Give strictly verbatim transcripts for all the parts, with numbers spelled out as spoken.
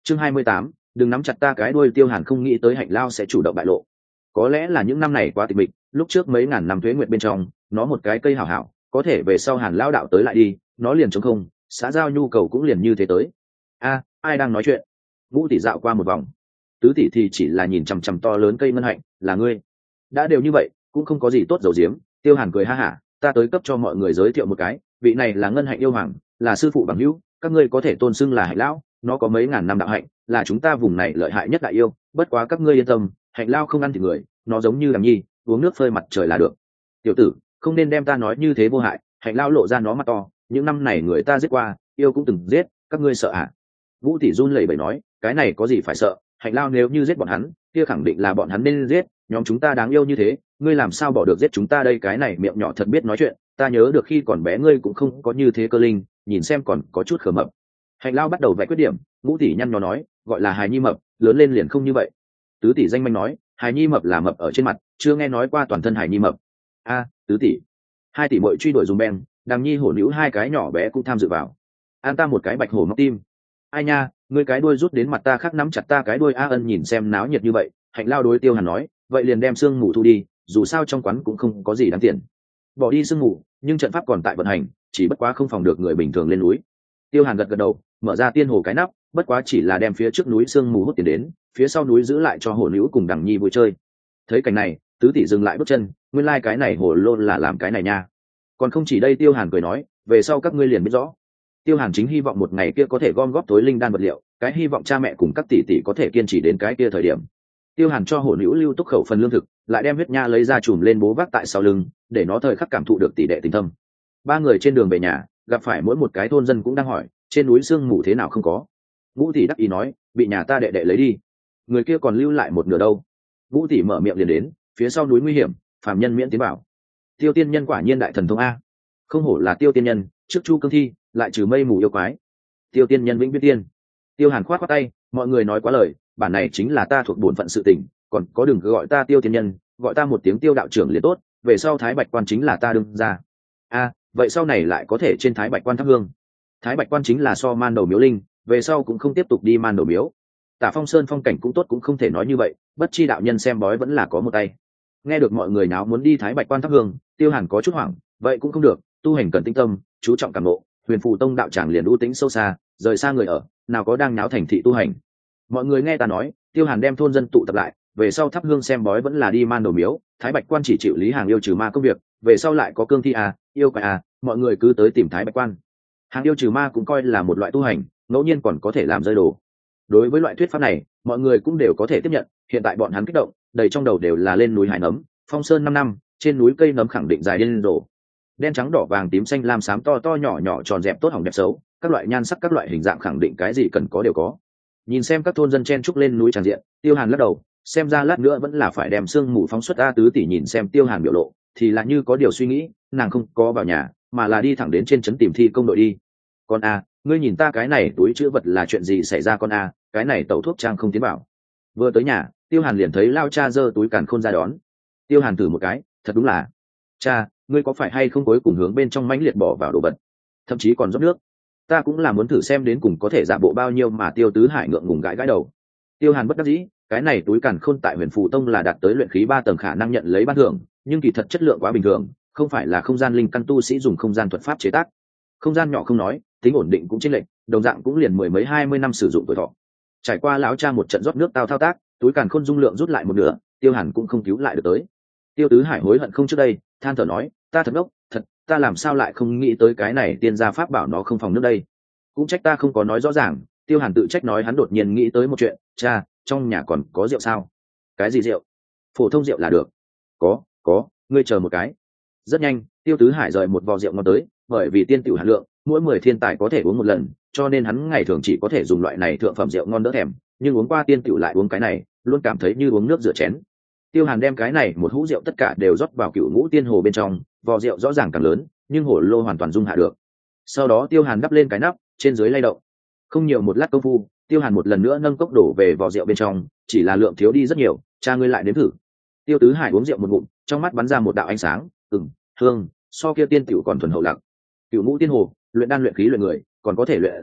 chương hai mươi tám, đừng nắm chặt ta cái đuôi. Tiêu Hàn không nghĩ tới Hạnh Lao sẽ chủ động bại lộ. Có lẽ là những năm này quá tịch mịch, lúc trước mấy ngàn năm tuế nguyệt bên trong, nó một cái cây hảo hảo, có thể về sau Hàn Lao đạo tới lại đi, nó liền trống không, xã giao nhu cầu cũng liền như thế tới. A, ai đang nói chuyện? Ngũ tỷ dạo qua một vòng, tứ tỷ thì chỉ là nhìn chằm chằm to lớn cây ngân hạnh. Là ngươi? Đã đều như vậy, cũng không có gì tốt dầu diếm. Tiêu Hàn cười ha hả, ta tới cấp cho mọi người giới thiệu một cái, vị này là ngân hạnh yêu hoàng, là sư phụ bằng hữu, các ngươi có thể tôn xưng là Hạnh Lão, nó có mấy ngàn năm đạo hạnh, là chúng ta vùng này lợi hại nhất đại yêu. Bất quá các ngươi yên tâm, Hạnh Lao không ăn thịt người, nó giống như đàm nhi, uống nước phơi mặt trời là được. Tiểu tử, không nên đem ta nói như thế vô hại. Hạnh Lao lộ ra nó mắt to, những năm này người ta giết qua, yêu cũng từng giết, các ngươi sợ à? Vũ tỷ run lẩy bẩy nói, cái này có gì phải sợ? Hạnh Lao nếu như giết bọn hắn, kia khẳng định là bọn hắn nên giết, nhóm chúng ta đáng yêu như thế, ngươi làm sao bỏ được giết chúng ta đây? Cái này miệng nhỏ thật biết nói chuyện, ta nhớ được khi còn bé ngươi cũng không có như thế cơ linh, nhìn xem còn có chút khờ mập. Hạnh Lao bắt đầu vạch khuyết điểm, Ngũ tỷ nhăn nhó nói, gọi là hài nhi mập, lớn lên liền không như vậy. Tứ tỷ danh manh nói, hài nhi mập là mập ở trên mặt, chưa nghe nói qua toàn thân hài nhi mập. A, tứ tỷ. Hai tỷ muội truy đuổi dùm beng, Đằng Nhi hổ nữ hai cái nhỏ bé cũng tham dự vào. An ta một cái bạch hổ móc tim. Ai nha, ngươi cái đuôi rút đến mặt ta khác nắm chặt ta cái đuôi. A Ân nhìn xem náo nhiệt như vậy, Hạnh Lao đối Tiêu Hàn nói, vậy liền đem sương mù thu đi, dù sao trong quán cũng không có gì đáng tiền. Bỏ đi sương mù, nhưng trận pháp còn tại vận hành, chỉ bất quá không phòng được người bình thường lên núi. Tiêu Hàn gật gật đầu, mở ra tiên hồ cái nắp, bất quá chỉ là đem phía trước núi sương mù hút tiền đến, phía sau núi giữ lại cho hổ nữ cùng Đằng Nhi vui chơi. Thấy cảnh này, tứ tỷ dừng lại bước chân, nguyên lai like cái này hổ lôn là làm cái này nha. Còn không chỉ đây. Tiêu Hàn cười nói, về sau các ngươi liền biết rõ. Tiêu Hàn chính hy vọng một ngày kia có thể gom góp tối linh đan vật liệu, cái hy vọng cha mẹ cùng các tỷ tỷ có thể kiên trì đến cái kia thời điểm. Tiêu Hàn cho hổ nữ lưu túc khẩu phần lương thực, lại đem huyết nha lấy ra chùm lên bố vác tại sau lưng, để nó thời khắc cảm thụ được tỷ đệ tình thâm. Ba người trên đường về nhà, gặp phải mỗi một cái thôn dân cũng đang hỏi, trên núi sương mù thế nào không có. Ngũ tỷ đắc ý nói, bị nhà ta đệ đệ lấy đi, người kia còn lưu lại một nửa đâu. Ngũ tỷ mở miệng liền đến, phía sau núi nguy hiểm, phàm nhân miễn tiến bảo. Tiêu tiên nhân quả nhiên đại thần thông a, không hổ là Tiêu tiên nhân, trước chu cương thi, lại trừ mây mù yêu quái. Tiêu tiên nhân vĩnh viễn tiên. Tiêu Hàn khoát khoát tay, mọi người nói quá lời, bản này chính là ta thuộc bổn phận sự tình, còn có đừng cứ gọi ta Tiêu tiên nhân, gọi ta một tiếng Tiêu đạo trưởng liền tốt, về sau Thái Bạch Quan chính là ta đương ra. A, vậy sau này lại có thể trên Thái Bạch Quan thắp hương. Thái Bạch Quan chính là so man đầu miếu linh, về sau cũng không tiếp tục đi man đầu miếu. Tả Phong Sơn phong cảnh cũng tốt, cũng không thể nói như vậy, bất chi đạo nhân xem bói vẫn là có một tay. Nghe được mọi người náo muốn đi Thái Bạch Quan thắp hương, Tiêu Hàn có chút hoảng, vậy cũng không được, tu hành cần tinh tâm, chú trọng cảm ngộ. Huyền Phù Tông đạo tràng liền u tĩnh sâu xa, rời xa người ở, nào có đang náo thành thị tu hành. Mọi người nghe ta nói, Tiêu Hàn đem thôn dân tụ tập lại, về sau thắp hương xem bói vẫn là đi man đầu miếu. Thái Bạch Quan chỉ chịu lý hàng yêu trừ ma công việc, về sau lại có cương thi à, yêu quái à, mọi người cứ tới tìm Thái Bạch Quan. Hàng yêu trừ ma cũng coi là một loại tu hành, ngẫu nhiên còn có thể làm rơi đồ. Đối với loại thuyết pháp này, mọi người cũng đều có thể tiếp nhận. Hiện tại bọn hắn kích động, đầy trong đầu đều là lên núi hải nấm. Phong Sơn năm năm, trên núi cây nấm khẳng định dài điên rồ. Đen trắng đỏ vàng tím xanh lam xám to to nhỏ nhỏ tròn dẹp tốt hỏng đẹp xấu, các loại nhan sắc các loại hình dạng khẳng định cái gì cần có đều có. Nhìn xem các thôn dân chen trúc lên núi tràn diện, Tiêu Hàn lắc đầu, xem ra lát nữa vẫn là phải đem sương mù phóng xuất. A tứ tỷ nhìn xem Tiêu Hàn biểu lộ, thì là như có điều suy nghĩ, nàng không có vào nhà, mà là đi thẳng đến trên trấn tìm thi công đội đi. Con a, ngươi nhìn ta cái này túi chữ vật là chuyện gì xảy ra? Con a, cái này tẩu thuốc trang không tiến bảo. Vừa tới nhà, Tiêu Hàn liền thấy lao cha giơ túi càn khôn ra đón. Tiêu Hàn thử một cái, thật đúng là, cha, ngươi có phải hay không cuối cùng hướng bên trong mãnh liệt bỏ vào đồ vật, thậm chí còn rót nước? Ta cũng là muốn thử xem đến cùng có thể giả bộ bao nhiêu mà. Tiêu Tứ Hải ngượng ngùng gãi gãi đầu. Tiêu Hàn bất đắc dĩ, cái này túi càn khôn tại Huyền Phù Tông là đạt tới luyện khí ba tầng khả năng nhận lấy ban thưởng, nhưng kỳ thật chất lượng quá bình thường, không phải là không gian linh căn tu sĩ dùng không gian thuật pháp chế tác. Không gian nhỏ không nói, tính ổn định cũng chênh lệch, đồng dạng cũng liền mười mấy hai mươi năm sử dụng tuổi thọ. Trải qua lão cha một trận rót nước tao thao tác, túi càn khôn dung lượng rút lại một nửa, Tiêu Hàn cũng không cứu lại được tới. Tiêu Tứ Hải hối hận không trước đây, than thở nói, ta thật ngốc, thật, ta làm sao lại không nghĩ tới cái này tiên gia pháp bảo nó không phòng nước đây. Cũng trách ta không có nói rõ ràng. Tiêu Hàn tự trách nói, hắn đột nhiên nghĩ tới một chuyện, cha, trong nhà còn có rượu sao? Cái gì rượu? Phổ thông rượu là được. Có, có, ngươi chờ một cái. Rất nhanh, Tiêu Tứ Hải rời một vò rượu ngon tới, bởi vì tiên tiểu hạt lượng, mỗi mười thiên tài có thể uống một lần, cho nên hắn ngày thường chỉ có thể dùng loại này thượng phẩm rượu ngon đỡ thèm, nhưng uống qua tiên tiểu lại uống cái này, luôn cảm thấy như uống nước rửa chén. Tiêu Hàn đem cái này một hũ rượu tất cả đều rót vào cựu ngũ tiên hồ bên trong, vò rượu rõ ràng càng lớn, nhưng hồ lô hoàn toàn dung hạ được. Sau đó Tiêu Hàn đắp lên cái nắp, trên dưới lay động. Không nhiều một lát công phu, Tiêu Hàn một lần nữa nâng cốc đổ về vò rượu bên trong, chỉ là lượng thiếu đi rất nhiều. Cha ngươi lại nếm thử. Tiêu Tứ Hải uống rượu một ngụm, trong mắt bắn ra một đạo ánh sáng, ừm, hương, so kia tiên tiểu còn thuần hậu lặng. Cựu ngũ tiên hồ, luyện đan luyện khí luyện người, còn có thể luyện rượu,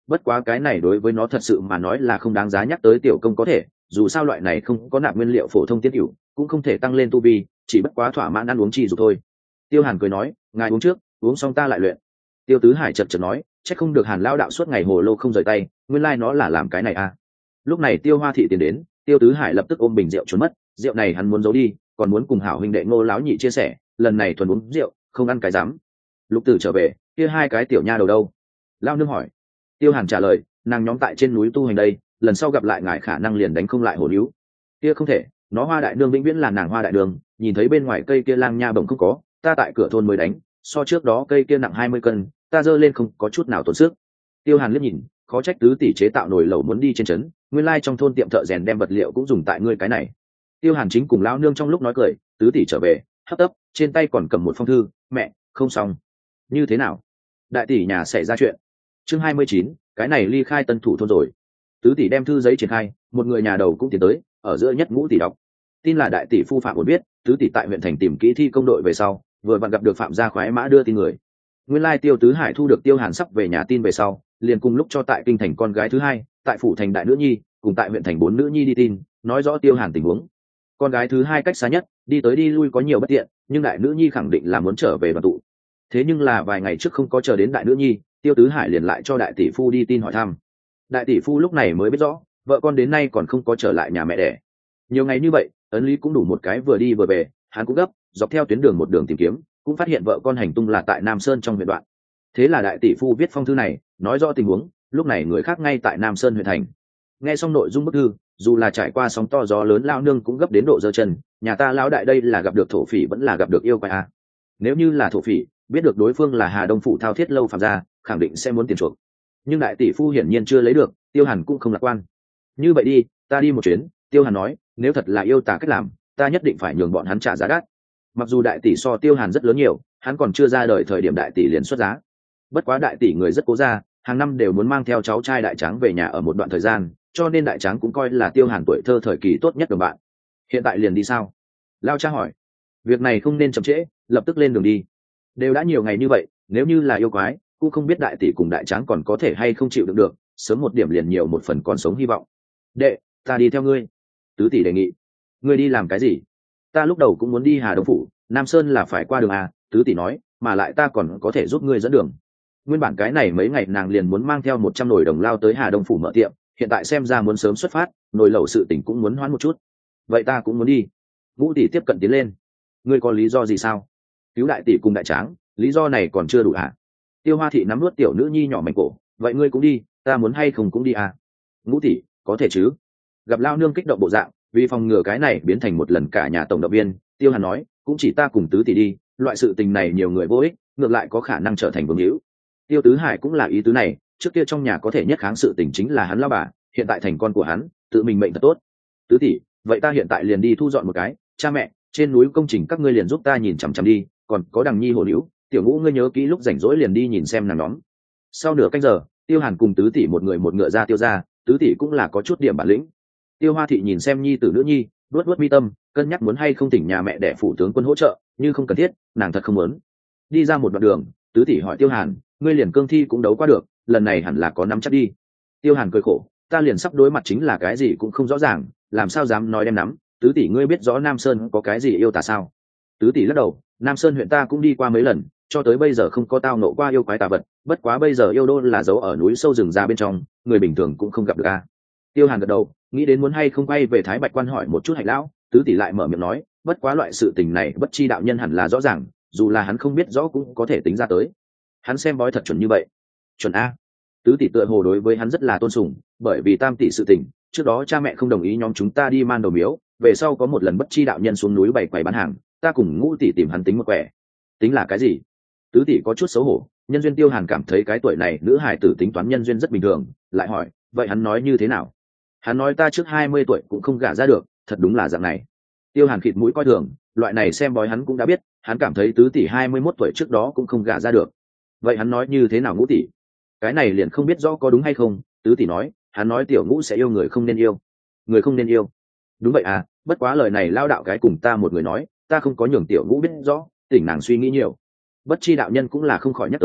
bất quá cái này đối với nó thật sự mà nói là không đáng giá nhắc tới. Tiểu công có thể, dù sao loại này không có nạp nguyên liệu phổ thông tiết cửu cũng không thể tăng lên tu vi, chỉ bất quá thỏa mãn ăn uống chi dục thôi. Tiêu Hàn cười nói, ngài uống trước, uống xong ta lại luyện. Tiêu Tứ Hải chật chật nói, chắc không được Hàn lão đạo suốt ngày hồ lô không rời tay, nguyên lai nó là làm cái này à. Lúc này Tiêu Hoa thị tiến đến, Tiêu Tứ Hải lập tức ôm bình rượu trốn mất, rượu này hắn muốn giấu đi, còn muốn cùng hảo huynh đệ Ngô lão nhị chia sẻ, lần này thuần uống rượu, không ăn cái dám. Lục Tử trở về, kia hai cái tiểu nha đầu đâu? Lão nương hỏi. Tiêu Hàn trả lời, nàng nhóm tại trên núi tu hành đây, lần sau gặp lại ngài khả năng liền đánh không lại hồ níu. Kia không thể, nó Hoa đại nương vĩnh viễn là nàng Hoa đại đường, nhìn thấy bên ngoài cây kia lang nha bổng không có, ta tại cửa thôn mới đánh, so trước đó cây kia nặng hai mươi cân, ta giơ lên không có chút nào tốn sức. Tiêu Hàn liếc nhìn, khó trách tứ tỷ chế tạo nồi lẩu muốn đi trên trấn, nguyên lai trong thôn tiệm thợ rèn đem vật liệu cũng dùng tại ngươi cái này. Tiêu Hàn chính cùng lão nương trong lúc nói cười, tứ tỷ trở về, hấp tấp, trên tay còn cầm một phong thư, mẹ, không xong. Như thế nào? Đại tỷ nhà xảy ra chuyện. Chương hai mươi chín, cái này ly khai tân thủ thôn rồi. Tứ tỷ đem thư giấy triển khai, một người nhà đầu cũng tiến tới, ở giữa nhất Ngũ tỷ đọc. Tin là đại tỷ phu Phạm muốn biết, tứ tỷ tại huyện thành tìm kỹ thi công đội về sau, vừa vặn gặp được Phạm gia khoái mã đưa tin người. Nguyên lai Tiêu Tứ Hải thu được Tiêu Hàn sắp về nhà tin về sau, liền cùng lúc cho tại kinh thành con gái thứ hai, tại phủ thành đại nữ nhi, cùng tại huyện thành bốn nữ nhi đi tin, nói rõ Tiêu Hàn tình huống. Con gái thứ hai cách xa nhất, đi tới đi lui có nhiều bất tiện, nhưng đại nữ nhi khẳng định là muốn trở về đoàn tụ. Thế nhưng là vài ngày trước không có chờ đến đại nữ nhi, Tiêu Tứ Hải liền lại cho đại tỷ phu đi tin hỏi thăm. Đại tỷ phu lúc này mới biết rõ, vợ con đến nay còn không có trở lại nhà mẹ đẻ. Nhiều ngày như vậy, ấn lý cũng đủ một cái vừa đi vừa về, hắn cũng gấp, dọc theo tuyến đường một đường tìm kiếm, cũng phát hiện vợ con hành tung là tại Nam Sơn trong huyện đoạn. Thế là đại tỷ phu viết phong thư này, nói rõ tình huống, lúc này người khác ngay tại Nam Sơn huyện thành. Nghe xong nội dung bức thư, dù là trải qua sóng to gió lớn, lão nương cũng gấp đến độ giơ chân, nhà ta lão đại đây là gặp được thổ phỉ vẫn là gặp được yêu quái à? Nếu như là thổ phỉ, biết được đối phương là Hà Đông phủ thao thiết lâu Phạm gia, khẳng định sẽ muốn tiền chuộc. Nhưng đại tỷ phu hiển nhiên chưa lấy được, Tiêu Hàn cũng không lạc quan. Như vậy đi, ta đi một chuyến. Tiêu Hàn nói, nếu thật là yêu tà cách làm, ta nhất định phải nhường bọn hắn trả giá đắt. Mặc dù đại tỷ so Tiêu Hàn rất lớn nhiều, hắn còn chưa ra đời thời điểm đại tỷ liền xuất giá. Bất quá đại tỷ người rất cố gia, hàng năm đều muốn mang theo cháu trai đại tráng về nhà ở một đoạn thời gian, cho nên đại tráng cũng coi là Tiêu Hàn tuổi thơ thời kỳ tốt nhất đồng bạn. Hiện tại liền đi sao? Lao cha hỏi. Việc này không nên chậm trễ, lập tức lên đường đi. Đều đã nhiều ngày như vậy, nếu như là yêu quái, cũng không biết đại tỷ cùng đại tráng còn có thể hay không chịu đựng được, sớm một điểm liền nhiều một phần còn sống hy vọng. Đệ, ta đi theo ngươi. Tứ tỷ đề nghị. Ngươi đi làm cái gì? Ta lúc đầu cũng muốn đi Hà Đông phủ, Nam Sơn là phải qua đường à? Tứ tỷ nói, mà lại ta còn có thể giúp ngươi dẫn đường. Nguyên bản cái này mấy ngày nàng liền muốn mang theo một trăm nồi đồng lao tới Hà Đông phủ mở tiệm, hiện tại xem ra muốn sớm xuất phát, nồi lẩu sự tình cũng muốn hoãn một chút. Vậy ta cũng muốn đi. Ngũ tỷ tiếp cận tiến lên. Ngươi có lý do gì sao? Cứu đại tỷ cùng đại tráng, lý do này còn chưa đủ hả? Tiêu Hoa thị nắm nuốt tiểu nữ nhi nhỏ mảnh cổ, vậy ngươi cũng đi, ta muốn hay không cũng đi à? Ngũ tỷ, có thể chứ? Gặp lao nương kích động bộ dạng, vì phòng ngừa cái này biến thành một lần cả nhà tổng động viên, Tiêu Hàn nói, cũng chỉ ta cùng tứ tỷ đi, loại sự tình này nhiều người vô ích, ngược lại có khả năng trở thành vương hữu. Tiêu Tứ Hải cũng là ý tứ này, trước kia trong nhà có thể nhất kháng sự tình chính là hắn lao bà, hiện tại thành con của hắn, tự mình mệnh thật tốt. Tứ tỷ, vậy ta hiện tại liền đi thu dọn một cái, cha mẹ, trên núi công trình các ngươi liền giúp ta nhìn chằm chằm đi, còn có Đằng Nhi hồ liễu, tiểu Ngũ ngươi nhớ kỹ lúc rảnh rỗi liền đi nhìn xem nàng nhóm. Sau nửa canh giờ, Tiêu Hàn cùng tứ tỷ một người một ngựa ra Tiêu ra, tứ tỷ cũng là có chút điểm bản lĩnh. Tiêu Hoa thị nhìn xem nhi tử nữ nhi, đuốt đuốt mi tâm, cân nhắc muốn hay không tỉnh nhà mẹ để phủ tướng quân hỗ trợ, nhưng không cần thiết, nàng thật không muốn. Đi ra một đoạn đường, tứ tỷ hỏi Tiêu Hàn, ngươi liền cương thi cũng đấu qua được, lần này hẳn là có nắm chắc đi. Tiêu Hàn cười khổ, ta liền sắp đối mặt chính là cái gì cũng không rõ ràng, làm sao dám nói đem nắm. Tứ tỷ ngươi biết rõ Nam Sơn có cái gì yêu tà sao? Tứ tỷ lắc đầu, Nam Sơn huyện ta cũng đi qua mấy lần, cho tới bây giờ không có tao nộ qua yêu quái tà vật, bất quá bây giờ yêu đôn là giấu ở núi sâu rừng già bên trong, người bình thường cũng không gặp được a. Tiêu Hàn gật đầu, nghĩ đến muốn hay không quay về Thái Bạch Quan hỏi một chút Hạnh lão. Tứ tỷ lại mở miệng nói, bất quá loại sự tình này bất chi đạo nhân hẳn là rõ ràng, dù là hắn không biết rõ cũng có thể tính ra tới. Hắn xem bói thật chuẩn như vậy. Chuẩn a. Tứ tỷ tựa hồ đối với hắn rất là tôn sùng, bởi vì tam tỷ sự tình, trước đó cha mẹ không đồng ý nhóm chúng ta đi man đầu miếu, về sau có một lần bất chi đạo nhân xuống núi bày quầy bán hàng, ta cùng Ngũ tỷ tìm hắn tính một quẻ. Tính là cái gì? Tứ tỷ có chút xấu hổ, nhân duyên. Tiêu Hàn cảm thấy cái tuổi này nữ hài tử tính toán nhân duyên rất bình thường, lại hỏi, vậy hắn nói như thế nào? Hắn nói ta trước hai mươi tuổi cũng không gả ra được, thật đúng là dạng này. Tiêu Hàn khịt mũi coi thường, loại này xem bói hắn cũng đã biết, hắn cảm thấy tứ tỷ hai mươi mốt tuổi trước đó cũng không gả ra được. Vậy hắn nói như thế nào Ngũ tỷ? Cái này liền không biết rõ có đúng hay không. Tứ tỷ nói, hắn nói tiểu Ngũ sẽ yêu người không nên yêu. Người không nên yêu? Đúng vậy à, bất quá lời này lao đạo cái cùng ta một người nói, ta không có nhường tiểu Ngũ biết rõ, tỉnh nàng suy nghĩ nhiều. Bất chi đạo nhân cũng là không khỏi nhắc tới,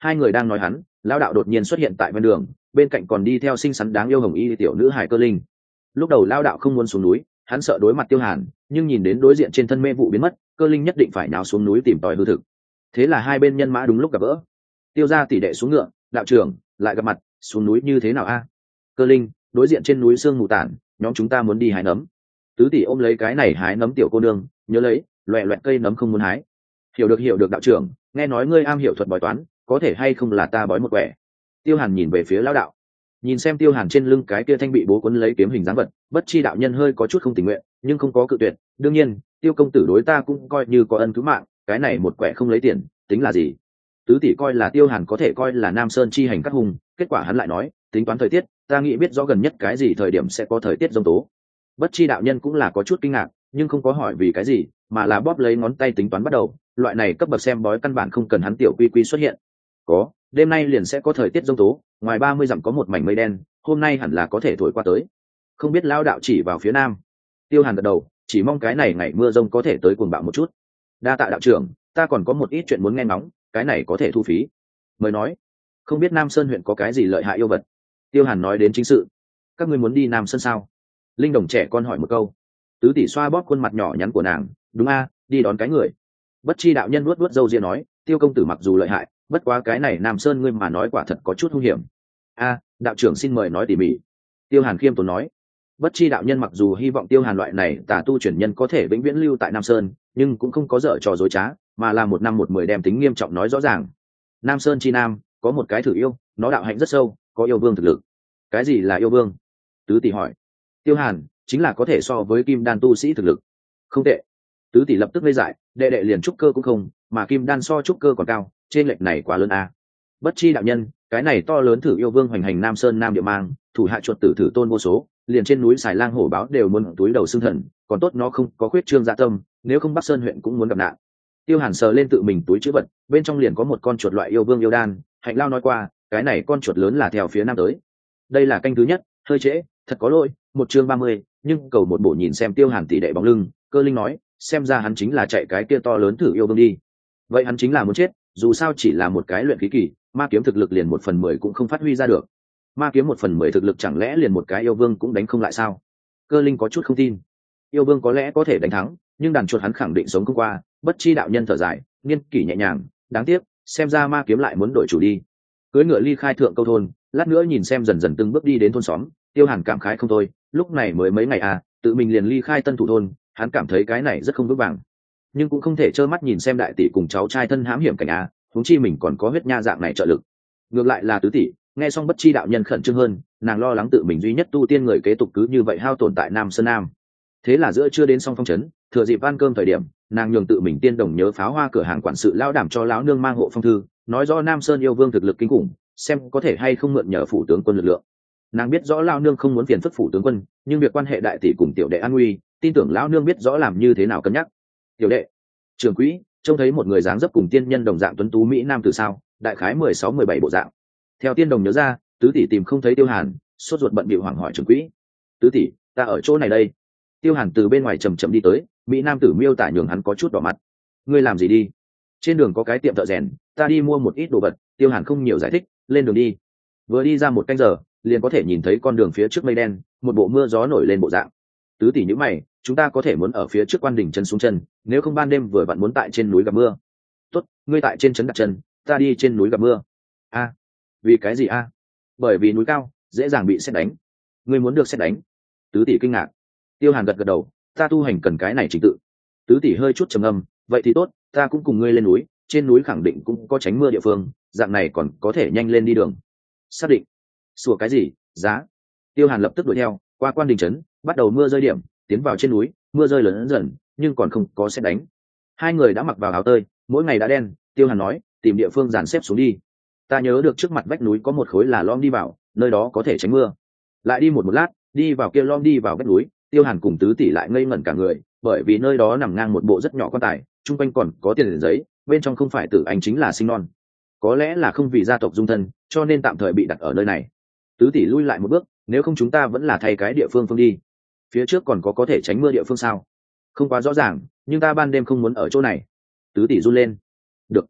Hai người đang nói hắn, lão đạo đột nhiên xuất hiện tại ven đường, bên cạnh còn đi theo xinh xắn đáng yêu hồng y tiểu nữ hải Cơ Linh. Lúc đầu lão đạo không muốn xuống núi, hắn sợ đối mặt Tiêu Hàn, nhưng nhìn đến đối diện trên thân mê vụ biến mất, Cơ Linh nhất định phải nhào xuống núi tìm tòi hư thực. Thế là hai bên nhân mã đúng lúc gặp gỡ. Tiêu gia tỷ đệ xuống ngựa, đạo trưởng lại gặp mặt, xuống núi như thế nào a? Cơ Linh, đối diện trên núi sương mù tản, nhóm chúng ta muốn đi hái nấm. Tứ tỷ ôm lấy cái này hái nấm tiểu cô nương, nhớ lấy, loẹ loẹt cây nấm không muốn hái. Hiểu được hiểu được đạo trưởng, nghe nói ngươi am hiểu thuật bói toán, có thể hay không là ta bói một quẻ. Tiêu Hàn nhìn về phía lão đạo, nhìn xem Tiêu Hàn trên lưng cái kia thanh bị bố quấn lấy kiếm hình dáng vật, bất chi đạo nhân hơi có chút không tình nguyện, nhưng không có cự tuyệt. Đương nhiên, Tiêu công tử đối ta cũng coi như có ân cứu mạng, cái này một quẻ không lấy tiền, tính là gì? Tứ tỷ coi là Tiêu Hàn có thể coi là Nam Sơn chi hành các hùng, kết quả hắn lại nói, tính toán thời tiết, ta nghĩ biết rõ gần nhất cái gì thời điểm sẽ có thời tiết giông tố. Bất chi đạo nhân cũng là có chút kinh ngạc, nhưng không có hỏi vì cái gì, mà là bóp lấy ngón tay tính toán bắt đầu. Loại này cấp bậc xem bói căn bản không cần hắn tiểu quy quy xuất hiện. Có, đêm nay liền sẽ có thời tiết giông tố, ngoài ba mươi dặm có một mảnh mây đen, hôm nay hẳn là có thể thổi qua tới. Không biết lão đạo chỉ vào phía nam. Tiêu Hàn gật đầu, chỉ mong cái này ngày mưa rông có thể tới cuồng bạo một chút. Đa tạ đạo trưởng, ta còn có một ít chuyện muốn nghe ngóng, cái này có thể thu phí. Mời nói. Không biết Nam Sơn huyện có cái gì lợi hại yêu vật? Tiêu Hàn nói đến chính sự. Các ngươi muốn đi Nam Sơn sao? Linh đồng trẻ con hỏi một câu. Tứ tỷ xoa bóp khuôn mặt nhỏ nhắn của nàng, đúng a, đi đón cái người. Bất chi đạo nhân nuốt nuốt râu ria nói, Tiêu công tử mặc dù lợi hại, bất quá cái này Nam Sơn ngươi mà nói quả thật có chút hung hiểm. A, đạo trưởng xin mời nói tỉ mỉ. Tiêu Hàn khiêm tốn nói. Bất chi đạo nhân mặc dù hy vọng Tiêu Hàn loại này tà tu chuyển nhân có thể vĩnh viễn lưu tại Nam Sơn, nhưng cũng không có dở trò dối trá, mà là một năm một mười đem tính nghiêm trọng nói rõ ràng. Nam Sơn chi nam có một cái thử yêu, nó đạo hạnh rất sâu, có yêu vương thực lực. Cái gì là yêu vương? Tứ tỷ hỏi. Tiêu Hàn chính là có thể so với kim đan tu sĩ thực lực. Không tệ. Tứ tỷ lập tức ngây dại, đệ đệ liền trúc cơ cũng không, mà kim đan so trúc cơ còn cao, trên lệch này quá lớn a. Bất chi đạo nhân, cái này to lớn thử yêu vương hoành hành Nam Sơn Nam địa mang, thủ hạ chuột tử thử tôn vô số, liền trên núi Xài Lang hổ báo đều muốn túi đầu xương thần, còn tốt nó không có khuyết trương dạ tâm, nếu không Bắc Sơn huyện cũng muốn gặp nạn. Tiêu Hàn sờ lên tự mình túi chữ vật, bên trong liền có một con chuột loại yêu vương yêu đan, Hạnh Lao nói qua, cái này con chuột lớn là theo phía nam tới. Đây là canh thứ nhất, hơi trễ, thật có lỗi, một chương ba mươi, nhưng cầu một bộ nhìn xem Tiêu Hàn tỷ đệ bóng lưng, Cơ Linh nói, xem ra hắn chính là chạy cái kia to lớn thử yêu vương đi. Vậy hắn chính là muốn chết, dù sao chỉ là một cái luyện khí kỳ, ma kiếm thực lực liền một phần mười cũng không phát huy ra được. Ma kiếm một phần mười thực lực chẳng lẽ liền một cái yêu vương cũng đánh không lại sao? Cơ Linh có chút không tin. Yêu vương có lẽ có thể đánh thắng, nhưng đàn chuột hắn khẳng định sống không qua. Bất chi đạo nhân thở dài, niên kỷ nhẹ nhàng, đáng tiếc, xem ra ma kiếm lại muốn đổi chủ đi. Cưỡi ngựa ly khai thượng câu thôn, lát nữa nhìn xem dần dần từng bước đi đến thôn xóm, Tiêu Hàn cảm khái không thôi, lúc này mới mấy ngày à, tự mình liền ly khai Tân Thủ thôn, hắn cảm thấy cái này rất không vững vàng. Nhưng cũng không thể trơ mắt nhìn xem đại tỷ cùng cháu trai thân hãm hiểm cảnh à, huống chi mình còn có huyết nha dạng này trợ lực. Ngược lại là tứ tỷ, nghe xong bất chi đạo nhân khẩn trương hơn, nàng lo lắng tự mình duy nhất tu tiên người kế tục cứ như vậy hao tổn tại Nam Sơn Nam. Thế là giữa chưa đến song phong trấn, thừa dịp ăn cơm thời điểm, nàng nhường tự mình tiên đồng nhớ pháo hoa cửa hàng quản sự lão đảm cho lão nương mang hộ phong thư, nói rõ Nam Sơn yêu vương thực lực kinh khủng, xem có thể hay không mượn nhờ phủ tướng quân lực lượng. Nàng biết rõ lão nương không muốn phiền phức phủ tướng quân, nhưng việc quan hệ đại tỷ cùng tiểu đệ an nguy, tin tưởng lão nương biết rõ làm như thế nào cân nhắc. Tiểu đệ, trưởng quỹ, trông thấy một người dáng dấp cùng tiên nhân đồng dạng tuấn tú mỹ nam từ sao, đại khái mười sáu mười bảy bộ dạng. Theo tiên đồng nhớ ra, tứ tỷ tìm không thấy Tiêu Hàn, sốt ruột bận bịu hoảng hỏi trưởng quỹ. Tứ tỷ, ta ở chỗ này đây. Tiêu Hàn từ bên ngoài chầm chậm đi tới, mỹ nam tử miêu tả nhường hắn có chút đỏ mặt. Ngươi làm gì đi? Trên đường có cái tiệm thợ rèn, ta đi mua một ít đồ vật. Tiêu Hàn không nhiều giải thích, lên đường đi. Vừa đi ra một canh giờ, liền có thể nhìn thấy con đường phía trước mây đen, một bộ mưa gió nổi lên bộ dạng. Tứ tỷ nhíu mày, chúng ta có thể muốn ở phía trước quan đỉnh chân xuống chân, nếu không ban đêm vừa vặn muốn tại trên núi gặp mưa. Tốt, ngươi tại trên trấn đặt chân, ta đi trên núi gặp mưa. A, vì cái gì a? Bởi vì núi cao, dễ dàng bị sét đánh. Ngươi muốn được sét đánh? Tứ tỷ kinh ngạc. Tiêu Hàn gật gật đầu, ta tu hành cần cái này trình tự. Tứ tỷ hơi chút trầm ngâm, vậy thì tốt, ta cũng cùng ngươi lên núi, trên núi khẳng định cũng có tránh mưa địa phương, dạng này còn có thể nhanh lên đi đường. Xác định. Sủa cái gì? Giá. Tiêu Hàn lập tức đuổi theo, qua quan đình trấn, bắt đầu mưa rơi điểm, tiến vào trên núi, mưa rơi lớn dần, nhưng còn không có sét đánh. Hai người đã mặc vào áo tơi, mỗi ngày đã đen. Tiêu Hàn nói, tìm địa phương dàn xếp xuống đi. Ta nhớ được trước mặt vách núi có một khối là lom đi vào, nơi đó có thể tránh mưa. Lại đi một một lát, đi vào kia lom đi vào vách núi. Tiêu Hàn cùng tứ tỷ lại ngây ngẩn cả người, bởi vì nơi đó nằm ngang một bộ rất nhỏ quan tài, chung quanh còn có tiền giấy, bên trong không phải tử anh chính là sinh non. Có lẽ là không vì gia tộc dung thân, cho nên tạm thời bị đặt ở nơi này. Tứ tỷ lui lại một bước, nếu không chúng ta vẫn là thay cái địa phương phương đi. Phía trước còn có có thể tránh mưa địa phương sao? Không quá rõ ràng, nhưng ta ban đêm không muốn ở chỗ này. Tứ tỷ run lên. Được.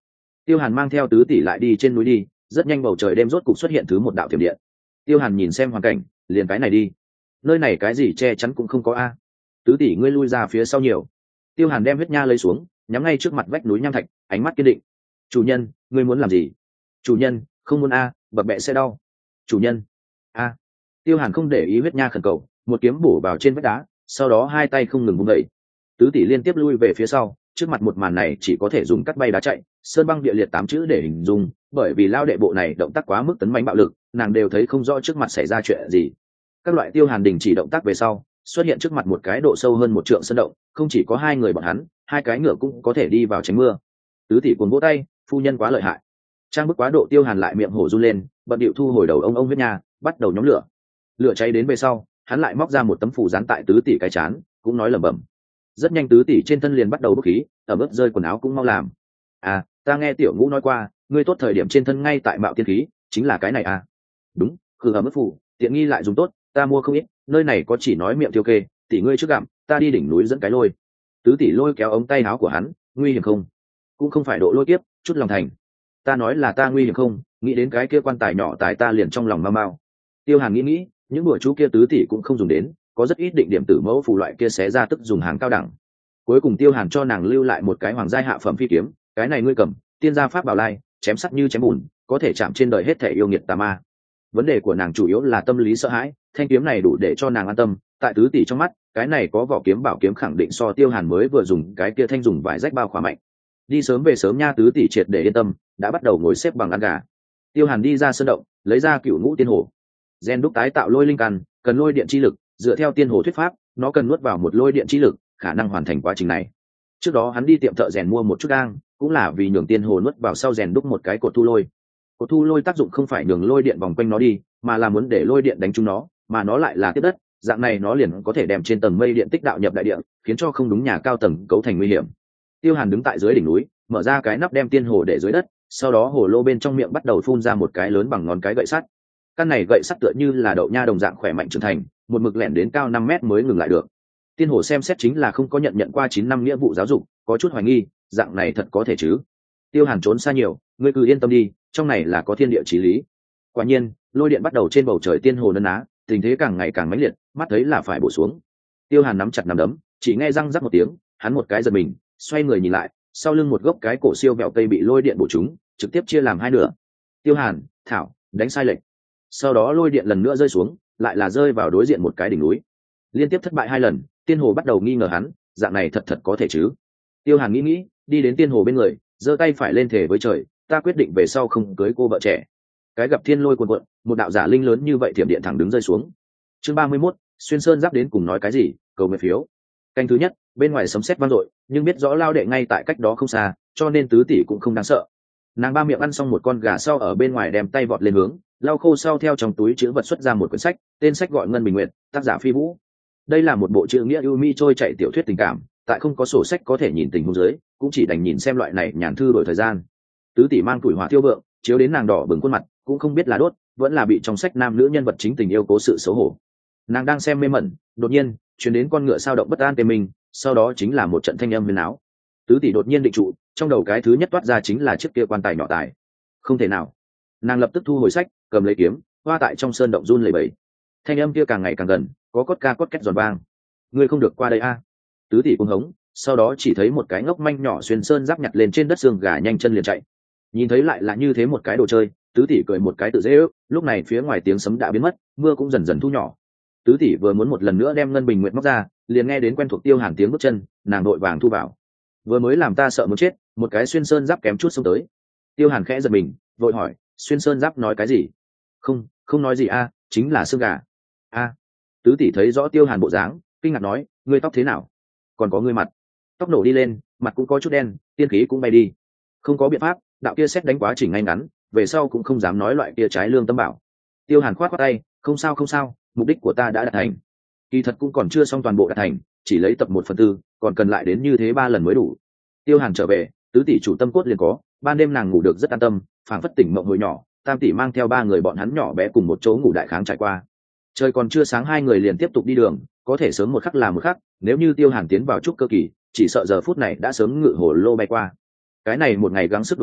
Tiêu Hàn mang theo tứ tỷ lại đi trên núi đi, rất nhanh bầu trời đêm rốt cục xuất hiện thứ một đạo thiểm điện. Tiêu Hàn nhìn xem hoàn cảnh, liền cái này đi, nơi này cái gì che chắn cũng không có a. Tứ tỷ ngươi lui ra phía sau nhiều. Tiêu Hàn đem huyết nha lấy xuống, nhắm ngay trước mặt vách núi nham thạch, ánh mắt kiên định. Chủ nhân, ngươi muốn làm gì? Chủ nhân, không muốn a, bập bẹ sẽ đau. Chủ nhân, a. Tiêu Hàn không để ý huyết nha khẩn cầu, một kiếm bổ vào trên vách đá, sau đó hai tay không ngừng vung đẩy. Tứ tỷ liên tiếp lui về phía sau, trước mặt một màn này chỉ có thể dùng cắt bay đá chạy, sơn băng địa liệt tám chữ để hình dung, bởi vì lao đệ bộ này động tác quá mức tấn mãnh bạo lực, nàng đều thấy không rõ trước mặt xảy ra chuyện gì. Các loại Tiêu Hàn đình chỉ động tác về sau, xuất hiện trước mặt một cái độ sâu hơn một trượng sơn động, không chỉ có hai người bọn hắn, hai cái ngựa cũng có thể đi vào tránh mưa. Tứ tỷ cuồng vỗ tay, phu nhân quá lợi hại. Trang bức quá độ Tiêu Hàn lại miệng hổ run lên, bận điệu thu hồi đầu ông ông huyết nha, bắt đầu nhóm lửa. Lửa cháy đến về sau, hắn lại móc ra một tấm phủ dán tại tứ tỷ cái chán, cũng nói lẩm bẩm. Rất nhanh tứ tỷ trên thân liền bắt đầu bốc khí, ở mức rơi quần áo cũng mau làm. À, ta nghe tiểu ngũ nói qua, ngươi tốt thời điểm trên thân ngay tại mạo tiên khí, chính là cái này à? Đúng, khử ở mức phủ, tiện nghi lại dùng tốt, ta mua không ít, nơi này có chỉ nói miệng tiêu kê, tỷ ngươi trước gặm, ta đi đỉnh núi dẫn cái lôi. Tứ tỷ lôi kéo ống tay áo của hắn, nguy hiểm không? Cũng không phải độ lôi tiếp, chút lòng thành. Ta nói là ta nguy hiểm không, nghĩ đến cái kia quan tài nhỏ tài ta liền trong lòng mau mau. Tiêu Hàn nghĩ nghĩ, những bữa chú kia tứ tỷ cũng không dùng đến, có rất ít định điểm tử mẫu phù loại kia xé ra tức dùng hàng cao đẳng. Cuối cùng Tiêu Hàn cho nàng lưu lại một cái hoàng giai hạ phẩm phi kiếm, cái này ngươi cầm, tiên gia pháp bảo lai, chém sắt như chém bùn, có thể chạm trên đời hết thể yêu nghiệt tà ma. Vấn đề của nàng chủ yếu là tâm lý sợ hãi, thanh kiếm này đủ để cho nàng an tâm, tại tứ tỷ trong mắt, cái này có vỏ kiếm bảo kiếm khẳng định so Tiêu Hàn mới vừa dùng cái kia thanh dùng vải rách bao khỏa mạnh. Đi sớm về sớm nha, tứ tỷ triệt để yên tâm, đã bắt đầu ngồi xếp bằng ăn gà. Tiêu Hàn đi ra sơn động, lấy ra cựu ngũ tiên hồ, gen đúc tái tạo lôi linh căn, cần lôi điện chi lực, dựa theo tiên hồ thuyết pháp, nó cần nuốt vào một lôi điện chi lực, khả năng hoàn thành quá trình này. Trước đó hắn đi tiệm thợ rèn mua một chút gang, cũng là vì nhường tiên hồ nuốt vào sau rèn đúc một cái cột thu lôi. Cột thu lôi tác dụng không phải nhường lôi điện vòng quanh nó đi, mà là muốn để lôi điện đánh trúng nó, mà nó lại là tiếp đất, dạng này nó liền có thể đem trên tầng mây điện tích đạo nhập đại địa, khiến cho không đúng nhà cao tầng cấu thành nguy hiểm. Tiêu Hàn đứng tại dưới đỉnh núi, mở ra cái nắp đem tiên hồ để dưới đất, sau đó hồ lô bên trong miệng bắt đầu phun ra một cái lớn bằng ngón cái gậy sắt. Căn này gậy sắt tựa như là đậu nha đồng dạng khỏe mạnh trưởng thành, một mực lẻn đến cao năm mét mới ngừng lại được. Tiên hồ xem xét chính là không có nhận nhận qua chín năm nghĩa vụ giáo dục, có chút hoài nghi, dạng này thật có thể chứ? Tiêu Hàn trốn xa nhiều, ngươi cứ yên tâm đi, trong này là có thiên địa chí lý. Quả nhiên, lôi điện bắt đầu trên bầu trời tiên hồ nấn ná, tình thế càng ngày càng mãnh liệt, mắt thấy là phải bổ xuống. Tiêu Hàn nắm chặt nắm đấm, chỉ nghe răng rắc một tiếng, hắn một cái giật mình, xoay người nhìn lại, sau lưng một gốc cái cổ siêu vẹo cây bị lôi điện bổ trúng, trực tiếp chia làm hai nửa. Tiêu Hàn, thảo, đánh sai lệch. Sau đó lôi điện lần nữa rơi xuống, lại là rơi vào đối diện một cái đỉnh núi. Liên tiếp thất bại hai lần, tiên hồ bắt đầu nghi ngờ hắn, dạng này thật thật có thể chứ? Tiêu Hàn nghĩ nghĩ, đi đến tiên hồ bên người, giơ tay phải lên thể với trời, ta quyết định về sau không cưới cô vợ trẻ. Cái gặp thiên lôi cuồn cuộn, một đạo giả linh lớn như vậy thiểm điện thẳng đứng rơi xuống. Chương ba mươi mốt, xuyên sơn giáp đến cùng nói cái gì, cầu nguyện phiếu. Canh thứ nhất, bên ngoài sấm sét vang dội, nhưng biết rõ lao đệ ngay tại cách đó không xa, cho nên tứ tỷ cũng không đáng sợ. Nàng ba miệng ăn xong một con gà sau ở bên ngoài đem tay vọt lên hướng, lau khô sau theo trong túi chữ vật xuất ra một quyển sách, tên sách gọi Ngân Bình Nguyệt, tác giả Phi Vũ. Đây là một bộ chữ nghĩa ưu mi trôi chảy tiểu thuyết tình cảm, tại không có sổ sách có thể nhìn tình huống dưới, cũng chỉ đành nhìn xem loại này nhàn thư đổi thời gian. Tứ tỷ mang tuổi hỏa thiêu vượng, chiếu đến nàng đỏ bừng khuôn mặt, cũng không biết là đốt, vẫn là bị trong sách nam nữ nhân vật chính tình yêu cố sự xấu hổ. Nàng đang xem mê mẩn, đột nhiên truyền đến con ngựa sao động bất an tê mình, sau đó chính là một trận thanh âm huyền áo. Tứ tỷ đột nhiên định trụ, trong đầu cái thứ nhất toát ra chính là chiếc kia quan tài nhỏ tài. Không thể nào. Nàng lập tức thu hồi sách, cầm lấy kiếm, hoa tại trong sơn động run lẩy bẩy. Thanh âm kia càng ngày càng gần, có cốt ca cốt két giòn vang. Ngươi không được qua đây a. Tứ tỷ cuống hống, sau đó chỉ thấy một cái ngốc manh nhỏ xuyên sơn giáp nhặt lên trên đất xương gà nhanh chân liền chạy. Nhìn thấy lại là như thế một cái đồ chơi, tứ tỷ cười một cái tự dễ ước, lúc này phía ngoài tiếng sấm đã biến mất, mưa cũng dần dần thu nhỏ. Tứ tỷ vừa muốn một lần nữa đem Ngân Bình Nguyệt móc ra, liền nghe đến quen thuộc Tiêu Hàn tiếng bước chân, nàng đội vàng thu vào. Vừa mới làm ta sợ muốn chết, một cái xuyên sơn giáp kém chút xông tới. Tiêu Hàn khẽ giật mình, vội hỏi, xuyên sơn giáp nói cái gì? Không, không nói gì a, chính là xương gà. A. Tứ tỷ thấy rõ Tiêu Hàn bộ dáng, kinh ngạc nói, ngươi tóc thế nào? Còn có ngươi mặt. Tóc nổ đi lên, mặt cũng có chút đen, tiên khí cũng bay đi. Không có biện pháp, đạo kia xét đánh quá trình ngay ngắn, về sau cũng không dám nói loại kia trái lương tâm bảo. Tiêu Hàn khoát khoát tay, không sao không sao, mục đích của ta đã đạt thành. Kỳ thật cũng còn chưa xong toàn bộ đạt thành, chỉ lấy tập một phần tư, còn cần lại đến như thế ba lần mới đủ. Tiêu Hàn trở về, tứ tỷ chủ tâm cốt liền có, ban đêm nàng ngủ được rất an tâm, phảng phất tỉnh mộng hồi nhỏ, tam tỷ mang theo ba người bọn hắn nhỏ bé cùng một chỗ ngủ đại kháng trải qua. Trời còn chưa sáng hai người liền tiếp tục đi đường, có thể sớm một khắc là một khắc, nếu như Tiêu Hàn tiến vào trúc cơ kỳ, chỉ sợ giờ phút này đã sớm ngự hồ lô bay qua. Cái này một ngày gắng sức đuổi theo,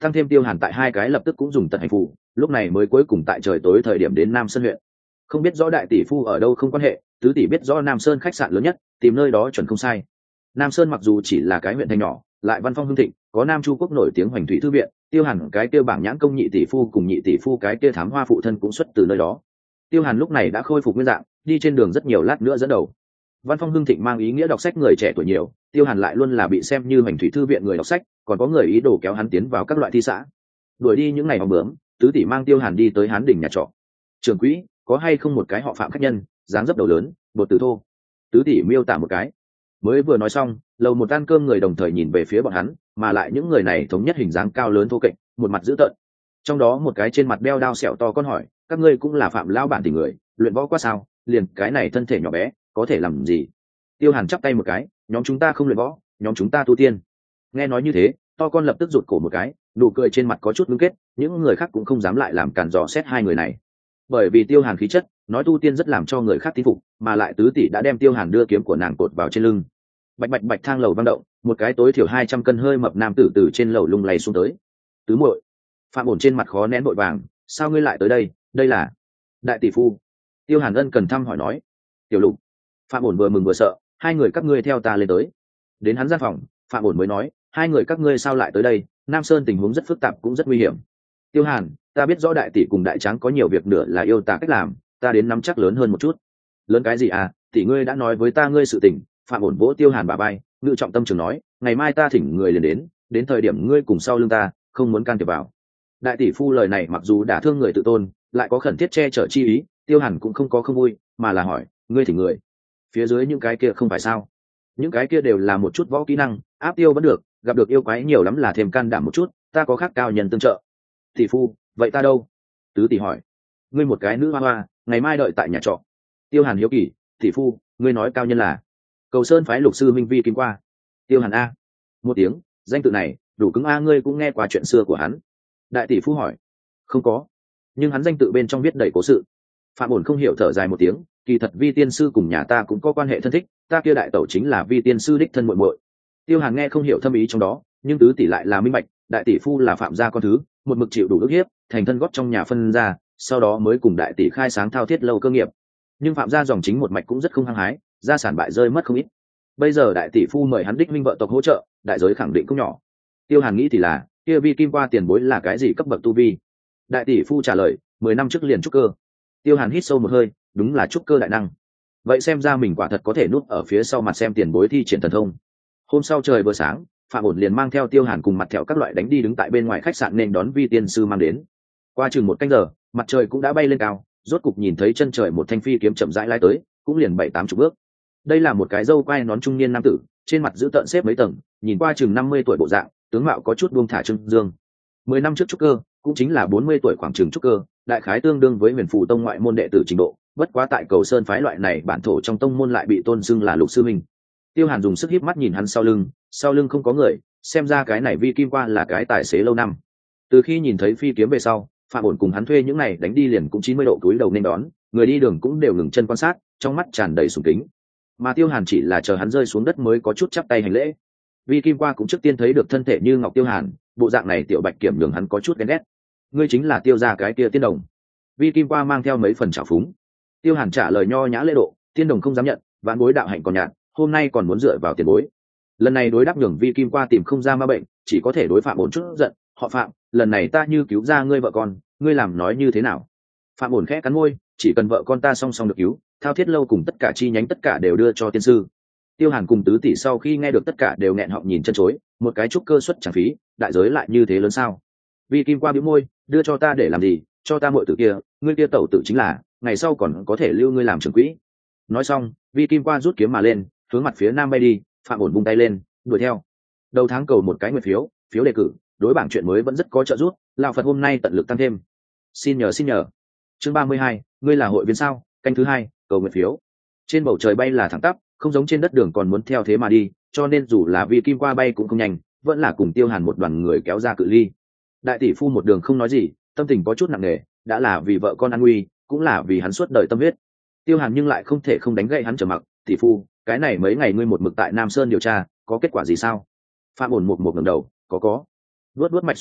tăng thêm Tiêu Hàn tại hai cái lập tức cũng dùng tật hành phù, lúc này mới cuối cùng tại trời tối thời điểm đến Nam Sơn huyện. Không biết rõ đại tỷ phu ở đâu không quan hệ, tứ tỷ biết rõ Nam Sơn khách sạn lớn nhất, tìm nơi đó chuẩn không sai. Nam Sơn mặc dù chỉ là cái huyện thành nhỏ, lại văn phong hưng thịnh, có Nam Chu quốc nổi tiếng Hoành Thủy thư viện, Tiêu Hàn cái kia bảng nhãn công nhị tỷ phu cùng nhị tỷ phu cái kia thám hoa phụ thân cũng xuất từ nơi đó. Tiêu Hàn lúc này đã khôi phục nguyên dạng, đi trên đường rất nhiều lát nữa dẫn đầu. Văn phong hưng thịnh mang ý nghĩa đọc sách người trẻ tuổi nhiều, Tiêu Hàn lại luôn là bị xem như Hoành Thủy thư viện người đọc sách, còn có người ý đồ kéo hắn tiến vào các loại thi xã. Đuổi đi những ngày vòng bướm, tứ tỷ mang Tiêu Hàn đi tới Hán đỉnh nhà trọ. Trưởng quỹ, có hay không một cái họ Phạm khách nhân, dáng dấp đầu lớn, bột tử thô. Tứ tỷ miêu tả một cái. Mới vừa nói xong, lầu một ăn cơm người đồng thời nhìn về phía bọn hắn, mà lại những người này thống nhất hình dáng cao lớn thô kệch, một mặt dữ tợn. Trong đó một cái trên mặt đeo đao sẹo to con hỏi, các ngươi cũng là Phạm lão bản tỷ người, luyện võ quá sao? Liền cái này thân thể nhỏ bé, có thể làm gì? Tiêu Hàn chắp tay một cái, nhóm chúng ta không luyện võ, nhóm chúng ta tu tiên. Nghe nói như thế, to con lập tức rụt cổ một cái, nụ cười trên mặt có chút ngưng kết, những người khác cũng không dám lại làm cản dò xét hai người này. Bởi vì Tiêu Hàn khí chất, nói tu tiên rất làm cho người khác tín phục, mà lại tứ tỷ đã đem Tiêu Hàn đưa kiếm của nàng cột vào trên lưng. Bạch bạch bạch thang lầu vang động, một cái tối thiểu hai trăm cân hơi mập nam tử từ trên lầu lung lay xuống tới. Tứ muội, Phạm Ổn trên mặt khó nén vội vàng, sao ngươi lại tới đây? Đây là đại tỷ phu. Tiêu Hàn ân cần thăm hỏi nói. Tiểu Lục. Phạm Ổn vừa mừng vừa sợ, hai người các ngươi theo ta lên tới. Đến hắn gian phòng, Phạm Ổn mới nói, hai người các ngươi sao lại tới đây? Nam Sơn tình huống rất phức tạp cũng rất nguy hiểm. Tiêu Hàn, ta biết rõ đại tỷ cùng đại tráng có nhiều việc nữa là yêu ta cách làm, ta đến nắm chắc lớn hơn một chút. Lớn cái gì à? Tỷ ngươi đã nói với ta ngươi sự tình. Phạm Ổn vỗ Tiêu Hàn bả vai, ngự trọng tâm trường nói, ngày mai ta thỉnh người liền đến, đến thời điểm ngươi cùng sau lưng ta, không muốn can thiệp vào. Đại tỷ phu lời này mặc dù đả thương người tự tôn, lại có khẩn thiết che chở chi ý, Tiêu Hàn cũng không có không vui, mà là hỏi, ngươi thỉnh người? Phía dưới những cái kia không phải sao? Những cái kia đều là một chút võ kỹ năng, áp tiêu vẫn được, gặp được yêu quái nhiều lắm là thêm can đảm một chút, ta có khác cao nhân tương trợ. Tỷ phu, vậy ta đâu? Tứ tỷ hỏi. Ngươi một cái nữ hoa hoa, ngày mai đợi tại nhà trọ. Tiêu Hàn hiếu kỳ, tỷ phu, ngươi nói cao nhân là Cầu Sơn phái lục sư minh Vi Kim Qua. Tiêu Hàn a. Một tiếng, danh tự này đủ cứng a, ngươi cũng nghe qua chuyện xưa của hắn. Đại tỷ phu hỏi. Không có, nhưng hắn danh tự bên trong viết đầy cố sự. Phạm Ổn không hiểu thở dài một tiếng, kỳ thật Vi tiên sư cùng nhà ta cũng có quan hệ thân thích, ta kia đại tẩu chính là Vi tiên sư đích thân muội muội. Tiêu Hàn nghe không hiểu thâm ý trong đó, nhưng tứ tỷ lại là minh bạch, đại tỷ phu là Phạm gia con thứ, một mực chịu đủ ức hiếp, thành thân góp trong nhà phân ra, sau đó mới cùng đại tỷ khai sáng thao thiết lâu cơ nghiệp. Nhưng Phạm gia dòng chính một mạch cũng rất không hăng hái, gia sản bại rơi mất không ít. Bây giờ đại tỷ phu mời hắn đích minh vợ tộc hỗ trợ, đại giới khẳng định không nhỏ. Tiêu Hàn nghĩ thì là, kia Vi Kim Qua tiền bối là cái gì cấp bậc tu vi? Đại tỷ phu trả lời, mười năm trước liền trúc cơ. Tiêu Hàn hít sâu một hơi, đúng là trúc cơ đại năng. Vậy xem ra mình quả thật có thể núp ở phía sau mặt xem tiền bối thi triển thần thông. Hôm sau trời vừa sáng, Phạm Ổn liền mang theo Tiêu Hàn cùng mặt thẹo các loại đánh đi đứng tại bên ngoài khách sạn nên đón Vi tiên sư mang đến. Qua chừng một canh giờ, mặt trời cũng đã bay lên cao, rốt cục nhìn thấy chân trời một thanh phi kiếm chậm rãi lái tới, cũng liền bảy tám chục bước. Đây là một cái râu quai nón trung niên nam tử, trên mặt giữ tợn xếp mấy tầng, nhìn qua chừng năm mươi tuổi bộ dạng, tướng mạo có chút buông thả trưng dương. Mười năm trước trúc cơ, cũng chính là bốn mươi tuổi khoảng chừng trúc cơ, đại khái tương đương với Huyền Phù tông ngoại môn đệ tử trình độ, bất quá tại Cầu Sơn phái loại này bản thổ trong tông môn lại bị tôn xưng là lục sư minh. Tiêu Hàn dùng sức híp mắt nhìn hắn sau lưng, sau lưng không có người, xem ra cái này Vi Kim Qua là cái tài xế lâu năm. Từ khi nhìn thấy phi kiếm về sau, Phạm Ổn cùng hắn thuê những này đánh đi liền cũng chín mươi độ túi đầu nên đón, người đi đường cũng đều ngừng chân quan sát, trong mắt tràn đầy sùng kính. Mà Tiêu Hàn chỉ là chờ hắn rơi xuống đất mới có chút chắp tay hành lễ. Vi Kim Qua cũng trước tiên thấy được thân thể như ngọc Tiêu Hàn, bộ dạng này tiểu bạch kiểm nhường hắn có chút ghen ghét. Ngươi chính là Tiêu gia cái kia tiên đồng? Vi Kim Qua mang theo mấy phần trào phúng. Tiêu Hàn trả lời nho nhã lễ độ, tiên đồng không dám nhận, vạn bối đạo hạnh còn nhạt, hôm nay còn muốn dựa vào tiền bối. Lần này đối đáp nhường Vi Kim Qua tìm không ra ma bệnh, chỉ có thể đối Phạm Ổn chút giận, họ Phạm, lần này ta như cứu ra ngươi vợ con, ngươi làm nói như thế nào? Phạm Ổn khẽ cắn môi, chỉ cần vợ con ta song song được cứu, thao thiết lâu cùng tất cả chi nhánh tất cả đều đưa cho tiên sư. Tiêu Hàn cùng tứ tỷ sau khi nghe được tất cả đều nghẹn họng nhìn chân chối, một cái trúc cơ suất chẳng phí, đại giới lại như thế lớn sao? Vi Kim Qua bĩu môi, đưa cho ta để làm gì? Cho ta muội tử kia, ngươi kia tẩu tử chính là, ngày sau còn có thể lưu ngươi làm trưởng quỹ. Nói xong, Vi Kim Qua rút kiếm mà lên, hướng mặt phía nam bay đi. Phạm Ổn vung tay lên, đuổi theo. Đầu tháng cầu một cái nguyện phiếu, phiếu đề cử, đối bảng chuyện mới vẫn rất có trợ giúp, lão Phật hôm nay tận lực tăng thêm. Xin nhờ xin nhờ. Chương ba mươi hai, ngươi là hội viên sao? Canh thứ hai, cầu nguyện phiếu. Trên bầu trời bay là thẳng tắp, không giống trên đất đường còn muốn theo thế mà đi, cho nên dù là Vi Kim Qua bay cũng không nhanh, vẫn là cùng Tiêu Hàn một đoàn người kéo ra cự ly. Đại tỷ phu một đường không nói gì, tâm tình có chút nặng nề, đã là vì vợ con an nguy, cũng là vì hắn suốt đời tâm huyết. Tiêu Hàn nhưng lại không thể không đánh gậy hắn trở mặc, tỷ phu, cái này mấy ngày ngươi một mực tại Nam Sơn điều tra, có kết quả gì sao? Phạm Ổn một một ngẩng đầu, có có. Vớt vớt mạch suy nghĩ,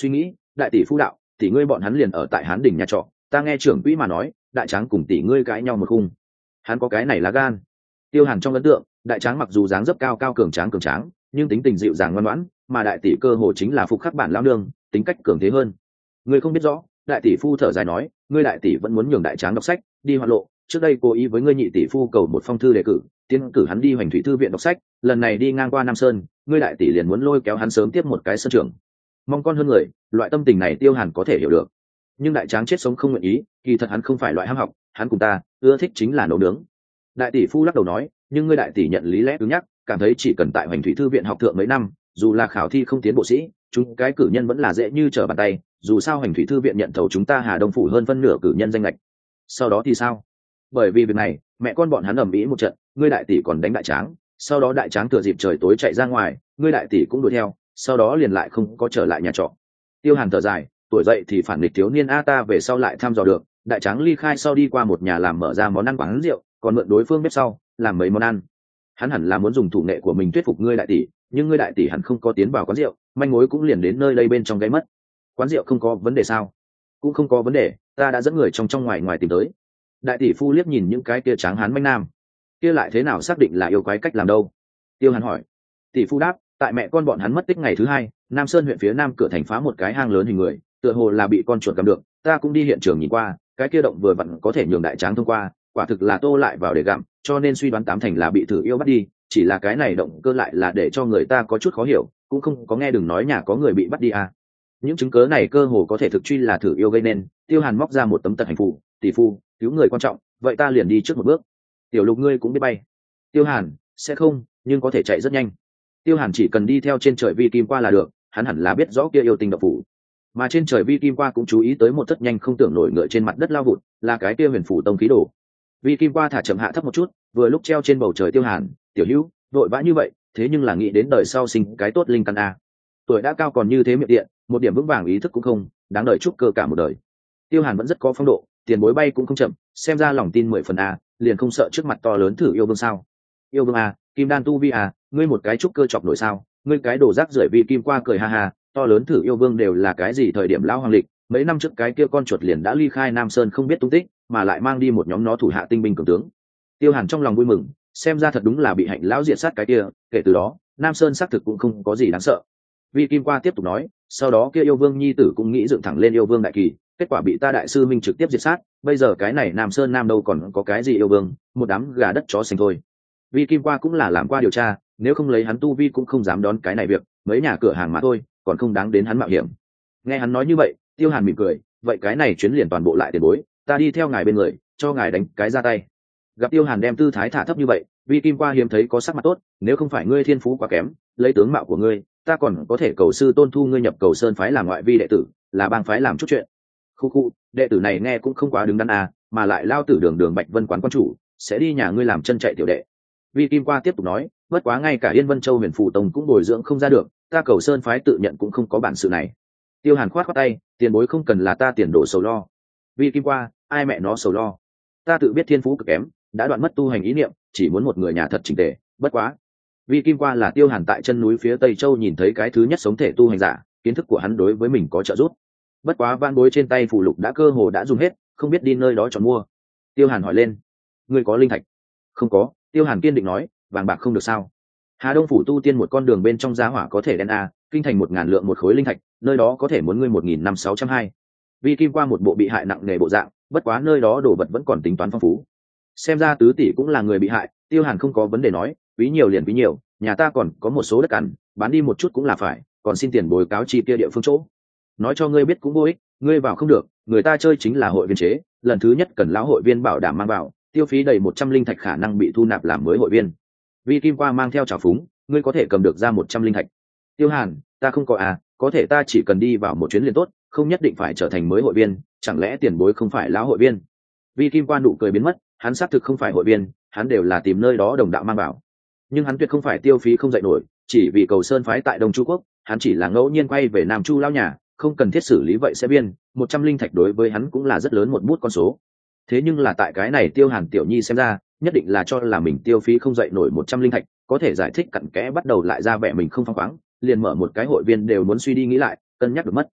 đại tỷ phu đạo, tỷ ngươi bọn hắn liền ở tại hán đỉnh nhà trọ, ta nghe trưởng quỹ mà nói đại tráng cùng tỷ ngươi cãi nhau một khung. Hắn có cái này lá gan. Tiêu Hàn trong ấn tượng, đại tráng mặc dù dáng dấp cao cao cường tráng cường tráng, nhưng tính tình dịu dàng ngoan ngoãn, mà đại tỷ cơ hồ chính là phục khắc bản lão nương, tính cách cường thế hơn. Ngươi không biết rõ, đại tỷ phu thở dài nói, ngươi đại tỷ vẫn muốn nhường đại tráng đọc sách, đi hoạn lộ, trước đây cố ý với ngươi nhị tỷ phu cầu một phong thư đề cử, tiến cử hắn đi Hoành Thủy thư viện đọc sách, lần này đi ngang qua Nam Sơn, ngươi đại tỷ liền muốn lôi kéo hắn sớm tiếp một cái sân trưởng. Mong con hơn người, loại tâm tình này Tiêu Hàn có thể hiểu được. Nhưng đại tráng chết sống không nguyện ý, kỳ thật hắn không phải loại ham học, hắn cùng ta ưa thích chính là nấu nướng. Đại tỷ phu lắc đầu nói, nhưng ngươi đại tỷ nhận lý lẽ cứng nhắc, cảm thấy chỉ cần tại Hoành Thủy thư viện học thượng mấy năm, dù là khảo thi không tiến bộ sĩ, chúng cái cử nhân vẫn là dễ như trở bàn tay, dù sao Hoành Thủy thư viện nhận thầu chúng ta Hà Đông phủ hơn phân nửa cử nhân danh lệch. Sau đó thì sao? Bởi vì việc này, mẹ con bọn hắn ầm ĩ một trận, ngươi đại tỷ còn đánh đại tráng, sau đó đại tráng thừa dịp trời tối chạy ra ngoài, ngươi đại tỷ cũng đuổi theo, sau đó liền lại không có trở lại nhà trọ. Tiêu Hàn thở dài, tuổi dậy thì phản nghịch thiếu niên a ta về sau lại thăm dò được, đại tráng ly khai sau đi qua một nhà làm mở ra món ăn quán rượu, còn mượn đối phương bếp sau làm mấy món ăn. Hắn hẳn là muốn dùng thủ nghệ của mình thuyết phục ngươi đại tỷ, nhưng ngươi đại tỷ hẳn không có tiến vào quán rượu, manh mối cũng liền đến nơi đây bên trong gáy mất. Quán rượu không có vấn đề sao? Cũng không có vấn đề, ta đã dẫn người trong trong ngoài ngoài tìm tới. Đại tỷ phu liếc nhìn những cái kia tráng hán manh nam, kia lại thế nào xác định là yêu quái cách làm đâu? Tiêu Hàn hỏi. Tỷ phu đáp, tại mẹ con bọn hắn mất tích ngày thứ hai, Nam Sơn huyện phía nam cửa thành phá một cái hang lớn hình người, tựa hồ là bị con chuột cầm được, ta cũng đi hiện trường nhìn qua, cái kia động vừa vặn có thể nhường đại tráng thông qua, quả thực là tô lại vào để gặm, cho nên suy đoán tám thành là bị thử yêu bắt đi, chỉ là cái này động cơ lại là để cho người ta có chút khó hiểu, cũng không có nghe đừng nói nhà có người bị bắt đi à. Những chứng cớ này cơ hồ có thể thực truy là thử yêu gây nên. Tiêu Hàn móc ra một tấm tật hành phù, tỷ phu cứu người quan trọng, vậy ta liền đi trước một bước. Tiểu Lục ngươi cũng biết bay. Tiêu Hàn sẽ không, nhưng có thể chạy rất nhanh. Tiêu Hàn chỉ cần đi theo trên trời vi kim qua là được, hắn hẳn là biết rõ kia yêu tinh độc phủ. Mà trên trời vi kim qua cũng chú ý tới một thất nhanh không tưởng nổi ngựa trên mặt đất lao vụt, là cái kia huyền phủ tông khí đồ. Vi kim qua thả chậm hạ thấp một chút, vừa lúc treo trên bầu trời. Tiêu Hàn, tiểu hữu, vội vã như vậy, thế nhưng là nghĩ đến đời sau sinh cái tốt linh căn a. Tuổi đã cao còn như thế miệng điện, một điểm vững vàng ý thức cũng không, đáng đời chúc cơ cả một đời. Tiêu Hàn vẫn rất có phong độ, tiền bối bay cũng không chậm, xem ra lòng tin mười phần a, liền không sợ trước mặt to lớn thử yêu vương sao? Yêu vương a, kim đan tu vi a, ngươi một cái chúc cơ chọc nổi sao? Ngươi cái đồ rác rưởi. Vi kim qua cười ha ha, to lớn thử yêu vương đều là cái gì thời điểm lão hoàng lịch, mấy năm trước cái kia con chuột liền đã ly khai Nam Sơn không biết tung tích, mà lại mang đi một nhóm nó thủ hạ tinh binh cường tướng. Tiêu Hàn trong lòng vui mừng, xem ra thật đúng là bị hạnh lão diệt sát cái kia, kể từ đó Nam Sơn xác thực cũng không có gì đáng sợ. Vi kim qua tiếp tục nói, sau đó kia yêu vương nhi tử cũng nghĩ dựng thẳng lên yêu vương đại kỳ, kết quả bị ta đại sư minh trực tiếp diệt sát, bây giờ cái này Nam Sơn Nam đâu còn có cái gì yêu vương, một đám gà đất chó xanh thôi. Vi kim qua cũng là làm qua điều tra, nếu không lấy hắn tu vi cũng không dám đón cái này việc, mấy nhà cửa hàng mà thôi, còn không đáng đến hắn mạo hiểm. Nghe hắn nói như vậy, Tiêu Hàn mỉm cười, vậy cái này chuyến liền toàn bộ lại tiền bối, ta đi theo ngài bên người, cho ngài đánh cái ra tay. Gặp Tiêu Hàn đem tư thái thả thấp như vậy, Vi kim qua hiếm thấy có sắc mặt tốt, nếu không phải ngươi thiên phú quá kém, lấy tướng mạo của ngươi, ta còn có thể cầu sư tôn thu ngươi nhập Cầu Sơn phái làm ngoại vi đệ tử, là bang phái làm chút chuyện. Khu khu, đệ tử này nghe cũng không quá đứng đắn à, mà lại lao tử đường đường Bạch Vân quán quan chủ, sẽ đi nhà ngươi làm chân chạy tiểu đệ. Vi kim qua tiếp tục nói, bất quá ngay cả Yên Vân Châu Huyền Phù Tông cũng bồi dưỡng không ra được, ta Cầu Sơn phái tự nhận cũng không có bản sự này. Tiêu Hàn khoát khoát tay, tiền bối không cần là ta tiền đổ sầu lo. Vi kim qua, ai mẹ nó sầu lo? Ta tự biết thiên phú cực kém, đã đoạn mất tu hành ý niệm, chỉ muốn một người nhà thật chỉnh tề, bất quá. Vi kim qua là Tiêu Hàn tại chân núi phía Tây Châu nhìn thấy cái thứ nhất sống thể tu hành giả, kiến thức của hắn đối với mình có trợ giúp. Bất quá van bối trên tay phù lục đã cơ hồ đã dùng hết, không biết đi nơi đó chọn mua. Tiêu Hàn hỏi lên, ngươi có linh thạch? Không có. Tiêu Hàn kiên định nói, vàng bạc không được sao? Hà Đông phủ tu tiên một con đường bên trong giá hỏa có thể đen a, kinh thành một ngàn lượng một khối linh thạch, nơi đó có thể muốn ngươi một nghìn năm sáu trăm hai. Vi kim qua một bộ bị hại nặng nề bộ dạng, bất quá nơi đó đồ vật vẫn còn tính toán phong phú. Xem ra tứ tỷ cũng là người bị hại. Tiêu Hàn không có vấn đề nói, quý nhiều liền quý nhiều, nhà ta còn có một số đất cằn, bán đi một chút cũng là phải, còn xin tiền bồi cáo chi kia địa phương chỗ. Nói cho ngươi biết cũng vô ích, ngươi vào không được, người ta chơi chính là hội viên chế, lần thứ nhất cần lão hội viên bảo đảm mang vào, tiêu phí đầy một trăm linh thạch khả năng bị thu nạp làm mới hội viên. Vi kim qua mang theo trào phúng, ngươi có thể cầm được ra một trăm linh thạch. Tiêu Hàn, ta không có à, có thể ta chỉ cần đi vào một chuyến liền tốt, không nhất định phải trở thành mới hội viên, chẳng lẽ tiền bối không phải lão hội viên? Vi kim qua nụ cười biến mất, hắn xác thực không phải hội viên, hắn đều là tìm nơi đó đồng đạo mang vào, nhưng hắn tuyệt không phải tiêu phí không dậy nổi, chỉ vì Cầu Sơn phái tại Đông Chu Quốc, hắn chỉ là ngẫu nhiên quay về Nam Chu lao nhà, không cần thiết xử lý vậy sẽ biên, một trăm linh thạch đối với hắn cũng là rất lớn một bút con số. Thế nhưng là tại cái này Tiêu Hàn tiểu nhi xem ra, nhất định là cho là mình tiêu phí không dậy nổi một trăm linh thạch, có thể giải thích cặn kẽ bắt đầu lại ra vẻ mình không phăng khoáng, liền mở một cái hội viên đều muốn suy đi nghĩ lại, cân nhắc được mất.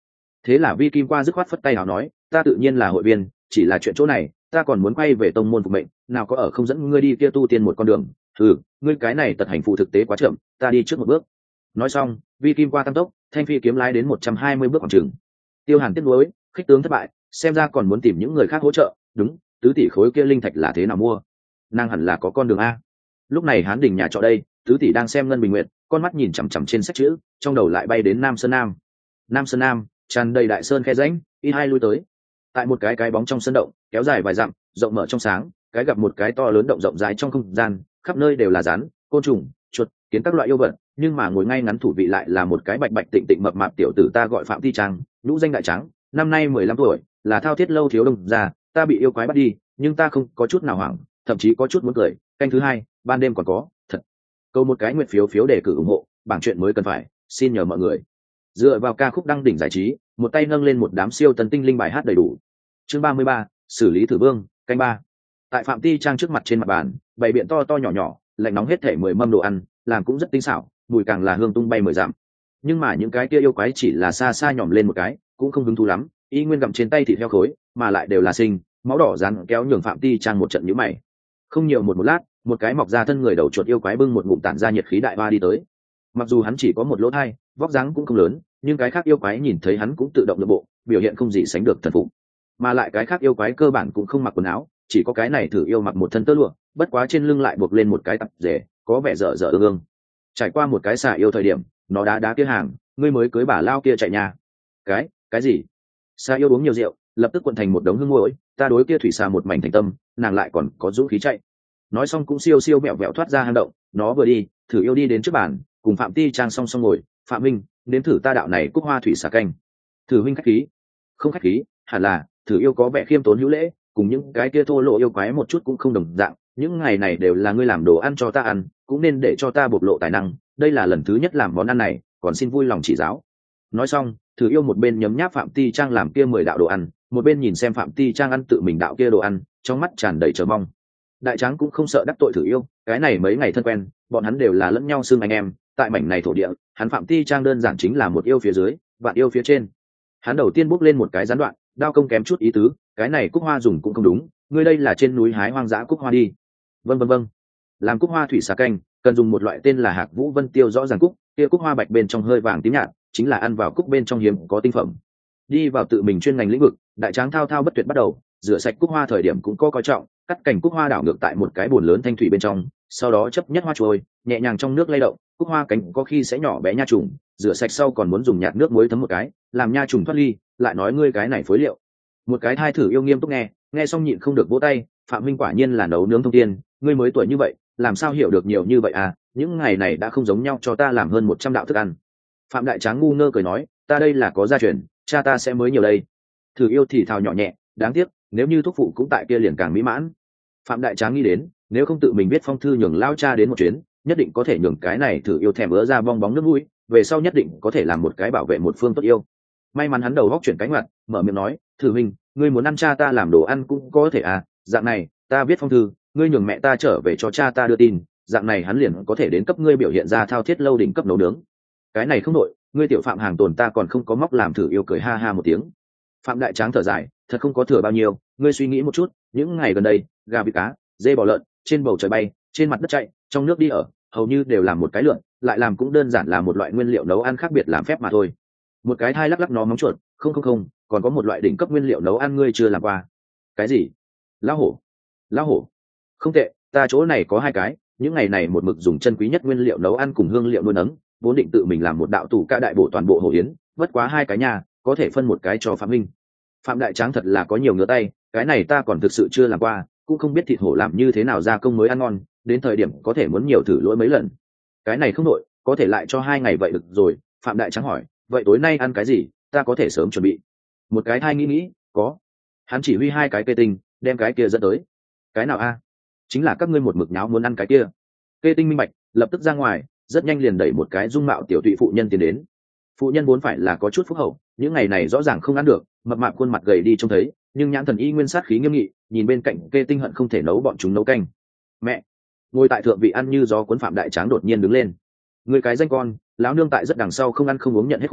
Thế là Vi Kim qua dứt khoát phất tay hào nói, ta tự nhiên là hội viên, chỉ là chuyện chỗ này ta còn muốn quay về tông môn phục mệnh, nào có ở không dẫn ngươi đi kia tu tiên một con đường. Ừ, ngươi cái này tật hành phụ thực tế quá chậm, ta đi trước một bước. Nói xong, Vi Kim qua tăng tốc, thanh phi kiếm lái đến một trăm hai mươi bước khoảng chừng. Tiêu Hàn tiếc nuối, khích tướng thất bại, xem ra còn muốn tìm những người khác hỗ trợ. Đúng, tứ tỷ khối kia linh thạch là thế nào mua? Nàng hẳn là có con đường a. Lúc này Hán Đình nhà trọ đây, tứ tỷ đang xem ngân bình nguyện, con mắt nhìn chằm chằm trên sách chữ, trong đầu lại bay đến Nam Sơn Nam. Nam Sơn Nam, tràn đầy đại sơn khe rãnh, ít hai lui tới. Tại một cái cái bóng trong sân động, kéo dài vài dặm, rộng mở trong sáng, cái gặp một cái to lớn động rộng rãi trong không gian, khắp nơi đều là rắn, côn trùng, chuột, kiến các loại yêu vật, nhưng mà ngồi ngay ngắn thủ vị lại là một cái bạch bạch tịnh tịnh mập mạp tiểu tử, ta gọi Phạm Ti Trang, nhũ danh đại trắng, năm nay mười lăm tuổi, là Thao Thiết lâu thiếu đông gia, ta bị yêu quái bắt đi, nhưng ta không có chút nào hoảng, thậm chí có chút muốn cười. Canh thứ hai, ban đêm còn có, thật. Câu một cái nguyện phiếu phiếu để cử ủng hộ, bảng chuyện mới cần phải, xin nhờ mọi người. Dựa vào ca khúc đăng đỉnh giải trí, một tay nâng lên một đám siêu tần tinh linh bài hát đầy đủ. Chương ba mươi ba, xử lý thử vương, canh ba. Tại Phạm Ti Trang trước mặt trên mặt bàn, bày biện to to nhỏ nhỏ, lạnh nóng hết thể mười mâm đồ ăn, làm cũng rất tinh xảo, mùi càng là hương tung bay mười dặm. Nhưng mà những cái kia yêu quái chỉ là xa xa nhòm lên một cái, cũng không hứng thú lắm, y nguyên gặm trên tay thịt heo khối, mà lại đều là sinh, máu đỏ rán kéo nhường Phạm Ti Trang một trận nhíu mày. Không nhiều một một lát, một cái mọc ra thân người đầu chuột yêu quái bưng một ngụm tản ra nhiệt khí đại hoa đi tới. Mặc dù hắn chỉ có một lỗ thai, vóc dáng cũng không lớn, nhưng cái khác yêu quái nhìn thấy hắn cũng tự động nội bộ, biểu hiện không gì sánh được thần phục. Mà lại cái khác yêu quái cơ bản cũng không mặc quần áo, chỉ có cái này thử yêu mặc một thân tơ lụa, bất quá trên lưng lại buộc lên một cái tạp dề, có vẻ dở dở ương ương. Trải qua một cái xà yêu thời điểm, nó đá đá kia hàng, ngươi mới cưới bà lao kia chạy nhà. Cái, cái gì? Xà yêu uống nhiều rượu, lập tức quận thành một đống hương muỗi, ta đối kia thủy xà một mảnh thành tâm, nàng lại còn có dũng khí chạy. Nói xong cũng siêu siêu mẹo mẹo thoát ra hang động, nó vừa đi, thử yêu đi đến trước bàn, cùng Phạm Ti Trang song song ngồi, Phạm Minh, nếm thử ta đạo này cúc hoa thủy xà canh. Thử huynh khách khí. Không khách khí, hẳn là, thử yêu có vẻ khiêm tốn hữu lễ, cùng những cái kia thô lộ yêu quái một chút cũng không đồng dạng, những ngày này đều là ngươi làm đồ ăn cho ta ăn, cũng nên để cho ta bộc lộ tài năng, đây là lần thứ nhất làm món ăn này, còn xin vui lòng chỉ giáo. Nói xong, thử yêu một bên nhấm nháp Phạm Ti Trang làm kia mười đạo đồ ăn, một bên nhìn xem Phạm Ti Trang ăn tự mình đạo kia đồ ăn, trong mắt tràn đầy chờ mong. Đại tráng cũng không sợ đắc tội thử yêu, cái này mấy ngày thân quen, bọn hắn đều là lẫn nhau xưng anh em, tại mảnh này thổ địa, hắn Phạm Ti Trang đơn giản chính là một yêu phía dưới, vạn yêu phía trên. Hắn đầu tiên bước lên một cái gián đoạn, đao công kém chút ý tứ, cái này cúc hoa dùng cũng không đúng, ngươi đây là trên núi hái hoang dã cúc hoa đi. Vâng vâng vâng. Làm cúc hoa thủy xà canh, cần dùng một loại tên là Hạc Vũ Vân Tiêu rõ ràng cúc, kia cúc hoa bạch bên trong hơi vàng tím nhạt, chính là ăn vào cúc bên trong hiếm có tinh phẩm. Đi vào tự mình chuyên ngành lĩnh vực, đại tráng thao thao bất tuyệt bắt đầu, rửa sạch cúc hoa thời điểm cũng có coi trọng, cắt cành cúc hoa đảo ngược tại một cái bồn lớn thanh thủy bên trong, sau đó chấp nhất hoa trôi, nhẹ nhàng trong nước lay động, cúc hoa cánh có khi sẽ nhỏ bé nha trùng, rửa sạch sau còn muốn dùng nhạt nước muối thấm một cái, làm nha trùng thoát ly, lại nói ngươi cái này phối liệu. Một cái thai thử yêu nghiêm túc nghe, nghe xong nhịn không được vỗ tay, Phạm Minh quả nhiên là nấu nướng thông tiên, ngươi mới tuổi như vậy, làm sao hiểu được nhiều như vậy à, những ngày này đã không giống nhau, cho ta làm hơn một trăm đạo thức ăn. Phạm đại tráng ngu ngơ cười nói, ta đây là có gia truyền, cha ta sẽ mới nhiều đây. Thử yêu thì thào nhỏ nhẹ, đáng tiếc, nếu như thúc phụ cũng tại kia liền càng mỹ mãn. Phạm đại tráng nghĩ đến, nếu không tự mình viết phong thư nhường lao cha đến một chuyến, nhất định có thể nhường cái này thử yêu thèm ứa ra bong bóng nước mũi, về sau nhất định có thể làm một cái bảo vệ một phương tốt yêu. May mắn hắn đầu góc chuyển cánh mặt, mở miệng nói, thử minh, ngươi muốn ăn cha ta làm đồ ăn cũng có thể à, dạng này, ta viết phong thư, ngươi nhường mẹ ta trở về cho cha ta đưa tin, dạng này hắn liền có thể đến cấp ngươi biểu hiện ra Thao Thiết lâu đỉnh cấp nấu nướng. Cái này không nội, ngươi tiểu Phạm hàng tồn ta còn không có móc làm thử yêu cười ha ha một tiếng. Phạm đại tráng thở dài, thật không có thừa bao nhiêu, ngươi suy nghĩ một chút, những ngày gần đây, gà vịt cá, dê bò lợn, trên bầu trời bay, trên mặt đất chạy, trong nước đi ở, hầu như đều làm một cái lượn, lại làm cũng đơn giản là một loại nguyên liệu nấu ăn khác biệt làm phép mà thôi. Một cái thai lắc lắc nó móng chuột, không không không, còn có một loại đỉnh cấp nguyên liệu nấu ăn ngươi chưa làm qua. Cái gì? Lão hổ. Lão hổ. Không tệ, ta chỗ này có hai cái, những ngày này một mực dùng chân quý nhất nguyên liệu nấu ăn cùng hương liệu nuôi nấng, vốn định tự mình làm một đạo tủ ca đại bổ toàn bộ hổ yến, bất quá hai cái nhà, có thể phân một cái cho Phạm Minh. Phạm đại tráng thật là có nhiều ngứa tay, cái này ta còn thực sự chưa làm qua, cũng không biết thịt hổ làm như thế nào gia công mới ăn ngon, đến thời điểm có thể muốn nhiều thử lỗi mấy lần. Cái này không nội, có thể lại cho hai ngày vậy được rồi. Phạm đại tráng hỏi, vậy tối nay ăn cái gì, ta có thể sớm chuẩn bị. Một cái thai nghĩ nghĩ, có. Hắn chỉ huy hai cái kê tinh, đem cái kia dẫn tới. Cái nào a? Chính là các ngươi một mực nháo muốn ăn cái kia. Kê tinh minh bạch, lập tức ra ngoài, rất nhanh liền đẩy một cái dung mạo tiểu tụy phụ nhân tiến đến. Phụ nhân vốn phải là có chút phúc hậu, những ngày này rõ ràng không ăn được, mập mạp khuôn mặt gầy đi trông thấy, nhưng nhãn thần y nguyên sát khí nghiêm nghị, nhìn bên cạnh kê tinh hận không thể nấu bọn chúng nấu canh. Mẹ! Ngồi tại thượng vị ăn như gió cuốn Phạm đại tráng đột nhiên đứng lên. Người cái danh con, lão nương tại rất đằng sau không ăn không uống nhận hết khổ,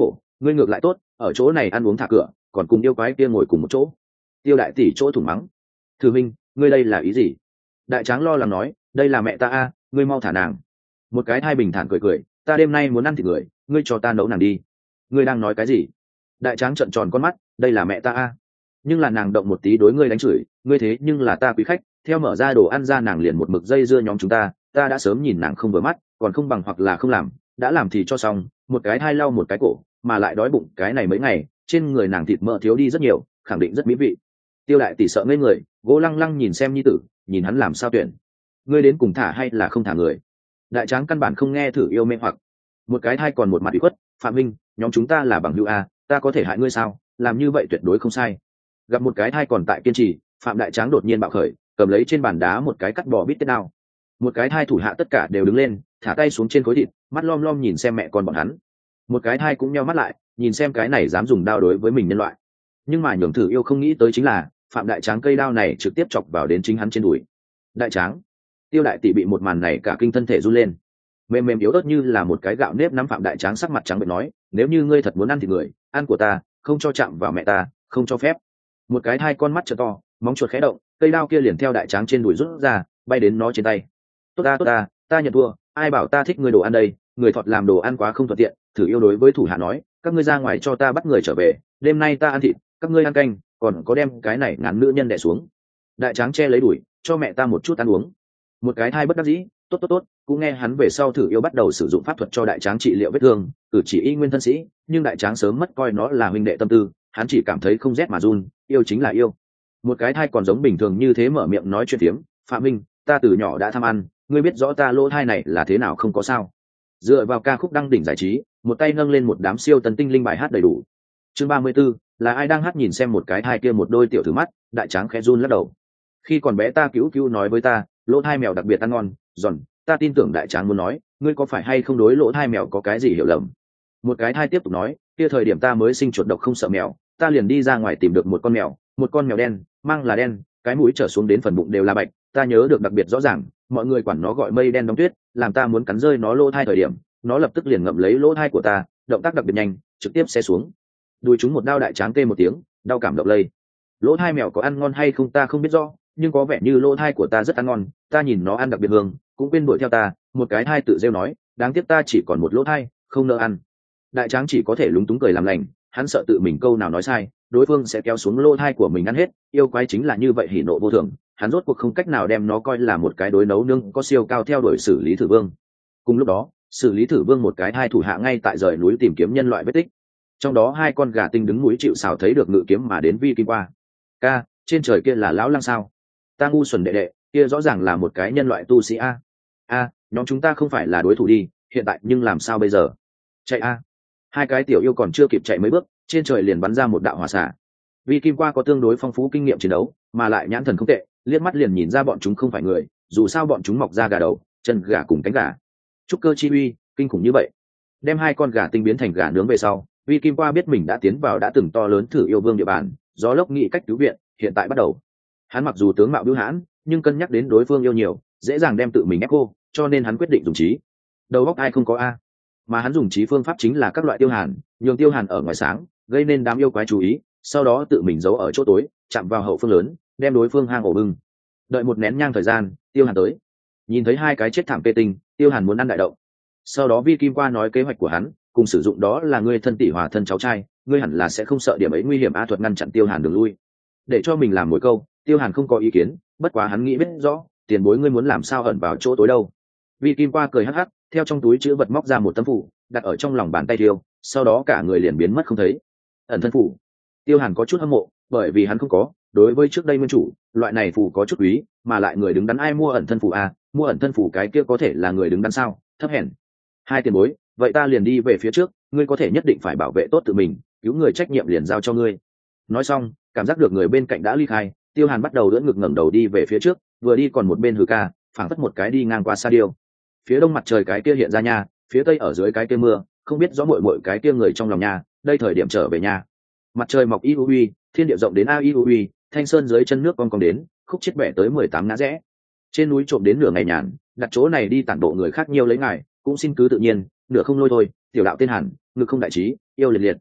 ngươi ngược lại tốt, ở chỗ này ăn uống thả cửa, còn cùng yêu quái kia ngồi cùng một chỗ. Tiêu đại tỷ chỗ thủng mắng. Thử minh, ngươi đây là ý gì? Đại tráng lo lắng nói, đây là mẹ ta a, ngươi mau thả nàng. Một cái thai bình thản cười cười, ta đêm nay muốn ăn thịt người, ngươi cho ta nấu nàng đi. Ngươi đang nói cái gì? Đại tráng trợn tròn con mắt, đây là mẹ ta a. Nhưng là nàng động một tí đối ngươi đánh chửi, ngươi thế nhưng là ta quý khách, theo mở ra đồ ăn ra nàng liền một mực dây dưa nhóm chúng ta, ta đã sớm nhìn nàng không vừa mắt, còn không bằng hoặc là không làm, đã làm thì cho xong, một cái thai lau một cái cổ, mà lại đói bụng cái này mấy ngày, trên người nàng thịt mỡ thiếu đi rất nhiều, khẳng định rất mỹ vị. Tiêu đại tỷ sợ ngây người, gỗ lăng lăng nhìn xem nhi tử, nhìn hắn làm sao tuyển. Ngươi đến cùng thả hay là không thả người? Đại tráng căn bản không nghe thử yêu mê hoặc. Một cái thai còn một mặt ủy khuất, Phạm Minh, nhóm chúng ta là bằng hữu a, ta có thể hại ngươi sao? Làm như vậy tuyệt đối không sai. Gặp một cái thai còn tại kiên trì, Phạm đại tráng đột nhiên bạo khởi, cầm lấy trên bàn đá một cái cắt bò bít tết đao. Một cái thai thủ hạ tất cả đều đứng lên, thả tay xuống trên khối thịt, mắt lom lom nhìn xem mẹ con bọn hắn. Một cái thai cũng nheo mắt lại, nhìn xem cái này dám dùng đao đối với mình nhân loại. Nhưng mà nhường thử yêu không nghĩ tới chính là Phạm đại tráng cây đao này trực tiếp chọc vào đến chính hắn trên đùi. Đại tráng, Tiêu đại tỷ bị một màn này cả kinh thân thể run lên, mềm mềm yếu ớt như là một cái gạo nếp nắm Phạm đại tráng sắc mặt trắng bệch nói, nếu như ngươi thật muốn ăn thịt người, ăn của ta, không cho chạm vào mẹ ta, không cho phép. Một cái hai con mắt trợ to, móng chuột khẽ động, cây đao kia liền theo đại tráng trên đùi rút ra, bay đến nó trên tay. Tốt ta tốt ta, ta nhận thua, ai bảo ta thích người đồ ăn đây, người thọt làm đồ ăn quá không thuận tiện. Thử yêu đối với thủ hạ nói, các ngươi ra ngoài cho ta bắt người trở về, đêm nay ta ăn thịt, các ngươi ăn canh, còn có đem cái này ngán nữ nhân đè xuống. Đại tráng che lấy đuổi, cho mẹ ta một chút ăn uống. Một cái thai bất đắc dĩ, tốt tốt tốt, cũng nghe hắn về sau thử yêu bắt đầu sử dụng pháp thuật cho đại tráng trị liệu vết thương, cử chỉ y nguyên thân sĩ, nhưng đại tráng sớm mất coi nó là huynh đệ tâm tư, hắn chỉ cảm thấy không rét mà run, yêu chính là yêu. Một cái thai còn giống bình thường như thế mở miệng nói chuyện tiếm, Phạm Minh, ta từ nhỏ đã tham ăn, ngươi biết rõ ta lỗ thai này là thế nào không có sao. Dựa vào ca khúc đăng đỉnh giải trí, một tay nâng lên một đám siêu tần tinh linh bài hát đầy đủ. Chương ba mươi 34, là ai đang hát nhìn xem một cái thai kia một đôi tiểu thử mắt, đại tráng khẽ run lắc đầu. Khi còn bé ta cứu cứu nói với ta, lỗ thai mèo đặc biệt ăn ngon, giòn, ta tin tưởng đại tráng muốn nói, ngươi có phải hay không đối lỗ thai mèo có cái gì hiểu lầm. Một cái thai tiếp tục nói, kia thời điểm ta mới sinh chuột độc không sợ mèo, ta liền đi ra ngoài tìm được một con mèo, một con mèo đen, mang là đen, cái mũi trở xuống đến phần bụng đều là bạch, ta nhớ được đặc biệt rõ ràng, mọi người quản nó gọi mây đen đóng tuyết, làm ta muốn cắn rơi nó lỗ thai thời điểm, nó lập tức liền ngậm lấy lỗ thai của ta, động tác đặc biệt nhanh, trực tiếp xe xuống. Đùi chúng một đao, đại tráng kêu một tiếng, đau cảm động lây. Lỗ thai mèo có ăn ngon hay không ta không biết rõ, nhưng có vẻ như lỗ thai của ta rất ăn ngon, ta nhìn nó ăn đặc biệt hương, cũng quên đuổi theo ta. Một cái thai tự rêu nói, đáng tiếc ta chỉ còn một lỗ thai, không nỡ ăn. Đại tráng chỉ có thể lúng túng cười làm lành, hắn sợ tự mình câu nào nói sai, đối phương sẽ kéo xuống lỗ thai của mình ăn hết. Yêu quái chính là như vậy hỉ nộ vô thường, hắn rốt cuộc không cách nào đem nó coi là một cái đối nấu nương có siêu cao theo đuổi xử lý thử vương. Cùng lúc đó, xử lý thử vương một cái thai thủ hạ ngay tại rời núi tìm kiếm nhân loại vết tích, trong đó hai con gà tinh đứng núi chịu xào thấy được ngự kiếm mà đến vi kim qua. Ca, trên trời kia là lão lăng sao? Ta ngu xuẩn đệ đệ, kia rõ ràng là một cái nhân loại tu sĩ a. A, nhóm chúng ta không phải là đối thủ đi, hiện tại nhưng làm sao bây giờ? Chạy a. Hai cái tiểu yêu còn chưa kịp chạy mấy bước, trên trời liền bắn ra một đạo hỏa xạ. Vi kim qua có tương đối phong phú kinh nghiệm chiến đấu, mà lại nhãn thần không tệ, liếc mắt liền nhìn ra bọn chúng không phải người, dù sao bọn chúng mọc ra gà đầu, chân gà cùng cánh gà. Trúc cơ chi uy, kinh khủng như vậy. Đem hai con gà tinh biến thành gà nướng về sau, Vi kim qua biết mình đã tiến vào đã từng to lớn thử yêu vương địa bàn, gió lốc nghĩ cách cứu viện, hiện tại bắt đầu. Hắn mặc dù tướng mạo bưu hãn, nhưng cân nhắc đến đối phương yêu nhiều, dễ dàng đem tự mình ép cô, cho nên hắn quyết định dùng trí. Đầu óc ai không có a, mà hắn dùng trí phương pháp chính là các loại tiêu hàn, nhường tiêu hàn ở ngoài sáng, gây nên đám yêu quái chú ý, sau đó tự mình giấu ở chỗ tối, chạm vào hậu phương lớn, đem đối phương hang ổ bưng. Đợi một nén nhang thời gian, tiêu hàn tới, nhìn thấy hai cái chết thảm tê tinh, tiêu hàn muốn ăn đại động. Sau đó Vi kim qua nói kế hoạch của hắn, cùng sử dụng đó là ngươi thân tỷ hòa thân cháu trai, ngươi hẳn là sẽ không sợ điểm ấy nguy hiểm a thuật ngăn chặn tiêu hàn đường lui, để cho mình làm mồi câu. Tiêu hàn không có ý kiến, bất quá hắn nghĩ biết rõ tiền bối ngươi muốn làm sao ẩn vào chỗ tối đâu. Vi kim qua cười hắc hắc, theo trong túi chữ vật móc ra một tấm phủ, đặt ở trong lòng bàn tay tiêu, sau đó cả người liền biến mất không thấy. Ẩn thân phủ. Tiêu hàn có chút hâm mộ, bởi vì hắn không có, đối với trước đây nguyên chủ, loại này phủ có chút quý, mà lại người đứng đắn ai mua ẩn thân phủ a, mua ẩn thân phủ cái kia có thể là người đứng đắn sao, thấp hèn. Hai tiền bối, vậy ta liền đi về phía trước, ngươi có thể nhất định phải bảo vệ tốt tự mình, cứu người trách nhiệm liền giao cho ngươi. Nói xong, cảm giác được người bên cạnh đã ly khai, tiêu hàn bắt đầu đỡ ngực ngẩng đầu đi về phía trước, vừa đi còn một bên hừ ca, phảng phất một cái đi ngang qua sa điêu. Phía đông mặt trời cái kia hiện ra nha, phía tây ở dưới cái kia mưa, không biết rõ muội muội cái kia người trong lòng nhà, đây thời điểm trở về nhà. Mặt trời mọc y u uy, thiên địa rộng đến a y u uy, thanh sơn dưới chân nước con con đến, khúc chết bẻ tới mười tám ngã rẽ. Trên núi trộm đến nửa ngày nhàn, đặt chỗ này đi tản bộ người khác nhiều lấy ngài, cũng xin cứ tự nhiên, nửa không lôi thôi. Tiểu đạo tên Hàn, ngực không đại trí, yêu liệt liệt,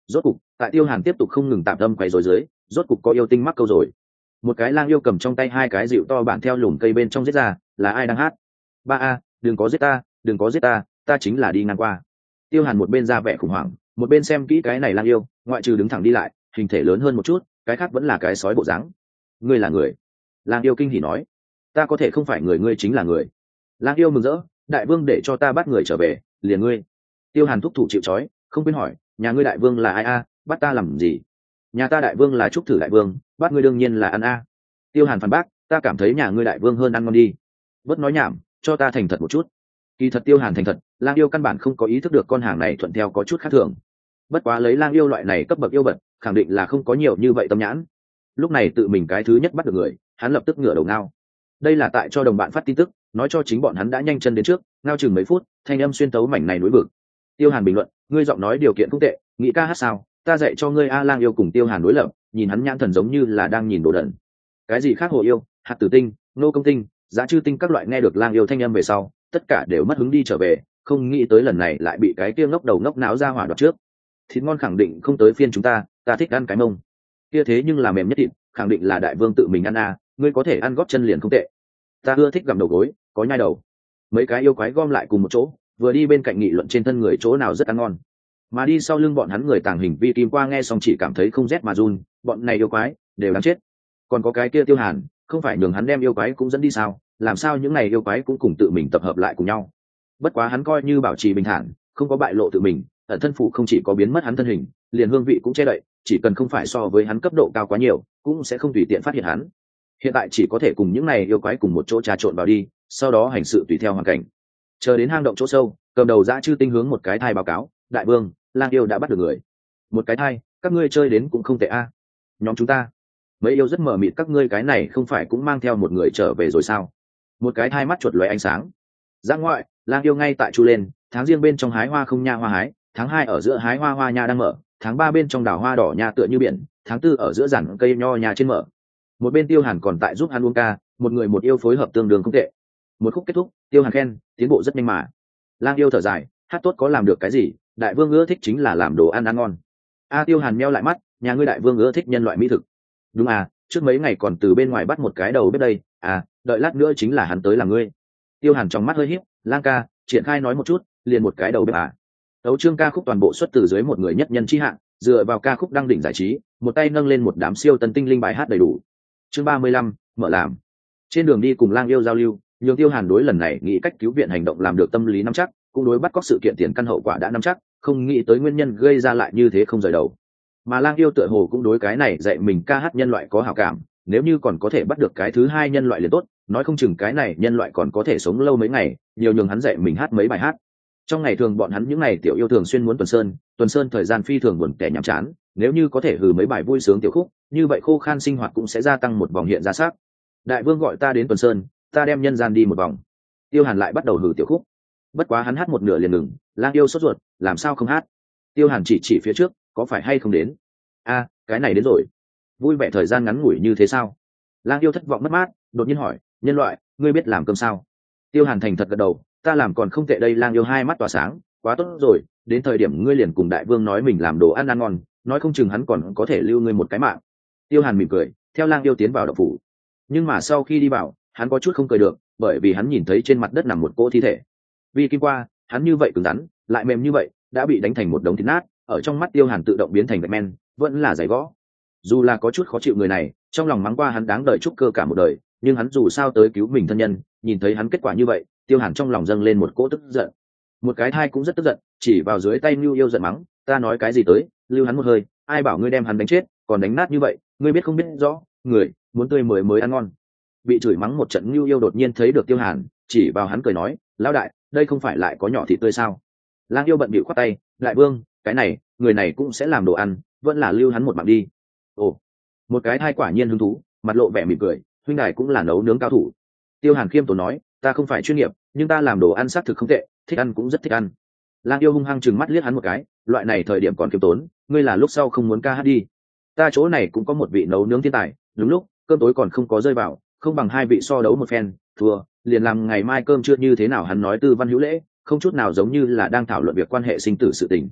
Rốt cục tại Tiêu Hàn tiếp tục không ngừng tạm tâm quay rối dưới, rốt cục có yêu tinh mắc câu rồi. Một cái lang yêu cầm trong tay hai cái dịu to bản theo lùm cây bên trong giết ra, là ai đang hát? Ba a, đừng có giết ta, đừng có giết ta, ta chính là đi ngang qua. Tiêu Hàn một bên ra vẻ khủng hoảng, một bên xem kỹ cái này lang yêu, ngoại trừ đứng thẳng đi lại, hình thể lớn hơn một chút, cái khác vẫn là cái sói bộ dáng. Ngươi là người? Lang yêu kinh hỉ nói. Ta có thể không phải người, ngươi chính là người. Lang yêu mừng rỡ, đại vương để cho ta bắt người trở về, liền ngươi. Tiêu Hàn thúc thủ chịu trói, không quên hỏi, nhà ngươi đại vương là ai a? Bắt ta làm gì? Nhà ta đại vương là Trúc Thử đại vương, bắt ngươi đương nhiên là ăn a. Tiêu Hàn phản bác, ta cảm thấy nhà ngươi đại vương hơn ăn ngon đi. Bớt nói nhảm, cho ta thành thật một chút. Kỳ thật Tiêu Hàn thành thật, lang yêu căn bản không có ý thức được con hàng này thuận theo có chút khác thường. Bất quá lấy lang yêu loại này cấp bậc yêu bật, khẳng định là không có nhiều như vậy tâm nhãn. Lúc này tự mình cái thứ nhất bắt được người, hắn lập tức ngửa đầu ngao. Đây là tại cho đồng bạn phát tin tức, nói cho chính bọn hắn đã nhanh chân đến trước, ngao chừng mấy phút, thanh âm xuyên tấu mảnh này núi vực. Tiêu Hàn bình luận, ngươi giọng nói điều kiện không tệ, nghĩ ca hát sao? Ta dạy cho ngươi a. Lang yêu cùng Tiêu Hàn đối lập, nhìn hắn nhãn thần giống như là đang nhìn đồ đần. Cái gì khác hồ yêu, hạt tử tinh, nô công tinh, giá chư tinh các loại nghe được lang yêu thanh âm về sau, tất cả đều mất hứng đi trở về, không nghĩ tới lần này lại bị cái kia ngốc đầu ngốc não ra hỏa đoạt trước. Thịt ngon khẳng định không tới phiên chúng ta, ta thích ăn cái mông. Kia thế nhưng là mềm nhất thịt, khẳng định là đại vương tự mình ăn a, ngươi có thể ăn gót chân liền không tệ. Ta ưa thích gặm đầu gối, có nhai đầu. Mấy cái yêu quái gom lại cùng một chỗ, vừa đi bên cạnh nghị luận trên thân người chỗ nào rất ăn ngon. Mà đi sau lưng bọn hắn người tàng hình vi kim qua nghe xong chỉ cảm thấy không rét mà run, bọn này yêu quái đều đáng chết. Còn có cái kia Tiêu Hàn, không phải nhường hắn đem yêu quái cũng dẫn đi sao? Làm sao những này yêu quái cũng cùng tự mình tập hợp lại cùng nhau? Bất quá hắn coi như bảo trì bình thản, không có bại lộ tự mình, ẩn thân phụ không chỉ có biến mất hắn thân hình, liền hương vị cũng che đậy, chỉ cần không phải so với hắn cấp độ cao quá nhiều, cũng sẽ không tùy tiện phát hiện hắn. Hiện tại chỉ có thể cùng những này yêu quái cùng một chỗ trà trộn vào đi, sau đó hành sự tùy theo hoàn cảnh. Chờ đến hang động chỗ sâu, cầm đầu dã chư tinh hướng một cái thai báo cáo, đại vương, lang yêu đã bắt được người. Một cái thai, các ngươi chơi đến cũng không tệ a. Nhóm chúng ta, mấy yêu rất mờ mịt, các ngươi cái này không phải cũng mang theo một người trở về rồi sao? Một cái thai mắt chuột lóe ánh sáng. Giã ngoại, lang yêu ngay tại chu lên, tháng riêng bên trong hái hoa không nha hoa hái, tháng hai ở giữa hái hoa hoa nha đang mở, tháng ba bên trong đào hoa đỏ nha tựa như biển, tháng tư ở giữa giản cây nho nha trên mở. Một bên Tiêu Hàn còn tại giúp hắn uống ca, một người một yêu phối hợp tương đương không tệ. Một khúc kết thúc, Tiêu Hàn khen, tiến bộ rất nhanh mà. Lang yêu thở dài, hát tốt có làm được cái gì, đại vương ưa thích chính là làm đồ ăn ăn ngon. A Tiêu Hàn meo lại mắt, nhà ngươi đại vương ưa thích nhân loại mỹ thực. Đúng à, trước mấy ngày còn từ bên ngoài bắt một cái đầu bếp đây, à, đợi lát nữa chính là hắn tới làm ngươi. Tiêu Hàn trong mắt hơi híp, Lang ca, triển khai nói một chút, liền một cái đầu bếp à. Đấu chương ca khúc toàn bộ xuất từ dưới một người nhất nhân chi hạng, dựa vào ca khúc đăng đỉnh giải trí, một tay nâng lên một đám siêu tân tinh linh bài hát đầy đủ. Chương ba mươi lăm, mở làm. Trên đường đi cùng lang yêu giao lưu, nhường Tiêu Hàn đối lần này nghĩ cách cứu viện hành động làm được tâm lý nắm chắc, cũng đối bắt cóc sự kiện tiền căn hậu quả đã nắm chắc, không nghĩ tới nguyên nhân gây ra lại như thế không rời đầu. Mà lang yêu tựa hồ cũng đối cái này dạy mình ca hát nhân loại có hảo cảm, nếu như còn có thể bắt được cái thứ hai nhân loại liền tốt, nói không chừng cái này nhân loại còn có thể sống lâu mấy ngày, nhiều nhường hắn dạy mình hát mấy bài hát. Trong ngày thường bọn hắn những ngày tiểu yêu thường xuyên muốn tuần sơn, tuần sơn thời gian phi thường buồn tẻ nhàm chán, nếu như có thể hừ mấy bài vui sướng tiểu khúc, như vậy khô khan sinh hoạt cũng sẽ gia tăng một vòng hiện ra sắc. Đại vương gọi ta đến tuần sơn, ta đem nhân gian đi một vòng. Tiêu Hàn lại bắt đầu hừ tiểu khúc. Bất quá hắn hát một nửa liền ngừng, lang yêu sốt ruột, làm sao không hát? Tiêu Hàn chỉ chỉ phía trước, có phải hay không đến? A, cái này đến rồi. Vui vẻ thời gian ngắn ngủi như thế sao? Lang yêu thất vọng mất mát, đột nhiên hỏi, nhân loại, ngươi biết làm cơm sao? Tiêu Hàn thành thật gật đầu, ta làm còn không tệ đây. Lang yêu hai mắt tỏa sáng, quá tốt rồi, đến thời điểm ngươi liền cùng đại vương nói mình làm đồ ăn ăn ngon, nói không chừng hắn còn có thể lưu ngươi một cái mạng. Tiêu Hàn mỉm cười, theo lang yêu tiến vào động phủ. Nhưng mà sau khi đi vào, hắn có chút không cười được, bởi vì hắn nhìn thấy trên mặt đất nằm một cỗ thi thể. Vì kim qua, hắn như vậy cứng rắn, lại mềm như vậy, đã bị đánh thành một đống thịt nát, ở trong mắt Tiêu Hàn tự động biến thành gạch men, vẫn là giày gõ. Dù là có chút khó chịu người này, trong lòng mắng qua hắn đáng đời trúc cơ cả một đời, nhưng hắn dù sao tới cứu mình thân nhân, nhìn thấy hắn kết quả như vậy, Tiêu Hàn trong lòng dâng lên một cỗ tức giận. Một cái thai cũng rất tức giận, chỉ vào dưới tay Nưu Yêu giận mắng, ta nói cái gì tới, lưu hắn một hơi, ai bảo ngươi đem hắn đánh chết, còn đánh nát như vậy, ngươi biết không biết rõ, người muốn tươi mới mới ăn ngon. Bị chửi mắng một trận, Nưu Yêu đột nhiên thấy được Tiêu Hàn, chỉ vào hắn cười nói, lão đại, đây không phải lại có nhỏ thịt tươi sao? Lang yêu bận bịu khoát tay, đại vương, cái này, người này cũng sẽ làm đồ ăn, vẫn là lưu hắn một mạng đi. Ồ, một cái thai quả nhiên hứng thú, mặt lộ vẻ mỉm cười, huynh đài cũng là nấu nướng cao thủ. Tiêu Hàn khiêm tốn nói, ta không phải chuyên nghiệp, nhưng ta làm đồ ăn xác thực không tệ, thích ăn cũng rất thích ăn. Lang yêu hung hăng chừng mắt liếc hắn một cái, loại này thời điểm còn khiêm tốn, ngươi là lúc sau không muốn ca hát đi. Ta chỗ này cũng có một vị nấu nướng thiên tài, đúng lúc cơm tối còn không có rơi vào, không bằng hai vị so đấu một phen, thua liền làm ngày mai cơm trưa như thế nào. Hắn nói tư văn hữu lễ, không chút nào giống như là đang thảo luận việc quan hệ sinh tử sự tình.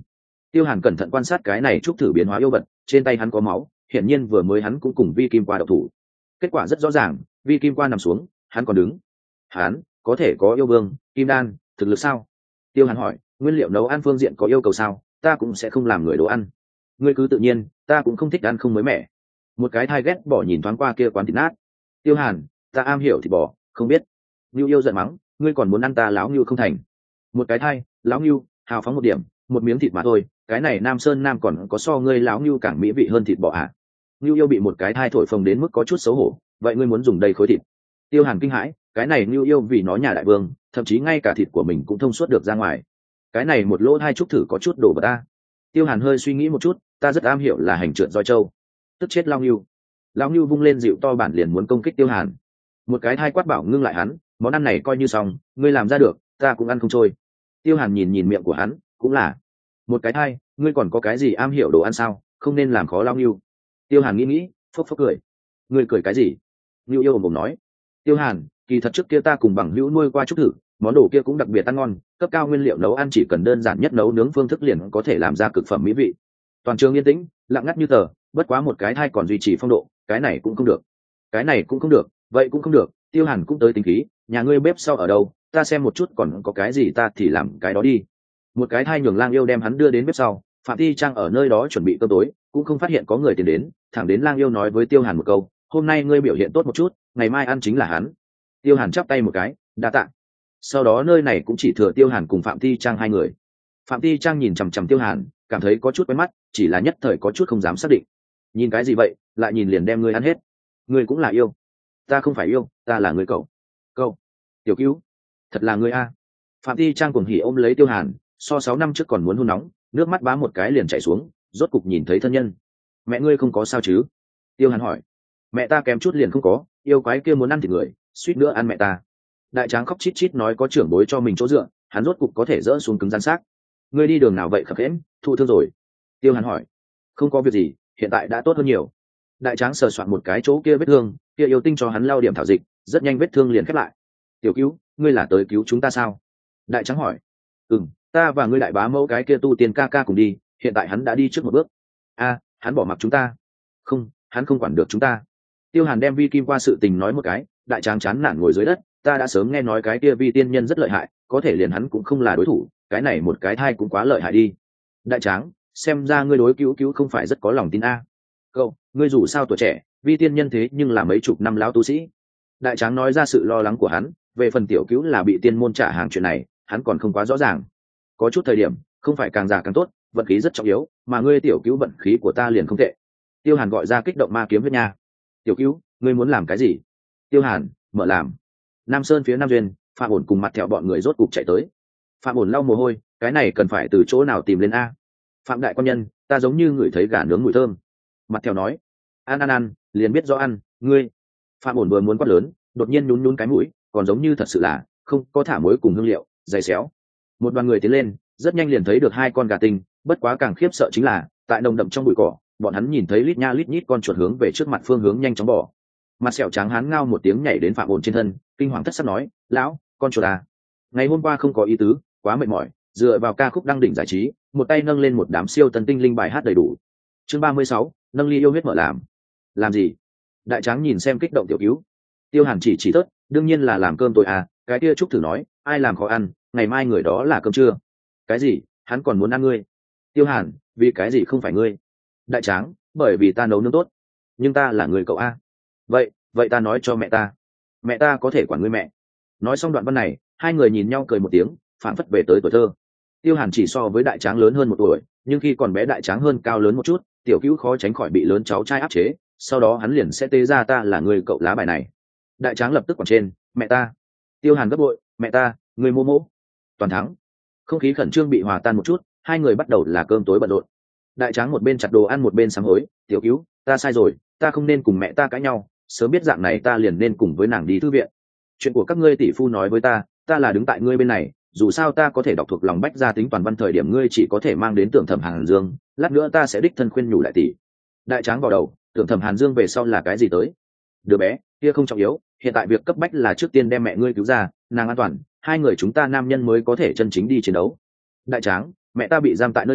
Tiêu Hàn cẩn thận quan sát cái này trúc thử biến hóa yêu vật, trên tay hắn có máu, hiển nhiên vừa mới hắn cũng cùng vi kim qua đậu thủ. Kết quả rất rõ ràng, vi kim qua nằm xuống, hắn còn đứng. Hắn có thể có yêu vương, kim đan, thực lực sao? Tiêu Hàn hỏi, nguyên liệu nấu ăn phương diện có yêu cầu sao? Ta cũng sẽ không làm người đồ ăn. Ngươi cứ tự nhiên, ta cũng không thích ăn không mới mẻ. Một cái thai ghét bỏ nhìn thoáng qua kia quán thịt nát. Tiêu Hàn, ta am hiểu thịt bò, không biết. Nưu yêu giận mắng, ngươi còn muốn ăn ta láo nưu không thành. Một cái thai, láo nưu, hào phóng một điểm, một miếng thịt mà thôi, cái này Nam Sơn Nam còn có so ngươi láo nưu càng mỹ vị hơn thịt bò à? Nưu yêu bị một cái thai thổi phồng đến mức có chút xấu hổ, vậy ngươi muốn dùng đây khối thịt? Tiêu Hàn kinh hãi, cái này Nưu yêu vì nó nhà đại vương, thậm chí ngay cả thịt của mình cũng thông suốt được ra ngoài. Cái này một lỗ hai trúc thử có chút đổ vào ta. Tiêu Hàn hơi suy nghĩ một chút, ta rất am hiểu là hành trượt roi châu. Tức chết lao Nưu. Lao Nưu vung lên dịu to bản liền muốn công kích Tiêu Hàn. Một cái thai quát bảo ngưng lại hắn, món ăn này coi như xong, ngươi làm ra được, ta cũng ăn không trôi. Tiêu Hàn nhìn nhìn miệng của hắn, cũng là một cái thai, ngươi còn có cái gì am hiểu đồ ăn sao, không nên làm khó Lao Nưu. Tiêu Hàn nghĩ nghĩ, phốc phốc cười. Ngươi cười cái gì? Nưu yêu ồm ồm nói. Tiêu Hàn, kỳ thật trước kia ta cùng bằng hữu nuôi qua trúc thử, món đồ kia cũng đặc biệt ăn ngon, cấp cao nguyên liệu nấu ăn chỉ cần đơn giản nhất nấu nướng phương thức liền có thể làm ra cực phẩm mỹ vị. Toàn trường yên tĩnh, lặng ngắt như tờ, bất quá một cái thai còn duy trì phong độ, cái này cũng không được, cái này cũng không được, vậy cũng không được. Tiêu Hàn cũng tới tính khí, nhà ngươi bếp sau ở đâu, ta xem một chút còn có cái gì ta thì làm cái đó đi. Một cái thai nhường Lang Yêu đem hắn đưa đến bếp sau, Phạm Thi Trang ở nơi đó chuẩn bị cơm tối, cũng không phát hiện có người tiến đến, thẳng đến Lang Yêu nói với Tiêu Hàn một câu, hôm nay ngươi biểu hiện tốt một chút, ngày mai ăn chính là hắn. Tiêu Hàn chắp tay một cái, đa tạ. Sau đó nơi này cũng chỉ thừa Tiêu Hàn cùng Phạm Thi Trang hai người. Phạm Thi Trang nhìn chằm chằm Tiêu Hàn, cảm thấy có chút quen mắt, chỉ là nhất thời có chút không dám xác định. Nhìn cái gì vậy, lại nhìn liền đem ngươi ăn hết. Ngươi cũng là yêu? Ta không phải yêu, ta là người cậu. Cậu? Tiểu Cứu? Thật là ngươi a? Phạm Thi Trang cuồng hỉ ôm lấy Tiêu Hàn, so sáu năm trước còn muốn hôn nóng, nước mắt bá một cái liền chảy xuống, rốt cục nhìn thấy thân nhân. Mẹ ngươi không có sao chứ? Tiêu Hàn hỏi. Mẹ ta kém chút liền không có, yêu quái kia muốn ăn thịt người, suýt nữa ăn mẹ ta. Đại tráng khóc chít chít nói có trưởng bối cho mình chỗ dựa, hắn rốt cục có thể dỡ xuống cứng rắn xác. Ngươi đi đường nào vậy khập khẽm, thụ thương rồi? Tiêu Hàn hỏi. Không có việc gì, hiện tại đã tốt hơn nhiều. Đại tráng sờ soạn một cái chỗ kia vết thương, kia yêu tinh cho hắn lau điểm thảo dịch, rất nhanh vết thương liền khép lại. Tiểu Cứu, ngươi là tới cứu chúng ta sao? Đại tráng hỏi. Ừm, ta và ngươi đại bá mẫu cái kia tu tiên ca ca cùng đi, hiện tại hắn đã đi trước một bước. A, hắn bỏ mặc chúng ta? Không, hắn không quản được chúng ta. Tiêu Hàn đem vi kim qua sự tình nói một cái, đại tráng chán nản ngồi dưới đất, ta đã sớm nghe nói cái kia vi tiên nhân rất lợi hại, có thể liền hắn cũng không là đối thủ, cái này một cái thai cũng quá lợi hại đi. Đại tráng, xem ra ngươi đối cứu cứu không phải rất có lòng tin a. Cậu, ngươi dù sao tuổi trẻ, vi tiên nhân thế nhưng là mấy chục năm lão tu sĩ. Đại tráng nói ra sự lo lắng của hắn, về phần tiểu cứu là bị tiên môn trả hàng chuyện này, hắn còn không quá rõ ràng. Có chút thời điểm, không phải càng già càng tốt, vận khí rất trọng yếu, mà ngươi tiểu cứu vận khí của ta liền không tệ. Tiêu Hàn gọi ra kích động ma kiếm huyết nha. Tiểu cứu, ngươi muốn làm cái gì? Tiêu Hàn, mở làm. Nam Sơn phía Nam Duyên, Phạm Ổn cùng mặt thẹo bọn người rốt cục chạy tới. Phạm Ổn lau mồ hôi, cái này cần phải từ chỗ nào tìm lên a? Phạm đại quan nhân, ta giống như ngửi thấy gà nướng mùi thơm. Mặt thẹo nói, ăn ăn ăn, liền biết rõ ăn. Ngươi. Phạm Ổn vừa muốn quát lớn, đột nhiên nhún nhún cái mũi, còn giống như thật sự là không có thả muối cùng hương liệu, dày xéo. Một đoàn người tiến lên, rất nhanh liền thấy được hai con gà tinh, bất quá càng khiếp sợ chính là, tại nồng đậm trong bụi cỏ, bọn hắn nhìn thấy lít nha lít nhít con chuột hướng về trước mặt phương hướng nhanh chóng bỏ. Mặt sẹo trắng hán ngao một tiếng nhảy đến Phạm Ổn trên thân, kinh hoàng thất sắc nói, lão, con chuột à? Ngày hôm qua không có ý tứ, quá mệt mỏi, dựa vào ca khúc đăng đỉnh giải trí, một tay nâng lên một đám siêu tân tinh linh bài hát đầy đủ. Chương ba mươi sáu, nâng ly yêu huyết mở làm. Làm gì? Đại tráng nhìn xem kích động tiểu cứu. Tiêu Hàn chỉ chỉ tớt, đương nhiên là làm cơm tối à, cái kia Trúc thử nói, ai làm khó ăn, ngày mai người đó là cơm trưa. Cái gì? Hắn còn muốn ăn ngươi? Tiêu Hàn, vì cái gì không phải ngươi? Đại tráng, bởi vì ta nấu nướng tốt. Nhưng ta là người cậu a. Vậy, vậy ta nói cho mẹ ta. Mẹ ta có thể quản ngươi mẹ. Nói xong đoạn văn này, hai người nhìn nhau cười một tiếng, phảng phất về tới tuổi thơ. Tiêu Hàn chỉ so với đại tráng lớn hơn một tuổi, nhưng khi còn bé đại tráng hơn cao lớn một chút, tiểu cứu khó tránh khỏi bị lớn cháu trai áp chế, sau đó hắn liền sẽ tê ra ta là người cậu lá bài này. Đại tráng lập tức quản trên, mẹ ta. Tiêu Hàn gấp bội, mẹ ta, người mô mô. Toàn thắng. Không khí khẩn trương bị hòa tan một chút, hai người bắt đầu là cơm tối bận rộn. Đại tráng một bên chặt đồ ăn một bên sám hối, tiểu cứu, ta sai rồi, ta không nên cùng mẹ ta cãi nhau, sớm biết dạng này ta liền nên cùng với nàng đi thư viện. Chuyện của các ngươi tỷ phu nói với ta, ta là đứng tại ngươi bên này, dù sao ta có thể đọc thuộc lòng bách gia tính toàn văn thời điểm ngươi chỉ có thể mang đến tưởng thẩm Hàn Dương, lát nữa ta sẽ đích thân khuyên nhủ đại tỷ. Đại tráng vào đầu, tưởng thẩm Hàn Dương về sau là cái gì tới? Đứa bé kia không trọng yếu, hiện tại việc cấp bách là trước tiên đem mẹ ngươi cứu ra, nàng an toàn, hai người chúng ta nam nhân mới có thể chân chính đi chiến đấu. Đại tráng, mẹ ta bị giam tại nơi khác,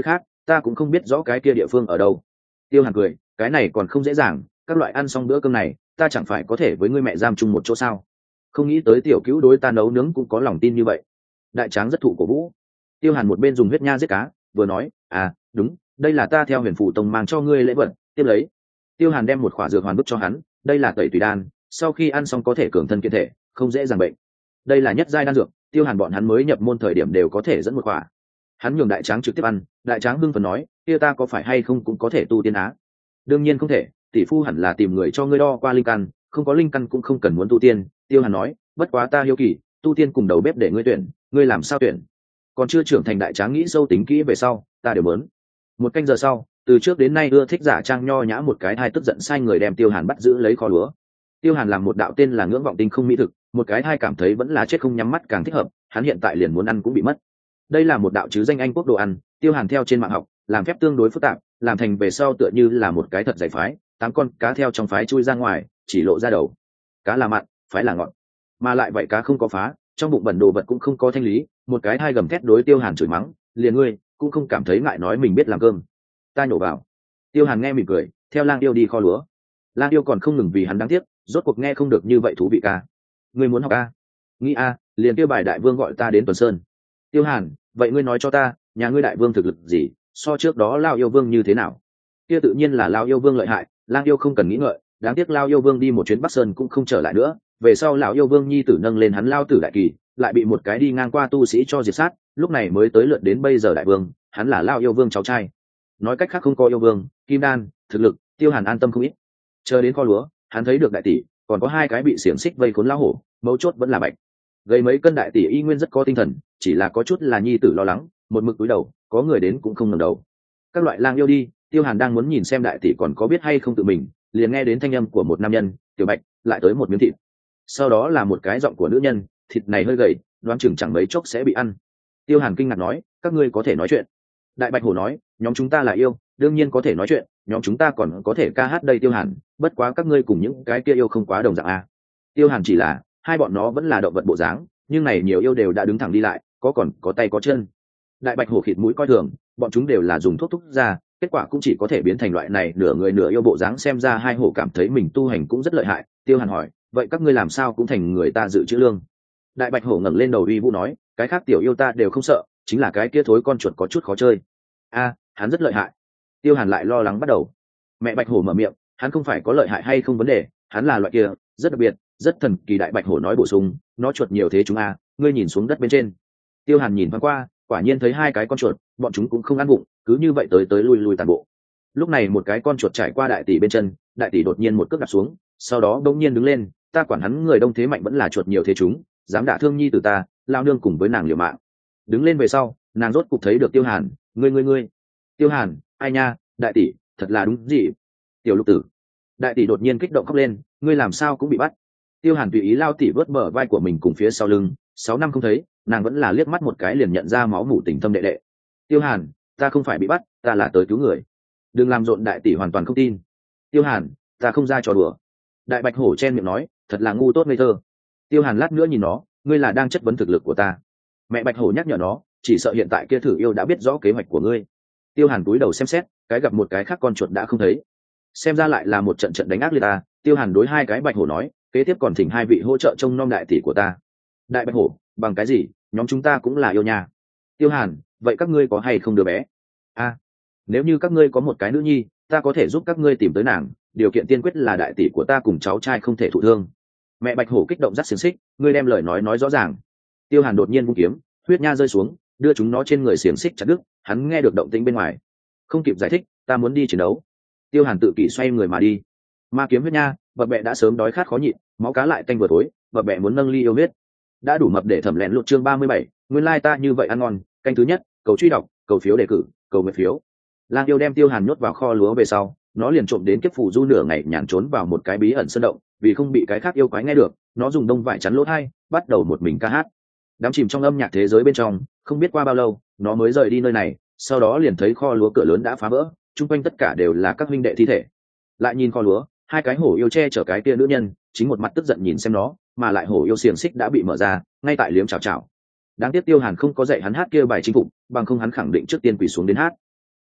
ta cũng không biết rõ cái kia địa phương ở đâu. Tiêu Hàn cười, cái này còn không dễ dàng, các loại ăn xong bữa cơm này ta chẳng phải có thể với ngươi mẹ giam chung một chỗ sao? Không nghĩ tới tiểu cứu đối ta nấu nướng cũng có lòng tin như vậy. Đại tráng rất thụ cổ vũ. Tiêu Hàn một bên dùng huyết nha giết cá vừa nói, à đúng, đây là ta theo Huyền Phủ Tông mang cho ngươi lễ vật, tiếp lấy. Tiêu Hàn đem một khỏa dược hoàn bức cho hắn, đây là tẩy tùy đan, sau khi ăn xong có thể cường thân kiện thể, không dễ dàng bệnh. Đây là nhất giai đan dược, Tiêu Hàn bọn hắn mới nhập môn thời điểm đều có thể dẫn một khỏa. Hắn nhường đại tráng trực tiếp ăn, đại tráng hưng phấn nói, kia ta có phải hay không cũng có thể tu tiên á? Đương nhiên không thể, tỷ phu hẳn là tìm người cho ngươi đo qua linh căn, không có linh căn cũng không cần muốn tu tiên. Tiêu Hàn nói, bất quá ta hiếu kỳ, tu tiên cùng đầu bếp để ngươi tuyển, ngươi làm sao tuyển? Còn chưa trưởng thành, đại tráng nghĩ sâu tính kỹ về sau, ta đều muốn. Một canh giờ sau, từ trước đến nay ưa thích giả trang nho nhã một cái thai tức giận sai người đem Tiêu Hàn bắt giữ lấy kho lúa. Tiêu Hàn làm một đạo tên là ngưỡng vọng tinh không mỹ thực, một cái thai cảm thấy vẫn là chết không nhắm mắt càng thích hợp, hắn hiện tại liền muốn ăn cũng bị mất. Đây là một đạo chứ danh Anh quốc đồ ăn, Tiêu Hàn theo trên mạng học, làm phép tương đối phức tạp, làm thành về sau tựa như là một cái thật dày phái, tám con cá theo trong phái chui ra ngoài, chỉ lộ ra đầu. Cá là mặn, phái là ngọt, mà lại vậy cá không có phá, trong bụng bẩn đồ vật cũng không có thanh lý. Một cái thai gầm thét đối Tiêu Hàn chửi mắng, liền ngươi cũng không cảm thấy ngại nói mình biết làm cơm. Ta nhổ vào. Tiêu Hàn nghe mỉm cười, theo Lang Yêu đi kho lúa. Lang Yêu còn không ngừng vì hắn đáng tiếc, rốt cuộc nghe không được như vậy thú vị ca. Ngươi muốn học a? Nghĩ a, liền kêu bài đại vương gọi ta đến Tuần Sơn. Tiêu Hàn, vậy ngươi nói cho ta, nhà ngươi đại vương thực lực gì, so trước đó Lao Yêu Vương như thế nào? Kia tự nhiên là Lao Yêu Vương lợi hại, Lang Yêu không cần nghĩ ngợi, đáng tiếc Lao Yêu Vương đi một chuyến Bắc Sơn cũng không trở lại nữa, về sau lão Yêu Vương nhi tử nâng lên hắn Lao Tử đại kỳ, lại bị một cái đi ngang qua tu sĩ cho diệt sát, lúc này mới tới lượt đến bây giờ đại vương, hắn là Lao Yêu Vương cháu trai. Nói cách khác không có yêu vương, kim đan, thực lực, Tiêu Hàn an tâm không ít. Chờ đến kho lúa, hắn thấy được đại tỷ, còn có hai cái bị xiềng xích vây khốn lão hổ, mấu chốt vẫn là Bạch. Gây mấy cân đại tỷ y nguyên rất có tinh thần, chỉ là có chút là nhi tử lo lắng, một mực cúi đầu, có người đến cũng không ngẩng đầu. Các loại Lang Yêu đi, Tiêu Hàn đang muốn nhìn xem đại tỷ còn có biết hay không tự mình, liền nghe đến thanh âm của một nam nhân, Tiểu Bạch, lại tới một miếng thịt. Sau đó là một cái giọng của nữ nhân, thịt này hơi gầy, đoán chừng chẳng mấy chốc sẽ bị ăn. Tiêu Hàn kinh ngạc nói, các ngươi có thể nói chuyện? Đại Bạch Hổ nói, nhóm chúng ta là yêu, đương nhiên có thể nói chuyện, nhóm chúng ta còn có thể ca hát đây. Tiêu Hàn, bất quá các ngươi cùng những cái kia yêu không quá đồng dạng a. Tiêu Hàn chỉ là, hai bọn nó vẫn là động vật bộ dáng, nhưng này nhiều yêu đều đã đứng thẳng đi lại, có còn có tay có chân. Đại Bạch Hổ khịt mũi coi thường, bọn chúng đều là dùng thuốc thúc ra, kết quả cũng chỉ có thể biến thành loại này nửa người nửa yêu bộ dáng. Xem ra hai hổ cảm thấy mình tu hành cũng rất lợi hại. Tiêu Hàn hỏi, vậy các ngươi làm sao cũng thành người ta dự trữ lương? Đại Bạch Hổ ngẩng lên đầu uy vũ nói, cái khác tiểu yêu ta đều không sợ, chính là cái kia thối con chuột có chút khó chơi. A, hắn rất lợi hại. Tiêu Hàn lại lo lắng bắt đầu. Mẹ Bạch Hổ mở miệng, hắn không phải có lợi hại hay không vấn đề, hắn là loại kia rất đặc biệt, rất thần kỳ. Đại Bạch Hổ nói bổ sung, nó chuột nhiều thế chúng a, ngươi nhìn xuống đất bên trên. Tiêu Hàn nhìn thoáng qua, quả nhiên thấy hai cái con chuột, bọn chúng cũng không ăn bụng, cứ như vậy tới tới lui lui tàn bộ. Lúc này một cái con chuột trải qua đại tỷ bên chân, đại tỷ đột nhiên một cước đạp xuống, sau đó đột nhiên đứng lên, ta quản hắn người đông thế mạnh vẫn là chuột nhiều thế chúng, dám đả thương nhi tử ta, lao nương cùng với nàng liều mạng. Đứng lên về sau, nàng rốt cục thấy được Tiêu Hàn, ngươi ngươi ngươi. Tiêu Hàn, ai nha, đại tỷ, thật là đúng gì? Tiểu Lục Tử. Đại tỷ đột nhiên kích động khóc lên, ngươi làm sao cũng bị bắt. Tiêu Hàn tùy ý lao tỷ vớt bờ vai của mình cùng phía sau lưng, sáu năm không thấy, nàng vẫn là liếc mắt một cái liền nhận ra máu mủ tình thâm đệ đệ. Tiêu Hàn, ta không phải bị bắt, ta là tới cứu người. Đừng làm rộn. Đại tỷ hoàn toàn không tin. Tiêu Hàn, ta không ra trò đùa. Đại Bạch Hổ chen miệng nói, thật là ngu tốt ngây thơ. Tiêu Hàn lát nữa nhìn nó, ngươi là đang chất vấn thực lực của ta. Mẹ Bạch Hổ nhắc nhở nó, chỉ sợ hiện tại kia thử yêu đã biết rõ kế hoạch của ngươi. Tiêu Hàn cúi đầu xem xét, cái gặp một cái khác con chuột đã không thấy. Xem ra lại là một trận trận đánh ác liệt ta. Tiêu Hàn đối hai cái Bạch Hổ nói, kế tiếp còn thỉnh hai vị hỗ trợ trông nom đại tỷ của ta. Đại Bạch Hổ, bằng cái gì, nhóm chúng ta cũng là yêu nhà. Tiêu Hàn, vậy các ngươi có hay không đứa bé? A, nếu như các ngươi có một cái nữ nhi, ta có thể giúp các ngươi tìm tới nàng, điều kiện tiên quyết là đại tỷ của ta cùng cháu trai không thể thụ thương. Mẹ Bạch Hổ kích động dắt xiềng xích, ngươi đem lời nói nói rõ ràng. Tiêu Hàn đột nhiên vung kiếm, huyết nha rơi xuống, đưa chúng nó trên người xiềng xích chặt đứt. Hắn nghe được động tĩnh bên ngoài, không kịp giải thích, ta muốn đi chiến đấu. Tiêu Hàn tự kỷ xoay người mà đi. Ma kiếm huyết nha, bập bẹ đã sớm đói khát khó nhịn, máu cá lại tanh vừa tối, bập bẹ muốn nâng ly yêu huyết. Đã đủ mập để thẩm lén lụt. Chương ba mươi bảy, nguyên lai ta như vậy ăn ngon. Canh thứ nhất, cầu truy đọc, cầu phiếu đề cử, cầu nguyện phiếu. Lang Yêu đem Tiêu Hàn nhốt vào kho lúa về sau, nó liền trộm đến kiếp phủ du nửa ngày nhàn trốn vào một cái bí ẩn sơn động, vì không bị cái khác yêu quái nghe được, nó dùng đông vải chắn lỗ tai, bắt đầu một mình ca hát. Đắm chìm trong âm nhạc thế giới bên trong, không biết qua bao lâu, nó mới rời đi nơi này, sau đó liền thấy kho lúa cửa lớn đã phá vỡ, chung quanh tất cả đều là các huynh đệ thi thể. Lại nhìn kho lúa, hai cái hổ yêu che chở cái kia nữ nhân, chính một mặt tức giận nhìn xem nó, mà lại hổ yêu xiềng xích đã bị mở ra, ngay tại liếm chào chào. Đáng tiếc Tiêu Hàn không có dạy hắn hát kia bài chinh phục, bằng không hắn khẳng định trước tiên quỳ xuống đến hát.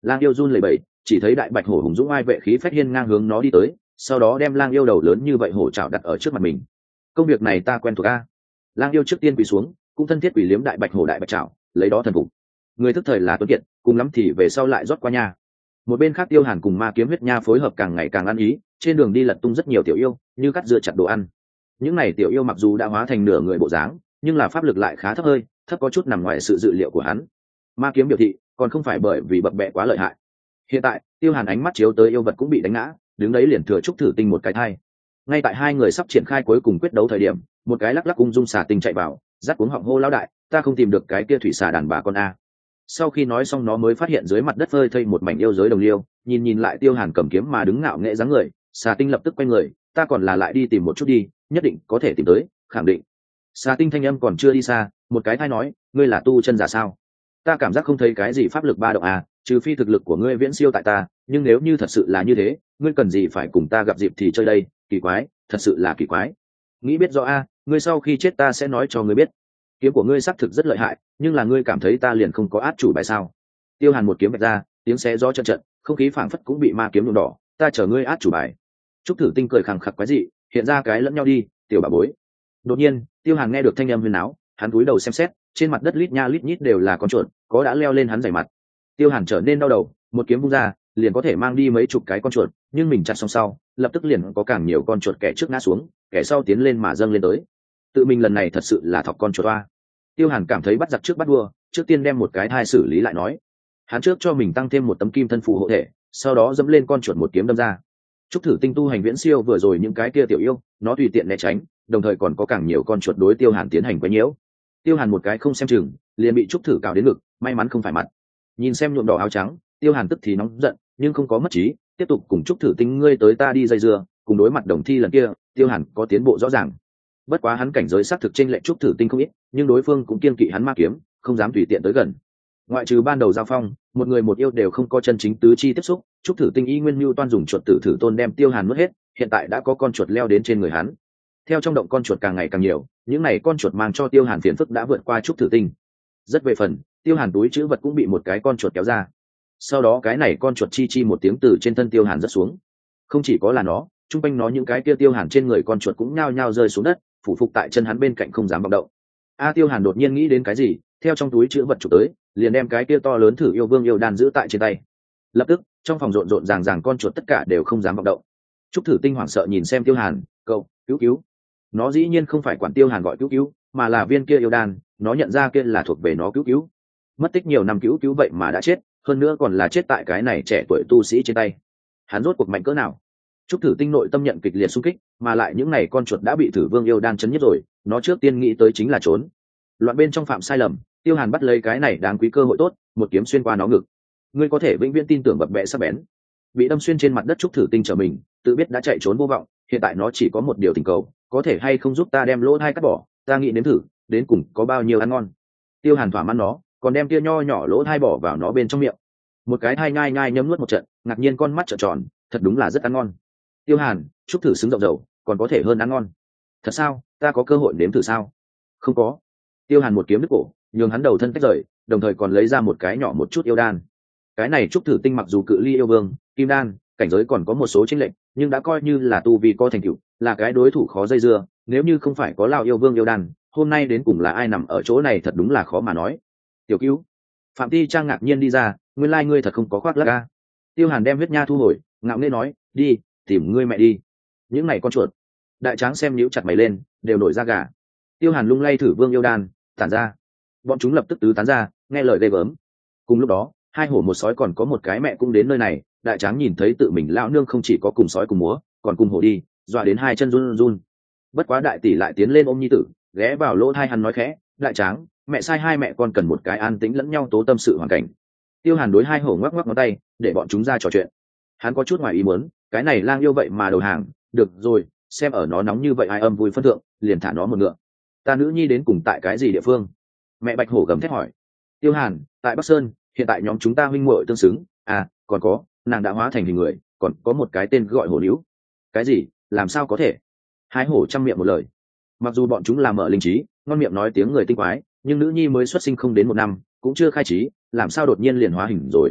Lang yêu run lẩy bẩy, chỉ thấy đại bạch hổ hùng dũng ai vệ khí phách hiên ngang hướng nó đi tới, sau đó đem lang yêu đầu lớn như vậy hổ chảo đặt ở trước mặt mình. Công việc này ta quen thuộc a. Lang yêu trước tiên quỳ xuống, cũng thân thiết quỳ liếm đại bạch hổ đại bạch chảo, lấy đó thần phục. Người thức thời là tuấn kiệt, cùng lắm thì về sau lại rót qua nha. Một bên khác Tiêu Hàn cùng ma kiếm huyết nha phối hợp càng ngày càng ăn ý, trên đường đi lật tung rất nhiều tiểu yêu, như cắt dưa chặt đồ ăn. Những này tiểu yêu mặc dù đã hóa thành nửa người bộ dáng, nhưng là pháp lực lại khá thấp hơi, thấp có chút nằm ngoài sự dự liệu của hắn. Ma kiếm biểu thị, còn không phải bởi vì bập bẹ quá lợi hại. Hiện tại, Tiêu Hàn ánh mắt chiếu tới yêu vật cũng bị đánh ngã, đứng đấy liền thừa trúc thử tinh một cái thai. Ngay tại hai người sắp triển khai cuối cùng quyết đấu thời điểm, một cái lắc lắc ung dung xà tinh chạy vào, rát cuống họng hô lão đại, ta không tìm được cái kia thủy xà đàn bà con a. Sau khi nói xong nó mới phát hiện dưới mặt đất phơi thây một mảnh yêu giới đồng liêu, nhìn nhìn lại Tiêu Hàn cầm kiếm mà đứng ngạo nghễ dáng người, xà tinh lập tức quay người, ta còn là lại đi tìm một chút đi, nhất định có thể tìm tới, khẳng định. Xà tinh thanh âm còn chưa đi xa, một cái thai nói, ngươi là tu chân giả sao? Ta cảm giác không thấy cái gì pháp lực ba động à, trừ phi thực lực của ngươi viễn siêu tại ta, nhưng nếu như thật sự là như thế, ngươi cần gì phải cùng ta gặp dịp thì chơi đây, kỳ quái, thật sự là kỳ quái. Nghĩ biết rõ a, ngươi sau khi chết ta sẽ nói cho ngươi biết. Kiếm của ngươi xác thực rất lợi hại, nhưng là ngươi cảm thấy ta liền không có át chủ bài sao? Tiêu Hàn một kiếm vạch ra, tiếng xé gió trận trận, không khí phảng phất cũng bị ma kiếm nhuộm đỏ, ta chờ ngươi át chủ bài. Trúc Thử Tinh cười khẳng khặc quái dị, hiện ra cái lẫn nhau đi, tiểu bà bối. Đột nhiên, Tiêu Hàn nghe được thanh âm huyền áo, hắn cúi đầu xem xét, trên mặt đất lít nha lít nhít đều là con chuột, có đã leo lên hắn giày mặt. Tiêu Hàn trở nên đau đầu, một kiếm vung ra, liền có thể mang đi mấy chục cái con chuột, nhưng mình chặt xong sau, lập tức liền có càng nhiều con chuột kẻ trước ngã xuống, kẻ sau tiến lên mà dâng lên tới. Tự mình lần này thật sự là thọc con chuột oa. Tiêu Hàn cảm thấy bắt giặc trước bắt vua, trước tiên đem một cái thai xử lý lại nói. Hắn trước cho mình tăng thêm một tấm kim thân phù hộ thể, sau đó dẫm lên con chuột một kiếm đâm ra. Trúc Thử Tinh tu hành viễn siêu vừa rồi những cái kia tiểu yêu, nó tùy tiện né tránh, đồng thời còn có càng nhiều con chuột đối Tiêu Hàn tiến hành quấy nhiễu. Tiêu Hàn một cái không xem chừng, liền bị Trúc Thử cào đến ngực, may mắn không phải mặt. Nhìn xem nhuộm đỏ áo trắng, Tiêu Hàn tức thì nóng giận, nhưng không có mất trí, tiếp tục cùng Trúc Thử Tinh ngươi tới ta đi dây dưa, cùng đối mặt đồng thi lần kia, Tiêu Hàn có tiến bộ rõ ràng. Bất quá hắn cảnh giới xác thực trên lệnh Trúc Thử Tinh không ít, nhưng đối phương cũng kiên kỵ hắn ma kiếm, không dám tùy tiện tới gần. Ngoại trừ ban đầu giao phong, một người một yêu đều không có chân chính tứ chi tiếp xúc, Trúc Thử Tinh y nguyên mưu toan dùng chuột tử thử tôn đem Tiêu Hàn nuốt hết, hiện tại đã có con chuột leo đến trên người hắn. Theo trong động con chuột càng ngày càng nhiều, những này con chuột mang cho Tiêu Hàn phiền phức đã vượt qua Trúc Thử Tinh. Rất về phần, Tiêu Hàn túi trữ vật cũng bị một cái con chuột kéo ra. Sau đó cái này con chuột chi chi một tiếng từ trên thân Tiêu Hàn rớt xuống. Không chỉ có là nó, chung quanh nó những cái kia Tiêu Hàn trên người con chuột cũng nhao nhao rơi xuống đất, phủ phục tại chân hắn bên cạnh không dám vọng động. A Tiêu Hàn đột nhiên nghĩ đến cái gì, theo trong túi trữ vật chụp tới, liền đem cái kia to lớn thử yêu vương yêu đan giữ tại trên tay. Lập tức, trong phòng rộn rộn ràng ràng con chuột tất cả đều không dám vọng động. Trúc Thử Tinh hoảng sợ nhìn xem Tiêu Hàn, cậu, cứu cứu. Nó dĩ nhiên không phải quản Tiêu Hàn gọi cứu cứu, mà là viên kia yêu đan, nó nhận ra kia là thuộc về nó cứu cứu. Mất tích nhiều năm cứu cứu vậy mà đã chết, hơn nữa còn là chết tại cái này trẻ tuổi tu sĩ trên tay. Hắn rốt cuộc mạnh cỡ nào? Trúc Thử Tinh nội tâm nhận kịch liệt xung kích, mà lại những này con chuột đã bị Thử Vương yêu đan chấn nhất rồi, nó trước tiên nghĩ tới chính là trốn. Loạn bên trong phạm sai lầm, Tiêu Hàn bắt lấy cái này đáng quý cơ hội tốt, một kiếm xuyên qua nó ngực. Ngươi có thể vĩnh viễn tin tưởng bập bẹ sắc bén. Bị đâm xuyên trên mặt đất Trúc Thử Tinh trở mình, tự biết đã chạy trốn vô vọng, hiện tại nó chỉ có một điều tình cầu, có thể hay không giúp ta đem lỗ hai cắt bỏ, ta nghĩ nếm thử, đến cùng có bao nhiêu ăn ngon. Tiêu Hàn thỏa mãn nó, còn đem tia nho nhỏ lỗ hai bỏ vào nó bên trong miệng. Một cái thai nhai nhai nhấm nuốt một trận, ngạc nhiên con mắt trợn tròn, thật đúng là rất ăn ngon. Tiêu Hàn, Trúc Thử xứng rộng dầu, còn có thể hơn ăn ngon. Thật sao? Ta có cơ hội nếm thử sao? Không có. Tiêu Hàn một kiếm đứt cổ, nhường hắn đầu thân tách rời, đồng thời còn lấy ra một cái nhỏ một chút yêu đan. Cái này Trúc Thử Tinh mặc dù cự ly yêu vương, kim đan, cảnh giới còn có một số chênh lệch, nhưng đã coi như là tu vi có thành tựu, là cái đối thủ khó dây dưa, nếu như không phải có lão yêu vương yêu đan, hôm nay đến cùng là ai nằm ở chỗ này thật đúng là khó mà nói. Tiểu Cứu, Phạm Ti Trang ngạc nhiên đi ra, nguyên lai ngươi thật không có khoác lác a. Tiêu Hàn đem huyết nha thu hồi, ngạo nghễ nói, đi, tìm ngươi mẹ đi. Những này con chuột. Đại Tráng xem nhíu chặt mày lên, đều nổi da gà. Tiêu Hàn lung lay Thử Vương yêu đan, tản ra. Bọn chúng lập tức tứ tán ra, nghe lời ghê gớm. Cùng lúc đó, hai hổ một sói còn có một cái mẹ cũng đến nơi này. Đại Tráng nhìn thấy tự mình lão nương không chỉ có cùng sói cùng múa, còn cùng hổ đi, dọa đến hai chân run run. Bất quá đại tỷ lại tiến lên ôm nhi tử, ghé vào lỗ tai hắn nói khẽ, Đại Tráng, mẹ sai hai mẹ con cần một cái an tĩnh lẫn nhau tố tâm sự hoàn cảnh. Tiêu Hàn đối hai hổ ngoắc ngoắc ngón tay, để bọn chúng ra trò chuyện. Hắn có chút ngoài ý muốn, cái này lang yêu vậy mà đầu hàng, được rồi, xem ở nó nóng như vậy ai âm vui phân thượng, liền thả nó một ngựa. Ta nữ nhi đến cùng tại cái gì địa phương? Mẹ Bạch Hổ gầm thét hỏi. Tiêu Hàn, tại Bắc Sơn, hiện tại nhóm chúng ta huynh muội tương xứng, à, còn có, nàng đã hóa thành hình người, còn có một cái tên gọi hổ níu. Cái gì? Làm sao có thể? Hai hổ trăm miệng một lời. Mặc dù bọn chúng là mở linh trí, ngon miệng nói tiếng người tinh quái, nhưng nữ nhi mới xuất sinh không đến một năm, cũng chưa khai trí, làm sao đột nhiên liền hóa hình rồi?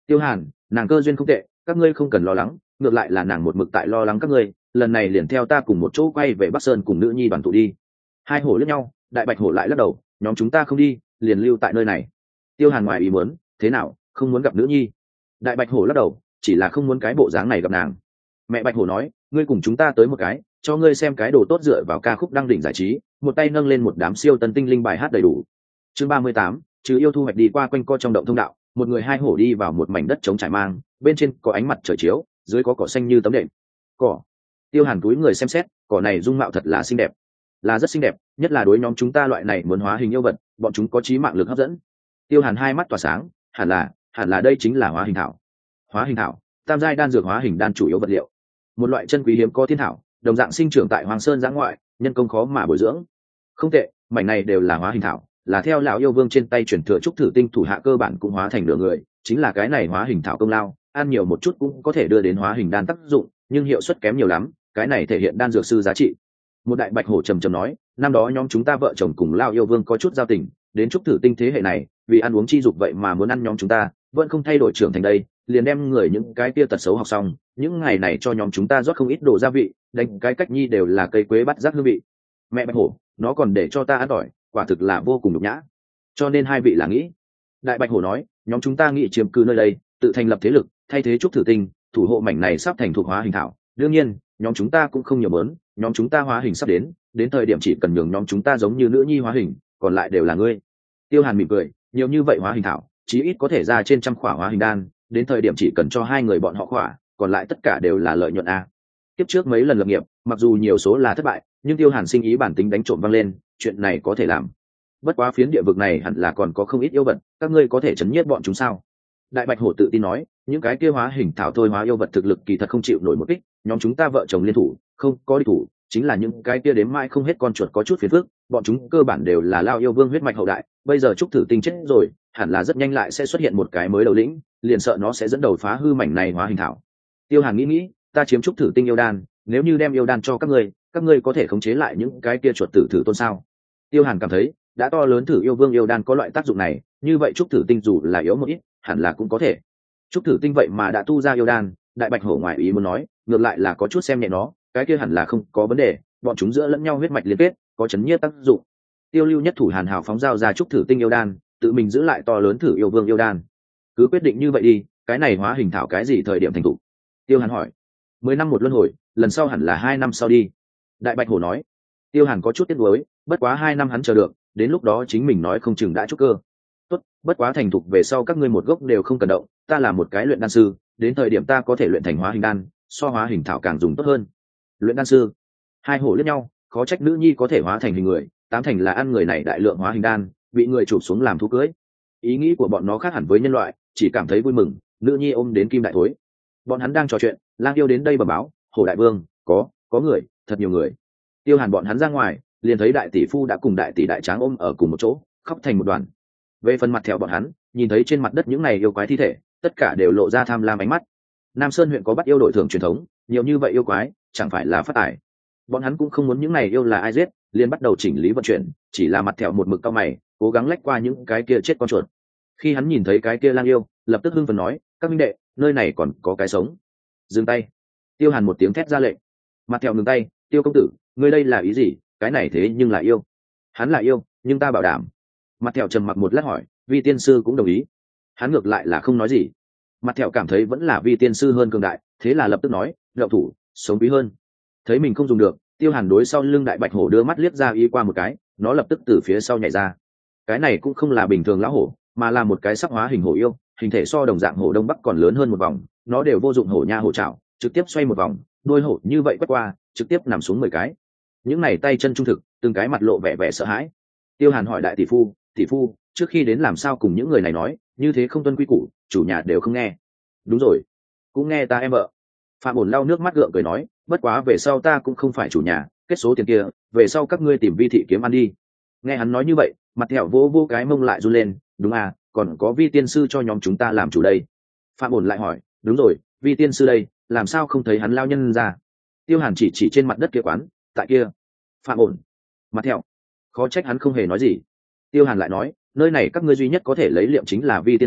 Tiêu Hàn, nàng cơ duyên không tệ, các ngươi không cần lo lắng, ngược lại là nàng một mực tại lo lắng các ngươi, lần này liền theo ta cùng một chỗ quay về Bắc Sơn cùng nữ nhi đoàn tụ đi. Hai hổ liếc nhau, đại bạch hổ lại lắc đầu, nhóm chúng ta không đi, liền lưu tại nơi này. Tiêu Hàn ngoài ý muốn, thế nào, không muốn gặp nữ nhi? Đại bạch hổ lắc đầu, chỉ là không muốn cái bộ dáng này gặp nàng. Mẹ bạch hổ nói, ngươi cùng chúng ta tới một cái, cho ngươi xem cái đồ tốt dựa vào ca khúc đăng đỉnh giải trí, một tay nâng lên một đám siêu tân tinh linh bài hát đầy đủ. Chương ba mươi tám, trừ yêu thu hoạch đi qua quanh co trong động thông đạo, một người hai hổ đi vào một mảnh đất trống trải mang, bên trên có ánh mặt trời chiếu, dưới có cỏ xanh như tấm đệm. Cỏ. Tiêu Hàn túi người xem xét, cỏ này dung mạo thật là xinh đẹp, là rất xinh đẹp, nhất là đối nhóm chúng ta loại này muốn hóa hình yêu vật, bọn chúng có trí mạng lực hấp dẫn. Tiêu Hàn hai mắt tỏa sáng, hẳn là, hẳn là đây chính là hóa hình thảo. Hóa hình thảo, tam giai đan dược hóa hình đan chủ yếu vật liệu, một loại chân quý hiếm có thiên thảo, đồng dạng sinh trưởng tại Hoàng Sơn giã ngoại, nhân công khó mà bồi dưỡng. Không tệ, mảnh này đều là hóa hình thảo, là theo lão yêu vương trên tay chuyển thừa trúc thử tinh thủ hạ cơ bản cũng hóa thành nửa người, chính là cái này hóa hình thảo công lao, ăn nhiều một chút cũng có thể đưa đến hóa hình đan tác dụng, nhưng hiệu suất kém nhiều lắm, cái này thể hiện đan dược sư giá trị. Một đại bạch hổ trầm trầm nói, năm đó nhóm chúng ta vợ chồng cùng lao yêu vương có chút giao tình, đến trúc thử tinh thế hệ này, vì ăn uống chi dục vậy mà muốn ăn nhóm chúng ta, vẫn không thay đổi trưởng thành đây, liền đem người những cái kia tật xấu học xong, những ngày này cho nhóm chúng ta rót không ít đồ gia vị, đánh cái cách nhi đều là cây quế bắt rác hương vị. Mẹ bạch hổ, nó còn để cho ta ăn tỏi, quả thực là vô cùng nhục nhã. Cho nên hai vị là nghĩ. Đại bạch hổ nói, nhóm chúng ta nghĩ chiếm cư nơi đây, tự thành lập thế lực, thay thế trúc thử tinh, thủ hộ mảnh này sắp thành thuộc hóa hình thảo. Đương nhiên, nhóm chúng ta cũng không nhiều mớn, nhóm chúng ta hóa hình sắp đến, đến thời điểm chỉ cần nhường nhóm chúng ta giống như nữ nhi hóa hình, còn lại đều là ngươi. Tiêu Hàn mỉm cười, nhiều như vậy hóa hình thảo, chí ít có thể ra trên trăm khỏa hóa hình đan, đến thời điểm chỉ cần cho hai người bọn họ khỏa, còn lại tất cả đều là lợi nhuận a. Tiếp trước mấy lần lập nghiệp, mặc dù nhiều số là thất bại, nhưng Tiêu Hàn sinh ý bản tính đánh trộm vang lên, chuyện này có thể làm. Bất quá phiến địa vực này hẳn là còn có không ít yêu vật, các ngươi có thể chấn nhiếp bọn chúng sao? Đại bạch hổ tự tin nói, những cái kia hóa hình thảo thôi hóa yêu vật thực lực kỳ thật không chịu nổi một kích, nhóm chúng ta vợ chồng liên thủ, không có địch thủ, chính là những cái kia đếm mãi không hết con chuột có chút phiền phức, bọn chúng cơ bản đều là lao yêu vương huyết mạch hậu đại, bây giờ trúc thử tinh chết rồi, hẳn là rất nhanh lại sẽ xuất hiện một cái mới đầu lĩnh, liền sợ nó sẽ dẫn đầu phá hư mảnh này hóa hình thảo. Tiêu Hàn nghĩ nghĩ, ta chiếm trúc thử tinh yêu đan, nếu như đem yêu đan cho các ngươi, các ngươi có thể khống chế lại những cái kia chuột tử thử tôn sao? Tiêu Hàn cảm thấy, đã to lớn thử yêu vương yêu đan có loại tác dụng này, như vậy trúc thử tinh dù là yếu một ít, hẳn là cũng có thể. Trúc thử tinh vậy mà đã tu ra yêu đan, đại bạch hổ ngoài ý muốn nói, ngược lại là có chút xem nhẹ nó, cái kia hẳn là không có vấn đề, bọn chúng giữa lẫn nhau huyết mạch liên kết, có chấn nhiếp tác dụng. Tiêu Lưu nhất thủ Hàn Hào phóng giao ra trúc thử tinh yêu đan, tự mình giữ lại to lớn thử yêu vương yêu đan. Cứ quyết định như vậy đi, cái này hóa hình thảo cái gì thời điểm thành thủ? Tiêu Hàn hỏi. Mười năm một luân hồi, lần sau hẳn là hai năm sau đi. Đại bạch hổ nói. Tiêu Hàn có chút tiếc nuối, bất quá hai năm hắn chờ được, đến lúc đó chính mình nói không chừng đã trúc cơ. Tốt, bất quá thành thục về sau các ngươi một gốc đều không cần động, ta là một cái luyện đan sư, đến thời điểm ta có thể luyện thành hóa hình đan, so hóa hình thảo càng dùng tốt hơn. Luyện đan sư. Hai hổ liếc nhau, khó trách nữ nhi có thể hóa thành hình người, tám thành là ăn người này đại lượng hóa hình đan, bị người chụp xuống làm thú cưới. Ý nghĩ của bọn nó khác hẳn với nhân loại, chỉ cảm thấy vui mừng, nữ nhi ôm đến kim đại thối. Bọn hắn đang trò chuyện, Lang Yêu đến đây bẩm báo, Hổ đại vương, có, có người, thật nhiều người. Tiêu Hàn bọn hắn ra ngoài, liền thấy đại tỷ phu đã cùng đại tỷ đại tráng ôm ở cùng một chỗ, khóc thành một đoàn. Về phần mặt theo bọn hắn, nhìn thấy trên mặt đất những này yêu quái thi thể, tất cả đều lộ ra tham lam ánh mắt. Nam Sơn huyện có bắt yêu đội thưởng truyền thống, nhiều như vậy yêu quái, chẳng phải là phát tài. Bọn hắn cũng không muốn những này yêu là ai giết, liền bắt đầu chỉnh lý vận chuyển, chỉ là mặt thẹo một mực cao mày, cố gắng lách qua những cái kia chết con chuột. Khi hắn nhìn thấy cái kia Lang Yêu, lập tức hưng phấn nói, các minh đệ, nơi này còn có cái sống. Dừng tay. Tiêu Hàn một tiếng thét ra lệnh. Mặt thẹo ngừng tay, Tiêu công tử, ngươi đây là ý gì? Cái này thế nhưng là yêu. Hắn là yêu, nhưng ta bảo đảm. Mặt thẹo trầm mặc một lát hỏi, Vi tiên sư cũng đồng ý. Hắn ngược lại là không nói gì. Mặt thẹo cảm thấy vẫn là Vi tiên sư hơn cường đại, thế là lập tức nói, đậu thủ, sống quý hơn. Thấy mình không dùng được, Tiêu Hàn đối sau lưng đại bạch hổ đưa mắt liếc ra ý qua một cái, nó lập tức từ phía sau nhảy ra. Cái này cũng không là bình thường lão hổ, mà là một cái sắc hóa hình hổ yêu, hình thể so đồng dạng hổ đông bắc còn lớn hơn một vòng, nó đều vô dụng hổ nha hổ chảo, trực tiếp xoay một vòng, đôi hổ như vậy quét qua, trực tiếp nằm xuống mười cái. Những này tay chân trung thực, từng cái mặt lộ vẻ vẻ sợ hãi. Tiêu Hàn hỏi đại tỷ phu, tỷ phu, trước khi đến làm sao cùng những người này nói, như thế không tuân quy củ, chủ nhà đều không nghe. Đúng rồi, cũng nghe ta em vợ. Phạm Ổn lau nước mắt gượng cười nói, bất quá về sau ta cũng không phải chủ nhà, kết số tiền kia, về sau các ngươi tìm Vi thị kiếm ăn đi. Nghe hắn nói như vậy, mặt thẹo vô vô cái mông lại run lên, đúng à, còn có Vi tiên sư cho nhóm chúng ta làm chủ đây. Phạm Ổn lại hỏi, đúng rồi, Vi tiên sư đây, làm sao không thấy hắn lao nhân ra? Tiêu Hàn chỉ chỉ trên mặt đất kia quán, tại kia. Phạm Ổn, mặt thẹo, khó trách hắn không hề nói gì. Tiêu Hàn lại nói, nơi này các ngươi duy nhất có thể lấy liệm chính là Vi tiên sư,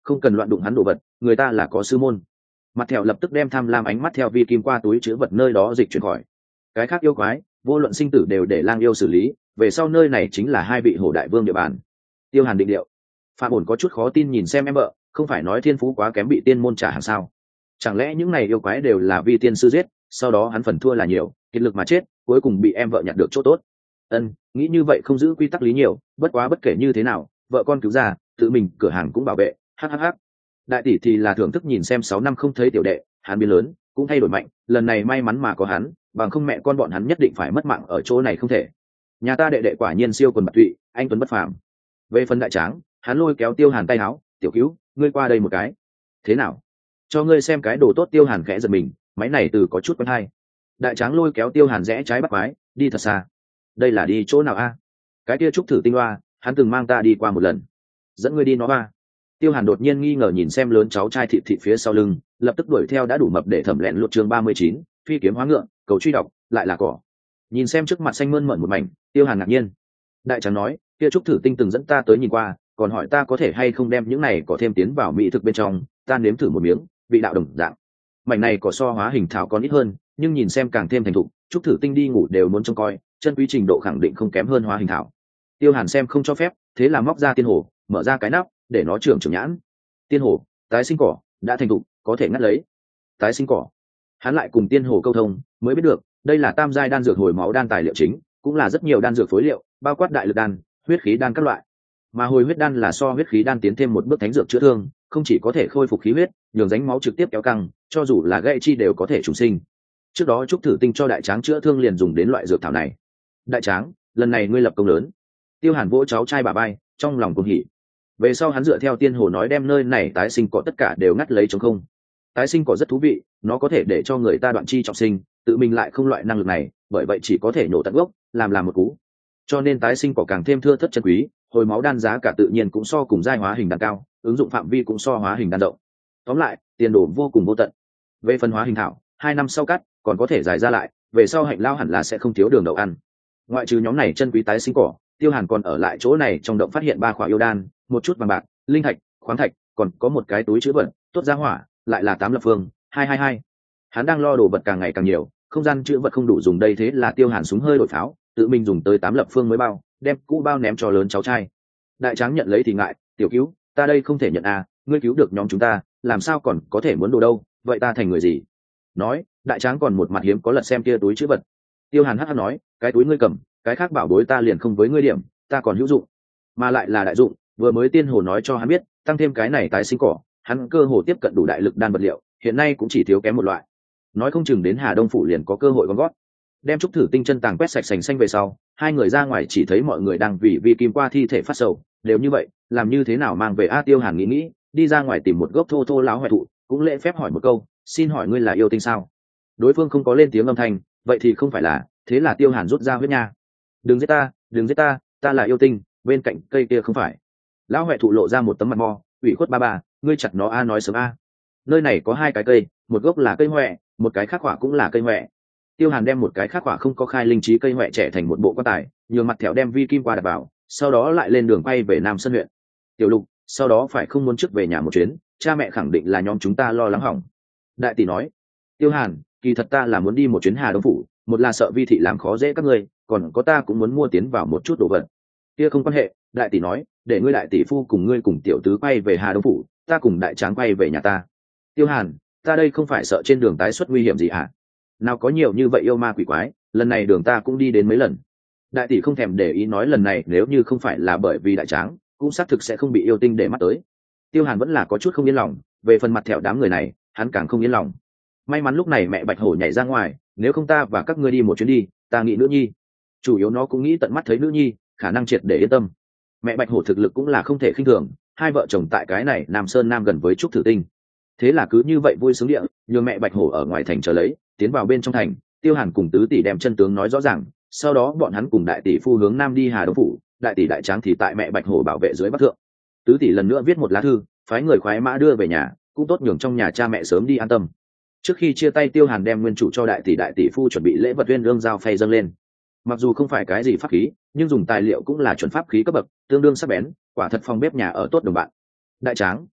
không cần loạn đụng hắn đồ vật, người ta là có sư môn. Mặt thẹo lập tức đem tham lam ánh mắt theo vi kim qua túi chứa vật nơi đó dịch chuyển khỏi. Cái khác yêu quái vô luận sinh tử đều để lang yêu xử lý, về sau nơi này chính là hai vị hổ đại vương địa bàn. Tiêu Hàn định điệu. Phạm ổn có chút khó tin nhìn xem em vợ, không phải nói thiên phú quá kém bị tiên môn trả hàng sao? Chẳng lẽ những này yêu quái đều là vi tiên sư giết, sau đó hắn phần thua là nhiều, kiệt lực mà chết, cuối cùng bị em vợ nhặt được chỗ tốt. Ân, nghĩ như vậy không giữ quy tắc lý nhiều, bất quá bất kể như thế nào, vợ con cứu ra, tự mình cửa hàng cũng bảo vệ. Hhh. Đại tỷ thì là thưởng thức nhìn xem sáu năm không thấy tiểu đệ, hắn biến lớn, cũng thay đổi mạnh, lần này may mắn mà có hắn, bằng không mẹ con bọn hắn nhất định phải mất mạng ở chỗ này không thể. Nhà ta đệ đệ quả nhiên siêu quần bạc tụy, anh tuấn bất phàm. Về phần đại tráng, hắn lôi kéo Tiêu Hàn tay áo, tiểu cứu, ngươi qua đây một cái. Thế nào? Cho ngươi xem cái đồ tốt. Tiêu Hàn khẽ giật mình, máy này từ có chút quen hay. Đại tráng lôi kéo Tiêu Hàn rẽ trái bắt quái, đi thật xa. Đây là đi chỗ nào a? Cái kia trúc thử tinh hoa, hắn từng mang ta đi qua một lần. Dẫn ngươi đi nó ba. Tiêu Hàn đột nhiên nghi ngờ nhìn xem lớn cháu trai thịt thịt phía sau lưng, lập tức đuổi theo đã đủ mập để thẩm lẹn lột chương ba mươi chín, phi kiếm hóa ngựa, cầu truy đọc, lại là cỏ. Nhìn xem trước mặt xanh mơn mởn một mảnh, Tiêu Hàn ngạc nhiên. Đại tráng nói, kia trúc thử tinh từng dẫn ta tới nhìn qua, còn hỏi ta có thể hay không đem những này cỏ thêm tiến vào mỹ thực bên trong, ta nếm thử một miếng, vị đạo đồng dạng. Mảnh này cỏ so hóa hình thảo còn ít hơn, nhưng nhìn xem càng thêm thành thục, trúc thử tinh đi ngủ đều muốn trông coi, chân quý trình độ khẳng định không kém hơn hóa hình thảo. Tiêu Hàn xem không cho phép, thế là móc ra tiên hồ, mở ra cái nắp, để nó trưởng trưởng nhãn. Tiên hồ, tái sinh cỏ, đã thành thục, có thể ngắt lấy. Tái sinh cỏ. Hắn lại cùng tiên hồ câu thông, mới biết được, đây là tam giai đan dược hồi máu đan tài liệu chính, cũng là rất nhiều đan dược phối liệu, bao quát đại lực đan, huyết khí đan các loại. Mà hồi huyết đan là so huyết khí đan tiến thêm một bước thánh dược chữa thương, không chỉ có thể khôi phục khí huyết, nhường ránh máu trực tiếp kéo căng, cho dù là gãy chi đều có thể trùng sinh. Trước đó trúc thử tinh cho đại tráng chữa thương liền dùng đến loại dược thảo này. Đại tráng, lần này ngươi lập công lớn. Tiêu Hàn vỗ cháu trai bà bay, trong lòng cuồng hỉ. Về sau hắn dựa theo tiên hồ nói đem nơi này tái sinh cỏ tất cả đều ngắt lấy trống không. Tái sinh cỏ rất thú vị, nó có thể để cho người ta đoạn chi trọng sinh, tự mình lại không loại năng lực này, bởi vậy chỉ có thể nổ tận gốc, làm làm một cú. Cho nên tái sinh cỏ càng thêm thưa thất chân quý, hồi máu đan giá cả tự nhiên cũng so cùng giai hóa hình đan cao, ứng dụng phạm vi cũng so hóa hình đan rộng. Tóm lại, tiền đồ vô cùng vô tận. Về phân hóa hình thảo, hai năm sau cắt, còn có thể giải ra lại, về sau Hạnh Lao hẳn là sẽ không thiếu đường đậu ăn. Ngoại trừ nhóm này chân quý tái sinh cỏ, Tiêu Hàn còn ở lại chỗ này trong động phát hiện ba khỏa yêu đan, một chút vàng bạc, linh thạch, khoáng thạch, còn có một cái túi chứa vật, tốt ra hỏa, lại là tám lập phương, hai hai hai. Hắn đang lo đồ vật càng ngày càng nhiều, không gian chứa vật không đủ dùng đây thế là Tiêu Hàn súng hơi đổi pháo, tự mình dùng tới tám lập phương mới bao, đem cũ bao ném cho lớn cháu trai. Đại tráng nhận lấy thì ngại, tiểu cứu, ta đây không thể nhận à, ngươi cứu được nhóm chúng ta, làm sao còn có thể muốn đồ đâu, vậy ta thành người gì? Nói, đại tráng còn một mặt hiếm có lật xem kia túi chứa vật. Tiêu Hàn hắc hắc nói, cái túi ngươi cầm, cái khác bảo bối ta liền không với ngươi điểm, ta còn hữu dụng, mà lại là đại dụng. Vừa mới tiên hồ nói cho hắn biết, tăng thêm cái này tái sinh cỏ, hắn cơ hồ tiếp cận đủ đại lực đan vật liệu, hiện nay cũng chỉ thiếu kém một loại. Nói không chừng đến Hà Đông phủ liền có cơ hội gom gót. Đem trúc thử tinh chân tàng quét sạch sành xanh về sau, hai người ra ngoài chỉ thấy mọi người đang vì vi kim qua thi thể phát sầu, đều như vậy, làm như thế nào mang về a? Tiêu Hàn nghĩ nghĩ, đi ra ngoài tìm một gốc thô thô láo hoại thụ, cũng lễ phép hỏi một câu, xin hỏi ngươi là yêu tinh sao? Đối phương không có lên tiếng âm thanh, vậy thì không phải là, thế là Tiêu Hàn rút ra huyết nha. Đừng giết ta, đừng giết ta, ta là yêu tinh, bên cạnh cây kia không phải. Lão huệ thụ lộ ra một tấm mặt mo, ủy khuất ba ba, ngươi chặt nó a nói sớm a. Nơi này có hai cái cây, một gốc là cây huệ, một cái khác quả cũng là cây huệ. Tiêu Hàn đem một cái khác quả không có khai linh trí cây huệ trẻ thành một bộ quan tài, nhường mặt thẹo đem vi kim qua đặt vào, sau đó lại lên đường quay về Nam Sơn huyện. Tiểu Lục, sau đó phải không muốn trước về nhà một chuyến, cha mẹ khẳng định là nhóm chúng ta lo lắng hỏng. Đại tỷ nói, Tiêu Hàn, kỳ thật ta là muốn đi một chuyến Hà Đông phủ, một là sợ vi thị làm khó dễ các ngươi, còn có ta cũng muốn mua tiến vào một chút đồ vật. Kia không quan hệ, đại tỷ nói, để ngươi đại tỷ phu cùng ngươi cùng tiểu tứ quay về Hà Đông phủ, ta cùng đại tráng quay về nhà ta. Tiêu Hàn, ta đây không phải sợ trên đường tái xuất nguy hiểm gì hả? Nào có nhiều như vậy yêu ma quỷ quái, lần này đường ta cũng đi đến mấy lần. Đại tỷ không thèm để ý nói lần này nếu như không phải là bởi vì đại tráng, cũng xác thực sẽ không bị yêu tinh để mắt tới. Tiêu Hàn vẫn là có chút không yên lòng, về phần mặt thẹo đám người này, hắn càng không yên lòng. May mắn lúc này mẹ Bạch Hổ nhảy ra ngoài, nếu không ta và các ngươi đi một chuyến đi, ta nghĩ nữ nhi. Chủ yếu nó cũng nghĩ tận mắt thấy nữ nhi, khả năng triệt để yên tâm. Mẹ Bạch Hổ thực lực cũng là không thể khinh thường, hai vợ chồng tại cái này Nam Sơn Nam gần với Trúc Thử Tinh. Thế là cứ như vậy vui sướng địa, nhường mẹ Bạch Hổ ở ngoài thành chờ lấy, tiến vào bên trong thành, Tiêu Hàn cùng tứ tỷ đem chân tướng nói rõ ràng, sau đó bọn hắn cùng đại tỷ phu hướng nam đi Hà Đông phủ, đại tỷ đại tráng thì tại mẹ Bạch Hổ bảo vệ dưới bắc thượng. Tứ tỷ lần nữa viết một lá thư, phái người khoái mã đưa về nhà, cũng tốt nhường trong nhà cha mẹ sớm đi an tâm. Trước khi chia tay, Tiêu Hàn đem nguyên chủ cho đại tỷ đại tỷ phu chuẩn bị lễ vật uyên ương giao phay dâng lên. Mặc dù không phải cái gì pháp khí, nhưng dùng tài liệu cũng là chuẩn pháp khí cấp bậc, tương đương sắc bén, quả thật phong bếp nhà ở tốt đồng bạn. Đại tráng,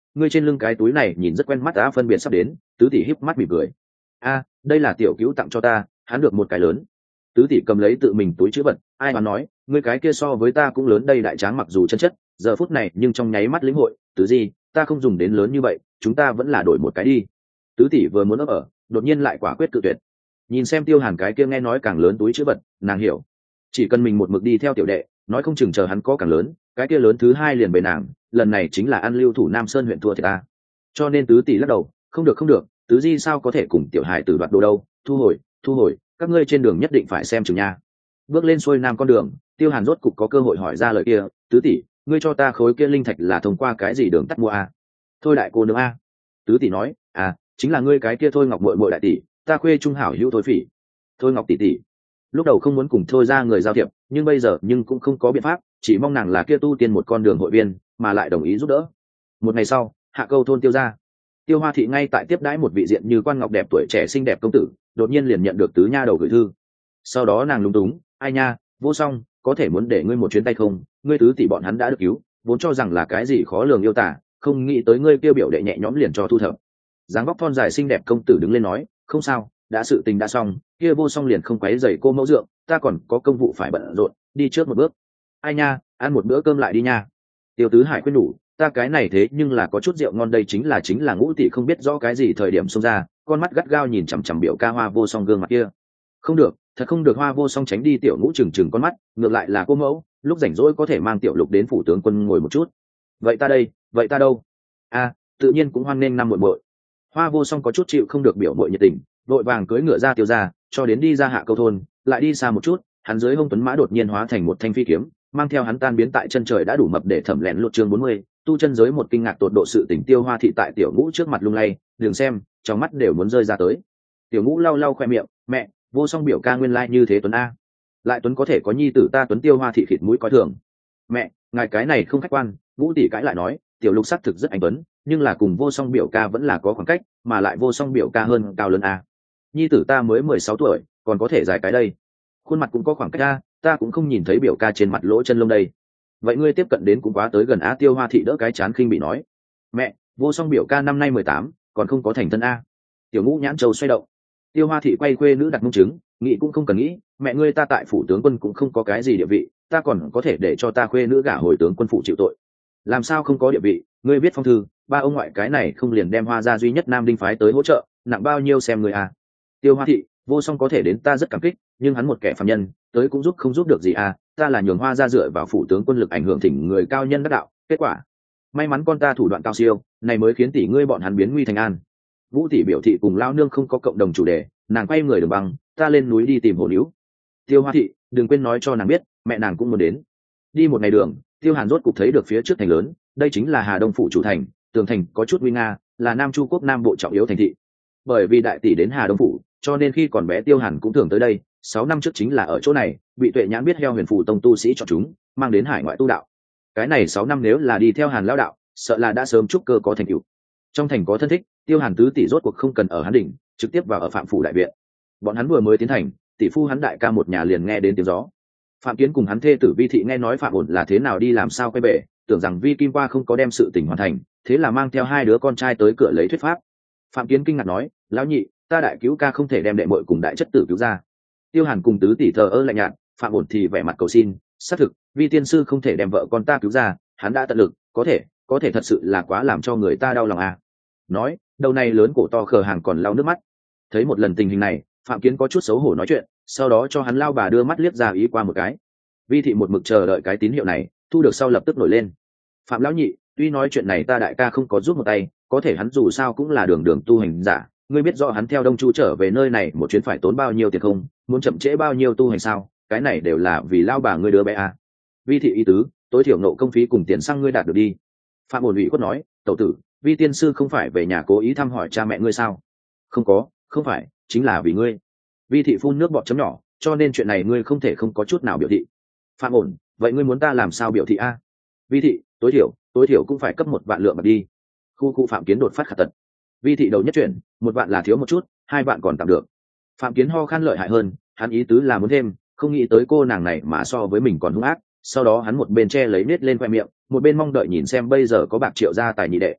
ngươi trên lưng cái túi này nhìn rất quen mắt đã phân biệt sắp đến. Tứ tỷ híp mắt mỉm cười. A, đây là tiểu cứu tặng cho ta, hắn được một cái lớn. Tứ tỷ cầm lấy tự mình túi chữ vật, ai mà nói, ngươi cái kia so với ta cũng lớn đây. Đại tráng mặc dù chân chất, giờ phút này nhưng trong nháy mắt lĩnh hội, tứ gì, ta không dùng đến lớn như vậy, chúng ta vẫn là đổi một cái đi. Tứ tỷ vừa muốn ấp ở, đột nhiên lại quả quyết cự tuyệt. Nhìn xem Tiêu Hàn cái kia nghe nói càng lớn túi chữ vật, nàng hiểu, chỉ cần mình một mực đi theo tiểu đệ, nói không chừng chờ hắn có càng lớn, cái kia lớn thứ hai liền bề nàng, lần này chính là ăn lưu thủ Nam Sơn huyện thua thì ta. Cho nên tứ tỷ lắc đầu, không được không được, tứ di sao có thể cùng tiểu hài tử đoạt đồ đâu, thu hồi, thu hồi, các ngươi trên đường nhất định phải xem chừng nha. Bước lên xuôi nam con đường, Tiêu Hàn rốt cục có cơ hội hỏi ra lời kia, tứ tỷ, ngươi cho ta khối kia linh thạch là thông qua cái gì đường tắt mua a? Thôi đại cô nương a. Tứ tỷ nói, à, chính là ngươi cái kia Thôi Ngọc muội muội đại tỷ, ta khuê trung hảo hữu Thôi Phỉ. Thôi Ngọc tỷ tỷ. Lúc đầu không muốn cùng Thôi ra người giao thiệp, nhưng bây giờ nhưng cũng không có biện pháp, chỉ mong nàng là kia tu tiên một con đường hội viên, mà lại đồng ý giúp đỡ. Một ngày sau, hạ câu thôn Tiêu ra. Tiêu Hoa thị ngay tại tiếp đãi một vị diện như quan ngọc đẹp tuổi trẻ xinh đẹp công tử, đột nhiên liền nhận được tứ nha đầu gửi thư. Sau đó nàng lúng túng, ai nha, vô song, có thể muốn để ngươi một chuyến tay không? Ngươi tứ tỷ bọn hắn đã được cứu, vốn cho rằng là cái gì khó lường yêu tả, không nghĩ tới ngươi kêu biểu đệ nhẹ nhõm liền cho thu thập. Dáng vóc thon dài xinh đẹp công tử đứng lên nói, không sao, đã sự tình đã xong, kia vô song liền không quấy rầy cô mẫu dượng, ta còn có công vụ phải bận rộn, đi trước một bước. Ai nha, ăn một bữa cơm lại đi nha. Tiêu Tứ Hải khuyên nhủ, ta cái này thế nhưng là có chút rượu ngon đây. Chính là chính là Ngũ tỷ không biết rõ cái gì thời điểm xông ra, con mắt gắt gao nhìn chằm chằm biểu ca Hoa Vô Song gương mặt kia. Không được, thật không được. Hoa Vô Song tránh đi tiểu Ngũ chừng chừng con mắt, ngược lại là cô mẫu, lúc rảnh rỗi có thể mang tiểu Lục đến phủ tướng quân ngồi một chút. Vậy ta đây, vậy ta đâu? A, à, tự nhiên cũng hoan nghênh năm muội muội. Hoa Vô Song có chút chịu không được biểu muội nhiệt tình, vội vàng cưỡi ngựa ra Tiêu ra, cho đến đi ra hạ câu thôn, lại đi xa một chút, hắn dưới hông tuấn mã đột nhiên hóa thành một thanh phi kiếm, mang theo hắn tan biến tại chân trời đã đủ mập để thẩm lẹn lột. Chương bốn mươi, tu chân giới một kinh ngạc tột độ. Sự tình Tiêu Hoa thị tại tiểu Ngũ trước mặt lung lay, đừng xem, trong mắt đều muốn rơi ra tới. Tiểu Ngũ lau lau khoe miệng, mẹ, Vô Song biểu ca nguyên lai like như thế tuấn a. Lại tuấn có thể có nhi tử ta tuấn. Tiêu Hoa thị khịt mũi coi thường. Mẹ, ngài cái này không khách quan. Ngũ tỷ cãi lại nói, tiểu Lục sắc thực rất anh tuấn, nhưng là cùng Vô Song biểu ca vẫn là có khoảng cách, mà lại Vô Song biểu ca hơn cao lớn a. Nhi tử ta mới mười sáu tuổi, còn có thể dài cái đây. Khuôn mặt cũng có khoảng cách a, ta cũng không nhìn thấy biểu ca trên mặt lỗ chân lông đây. Vậy ngươi tiếp cận đến cũng quá tới gần á. Tiêu Hoa thị đỡ cái chán khinh bị nói, mẹ, Vô Song biểu ca năm nay mười tám, còn không có thành thân a. Tiểu Ngũ nhãn châu xoay động. Tiêu Hoa thị quay khuê nữ đặt mông chứng, nghĩ cũng không cần nghĩ, mẹ ngươi ta tại phủ tướng quân cũng không có cái gì địa vị, ta còn có thể để cho ta khuê nữ gả hồi tướng quân phủ chịu tội? Làm sao không có địa vị? Ngươi viết phong thư, ba ông ngoại cái này không liền đem Hoa gia duy nhất nam đinh phái tới hỗ trợ, nặng bao nhiêu xem ngươi à? Tiêu Hoa thị, Vô Song có thể đến ta rất cảm kích, nhưng hắn một kẻ phàm nhân, tới cũng giúp không giúp được gì à? Ta là nhường Hoa gia dựa vào phủ tướng quân lực ảnh hưởng thỉnh người cao nhân đắc đạo, kết quả may mắn con ta thủ đoạn cao siêu, này mới khiến tỷ ngươi bọn hắn biến nguy thành an. Vũ tỷ biểu thị cùng lao nương không có cộng đồng chủ đề, nàng quay người đường băng, ta lên núi đi tìm hổ níu. Tiêu Hoa thị, đừng quên nói cho nàng biết, mẹ nàng cũng muốn đến. Đi một ngày đường, Tiêu Hàn rốt cục thấy được phía trước thành lớn, đây chính là Hà Đông phủ chủ thành, tường thành có chút nguy nga, là Nam Chu quốc nam bộ trọng yếu thành thị. Bởi vì đại tỷ đến Hà Đông phủ, cho nên khi còn bé Tiêu Hàn cũng thường tới đây. Sáu năm trước chính là ở chỗ này, bị Tuệ Nhãn biết heo huyền phù tông tu sĩ chọn chúng, mang đến hải ngoại tu đạo. Cái này sáu năm nếu là đi theo Hàn lão đạo, sợ là đã sớm trúc cơ có thành tựu. Trong thành có thân thích, Tiêu Hàn tứ tỷ rốt cuộc không cần ở Hán đỉnh, trực tiếp vào ở Phạm phủ đại viện. Bọn hắn vừa mới tiến thành, tỷ phu hắn đại ca một nhà liền nghe đến tiếng gió. Phạm Kiến cùng hắn thê tử Vi thị nghe nói Phạm ổn là thế nào đi làm sao quay bể, tưởng rằng Vi Kim qua không có đem sự tình hoàn thành, thế là mang theo hai đứa con trai tới cửa lấy thuyết pháp. Phạm Kiến kinh ngạc nói, lão nhị, ta đại cứu ca không thể đem đệ muội cùng đại chất tử cứu ra. Tiêu Hàn cùng tứ tỷ thờ ơ lạnh nhạt, Phạm ổn thì vẻ mặt cầu xin, xác thực, Vi tiên sư không thể đem vợ con ta cứu ra, hắn đã tận lực, có thể, có thể thật sự là quá làm cho người ta đau lòng à. Nói, đầu này lớn cổ to khờ hàng còn lau nước mắt. Thấy một lần tình hình này, Phạm Kiến có chút xấu hổ nói chuyện, sau đó cho hắn lao bà đưa mắt liếc ra ý qua một cái. Vi thị một mực chờ đợi cái tín hiệu này, thu được sau lập tức nổi lên. Phạm lão nhị, tuy nói chuyện này ta đại ca không có giúp một tay, có thể hắn dù sao cũng là đường đường tu hành giả, ngươi biết rõ hắn theo Đông Chu trở về nơi này một chuyến phải tốn bao nhiêu tiền không, muốn chậm trễ bao nhiêu tu hành sao, cái này đều là vì lao bà ngươi đứa bé à. Vi thị ý tứ, tối thiểu nộ công phí cùng tiền xăng ngươi đạt được đi. Phạm ổn ủy khuất nói, tẩu tử, Vi tiên sư không phải về nhà cố ý thăm hỏi cha mẹ ngươi sao? Không có, không phải, chính là vì ngươi. Vi thị phun nước bọt chấm nhỏ, cho nên chuyện này ngươi không thể không có chút nào biểu thị. Phạm ổn, vậy ngươi muốn ta làm sao biểu thị a? Vi thị, tối thiểu, tối thiểu cũng phải cấp một vạn lượng bạc đi. Khu khu Phạm Kiến đột phát khả tật. Vi thị đầu nhất chuyển, một vạn là thiếu một chút, hai vạn còn tạm được. Phạm Kiến ho khan lợi hại hơn, hắn ý tứ là muốn thêm, không nghĩ tới cô nàng này mà so với mình còn hung ác. Sau đó hắn một bên che lấy nết lên khoe miệng, một bên mong đợi nhìn xem bây giờ có bạc triệu ra tài nhị đệ.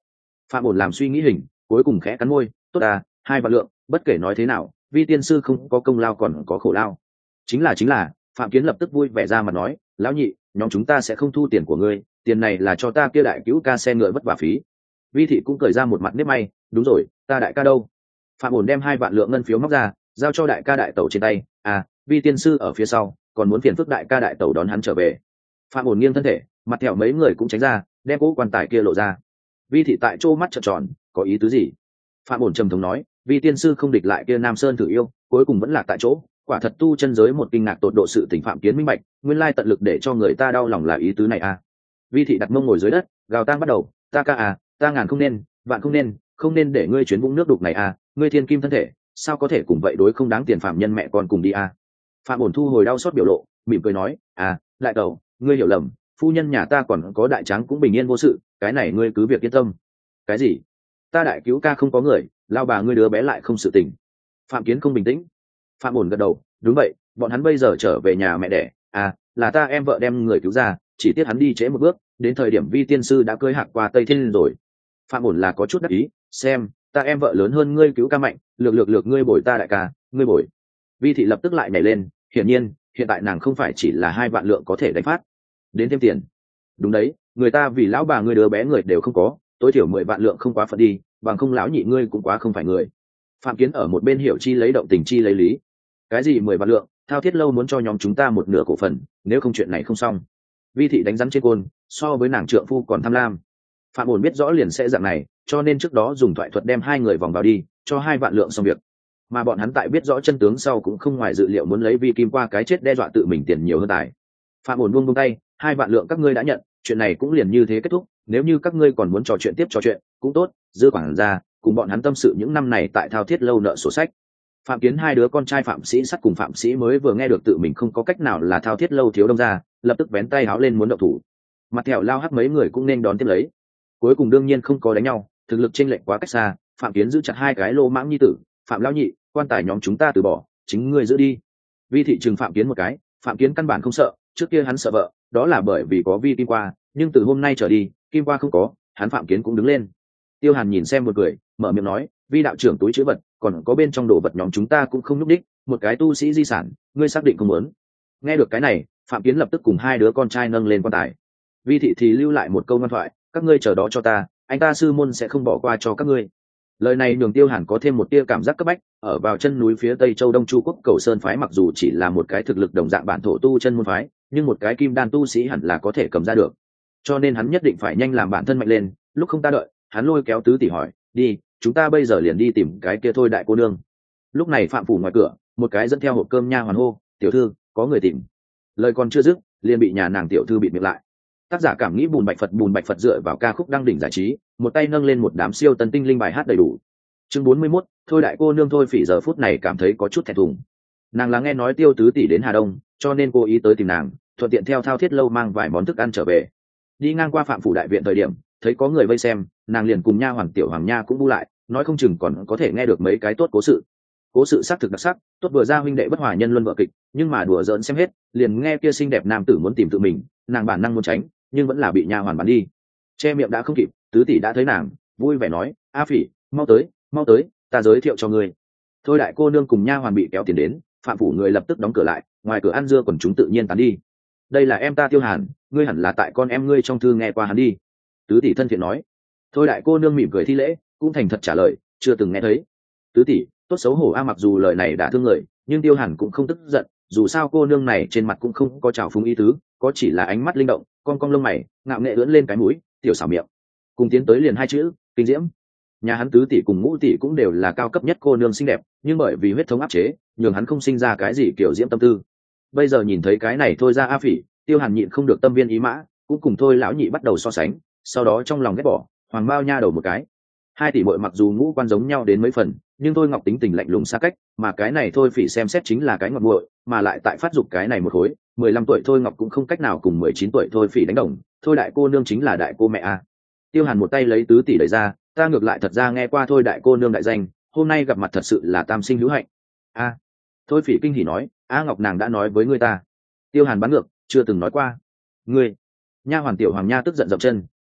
Phạm ổn làm suy nghĩ hình, cuối cùng khẽ cắn môi, tốt à, hai vạn lượng, bất kể nói thế nào vi tiên sư không có công lao còn có khổ lao. Chính là chính là. Phạm Kiến lập tức vui vẻ ra mà nói, lão nhị, nhóm chúng ta sẽ không thu tiền của ngươi, tiền này là cho ta kia đại cứu ca xe ngựa vất vả phí. Vi thị cũng cười ra một mặt nếp may, đúng rồi, ta đại ca đâu? Phạm ổn đem hai vạn lượng ngân phiếu móc ra, giao cho đại ca đại tẩu trên tay. À, vi tiên sư ở phía sau, còn muốn phiền phức đại ca đại tẩu đón hắn trở về. Phạm ổn nghiêng thân thể, mặt thẹo mấy người cũng tránh ra, đem cỗ quan tài kia lộ ra. Vi thị tại chỗ mắt trợn tròn, có ý tứ gì? Phạm ổn trầm thống nói, vi tiên sư không địch lại kia Nam Sơn thử yêu, cuối cùng vẫn lạc tại chỗ, quả thật tu chân giới một kinh ngạc tột độ sự tình. Phạm Kiến minh bạch, nguyên lai tận lực để cho người ta đau lòng là ý tứ này à? Vi thị đặt mông ngồi dưới đất, gào tang bắt đầu, ta ca à, ta ngàn không nên, vạn không nên, không nên để ngươi chuyến vũng nước đục này à, ngươi thiên kim thân thể, sao có thể cùng vậy đối không đáng tiền phạm nhân mẹ con cùng đi à? Phạm ổn thu hồi đau xót biểu lộ, mỉm cười nói, à, đại tẩu, ngươi hiểu lầm, phu nhân nhà ta còn có đại tráng cũng bình yên vô sự, cái này ngươi cứ việc yên tâm. Cái gì? Ta đại cứu ca không có người, lao bà ngươi đứa bé lại không sự tình. Phạm Kiến không bình tĩnh. Phạm ổn gật đầu, đúng vậy, bọn hắn bây giờ trở về nhà mẹ đẻ, à, là ta em vợ đem người cứu ra, chỉ tiếc hắn đi trễ một bước, đến thời điểm vi tiên sư đã cưới hạc qua Tây Thiên rồi. Phạm ổn là có chút đắc ý, xem, ta em vợ lớn hơn ngươi cứu ca mạnh, lược lược lược ngươi bồi ta đại ca, ngươi bồi. Vi thị lập tức lại nhảy lên, hiển nhiên, hiện tại nàng không phải chỉ là hai vạn lượng có thể đánh phát, đến thêm tiền. Đúng đấy, người ta vì lão bà ngươi đứa bé người đều không có, tối thiểu mười vạn lượng không quá phận đi, bằng không lão nhị ngươi cũng quá không phải người. Phạm Kiến ở một bên hiểu chi lấy động tình chi lấy lý. Cái gì mười vạn lượng, thao thiết lâu muốn cho nhóm chúng ta một nửa cổ phần, nếu không chuyện này không xong. Vi thị đánh rắn trên côn, so với nàng trượng phu còn tham lam. Phạm ổn biết rõ liền sẽ dạng này, cho nên trước đó dùng thoại thuật đem hai người vòng vào đi, cho hai vạn lượng xong việc. Mà bọn hắn tại biết rõ chân tướng sau cũng không ngoài dự liệu muốn lấy vi kim qua cái chết đe dọa tự mình tiền nhiều hơn tài. Phạm ổn buông buông tay, hai vạn lượng các ngươi đã nhận, chuyện này cũng liền như thế kết thúc, nếu như các ngươi còn muốn trò chuyện tiếp trò chuyện cũng tốt, dư quản ra cùng bọn hắn tâm sự những năm này tại thao thiết lâu nợ sổ sách. Phạm Kiến hai đứa con trai Phạm Sĩ Sắt cùng Phạm Sĩ mới vừa nghe được tự mình không có cách nào là thao thiết lâu thiếu đông ra, lập tức vén tay háo lên muốn động thủ. Mặt thẹo lao hắc mấy người cũng nên đón tiếp lấy. Cuối cùng đương nhiên không có đánh nhau, thực lực chênh lệch quá cách xa, Phạm Kiến giữ chặt hai cái lô mãng nhi tử, Phạm lão nhị, quan tài nhóm chúng ta từ bỏ, chính ngươi giữ đi. Vi thị trừng Phạm Kiến một cái, Phạm Kiến căn bản không sợ, trước kia hắn sợ vợ, đó là bởi vì có vi kim qua, nhưng từ hôm nay trở đi, kim qua không có, hắn Phạm Kiến cũng đứng lên. Tiêu Hàn nhìn xem một người, mở miệng nói, vi đạo trưởng túi chữ vật, còn có bên trong đồ vật nhóm chúng ta cũng không núp đích, một cái tu sĩ di sản, ngươi xác định không muốn. Nghe được cái này, Phạm Kiến lập tức cùng hai đứa con trai nâng lên quan tài. Vi thị thì lưu lại một câu ngoan thoại, các ngươi chờ đó cho ta, anh ta sư môn sẽ không bỏ qua cho các ngươi. Lời này nhường Tiêu Hàn có thêm một tia cảm giác cấp bách, ở vào chân núi phía tây châu Đông Chu quốc Cầu Sơn phái mặc dù chỉ là một cái thực lực đồng dạng bản thổ tu chân môn phái, nhưng một cái kim đan tu sĩ hẳn là có thể cầm ra được. Cho nên hắn nhất định phải nhanh làm bản thân mạnh lên, lúc không ta đợi, hắn lôi kéo tứ tỷ hỏi, đi, chúng ta bây giờ liền đi tìm cái kia thôi đại cô nương. Lúc này Phạm phủ ngoài cửa, một cái dẫn theo hộp cơm nha hoàn hô, tiểu thư, có người tìm. Lời còn chưa dứt, liền bị nhà nàng tiểu thư bịt miệng lại. Tác giả cảm nghĩ bùn bạch phật bùn bạch phật dựa vào ca khúc đăng đỉnh giải trí, một tay nâng lên một đám siêu tân tinh linh bài hát đầy đủ. Chương bốn mươi mốt, thôi đại cô nương thôi phỉ giờ phút này cảm thấy có chút thẹn thùng. Nàng là nghe nói Tiêu tứ tỷ đến Hà Đông, cho nên cố ý tới tìm nàng, thuận tiện theo thao thiết lâu mang vài món thức ăn trở về. Đi ngang qua Phạm phủ đại viện thời điểm, thấy có người vây xem, nàng liền cùng nha hoàng tiểu hoàng nha cũng bu lại, nói không chừng còn có thể nghe được mấy cái tốt cố sự. Cố sự xác thực đặc sắc, tốt vừa ra huynh đệ bất hòa nhân luân vợ kịch, nhưng mà đùa giỡn xem hết, liền nghe kia xinh đẹp nam tử muốn tìm tự mình, nàng bản năng muốn tránh, nhưng vẫn là bị nha hoàn bắn đi. Che miệng đã không kịp, tứ tỷ đã thấy nàng, vui vẻ nói, A Phỉ, mau tới, mau tới, ta giới thiệu cho ngươi. Thôi đại cô nương cùng nha hoàn bị kéo tiền đến, Phạm phủ người lập tức đóng cửa lại, ngoài cửa ăn dưa còn chúng tự nhiên tán đi. Đây là em ta Tiêu Hàn, ngươi hẳn là tại con em ngươi trong thư nghe qua hắn đi. Tứ tỷ thân thiện nói. Thôi đại cô nương mỉm cười thi lễ, cũng thành thật trả lời, chưa từng nghe thấy. Tứ tỷ, tốt xấu hổ a, mặc dù lời này đã thương người, nhưng Tiêu Hàn cũng không tức giận, dù sao cô nương này trên mặt cũng không có trào phúng ý tứ, có chỉ là ánh mắt linh động, con cong lông mày, ngạo nghệ ưỡn lên cái mũi, tiểu xảo miệng. Cùng tiến tới liền hai chữ, kinh diễm. Nhà hắn tứ tỷ cùng ngũ tỷ cũng đều là cao cấp nhất cô nương xinh đẹp, nhưng bởi vì huyết thống áp chế, nhường hắn không sinh ra cái gì kiểu diễm tâm tư. Bây giờ nhìn thấy cái này thôi ra A Phỉ, Tiêu Hàn nhịn không được tâm viên ý mã, cũng cùng thôi lão nhị bắt đầu so sánh, sau đó trong lòng ghét bỏ, hoàng bao nha đầu một cái. Hai tỷ muội mặc dù ngũ quan giống nhau đến mấy phần, nhưng thôi ngọc tính tình lạnh lùng xa cách, mà cái này thôi Phỉ xem xét chính là cái ngọc muội, mà lại tại phát dục cái này một khối, mười lăm tuổi thôi ngọc cũng không cách nào cùng mười chín tuổi thôi Phỉ đánh đồng, thôi đại cô nương chính là đại cô mẹ a. Tiêu Hàn một tay lấy tứ tỷ đẩy ra, ta ngược lại thật ra nghe qua thôi đại cô nương đại danh, hôm nay gặp mặt thật sự là tam sinh hữu hạnh. A. Thôi Phỉ kinh hỉ nói, a Ngọc nàng đã nói với ngươi ta. Tiêu Hàn bắn ngược, chưa từng nói qua. Ngươi. Nha hoàn tiểu hoàng nha tức giận dậm chân,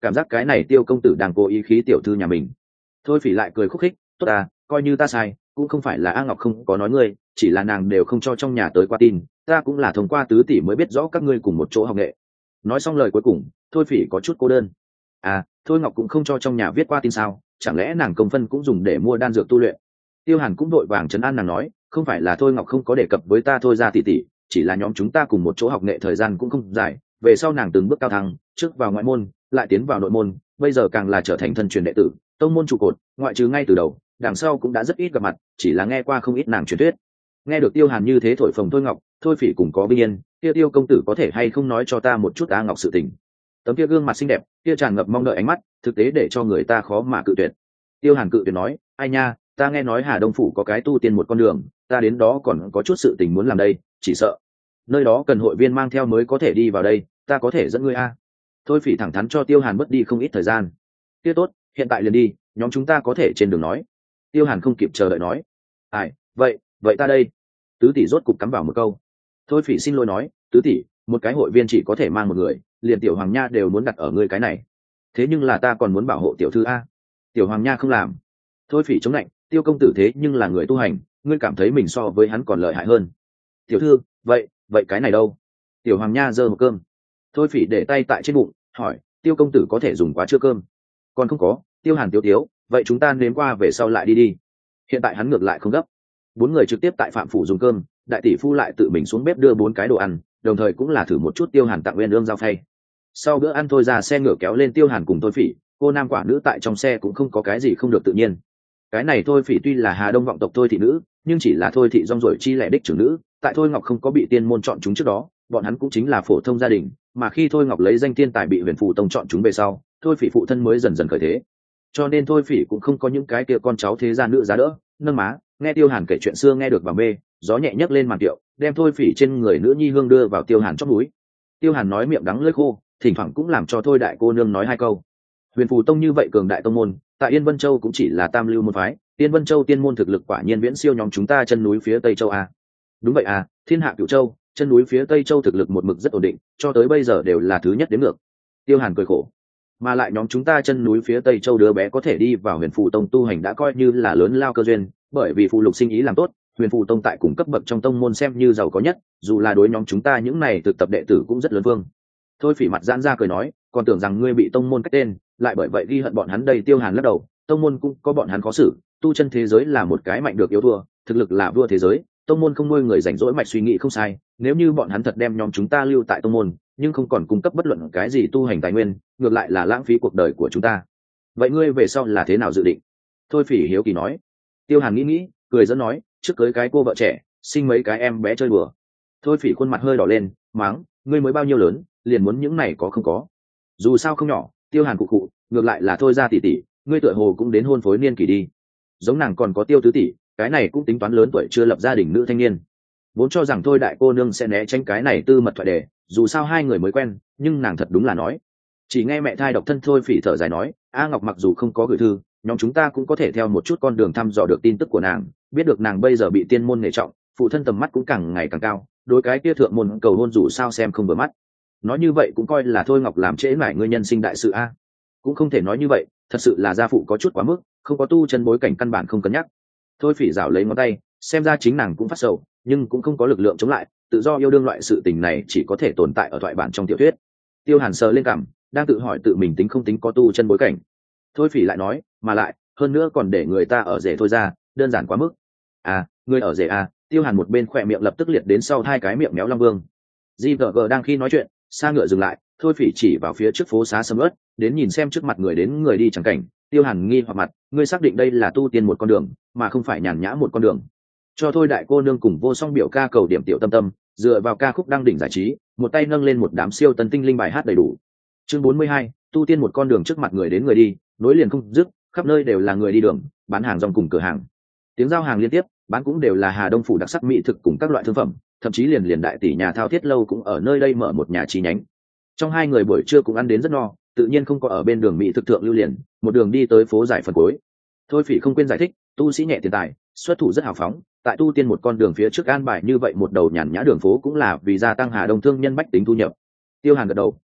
cảm giác cái này Tiêu công tử đang cố ý khí tiểu thư nhà mình. Thôi Phỉ lại cười khúc khích, tốt à, coi như ta sai, cũng không phải là A Ngọc không có nói ngươi, chỉ là nàng đều không cho trong nhà tới qua tin, ta cũng là thông qua tứ tỷ mới biết rõ các ngươi cùng một chỗ học nghệ. Nói xong lời cuối cùng, Thôi Phỉ có chút cô đơn. À, Thôi Ngọc cũng không cho trong nhà viết qua tin sao, chẳng lẽ nàng công phân cũng dùng để mua đan dược tu luyện? Tiêu Hàn cũng đội vàng trấn an nàng nói, không phải là Thôi Ngọc không có đề cập với ta thôi ra tỷ tỷ, chỉ là nhóm chúng ta cùng một chỗ học nghệ thời gian cũng không dài, về sau nàng từng bước cao thăng, trước vào ngoại môn, lại tiến vào nội môn, bây giờ càng là trở thành thân truyền đệ tử, tông môn trụ cột, ngoại trừ ngay từ đầu, đằng sau cũng đã rất ít gặp mặt, chỉ là nghe qua không ít nàng truyền thuyết. Nghe được Tiêu Hàn như thế thổi phồng Thôi Ngọc, Thôi Phỉ cùng có bình yên, kia Tiêu công tử có thể hay không nói cho ta một chút A Ngọc sự tình. Tấm kia gương mặt xinh đẹp, kia tràn ngập mong đợi ánh mắt, thực tế để cho người ta khó mà cự tuyệt. Tiêu Hàn cự tuyệt nói, ai nha, ta nghe nói Hà Đông phủ có cái tu tiên một con đường, ta đến đó còn có chút sự tình muốn làm đây, chỉ sợ nơi đó cần hội viên mang theo mới có thể đi vào đây, ta có thể dẫn ngươi a. Thôi Phỉ thẳng thắn cho Tiêu Hàn mất đi không ít thời gian. Kia tốt, hiện tại liền đi, nhóm chúng ta có thể trên đường nói. Tiêu Hàn không kịp chờ đợi nói, ai, vậy, vậy ta đây. Tứ tỷ rốt cục cắm vào một câu. Thôi Phỉ xin lỗi nói, tứ tỷ, một cái hội viên chỉ có thể mang một người, liền tiểu hoàng nha đều muốn đặt ở ngươi cái này. Thế nhưng là ta còn muốn bảo hộ tiểu thư a. Tiểu hoàng nha không làm. Thôi Phỉ chống lạnh, Tiêu công tử thế nhưng là người tu hành, ngươi cảm thấy mình so với hắn còn lợi hại hơn. Tiểu thư, vậy, vậy cái này đâu? Tiểu hoàng nha giơ một cơm. Thôi Phỉ để tay tại trên bụng, hỏi, Tiêu công tử có thể dùng quá chưa cơm? Còn không có. Tiêu Hàn tiếu tiếu, vậy chúng ta nếm qua về sau lại đi đi. Hiện tại hắn ngược lại không gấp. Bốn người trực tiếp tại phạm phủ dùng cơm, đại tỷ phu lại tự mình xuống bếp đưa bốn cái đồ ăn, đồng thời cũng là thử một chút Tiêu Hàn tặng nguyên lương giao phay. Sau bữa ăn thôi ra xe ngựa kéo lên Tiêu Hàn cùng Thôi Phỉ, cô nam quả nữ tại trong xe cũng không có cái gì không được tự nhiên. Cái này Thôi Phỉ tuy là Hà Đông vọng tộc Thôi thị nữ, nhưng chỉ là Thôi thị rong ruổi chi lẻ đích trưởng nữ, tại Thôi Ngọc không có bị tiên môn chọn chúng trước đó, bọn hắn cũng chính là phổ thông gia đình, mà khi Thôi Ngọc lấy danh tiên tài bị Huyền Phù Tông chọn chúng về sau, Thôi Phỉ phụ thân mới dần dần khởi thế. Cho nên Thôi Phỉ cũng không có những cái kia con cháu thế gia nữ giá đỡ, nâng má, nghe Tiêu Hàn kể chuyện xưa nghe được vào mê, gió nhẹ nhấc lên màn tiệu, đem Thôi Phỉ trên người nữ nhi hương đưa vào Tiêu Hàn chóp núi. Tiêu Hàn nói miệng đắng lưỡi khô, thỉnh thoảng cũng làm cho Thôi đại cô nương nói hai câu. Huyền Phù Tông như vậy cường đại tông môn, tại Yên Vân Châu cũng chỉ là tam lưu môn phái, Yên Vân Châu tiên môn thực lực quả nhiên viễn siêu nhóm chúng ta chân núi phía Tây Châu a. Đúng vậy à, thiên hạ cửu châu, chân núi phía Tây Châu thực lực một mực rất ổn định, cho tới bây giờ đều là thứ nhất đến ngược. Tiêu Hàn cười khổ, mà lại nhóm chúng ta chân núi phía Tây Châu đứa bé có thể đi vào Huyền Phù Tông tu hành đã coi như là lớn lao cơ duyên, bởi vì phụ lục sinh ý làm tốt, Huyền Phù Tông tại cùng cấp bậc trong tông môn xem như giàu có nhất, dù là đối nhóm chúng ta những này thực tập đệ tử cũng rất lớn vương. Thôi Phỉ mặt giãn ra cười nói, còn tưởng rằng ngươi bị tông môn cách tên, lại bởi vậy ghi hận bọn hắn đây. Tiêu Hàn lắc đầu, tông môn cũng có bọn hắn khó xử, tu chân thế giới là một cái mạnh được yếu thua, thực lực là vua thế giới, tông môn không nuôi người rảnh rỗi mạch suy nghĩ không sai, nếu như bọn hắn thật đem nhóm chúng ta lưu tại tông môn, nhưng không còn cung cấp bất luận cái gì tu hành tài nguyên, ngược lại là lãng phí cuộc đời của chúng ta. Vậy ngươi về sau là thế nào dự định? Thôi Phỉ hiếu kỳ nói. Tiêu Hàn nghĩ nghĩ, cười dẫn nói, trước cưới cái cô vợ trẻ, sinh mấy cái em bé chơi đùa. Thôi Phỉ khuôn mặt hơi đỏ lên, máng, ngươi mới bao nhiêu lớn, liền muốn những này có không có? Dù sao không nhỏ. Tiêu Hàn cụ cụ, ngược lại là Thôi ra tỷ tỷ, ngươi tựa hồ cũng đến hôn phối niên kỷ đi. Giống nàng còn có Tiêu tứ tỷ, cái này cũng tính toán lớn tuổi chưa lập gia đình nữ thanh niên. Vốn cho rằng Thôi đại cô nương sẽ né tránh cái này tư mật thoại đề, dù sao hai người mới quen, nhưng nàng thật đúng là nói. Chỉ nghe mẹ thai độc thân Thôi Phỉ thở dài nói, A Ngọc mặc dù không có gửi thư, nhóm chúng ta cũng có thể theo một chút con đường thăm dò được tin tức của nàng, biết được nàng bây giờ bị tiên môn nể trọng, phụ thân tầm mắt cũng càng ngày càng cao, đối cái kia thượng môn cầu hôn dù sao xem không vừa mắt. Nói như vậy cũng coi là Thôi Ngọc làm trễ mải ngươi nhân sinh đại sự a. Cũng không thể nói như vậy, thật sự là gia phụ có chút quá mức, không có tu chân bối cảnh căn bản không cân nhắc. Thôi Phỉ rảo lấy ngón tay, xem ra chính nàng cũng phát sầu, nhưng cũng không có lực lượng chống lại, tự do yêu đương loại sự tình này chỉ có thể tồn tại ở thoại bản trong tiểu thuyết. Tiêu Hàn sờ lên cằm, đang tự hỏi tự mình tính không tính có tu chân bối cảnh. Thôi Phỉ lại nói, mà lại, hơn nữa còn để người ta ở rể thôi ra, đơn giản quá mức. À, người ở rể à? Tiêu Hàn một bên khỏe miệng lập tức liệt đến sau hai cái miệng méo Long Vương. gi vê giê đang khi nói chuyện, xa ngựa dừng lại, Thôi Phỉ chỉ vào phía trước phố xá sầm uất, đến nhìn xem trước mặt người đến người đi chẳng cảnh. Tiêu Hàn nghi hoặc mặt, ngươi xác định đây là tu tiên một con đường, mà không phải nhàn nhã một con đường. Cho Thôi đại cô nương cùng vô song biểu ca cầu điểm tiểu tâm tâm, dựa vào ca khúc đăng đỉnh giải trí, một tay nâng lên một đám siêu tân tinh linh bài hát đầy đủ. Chương bốn mươi hai, tu tiên một con đường, trước mặt người đến người đi, nối liền không dứt, khắp nơi đều là người đi đường, bán hàng rong cùng cửa hàng. Tiếng giao hàng liên tiếp, bán cũng đều là Hà Đông phủ đặc sắc mỹ thực cùng các loại thương phẩm, thậm chí liền liền đại tỷ nhà thao thiết lâu cũng ở nơi đây mở một nhà chi nhánh. Trong hai người buổi trưa cũng ăn đến rất no, tự nhiên không có ở bên đường mỹ thực thượng lưu liền, một đường đi tới phố giải phần cuối. Thôi Phỉ không quên giải thích, tu sĩ nhẹ tiền tài, xuất thủ rất hào phóng, tại tu tiên một con đường phía trước an bài như vậy một đầu nhàn nhã đường phố cũng là vì gia tăng Hà Đông thương nhân bách tính thu nhập. Tiêu Hàn gật đầu,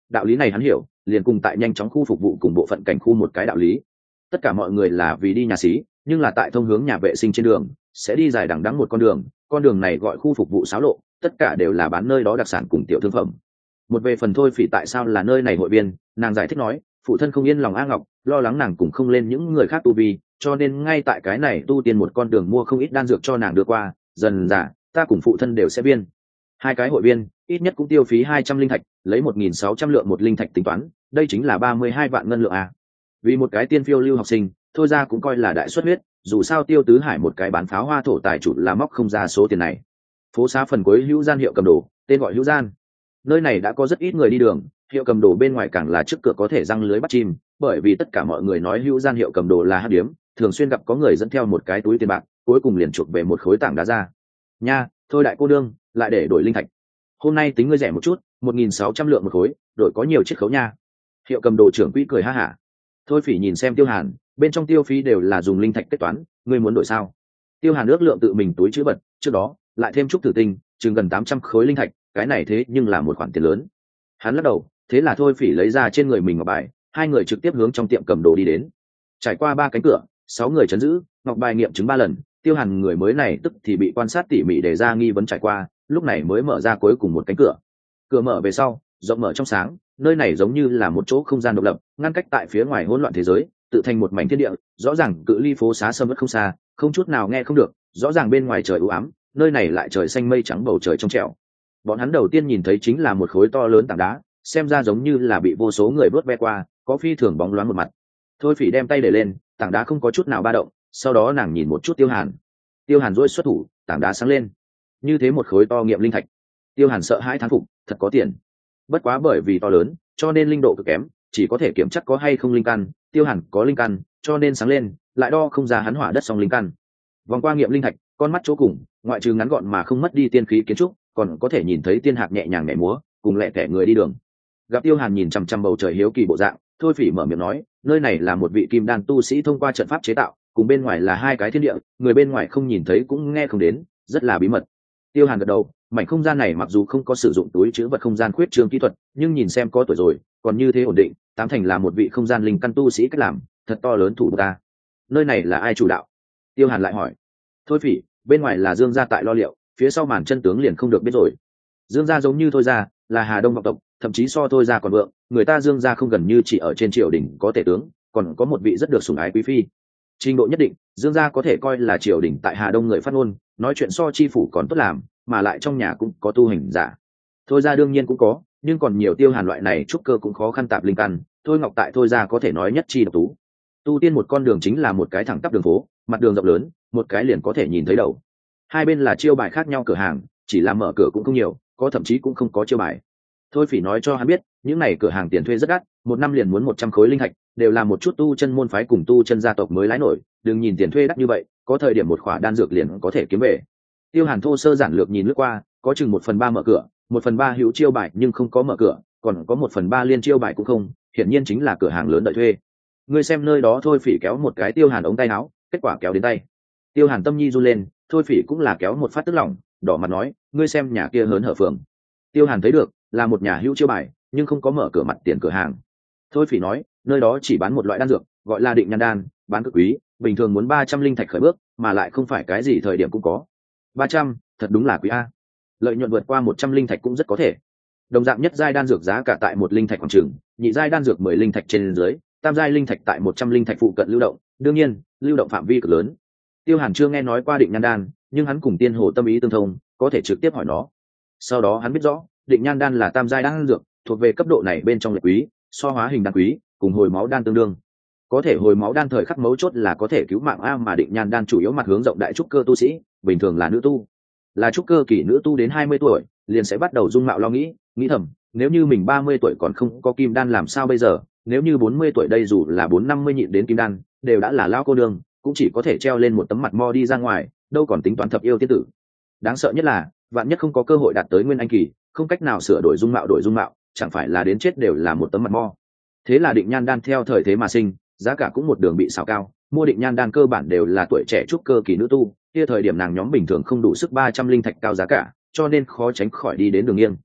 đạo lý này hắn hiểu, liền cùng tại nhanh chóng khu phục vụ cùng bộ phận cảnh khu một cái đạo lý. Tất cả mọi người là vì đi nhà xí, nhưng là tại thông hướng nhà vệ sinh trên đường sẽ đi dài đằng đẵng một con đường, con đường này gọi khu phục vụ xáo lộ, tất cả đều là bán nơi đó đặc sản cùng tiểu thương phẩm. Một về phần Thôi Phỉ tại sao là nơi này hội viên, nàng giải thích nói, phụ thân không yên lòng A Ngọc, lo lắng nàng cùng không lên những người khác tu vi, cho nên ngay tại cái này tu tiên một con đường mua không ít đan dược cho nàng đưa qua, dần dà ta cùng phụ thân đều sẽ viên. Hai cái hội viên ít nhất cũng tiêu phí hai trăm linh thạch, lấy một nghìn sáu trăm lượng một linh thạch tính toán, đây chính là ba mươi hai vạn ngân lượng a. Vì một cái tiên phiêu lưu học sinh, Thôi ra cũng coi là đại xuất huyết, dù sao Tiêu Tứ Hải một cái bán pháo hoa thổ tài chủ là móc không ra số tiền này. Phố xá phần cuối Hữu Gian hiệu cầm đồ, tên gọi Hữu Gian. Nơi này đã có rất ít người đi đường, hiệu cầm đồ bên ngoài càng là trước cửa có thể răng lưới bắt chim, bởi vì tất cả mọi người nói Hữu Gian hiệu cầm đồ là hắc điếm, thường xuyên gặp có người dẫn theo một cái túi tiền bạc, cuối cùng liền chuộc về một khối tảng đá ra. Nha, thôi đại cô đương, lại để đổi linh thạch. Hôm nay tính ngươi rẻ một chút, một nghìn sáu trăm lượng một khối, đổi có nhiều chiết khấu nha. Hiệu cầm đồ trưởng quỹ cười ha hả. Thôi Phỉ nhìn xem Tiêu Hàn, bên trong tiêu phí đều là dùng linh thạch kết toán, ngươi muốn đổi sao? Tiêu Hàn ước lượng tự mình túi chữ vật, trước đó lại thêm chút tử tinh, chừng gần tám trăm khối linh thạch, cái này thế nhưng là một khoản tiền lớn. Hắn lắc đầu, thế là Thôi Phỉ lấy ra trên người mình ngọc bài, hai người trực tiếp hướng trong tiệm cầm đồ đi đến. Trải qua ba cánh cửa, sáu người chấn giữ, ngọc bài nghiệm chứng ba lần, Tiêu Hàn người mới này tức thì bị quan sát tỉ mỉ để ra nghi vấn trải qua, lúc này mới mở ra cuối cùng một cánh cửa. Cửa mở về sau, rộng mở trong sáng, nơi này giống như là một chỗ không gian độc lập, ngăn cách tại phía ngoài hỗn loạn thế giới, tự thành một mảnh thiên địa, rõ ràng cự ly phố xá sâm uất không xa, không chút nào nghe không được, rõ ràng bên ngoài trời u ám, nơi này lại trời xanh mây trắng bầu trời trong trẻo. Bọn hắn đầu tiên nhìn thấy chính là một khối to lớn tảng đá, xem ra giống như là bị vô số người vớt ve qua, có phi thường bóng loáng một mặt. Thôi Phỉ đem tay để lên, tảng đá không có chút nào ba động, sau đó nàng nhìn một chút Tiêu Hàn. Tiêu Hàn duỗi xuất thủ, tảng đá sáng lên. Như thế một khối to nghiệm linh thạch. Tiêu Hàn sợ hãi thán phục, thật có tiền. Bất quá bởi vì to lớn, cho nên linh độ cực kém, chỉ có thể kiểm chắc có hay không linh căn. Tiêu Hàn có linh căn, cho nên sáng lên, lại đo không ra hắn hỏa đất song linh căn. Vòng qua nghiệm linh thạch, con mắt chỗ cùng, ngoại trừ ngắn gọn mà không mất đi tiên khí kiến trúc, còn có thể nhìn thấy tiên hạc nhẹ nhàng nhảy múa, cùng lẹ tẻ người đi đường. Gặp Tiêu Hàn nhìn chằm chằm bầu trời hiếu kỳ bộ dạng, Thôi Phỉ mở miệng nói, nơi này là một vị kim đan tu sĩ thông qua trận pháp chế tạo, cùng bên ngoài là hai cái thiên địa, người bên ngoài không nhìn thấy cũng nghe không đến, rất là bí mật. Tiêu Hàn gật đầu, mảnh không gian này mặc dù không có sử dụng túi trữ vật không gian khuyết trương kỹ thuật, nhưng nhìn xem có tuổi rồi, còn như thế ổn định, tám thành là một vị không gian linh căn tu sĩ cách làm, thật to lớn thủ ta. Nơi này là ai chủ đạo? Tiêu Hàn lại hỏi. Thôi Phỉ, bên ngoài là Dương gia tại lo liệu, phía sau màn chân tướng liền không được biết rồi. Dương gia giống như Thôi gia, là Hà Đông vọng tộc, thậm chí so Thôi gia còn vượng, người ta Dương gia không gần như chỉ ở trên triều đình có tể tướng, còn có một vị rất được sủng ái quý phi. Trình độ nhất định, Dương gia có thể coi là triều đình tại Hà Đông người phát ngôn, nói chuyện so chi phủ còn tốt làm, mà lại trong nhà cũng có tu hành giả. Thôi gia đương nhiên cũng có, nhưng còn nhiều Tiêu Hàn loại này trúc cơ cũng khó khăn tạp linh căn, Thôi Ngọc tại Thôi gia có thể nói nhất chi độc tú. Tu tiên một con đường chính là một cái thẳng tắp đường phố, mặt đường rộng lớn, một cái liền có thể nhìn thấy đầu. Hai bên là chiêu bài khác nhau cửa hàng, chỉ là mở cửa cũng không nhiều, có thậm chí cũng không có chiêu bài. Thôi Phỉ nói cho hắn biết, những này cửa hàng tiền thuê rất đắt, một năm liền muốn một trăm khối linh thạch, đều là một chút tu chân môn phái cùng tu chân gia tộc mới lái nổi, đừng nhìn tiền thuê đắt như vậy, có thời điểm một khỏa đan dược liền có thể kiếm về. Tiêu Hàn thô sơ giản lược nhìn lướt qua, có chừng một phần ba mở cửa, một phần ba hữu chiêu bài nhưng không có mở cửa, còn có một phần ba liên chiêu bài cũng không, hiển nhiên chính là cửa hàng lớn đợi thuê. Ngươi xem nơi đó. Thôi Phỉ kéo một cái Tiêu Hàn ống tay áo, kết quả kéo đến tay. Tiêu Hàn tâm nhi run lên, Thôi Phỉ cũng là kéo một phát tức lòng, đỏ mặt nói, ngươi xem nhà kia hớn hở phường. Tiêu Hàn thấy được, là một nhà hữu chiêu bài, nhưng không có mở cửa mặt tiền cửa hàng. Thôi Phỉ nói, nơi đó chỉ bán một loại đan dược, gọi là định nhan đan, bán cực quý, bình thường muốn ba trăm linh thạch khởi bước, mà lại không phải cái gì thời điểm cũng có. Ba trăm, thật đúng là quý a. Lợi nhuận vượt qua một trăm linh thạch cũng rất có thể. Đồng dạng nhất giai đan dược giá cả tại một linh thạch khoảng chừng, nhị giai đan dược mười linh thạch trên dưới, tam giai linh thạch tại một trăm linh thạch phụ cận lưu động, đương nhiên, lưu động phạm vi cực lớn. Tiêu Hàn chưa nghe nói qua định nhan đan, nhưng hắn cùng Tiên Hồ tâm ý tương thông, có thể trực tiếp hỏi nó. Sau đó hắn biết rõ, định nhan đan là tam giai đan dược, thuộc về cấp độ này bên trong lệ quý, so hóa hình đan quý, cùng hồi máu đan tương đương. Có thể hồi máu đan thời khắc mấu chốt là có thể cứu mạng a, mà định nhan đan chủ yếu mặt hướng rộng đại trúc cơ tu sĩ, bình thường là nữ tu. Là trúc cơ kỳ nữ tu đến hai mươi tuổi, liền sẽ bắt đầu dung mạo lo nghĩ, nghĩ thầm, nếu như mình ba mươi tuổi còn không có kim đan làm sao bây giờ, nếu như bốn mươi tuổi đây dù là bốn năm mươi nhịn đến kim đan, đều đã là lao cô nương, cũng chỉ có thể treo lên một tấm mặt mo đi ra ngoài, đâu còn tính toán thập yêu tiên tử. Đáng sợ nhất là, vạn nhất không có cơ hội đạt tới nguyên anh kỳ, không cách nào sửa đổi dung mạo đổi dung mạo, chẳng phải là đến chết đều là một tấm mặt mo. Thế là định nhan đan theo thời thế mà sinh, giá cả cũng một đường bị xào cao, mua định nhan đan cơ bản đều là tuổi trẻ trúc cơ kỳ nữ tu, kia thời điểm nàng nhóm bình thường không đủ sức ba trăm linh thạch cao giá cả, cho nên khó tránh khỏi đi đến đường nghiêng.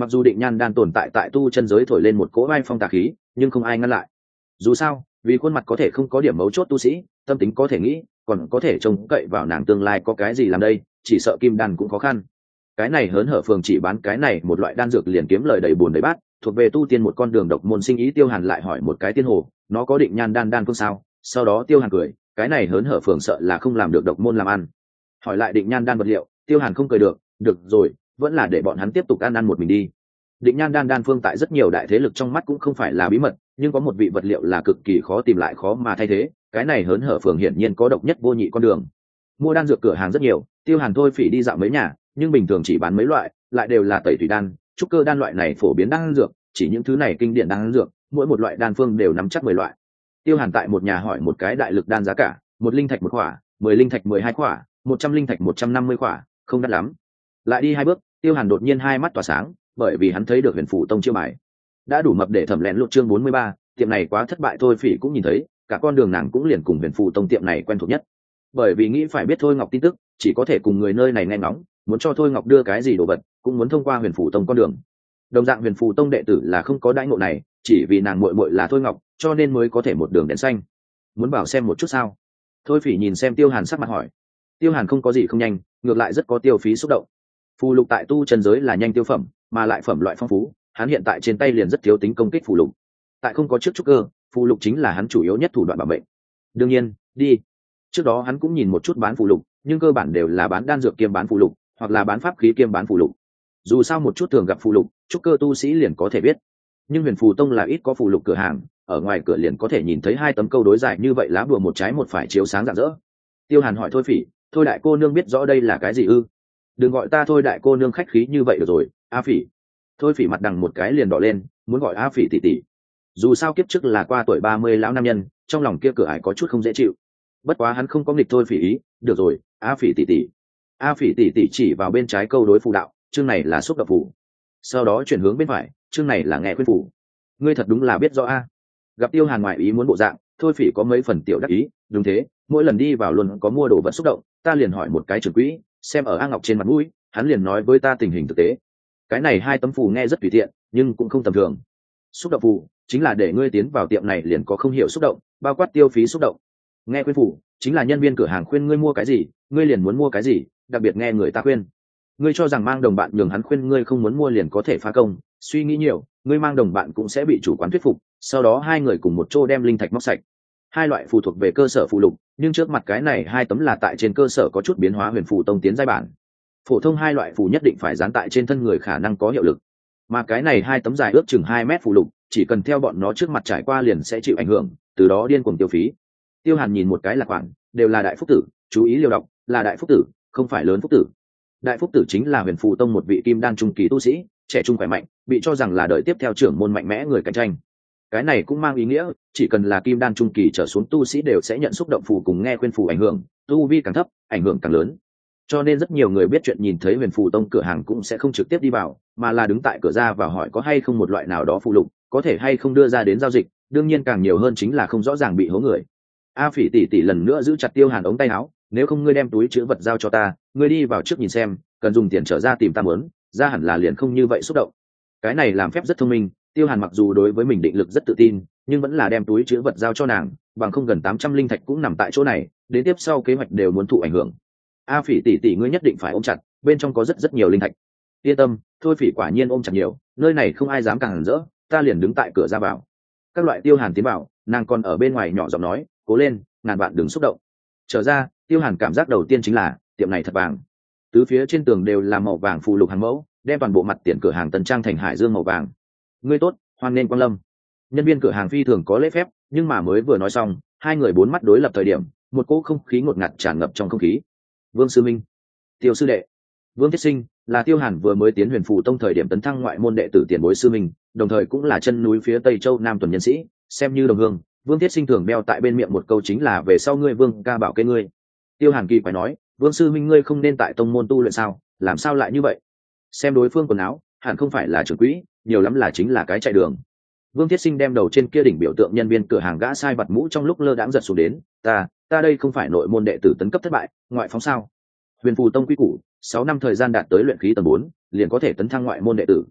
mặc dù định nhan đan tồn tại tại tu chân giới thổi lên một cỗ vai phong tà khí, nhưng không ai ngăn lại. Dù sao vì khuôn mặt có thể không có điểm mấu chốt tu sĩ, tâm tính có thể nghĩ, còn có thể trông cậy vào nàng tương lai có cái gì làm đây, chỉ sợ kim đan cũng khó khăn. Cái này hớn hở phường chỉ bán cái này một loại đan dược liền kiếm lời đầy bùn đầy bát, thuộc về tu tiên một con đường độc môn sinh ý. Tiêu Hàn lại hỏi một cái tiên hồ, nó có định nhan đan đan phương sao? Sau đó Tiêu Hàn cười, cái này hớn hở phường sợ là không làm được độc môn làm ăn. Hỏi lại định nhan đan vật liệu, Tiêu Hàn không cười được, được rồi, vẫn là để bọn hắn tiếp tục ăn ăn một mình đi. Định nhan đan đan phương tại rất nhiều đại thế lực trong mắt cũng không phải là bí mật, nhưng có một vị vật liệu là cực kỳ khó tìm lại khó mà thay thế, cái này hớn hở phường hiển nhiên có độc nhất vô nhị con đường. Mua đan dược cửa hàng rất nhiều, Tiêu Hàn thôi phỉ đi dạo mấy nhà, nhưng bình thường chỉ bán mấy loại, lại đều là tẩy thủy đan, trúc cơ đan loại này phổ biến đan dược, chỉ những thứ này kinh điển đan dược, mỗi một loại đan phương đều nắm chắc mười loại. Tiêu Hàn tại một nhà hỏi một cái đại lực đan giá cả, một linh thạch một khỏa, mười linh thạch mười hai khỏa, một trăm linh thạch một trăm năm mươi khỏa, không đắt lắm. Lại đi hai bước, Tiêu Hàn đột nhiên hai mắt tỏa sáng, bởi vì hắn thấy được Huyền Phủ Tông chiêu bài. Đã đủ mập để thẩm lén lút chương bốn mươi ba, tiệm này quá thất bại thôi phỉ cũng nhìn thấy, cả con đường nàng cũng liền cùng Huyền Phủ Tông tiệm này quen thuộc nhất. Bởi vì nghĩ phải biết Thôi Ngọc tin tức, chỉ có thể cùng người nơi này nghe ngóng, muốn cho Thôi Ngọc đưa cái gì đồ vật, cũng muốn thông qua Huyền Phủ Tông con đường. Đồng dạng Huyền Phủ Tông đệ tử là không có đãi ngộ này, chỉ vì nàng muội muội là Thôi Ngọc, cho nên mới có thể một đường đèn xanh. Muốn bảo xem một chút sao? Thôi phỉ nhìn xem Tiêu Hàn sắc mặt hỏi. Tiêu Hàn không có gì không nhanh, ngược lại rất có tiêu phí xúc động. Phù lục tại tu chân giới là nhanh tiêu phẩm, mà lại phẩm loại phong phú, hắn hiện tại trên tay liền rất thiếu tính công kích phù lục. Tại không có trước trúc cơ, phù lục chính là hắn chủ yếu nhất thủ đoạn bảo mệnh. Đương nhiên, đi. Trước đó hắn cũng nhìn một chút bán phù lục, nhưng cơ bản đều là bán đan dược kiêm bán phù lục, hoặc là bán pháp khí kiêm bán phù lục. Dù sao một chút thường gặp phù lục, trúc cơ tu sĩ liền có thể biết. Nhưng Huyền Phù Tông là ít có phù lục cửa hàng, ở ngoài cửa liền có thể nhìn thấy hai tấm câu đối dài như vậy, lá bùa một trái một phải chiếu sáng rạng rỡ. Tiêu Hàn hỏi Thôi phỉ, Thôi đại cô nương biết rõ đây là cái gì ư? Đừng gọi ta Thôi đại cô nương khách khí như vậy được rồi, A phỉ. Thôi phỉ mặt đằng một cái liền đỏ lên, muốn gọi A phỉ tỷ tỷ. Dù sao kiếp trước là qua tuổi ba mươi lão nam nhân, trong lòng kia cửa ải có chút không dễ chịu. Bất quá hắn không có nghịch Thôi phỉ ý, được rồi, A phỉ tỷ tỷ. A phỉ tỷ tỷ chỉ vào bên trái câu đối phù đạo, chương này là xúc độc phù. Sau đó chuyển hướng bên phải, chương này là nghe khuyên phù. Ngươi thật đúng là biết rõ a. Gặp Tiêu Hàn ngoại ý muốn bộ dạng, Thôi phỉ có mấy phần tiểu đắc ý, đúng thế, mỗi lần đi vào luôn có mua đồ vật xúc động, ta liền hỏi một cái trưởng quỹ, xem ở A Ngọc trên mặt mũi, hắn liền nói với ta tình hình thực tế. Cái này hai tấm phù nghe rất tùy tiện, nhưng cũng không tầm thường. Xúc động phù chính là để ngươi tiến vào tiệm này liền có không hiểu xúc động, bao quát tiêu phí xúc động. Nghe khuyên phù chính là nhân viên cửa hàng khuyên ngươi mua cái gì, ngươi liền muốn mua cái gì, đặc biệt nghe người ta khuyên. Ngươi cho rằng mang đồng bạn nhường hắn khuyên ngươi không muốn mua liền có thể phá công, suy nghĩ nhiều, ngươi mang đồng bạn cũng sẽ bị chủ quán thuyết phục, sau đó hai người cùng một chỗ đem linh thạch móc sạch. Hai loại phù thuộc về cơ sở phù lục, nhưng trước mặt cái này hai tấm là tại trên cơ sở có chút biến hóa Huyền Phù Tông tiến giai bản. Phổ thông hai loại phù nhất định phải dán tại trên thân người khả năng có hiệu lực, mà cái này hai tấm dài ước chừng hai mét phù lục, chỉ cần theo bọn nó trước mặt trải qua liền sẽ chịu ảnh hưởng, từ đó điên cuồng tiêu phí. Tiêu Hàn nhìn một cái là khoản, đều là đại phúc tử, chú ý liều đọc, là đại phúc tử, không phải lớn phúc tử. Đại phúc tử chính là Huyền Phù Tông một vị kim đan trung kỳ tu sĩ, trẻ trung khỏe mạnh, bị cho rằng là đời tiếp theo trưởng môn mạnh mẽ người cạnh tranh. Cái này cũng mang ý nghĩa, chỉ cần là kim đan trung kỳ trở xuống tu sĩ đều sẽ nhận xúc động phù cùng nghe khuyên phù ảnh hưởng, tu vi càng thấp, ảnh hưởng càng lớn. Cho nên rất nhiều người biết chuyện nhìn thấy Huyền Phù Tông cửa hàng cũng sẽ không trực tiếp đi vào, mà là đứng tại cửa ra và hỏi có hay không một loại nào đó phù lục, có thể hay không đưa ra đến giao dịch, đương nhiên càng nhiều hơn chính là không rõ ràng bị hố người. A phỉ tỷ tỷ lần nữa giữ chặt Tiêu Hàn ống tay áo, nếu không ngươi đem túi chứa vật giao cho ta, ngươi đi vào trước nhìn xem, cần dùng tiền trở ra tìm ta muốn, ra hẳn là liền không như vậy xúc động. Cái này làm phép rất thông minh, Tiêu Hàn mặc dù đối với mình định lực rất tự tin, nhưng vẫn là đem túi chứa vật giao cho nàng, bằng không gần tám trăm linh thạch cũng nằm tại chỗ này, đến tiếp sau kế hoạch đều muốn thụ ảnh hưởng. A phỉ tỷ tỷ ngươi nhất định phải ôm chặt, bên trong có rất rất nhiều linh thạch. Yên tâm, Thôi phỉ quả nhiên ôm chặt nhiều, nơi này không ai dám càng rỡ, ta liền đứng tại cửa ra vào. Các loại Tiêu Hàn tiến vào, nàng còn ở bên ngoài nhỏ giọng nói, cố lên, ngàn vạn đừng xúc động. Trở ra, Tiêu Hàn cảm giác đầu tiên chính là tiệm này thật vàng. Tứ phía trên tường đều là màu vàng phù lục hàng mẫu, đem toàn bộ mặt tiền cửa hàng tần trang thành hải dương màu vàng. Ngươi tốt, hoan nên quang lâm. Nhân viên cửa hàng phi thường có lễ phép, nhưng mà mới vừa nói xong, hai người bốn mắt đối lập thời điểm, một cỗ không khí ngột ngạt tràn ngập trong không khí. Vương sư minh, Tiêu sư đệ, Vương Thiết Sinh là Tiêu Hàn vừa mới tiến Huyền Phù Tông thời điểm tấn thăng ngoại môn đệ tử tiền bối sư minh, đồng thời cũng là chân núi phía Tây Châu Nam tuần nhân sĩ, xem như đồng hương. Vương Thiết Sinh thường đeo tại bên miệng một câu chính là về sau ngươi Vương ca bảo kê ngươi. Tiêu Hàn kỳ phải nói, Vương sư minh ngươi không nên tại tông môn tu luyện sao, làm sao lại như vậy? Xem đối phương quần áo, hẳn không phải là trưởng quỹ, nhiều lắm là chính là cái chạy đường. Vương Thiết Sinh đem đầu trên kia đỉnh biểu tượng nhân viên cửa hàng gã sai vặt mũ trong lúc lơ đãng giật xuống đến, ta, ta đây không phải nội môn đệ tử tấn cấp thất bại, ngoại phóng sao? Huyền Phù Tông quy củ, sáu năm thời gian đạt tới luyện khí tầng bốn, liền có thể tấn thăng ngoại môn đệ tử.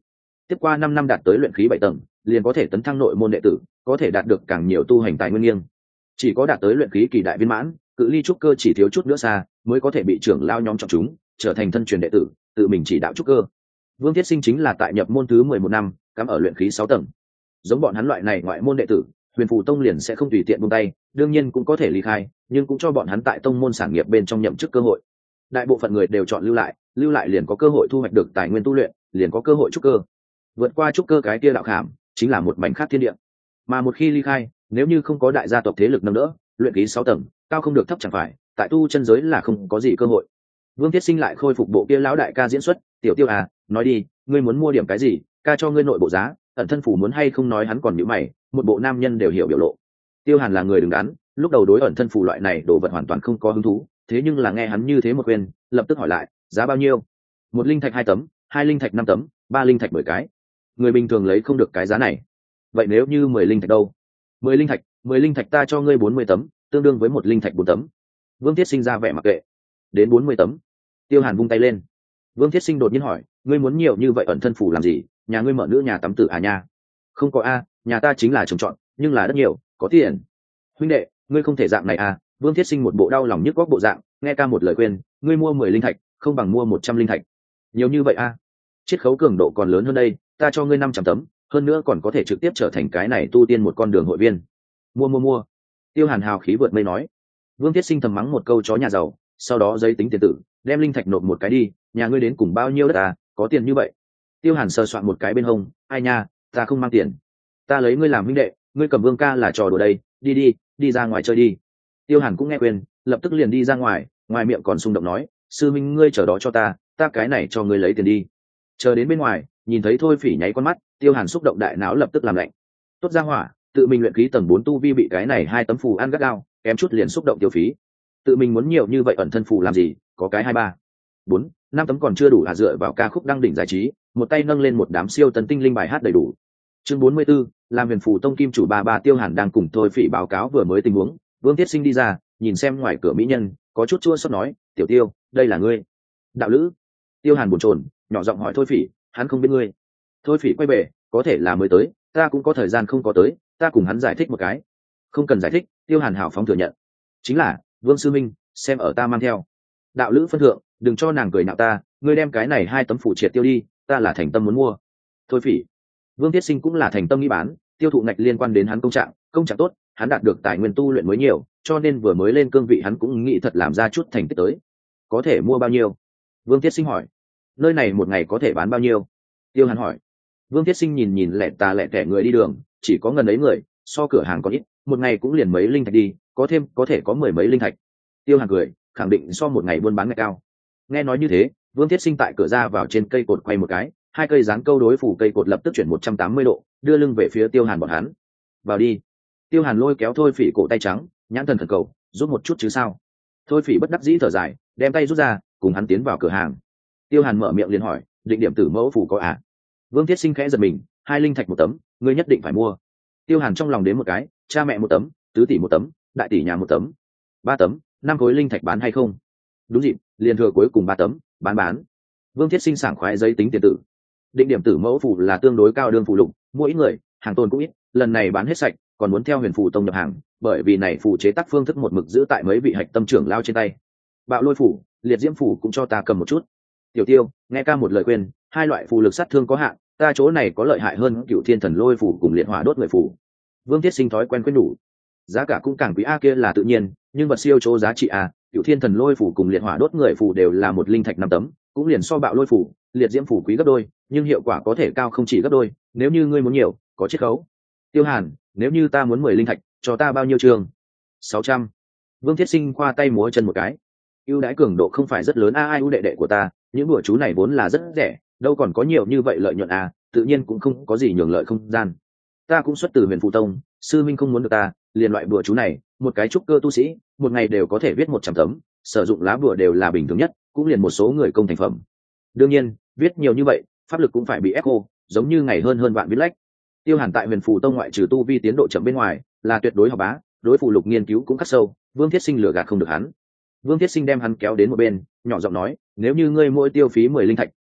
tiếp qua năm năm đạt tới luyện khí bảy tầng liền có thể tấn thăng nội môn đệ tử, có thể đạt được càng nhiều tu hành tài nguyên nghiêng. Chỉ có đạt tới luyện khí kỳ đại viên mãn, cự ly trúc cơ chỉ thiếu chút nữa xa, mới có thể bị trưởng lao nhóm chọn chúng, trở thành thân truyền đệ tử, tự mình chỉ đạo trúc cơ. Vương Thiết Sinh chính là tại nhập môn thứ mười một năm, cắm ở luyện khí sáu tầng. Giống bọn hắn loại này ngoại môn đệ tử, Huyền Phù Tông liền sẽ không tùy tiện buông tay, đương nhiên cũng có thể ly khai, nhưng cũng cho bọn hắn tại tông môn sản nghiệp bên trong nhậm chức cơ hội. Đại bộ phận người đều chọn lưu lại, lưu lại liền có cơ hội thu hoạch được tài nguyên tu luyện, liền có cơ hội trúc cơ. Vượt qua trúc cơ cái kia đạo khảm, chính là một mảnh khác thiên địa. Mà một khi ly khai, nếu như không có đại gia tộc thế lực nâng đỡ, luyện khí sáu tầng, cao không được thấp chẳng phải, tại tu chân giới là không có gì cơ hội. Vương Thiết Sinh lại khôi phục bộ kia lão đại ca diễn xuất, "Tiểu Tiêu à, nói đi, ngươi muốn mua điểm cái gì, ca cho ngươi nội bộ giá, ẩn thân phủ muốn hay không?" Nói hắn còn nhíu mày, một bộ nam nhân đều hiểu biểu lộ. Tiêu Hàn là người đứng đắn, lúc đầu đối ẩn thân phủ loại này đồ vật hoàn toàn không có hứng thú, thế nhưng là nghe hắn như thế một quên, lập tức hỏi lại, "Giá bao nhiêu?" "Một linh thạch hai tấm, hai linh thạch năm tấm, ba linh thạch mười cái." Người bình thường lấy không được cái giá này. Vậy nếu như mười linh thạch đâu? Mười linh thạch, mười linh thạch ta cho ngươi bốn mươi tấm, tương đương với một linh thạch bốn tấm. Vương Thiết Sinh ra vẻ mặc kệ. Đến bốn mươi tấm. Tiêu Hàn vung tay lên. Vương Thiết Sinh đột nhiên hỏi, ngươi muốn nhiều như vậy ẩn thân phủ làm gì? Nhà ngươi mở nữ nhà tắm tử à nha? Không có a, nhà ta chính là trồng trọt, nhưng là đất nhiều, có tiền. Huynh đệ, ngươi không thể dạng này à? Vương Thiết Sinh một bộ đau lòng nhức góc bộ dạng, nghe ca một lời khuyên, ngươi mua mười linh thạch, không bằng mua một trăm linh thạch. Nhiều như vậy a? Chiết khấu cường độ còn lớn hơn đây, ta cho ngươi năm trăm tấm, hơn nữa còn có thể trực tiếp trở thành cái này tu tiên một con đường hội viên. Mua mua mua. Tiêu Hàn hào khí vượt mây nói. Vương Thiết Sinh thầm mắng một câu chó nhà giàu, sau đó giấy tính tiền tử, đem linh thạch nộp một cái đi, nhà ngươi đến cùng bao nhiêu đất à, có tiền như vậy. Tiêu Hàn sờ soạn một cái bên hông, ai nha, ta không mang tiền, ta lấy ngươi làm huynh đệ, ngươi cầm Vương ca là trò đùa đây, đi đi, đi ra ngoài chơi đi. Tiêu Hàn cũng nghe khuyên, lập tức liền đi ra ngoài, ngoài miệng còn xung động nói, sư minh ngươi chờ đó cho ta, ta cái này cho ngươi lấy tiền đi. Chờ đến bên ngoài, nhìn thấy Thôi Phỉ nháy con mắt, Tiêu Hàn xúc động đại não lập tức làm lạnh. Tốt ra hỏa, tự mình luyện khí tầng bốn tu vi bị cái này hai tấm phù ăn gắt gao, kém chút liền xúc động tiêu phí. Tự mình muốn nhiều như vậy ẩn thân phù làm gì, có cái hai ba bốn năm tấm còn chưa đủ à, dựa vào ca khúc đăng đỉnh giải trí, một tay nâng lên một đám siêu tấn tinh linh bài hát đầy đủ. Chương bốn mươi 44, làm Huyền Phù Tông kim chủ ba ba Tiêu Hàn đang cùng Thôi Phỉ báo cáo vừa mới tình huống, Vương Thiết Sinh đi ra, nhìn xem ngoài cửa mỹ nhân, có chút chua xót nói, "Tiểu Tiêu, đây là ngươi?" "Đạo lữ." Tiêu Hàn buồn chồn, nhỏ giọng hỏi Thôi Phỉ, "Hắn không biết ngươi?" Thôi Phỉ quay về, "Có thể là mới tới, ta cũng có thời gian không có tới, ta cùng hắn giải thích một cái." "Không cần giải thích." Tiêu Hàn hào phóng thừa nhận, "Chính là Vương sư minh, xem ở ta mang theo đạo lữ phân thượng, đừng cho nàng cười nạo ta, ngươi đem cái này hai tấm phủ triệt tiêu đi, ta là thành tâm muốn mua." Thôi Phỉ. Vương Thiết Sinh cũng là thành tâm nghĩ bán, tiêu thụ ngạch liên quan đến hắn công trạng, công trạng tốt, hắn đạt được tài nguyên tu luyện mới nhiều, cho nên vừa mới lên cương vị hắn cũng nghĩ thật làm ra chút thành tích tới. "Có thể mua bao nhiêu?" Vương Thiết Sinh hỏi. "Nơi này một ngày có thể bán bao nhiêu?" Tiêu Hàn hỏi. Vương Thiết Sinh nhìn nhìn lẻ tà lẻ tẻ người đi đường, chỉ có ngần ấy người, so cửa hàng có ít, một ngày cũng liền mấy linh thạch đi, có thêm có thể có mười mấy linh thạch. Tiêu Hàn cười, khẳng định so một ngày buôn bán ngày cao. Nghe nói như thế, Vương Thiết Sinh tại cửa ra vào trên cây cột quay một cái, hai cây dán câu đối phủ cây cột lập tức chuyển một trăm tám mươi độ, đưa lưng về phía Tiêu Hàn bọn hắn. "Vào đi." Tiêu Hàn lôi kéo Thôi Phỉ cổ tay trắng, nhãn thần thần cầu, "Giúp một chút chứ sao?" Thôi Phỉ bất đắc dĩ thở dài, đem tay rút ra, cùng hắn tiến vào cửa hàng. Tiêu Hàn mở miệng liền hỏi, "Định điểm tử mẫu phủ có à?" Vương Thiết Sinh khẽ giật mình, "Hai linh thạch một tấm, ngươi nhất định phải mua." Tiêu Hàn trong lòng đến một cái, cha mẹ một tấm, tứ tỷ một tấm, đại tỷ nhà một tấm, ba tấm, năm khối linh thạch bán hay không? Đúng dịp, liền thừa cuối cùng ba tấm, bán bán. Vương Thiết Sinh sảng khoái giấy tính tiền tử. Định điểm tử mẫu phủ là tương đối cao đương phụ lục, mỗi người, hàng tồn cũng ít, lần này bán hết sạch, còn muốn theo Huyền Phù Tông nhập hàng, bởi vì này phủ chế tác phương thức một mực giữ tại mấy vị hạch tâm trưởng lao trên tay. Bạo Lôi phủ, Liệt Diễm phủ cũng cho ta cầm một chút. Tiểu Tiêu, nghe ca một lời khuyên, hai loại phù lực sát thương có hạn, ta chỗ này có lợi hại hơn Cựu Thiên Thần Lôi phủ cùng Liệt Hỏa Đốt người phủ. Vương Thiết Sinh thói quen quên đủ. Giá cả cũng càng quý a kia là tự nhiên, nhưng vật siêu chỗ giá trị a, Cựu Thiên Thần Lôi phủ cùng Liệt Hỏa Đốt người phủ đều là một linh thạch năm tấm, cũng liền so Bạo Lôi phủ, Liệt Diễm phủ quý gấp đôi, nhưng hiệu quả có thể cao không chỉ gấp đôi, nếu như ngươi muốn nhiều, có chiết khấu. Tiêu Hàn, nếu như ta muốn mười linh thạch, cho ta bao nhiêu trường? Sáu trăm. Vương Thiết Sinh khoa tay múa chân một cái. Ưu đãi cường độ không phải rất lớn a, ai ưu đệ đệ của ta, những đùa chú này vốn là rất rẻ, đâu còn có nhiều như vậy lợi nhuận à, tự nhiên cũng không có gì nhường lợi không gian. Ta cũng xuất từ Huyền Phù Tông, sư minh không muốn được ta, liền loại bùa chú này, một cái trúc cơ tu sĩ, một ngày đều có thể viết một trăm tấm, sử dụng lá bùa đều là bình thường nhất, cũng liền một số người công thành phẩm. Đương nhiên, viết nhiều như vậy, pháp lực cũng phải bị ép khô, giống như ngày hơn hơn vạn viết lách. Tiêu Hàn tại Huyền Phù Tông ngoại trừ tu vi tiến độ chậm bên ngoài, là tuyệt đối học bá, đối phù lục nghiên cứu cũng khắc sâu, Vương Thiết Sinh lừa gạt không được hắn. Vương Thiết Sinh đem hắn kéo đến một bên, nhỏ giọng nói, nếu như ngươi mỗi tiêu phí mười linh thạch,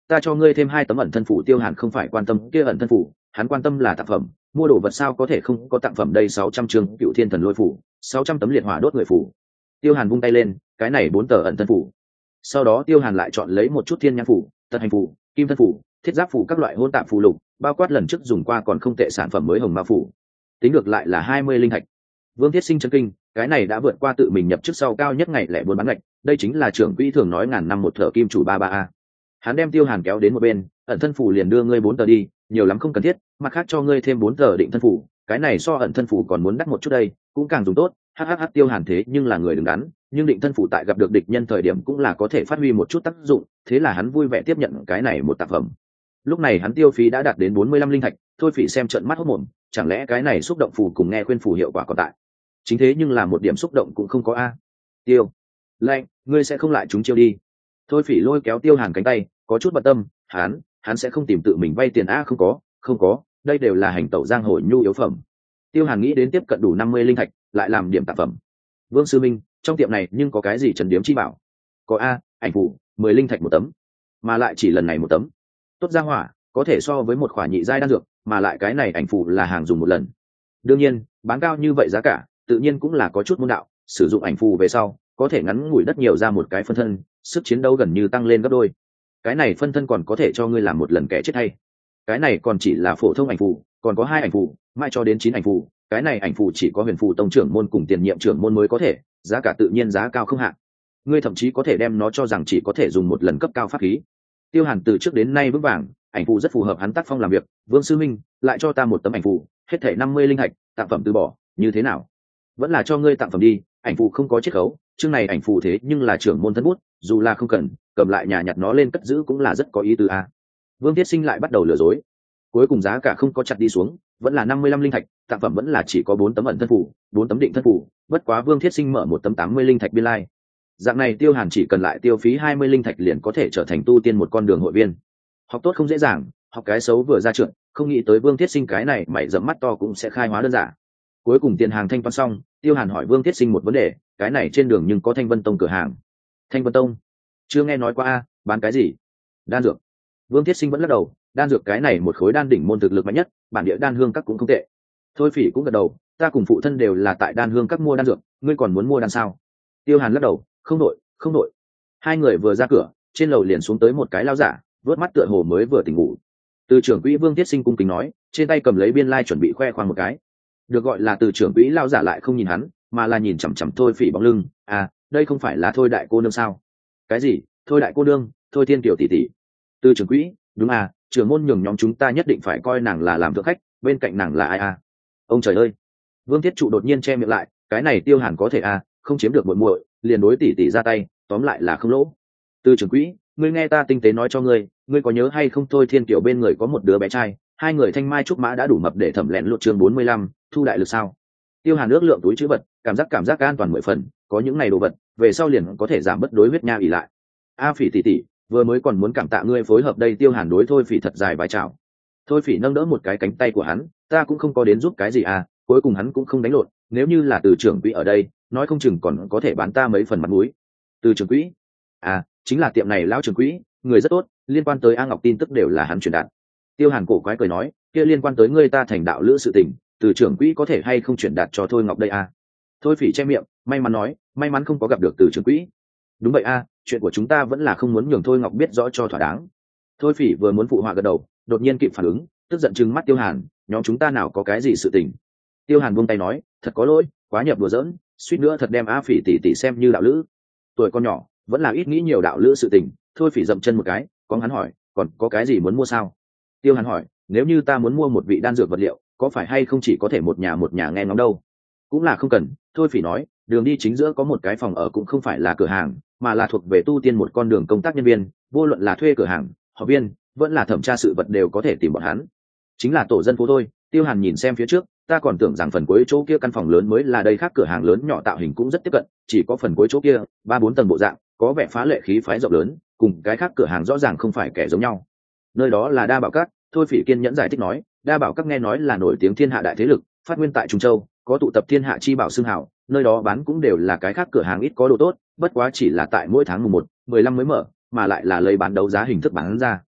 ta cho ngươi thêm hai tấm ẩn thân phủ. Tiêu Hàn không phải quan tâm kia ẩn thân phủ, hắn quan tâm là tặng phẩm. Mua đồ vật sao có thể không có tặng phẩm đây? Sáu trăm chương Cựu Thiên Thần Lôi phủ, sáu trăm tấm liệt hỏa đốt người phủ. Tiêu Hàn vung tay lên, cái này bốn tờ ẩn thân phủ. Sau đó Tiêu Hàn lại chọn lấy một chút thiên nhãn phủ, tật hành phủ, kim thân phủ, thiết giáp phủ các loại hôn tạp phù lục, bao quát lần trước dùng qua còn không tệ sản phẩm mới hồng ma phủ. Tính được lại là hai mươi linh thạch. Vương Thiết Sinh chấn kinh, cái này đã vượt qua tự mình nhập trước sau cao nhất ngày lẻ buôn bán ngạch, đây chính là trưởng quỹ thường nói ngàn năm một thợ kim chủ ba ba a. Hắn đem Tiêu Hàn kéo đến một bên, ẩn thân phủ liền đưa ngươi bốn tờ đi, nhiều lắm không cần thiết, mặt khác cho ngươi thêm bốn tờ định thân phủ, cái này so ẩn thân phủ còn muốn đắt một chút đây, cũng càng dùng tốt. Hhh, Tiêu Hàn thế nhưng là người đứng đắn, nhưng định thân phủ tại gặp được địch nhân thời điểm cũng là có thể phát huy một chút tác dụng, thế là hắn vui vẻ tiếp nhận cái này một tác phẩm. Lúc này hắn tiêu phí đã đạt đến bốn mươi lăm linh thạch, Thôi Phỉ xem trận mắt hốt mồm, chẳng lẽ cái này xúc động phù cùng nghe khuyên phù hiệu quả còn tại? Chính thế nhưng là một điểm xúc động cũng không có a. Tiêu, Lệnh, ngươi sẽ không lại chúng chiêu đi. Thôi Phỉ lôi kéo Tiêu Hàn cánh tay, có chút bận tâm, hắn, hắn sẽ không tìm tự mình vay tiền a? Không có, không có, đây đều là hành tẩu giang hồ nhu yếu phẩm. Tiêu Hàn nghĩ đến tiếp cận đủ năm mươi linh thạch, lại làm điểm tạp phẩm. Vương sư minh, trong tiệm này nhưng có cái gì trần điếm chi bảo? Có a, ảnh phù, mười linh thạch một tấm, mà lại chỉ lần này một tấm. Tốt ra hỏa, có thể so với một khỏa nhị giai đan dược, mà lại cái này ảnh phù là hàng dùng một lần. Đương nhiên, bán cao như vậy giá cả, tự nhiên cũng là có chút môn đạo, sử dụng ảnh phù về sau, có thể ngắn ngủi đất nhiều ra một cái phân thân, sức chiến đấu gần như tăng lên gấp đôi. Cái này phân thân còn có thể cho ngươi làm một lần kẻ chết hay. Cái này còn chỉ là phổ thông ảnh phù, còn có hai ảnh phù, mai cho đến chín ảnh phù, cái này ảnh phù chỉ có Huyền Phù tông trưởng môn cùng tiền nhiệm trưởng môn mới có thể, giá cả tự nhiên giá cao không hạn. Ngươi thậm chí có thể đem nó cho rằng chỉ có thể dùng một lần cấp cao pháp khí. Tiêu Hàn từ trước đến nay vững vàng, ảnh phù rất phù hợp hắn tác phong làm việc. Vương sư minh, lại cho ta một tấm ảnh phù, hết thảy năm mươi linh hạch, tặng phẩm từ bỏ, như thế nào? Vẫn là cho ngươi tặng phẩm đi, ảnh phù không có chiết khấu, chương này ảnh phù thế nhưng là trưởng môn thân bút, dù là không cần, cầm lại nhà nhặt nó lên cất giữ cũng là rất có ý tứ a. Vương Thiết Sinh lại bắt đầu lừa dối. Cuối cùng giá cả không có chặt đi xuống, vẫn là năm mươi lăm linh thạch, tặng phẩm vẫn là chỉ có bốn tấm ẩn thân phủ, bốn tấm định thân phủ, bất quá Vương Thiết Sinh mở một tấm tám mươi linh thạch biên lai. Dạng này Tiêu Hàn chỉ cần lại tiêu phí hai mươi linh thạch liền có thể trở thành tu tiên một con đường hội viên. Học tốt không dễ dàng, học cái xấu vừa ra trường, không nghĩ tới Vương Thiết Sinh cái này mày dẫm mắt to cũng sẽ khai hóa đơn giản. Cuối cùng tiền hàng thanh toán xong, Tiêu Hàn hỏi Vương Thiết Sinh một vấn đề, cái này trên đường nhưng có Thanh Vân Tông cửa hàng. Thanh Vân Tông? Chưa nghe nói qua a, bán cái gì? Đan dược. Vương Thiết Sinh vẫn lắc đầu, đan dược cái này một khối đan đỉnh môn thực lực mạnh nhất, bản địa đan hương các cũng không tệ. Thôi Phỉ cũng gật đầu, ta cùng phụ thân đều là tại đan hương các mua đan dược, ngươi còn muốn mua đan sao? Tiêu Hàn lắc đầu, không đội, không đội. Hai người vừa ra cửa, trên lầu liền xuống tới một cái lao giả, vớt mắt tựa hồ mới vừa tỉnh ngủ. Từ trưởng quỹ Vương Thiết Sinh cung kính nói, trên tay cầm lấy biên lai chuẩn bị khoe khoang một cái. Được gọi là từ trưởng quỹ lao giả lại không nhìn hắn, mà là nhìn chằm chằm Thôi Phỉ bóng lưng. À, đây không phải là Thôi đại cô nương sao? Cái gì? Thôi đại cô nương? Thôi Thiên tiểu tỷ tỷ? Từ trưởng quỹ, đúng à, trưởng môn nhường nhóm chúng ta nhất định phải coi nàng là làm thượng khách, bên cạnh nàng là ai à? Ông trời ơi! Vương Thiết Trụ đột nhiên che miệng lại, cái này Tiêu Hàn có thể à, không chiếm được muội muội, liền đối tỷ tỷ ra tay, tóm lại là không lỗ. Từ trưởng quỹ, ngươi nghe ta tinh tế nói cho ngươi, ngươi có nhớ hay không Thôi Thiên tiểu bên người có một đứa bé trai, hai người thanh mai trúc mã đã đủ mập để thẩm lẹn lụt chương bốn mươi lăm, thu đại lực sao? Tiêu Hàn ước lượng túi chữ vật, cảm giác cảm giác an toàn mười phần, có những này đồ vật, về sau liền có thể giảm bớt đối huyết nha ỉ lại. A Phỉ tỷ tỷ, vừa mới còn muốn cảm tạ ngươi phối hợp đây. Tiêu Hàn đối Thôi Phỉ thật dài vái chào. Thôi Phỉ nâng đỡ một cái cánh tay của hắn, ta cũng không có đến giúp cái gì à, cuối cùng hắn cũng không đánh lộn, nếu như là từ trưởng quỹ ở đây, nói không chừng còn có thể bán ta mấy phần mặt mũi. Từ trưởng quỹ? À, chính là tiệm này lão trưởng quỹ, người rất tốt, liên quan tới A Ngọc tin tức đều là hắn truyền đạt. Tiêu Hàn cổ quái cười nói, kia liên quan tới ngươi ta thành đạo lữ sự tình, từ trưởng quỹ có thể hay không truyền đạt cho Thôi Ngọc đây à? Thôi Phỉ che miệng, may mắn nói, may mắn không có gặp được từ trưởng quỹ. Đúng vậy a, chuyện của chúng ta vẫn là không muốn nhường Thôi Ngọc biết rõ cho thỏa đáng. Thôi Phỉ vừa muốn phụ họa gật đầu, đột nhiên kịp phản ứng, tức giận trừng mắt Tiêu Hàn, nhóm chúng ta nào có cái gì sự tình. Tiêu Hàn buông tay nói, thật có lỗi, quá nhập đùa giỡn, suýt nữa thật đem A Phỉ tỷ tỷ xem như đạo lữ. Tuổi con nhỏ, vẫn là ít nghĩ nhiều đạo lữ sự tình. Thôi Phỉ dậm chân một cái, có hắn hỏi, còn có cái gì muốn mua sao? Tiêu Hàn hỏi, nếu như ta muốn mua một vị đan dược vật liệu, có phải hay không chỉ có thể một nhà một nhà nghe ngóng đâu? Cũng là không cần. Thôi Phỉ nói, đường đi chính giữa có một cái phòng ở cũng không phải là cửa hàng, mà là thuộc về tu tiên một con đường công tác nhân viên, vô luận là thuê cửa hàng, học viên, vẫn là thẩm tra sự vật đều có thể tìm bọn hắn. Chính là tổ dân phố thôi. Tiêu Hàn nhìn xem phía trước, ta còn tưởng rằng phần cuối chỗ kia căn phòng lớn mới là đây, khác cửa hàng lớn nhỏ tạo hình cũng rất tiếp cận, chỉ có phần cuối chỗ kia ba bốn tầng bộ dạng, có vẻ phá lệ khí phái rộng lớn, cùng cái khác cửa hàng rõ ràng không phải kẻ giống nhau. Nơi đó là Đa Bảo Các. Thôi Phỉ kiên nhẫn giải thích nói, Đa Bảo Các nghe nói là nổi tiếng thiên hạ đại thế lực, phát nguyên tại Trung Châu, có tụ tập thiên hạ chi bảo xưng hào, nơi đó bán cũng đều là cái khác cửa hàng ít có đồ tốt, bất quá chỉ là tại mỗi tháng mùng một, mười lăm mới mở, mà lại là lấy bán đấu giá hình thức bán ra.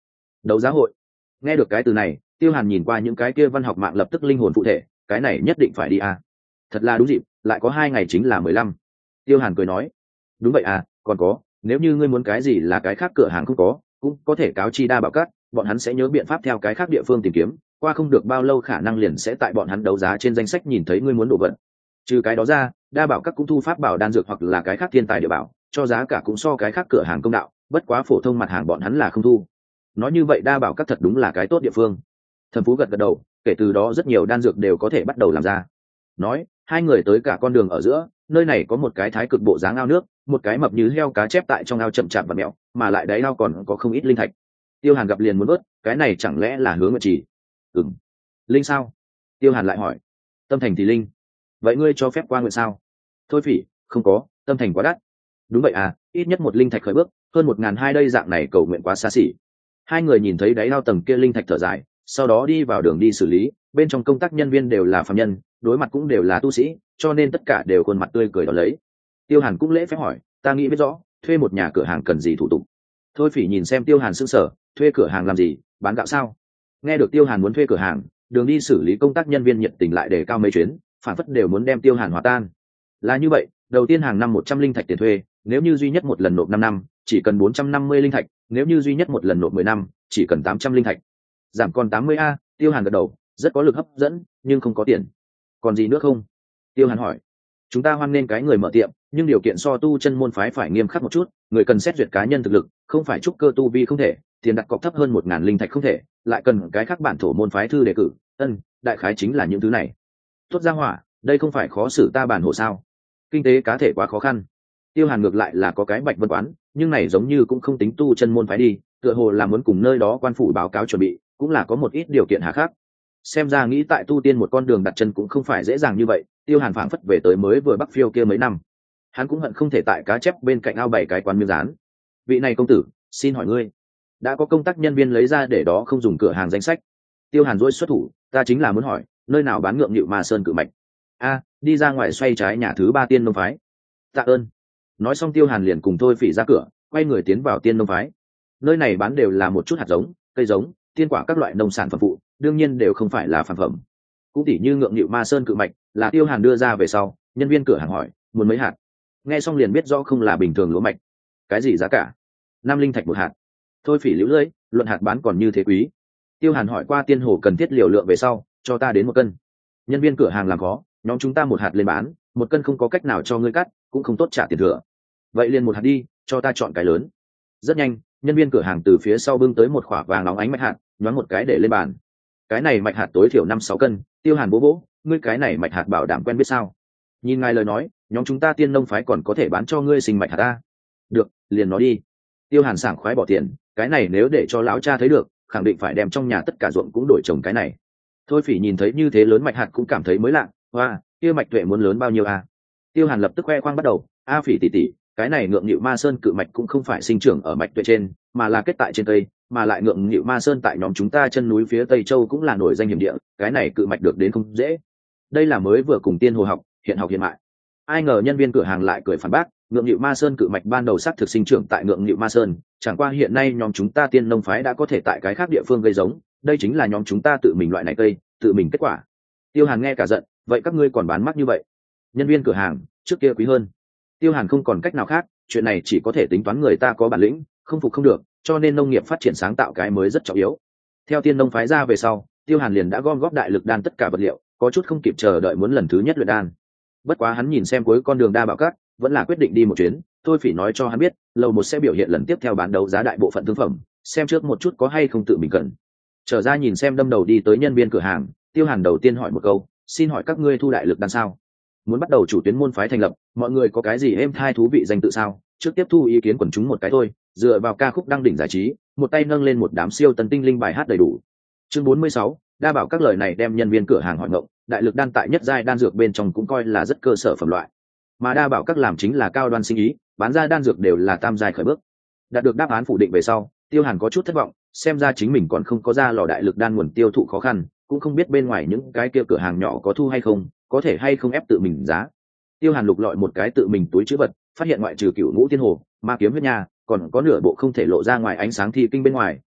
Đấu giá hội. Nghe được cái từ này, Tiêu Hàn nhìn qua những cái kia văn học mạng lập tức linh hồn phụ thể, cái này nhất định phải đi à. Thật là đúng dịp, lại có hai ngày chính là mười lăm. Tiêu Hàn cười nói, đúng vậy à, còn có, nếu như ngươi muốn cái gì là cái khác cửa hàng không có, cũng có thể cáo chi Đa Bảo Các, bọn hắn sẽ nhớ biện pháp theo cái khác địa phương tìm kiếm, qua không được bao lâu khả năng liền sẽ tại bọn hắn đấu giá trên danh sách nhìn thấy ngươi muốn đồ vật. Trừ cái đó ra, Đa Bảo Các cũng thu pháp bảo đan dược hoặc là cái khác thiên tài địa bảo, cho giá cả cũng so cái khác cửa hàng công đạo, bất quá phổ thông mặt hàng bọn hắn là không thu. Nói như vậy Đa Bảo Các thật đúng là cái tốt địa phương. Thẩm Phú gật gật đầu, kể từ đó rất nhiều đan dược đều có thể bắt đầu làm ra. Nói, hai người tới cả con đường ở giữa, nơi này có một cái thái cực bộ dáng ao nước, một cái mập như heo cá chép tại trong ao chậm chạp và mẹo, mà lại đáy ao còn có không ít linh thạch. Tiêu Hàn gặp liền muốn vớt, cái này chẳng lẽ là Hướng Nguyệt Trì? Ừm. Linh sao? Tiêu Hàn lại hỏi. Tâm thành thì linh. Vậy ngươi cho phép qua nguyện sao? Thôi phỉ, không có, tâm thành quá đắt. Đúng vậy à, ít nhất một linh thạch khởi bước, hơn một ngàn hai đây dạng này cầu nguyện quá xa xỉ. Hai người nhìn thấy đáy ao tầng kia linh thạch thở dài, sau đó đi vào đường đi xử lý, bên trong công tác nhân viên đều là phàm nhân, đối mặt cũng đều là tu sĩ, cho nên tất cả đều khuôn mặt tươi cười đón lấy. Tiêu Hàn cũng lễ phép hỏi, ta nghĩ biết rõ, thuê một nhà cửa hàng cần gì thủ tục? Thôi phỉ nhìn xem Tiêu Hàn sững sờ, thuê cửa hàng làm gì, bán gạo sao? Nghe được Tiêu Hàn muốn thuê cửa hàng, đường đi xử lý công tác nhân viên nhiệt tình lại đề cao mấy chuyến, phản phất đều muốn đem Tiêu Hàn hòa tan. Là như vậy, đầu tiên hàng năm một trăm linh thạch tiền thuê, nếu như duy nhất một lần nộp năm năm, chỉ cần bốn trăm năm mươi linh thạch, nếu như duy nhất một lần nộp mười năm, chỉ cần tám trăm linh thạch. Giảm còn tám mươi a, Tiêu Hàn gật đầu, rất có lực hấp dẫn, nhưng không có tiền. Còn gì nữa không? Tiêu Hàn hỏi. Chúng ta hoan nên cái người mở tiệm, nhưng điều kiện so tu chân môn phái phải nghiêm khắc một chút, người cần xét duyệt cá nhân thực lực, không phải trúc cơ tu vi không thể, tiền đặt cọc thấp hơn một ngàn linh thạch không thể, lại cần cái khác bản thổ môn phái thư đề cử, ân, đại khái chính là những thứ này. Tốt ra hỏa, đây không phải khó xử ta bản hộ sao? Kinh tế cá thể quá khó khăn. Tiêu Hàn ngược lại là có cái Bạch Vân quán, nhưng này giống như cũng không tính tu chân môn phái đi, tựa hồ là muốn cùng nơi đó quan phủ báo cáo chuẩn bị, cũng là có một ít điều kiện hà khắc. Xem ra nghĩ tại tu tiên một con đường đặt chân cũng không phải dễ dàng như vậy. Tiêu Hàn phảng phất về tới mới vừa bắc phiêu kia mấy năm, hắn cũng hận không thể tại cá chép bên cạnh ao bảy cái quán miếng rán. Vị này công tử, xin hỏi ngươi, đã có công tác nhân viên lấy ra để đó không dùng cửa hàng danh sách? Tiêu Hàn dỗi xuất thủ, ta chính là muốn hỏi, nơi nào bán ngượng nghịu Ma Sơn cự mạch? A, đi ra ngoài xoay trái nhà thứ ba tiên nông phái. Tạ ơn. Nói xong Tiêu Hàn liền cùng Thôi Phỉ ra cửa, quay người tiến vào tiên nông phái. Nơi này bán đều là một chút hạt giống, cây giống, tiên quả các loại nông sản phẩm phụ, đương nhiên đều không phải là phản phẩm. Cũng tỉ như ngượng nghịu Ma Sơn cự mạch, là Tiêu Hàn đưa ra về sau, nhân viên cửa hàng hỏi, muốn mấy hạt? Nghe xong liền biết rõ không là bình thường lúa mạch. Cái gì giá cả? Năm linh thạch một hạt. Thôi Phỉ liễu lưỡi, luận hạt bán còn như thế quý. Tiêu Hàn hỏi qua tiên hồ cần thiết liều lượng về sau, cho ta đến một cân. Nhân viên cửa hàng làm khó, nhóm chúng ta một hạt lên bán, một cân không có cách nào cho ngươi cắt, cũng không tốt trả tiền thừa. Vậy liền một hạt đi, cho ta chọn cái lớn. Rất nhanh, nhân viên cửa hàng từ phía sau bưng tới một khỏa vàng nóng ánh mạch hạt, nhoáng một cái để lên bàn. Cái này mạch hạt tối thiểu năm sáu cân. Tiêu Hàn bố bố, ngươi cái này mạch hạt bảo đảm quen biết sao? Nhìn ngài lời nói, nhóm chúng ta tiên nông phái còn có thể bán cho ngươi sinh mạch hạt ta. Được, liền nói đi. Tiêu Hàn sảng khoái bỏ tiền, cái này nếu để cho lão cha thấy được, khẳng định phải đem trong nhà tất cả ruộng cũng đổi trồng cái này. Thôi Phỉ nhìn thấy như thế lớn mạch hạt cũng cảm thấy mới lạ, hoa, kia mạch tuệ muốn lớn bao nhiêu à? Tiêu Hàn lập tức khoe khoang bắt đầu, a Phỉ tỷ tỷ, cái này ngượng nghịu Ma Sơn cự mạch cũng không phải sinh trưởng ở mạch tuệ trên, mà là kết tại trên cây, mà lại ngượng nghịu Ma Sơn tại nhóm chúng ta chân núi phía Tây Châu cũng là nổi danh hiểm địa, cái này cự mạch được đến không dễ. Đây là mới vừa cùng tiên hồ học, hiện học hiện mại. Ai ngờ nhân viên cửa hàng lại cười phản bác, ngượng nghịu Ma Sơn cự mạch ban đầu xác thực sinh trưởng tại ngượng nghịu Ma Sơn, chẳng qua hiện nay nhóm chúng ta tiên nông phái đã có thể tại cái khác địa phương gây giống, đây chính là nhóm chúng ta tự mình loại này cây, tự mình kết quả. Tiêu Hàn nghe cả giận, vậy các ngươi còn bán mắc như vậy? Nhân viên cửa hàng, trước kia quý hơn. Tiêu Hàn không còn cách nào khác, chuyện này chỉ có thể tính toán người ta có bản lĩnh, không phục không được, cho nên nông nghiệp phát triển sáng tạo cái mới rất trọng yếu. Theo tiên nông phái ra về sau, Tiêu Hàn liền đã gom góp đại lực đan tất cả vật liệu, có chút không kịp chờ đợi muốn lần thứ nhất luyện đan. Bất quá hắn nhìn xem cuối con đường Đa Bảo Các, vẫn là quyết định đi một chuyến. Thôi Phỉ nói cho hắn biết, lầu một sẽ biểu hiện lần tiếp theo bán đấu giá đại bộ phận thương phẩm, xem trước một chút có hay không tự mình cần. Trở ra nhìn xem đâm đầu đi tới nhân viên cửa hàng, Tiêu Hàn đầu tiên hỏi một câu, xin hỏi các ngươi thu đại lực đan sao? Muốn bắt đầu chủ tuyến môn phái thành lập, mọi người có cái gì êm thai thú vị danh tự sao? Trước tiếp thu ý kiến quần chúng một cái thôi, dựa vào ca khúc đăng đỉnh giải trí, một tay nâng lên một đám siêu tân tinh linh bài hát đầy đủ. Chương bốn mươi sáu, Đa Bảo Các lời này đem nhân viên cửa hàng hỏi ngộng, đại lực đan tại nhất giai đan dược bên trong cũng coi là rất cơ sở phẩm loại. Mà Đa Bảo Các làm chính là cao đoan sinh ý, bán ra đan dược đều là tam giai khởi bước. Đạt được đáp án phủ định về sau, Tiêu Hàn có chút thất vọng, xem ra chính mình còn không có ra lò đại lực đan nguồn tiêu thụ khó khăn, cũng không biết bên ngoài những cái kia cửa hàng nhỏ có thu hay không, có thể hay không ép tự mình giá. Tiêu Hàn lục lọi một cái tự mình túi trữ vật, phát hiện ngoại trừ Cửu Ngũ Tiên Hồ, Ma Kiếm Huyết Nha, còn có nửa bộ không thể lộ ra ngoài ánh sáng thi kinh bên ngoài,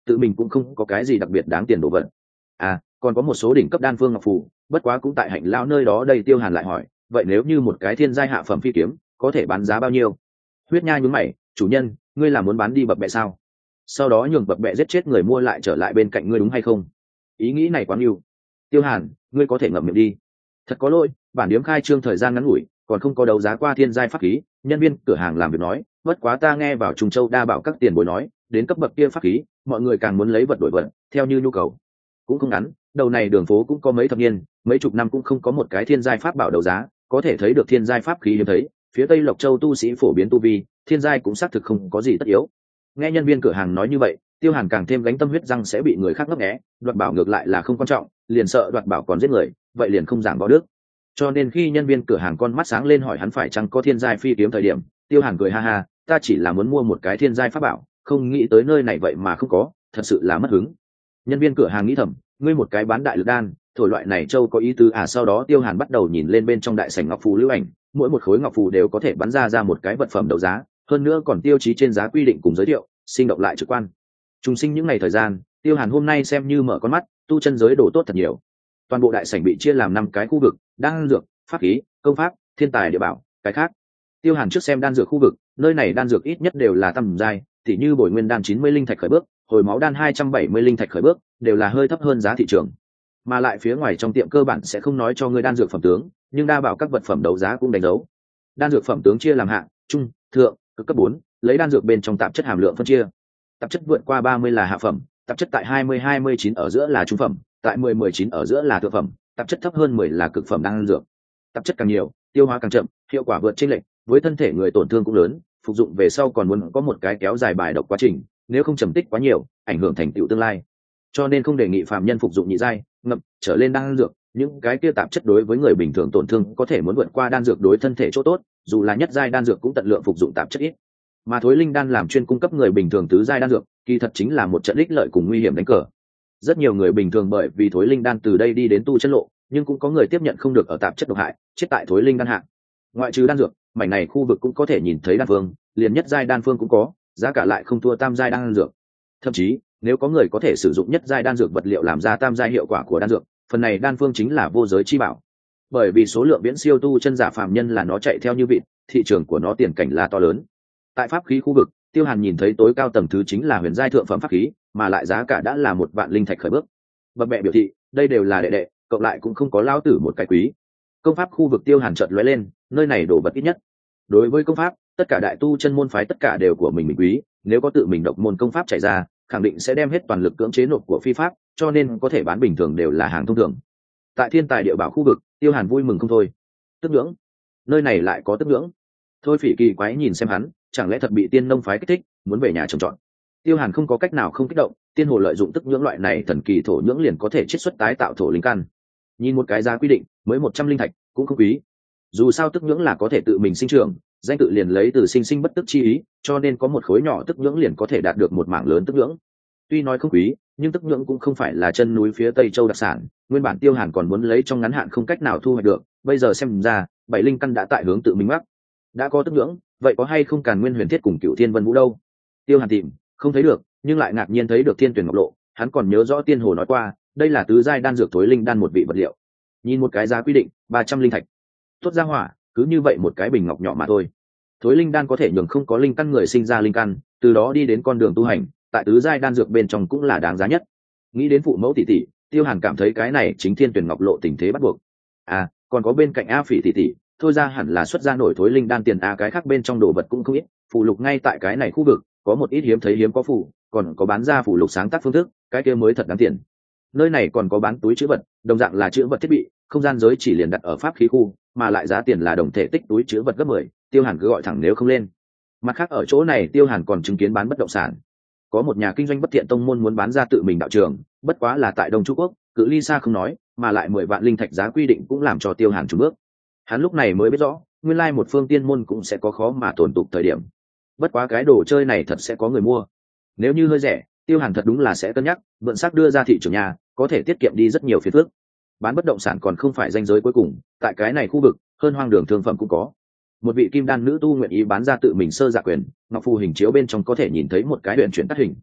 tự mình cũng không có cái gì đặc biệt đáng tiền đồ vật. À, còn có một số đỉnh cấp đan phương ngọc phù, bất quá cũng tại Hạnh lão nơi đó đây. Tiêu Hàn lại hỏi, vậy nếu như một cái thiên giai hạ phẩm phi kiếm có thể bán giá bao nhiêu? Huyết Nha nhướng mày, chủ nhân, ngươi là muốn bán đi bập bẹ sao? Sau đó nhường bập bẹ giết chết người mua lại trở lại bên cạnh ngươi đúng hay không? Ý nghĩ này quá nhiều. Tiêu Hàn, ngươi có thể ngậm miệng đi. Thật có lỗi, bản điếm khai trương thời gian ngắn ngủi, còn không có đấu giá qua thiên giai pháp khí. Nhân viên cửa hàng làm việc nói, bất quá ta nghe vào Trung Châu đa bảo các tiền bối nói, đến cấp bậc kia pháp khí, mọi người càng muốn lấy vật đổi vật, theo như nhu cầu. Cũng không ngắn, đầu này đường phố cũng có mấy thập niên, mấy chục năm cũng không có một cái thiên giai pháp bảo đấu giá, có thể thấy được thiên giai pháp khí hiếm thấy. Phía Tây Lộc Châu tu sĩ phổ biến tu vi, thiên giai cũng xác thực không có gì tất yếu. Nghe nhân viên cửa hàng nói như vậy, Tiêu Hàn càng thêm gánh tâm huyết răng sẽ bị người khác ngấp nghé, đoạt bảo ngược lại là không quan trọng, liền sợ đoạt bảo còn giết người, vậy liền không giảng võ đức. Cho nên khi nhân viên cửa hàng con mắt sáng lên hỏi hắn phải chăng có thiên giai phi kiếm thời điểm, Tiêu Hàn cười ha ha, ta chỉ là muốn mua một cái thiên giai pháp bảo, không nghĩ tới nơi này vậy mà không có, thật sự là mất hứng. Nhân viên cửa hàng nghĩ thầm, ngươi một cái bán đại lực đan, thổi loại này châu có ý tứ à? Sau đó Tiêu Hàn bắt đầu nhìn lên bên trong đại sảnh ngọc phù lưu ảnh, mỗi một khối ngọc phù đều có thể bắn ra ra một cái vật phẩm đấu giá, hơn nữa còn tiêu chí trên giá quy định cùng giới thiệu, sinh động lại trực quan. Trùng sinh những ngày thời gian, Tiêu Hàn hôm nay xem như mở con mắt, tu chân giới đồ tốt thật nhiều. Toàn bộ đại sảnh bị chia làm năm cái khu vực, đan dược, pháp khí, công pháp, thiên tài địa bảo, cái khác. Tiêu Hàn trước xem đan dược khu vực, nơi này đan dược ít nhất đều là tầm giai, tỉ như bồi nguyên đan chín mươi linh thạch khởi bước, hồi máu đan hai trăm bảy mươi linh thạch khởi bước, đều là hơi thấp hơn giá thị trường. Mà lại phía ngoài trong tiệm cơ bản sẽ không nói cho ngươi đan dược phẩm tướng, nhưng đa bảo các vật phẩm đấu giá cũng đánh dấu. Đan dược phẩm tướng chia làm hạng, trung, thượng, cực cấp bốn, lấy đan dược bên trong tạp chất hàm lượng phân chia. Tạp chất vượt qua ba mươi là hạ phẩm, tạp chất tại hai mươi hai mươi chín ở giữa là trung phẩm, tại mười mười chín ở giữa là thượng phẩm, tạp chất thấp hơn mười là cực phẩm đan dược. Tạp chất càng nhiều, tiêu hóa càng chậm, hiệu quả vượt chênh lệch, với thân thể người tổn thương cũng lớn, phục dụng về sau còn muốn có một cái kéo dài bài độc quá trình, nếu không trầm tích quá nhiều, ảnh hưởng thành tựu tương lai. Cho nên không đề nghị phàm nhân phục dụng nhị giai, ngậm trở lên đan dược, những cái kia tạp chất đối với người bình thường tổn thương có thể muốn vượt qua đan dược đối thân thể chỗ tốt, dù là nhất giai đan dược cũng tận lượng phục dụng tạp chất ít. Mà thối linh đan làm chuyên cung cấp người bình thường tứ giai đan dược, kỳ thật chính là một trận ích lợi cùng nguy hiểm đánh cờ. Rất nhiều người bình thường bởi vì thối linh đan từ đây đi đến tu chân lộ, nhưng cũng có người tiếp nhận không được ở tạp chất độc hại, chết tại thối linh đan hạng. Ngoại trừ đan dược, mảnh này khu vực cũng có thể nhìn thấy đan phương, liền nhất giai đan phương cũng có, giá cả lại không thua tam giai đan dược. Thậm chí, nếu có người có thể sử dụng nhất giai đan dược vật liệu làm ra tam giai hiệu quả của đan dược, phần này đan phương chính là vô giới chi bảo. Bởi vì số lượng viễn siêu tu chân giả phàm nhân là nó chạy theo như vịt, thị trường của nó tiền cảnh là to lớn. Tại pháp khí khu vực, Tiêu Hàn nhìn thấy tối cao tầng thứ chính là huyền giai thượng phẩm pháp khí, mà lại giá cả đã là một vạn linh thạch khởi bước. Bập bẹ biểu thị, đây đều là đệ đệ, cộng lại cũng không có lao tử một cái quý. Công pháp khu vực Tiêu Hàn chợt lóe lên, nơi này đổ vật ít nhất. Đối với công pháp, tất cả đại tu chân môn phái tất cả đều của mình mình quý, nếu có tự mình độc môn công pháp chạy ra, khẳng định sẽ đem hết toàn lực cưỡng chế nộp của phi pháp, cho nên có thể bán bình thường đều là hàng thông thường. Tại thiên tài địa bảo khu vực, Tiêu Hàn vui mừng không thôi. Tức ngưỡng, nơi này lại có tức ngưỡng. Thôi Phỉ kỳ quái nhìn xem hắn, chẳng lẽ thật bị tiên nông phái kích thích, muốn về nhà trồng trọt. Tiêu Hàn không có cách nào không kích động, tiên hồ lợi dụng tức nhưỡng loại này thần kỳ thổ nhưỡng liền có thể chiết xuất tái tạo thổ linh căn. Nhìn một cái giá quy định, mới một trăm linh thạch, cũng không quý. Dù sao tức nhưỡng là có thể tự mình sinh trưởng, danh tự liền lấy từ sinh sinh bất tức chi ý, cho nên có một khối nhỏ tức nhưỡng liền có thể đạt được một mảng lớn tức nhưỡng. Tuy nói không quý, nhưng tức nhưỡng cũng không phải là chân núi phía Tây Châu đặc sản, nguyên bản Tiêu Hàn còn muốn lấy trong ngắn hạn không cách nào thu hoạch được, bây giờ xem ra, bảy linh căn đã tại hướng tự mình mắc. Đã có tức nhưỡng, vậy có hay không Càn Nguyên Huyền Thiết cùng Cửu Thiên Vân Vũ đâu? Tiêu Hàn tìm, không thấy được, nhưng lại ngạc nhiên thấy được Thiên Tuyển Ngọc Lộ, hắn còn nhớ rõ Tiên Hồ nói qua, đây là tứ giai đan dược tối linh đan một vị vật liệu. Nhìn một cái giá quy định, ba trăm linh thạch. Tốt ra hỏa, cứ như vậy một cái bình ngọc nhỏ mà thôi. Thối linh đan có thể nhường không có linh căn người sinh ra linh căn, từ đó đi đến con đường tu hành, tại tứ giai đan dược bên trong cũng là đáng giá nhất. Nghĩ đến phụ mẫu tỷ tỷ, Tiêu Hàn cảm thấy cái này chính Thiên Tuyển Ngọc Lộ tình thế bắt buộc. À, còn có bên cạnh A Phỉ tỷ tỷ, thôi ra hẳn là xuất ra nổi thối linh đan tiền a, cái khác bên trong đồ vật cũng không ít, phụ lục ngay tại cái này khu vực, có một ít hiếm thấy hiếm có phụ, còn có bán ra phụ lục sáng tác phương thức, cái kia mới thật đáng tiền. Nơi này còn có bán túi chữ vật, đồng dạng là chữ vật thiết bị, không gian giới chỉ liền đặt ở pháp khí khu, mà lại giá tiền là đồng thể tích túi chữ vật gấp mười, Tiêu Hàn cứ gọi thẳng nếu không lên. Mặt khác ở chỗ này Tiêu Hàn còn chứng kiến bán bất động sản. Có một nhà kinh doanh bất thiện tông môn muốn bán ra tự mình đạo trường, bất quá là tại Đông Trung Quốc, cự ly xa không nói, mà lại mười vạn linh thạch giá quy định cũng làm cho Tiêu Hàn chùn bước. Hắn lúc này mới biết rõ, nguyên lai một phương tiên môn cũng sẽ có khó mà tồn tục thời điểm. Bất quá cái đồ chơi này thật sẽ có người mua. Nếu như hơi rẻ, Tiêu Hàn thật đúng là sẽ cân nhắc, mượn xác đưa ra thị trường nhà, có thể tiết kiệm đi rất nhiều phiền phức. Bán bất động sản còn không phải ranh giới cuối cùng, tại cái này khu vực, hơn hoang đường thương phẩm cũng có. Một vị kim đan nữ tu nguyện ý bán ra tự mình sơ giả quyền, ngọc phù hình chiếu bên trong có thể nhìn thấy một cái huyền chuyển tác hình.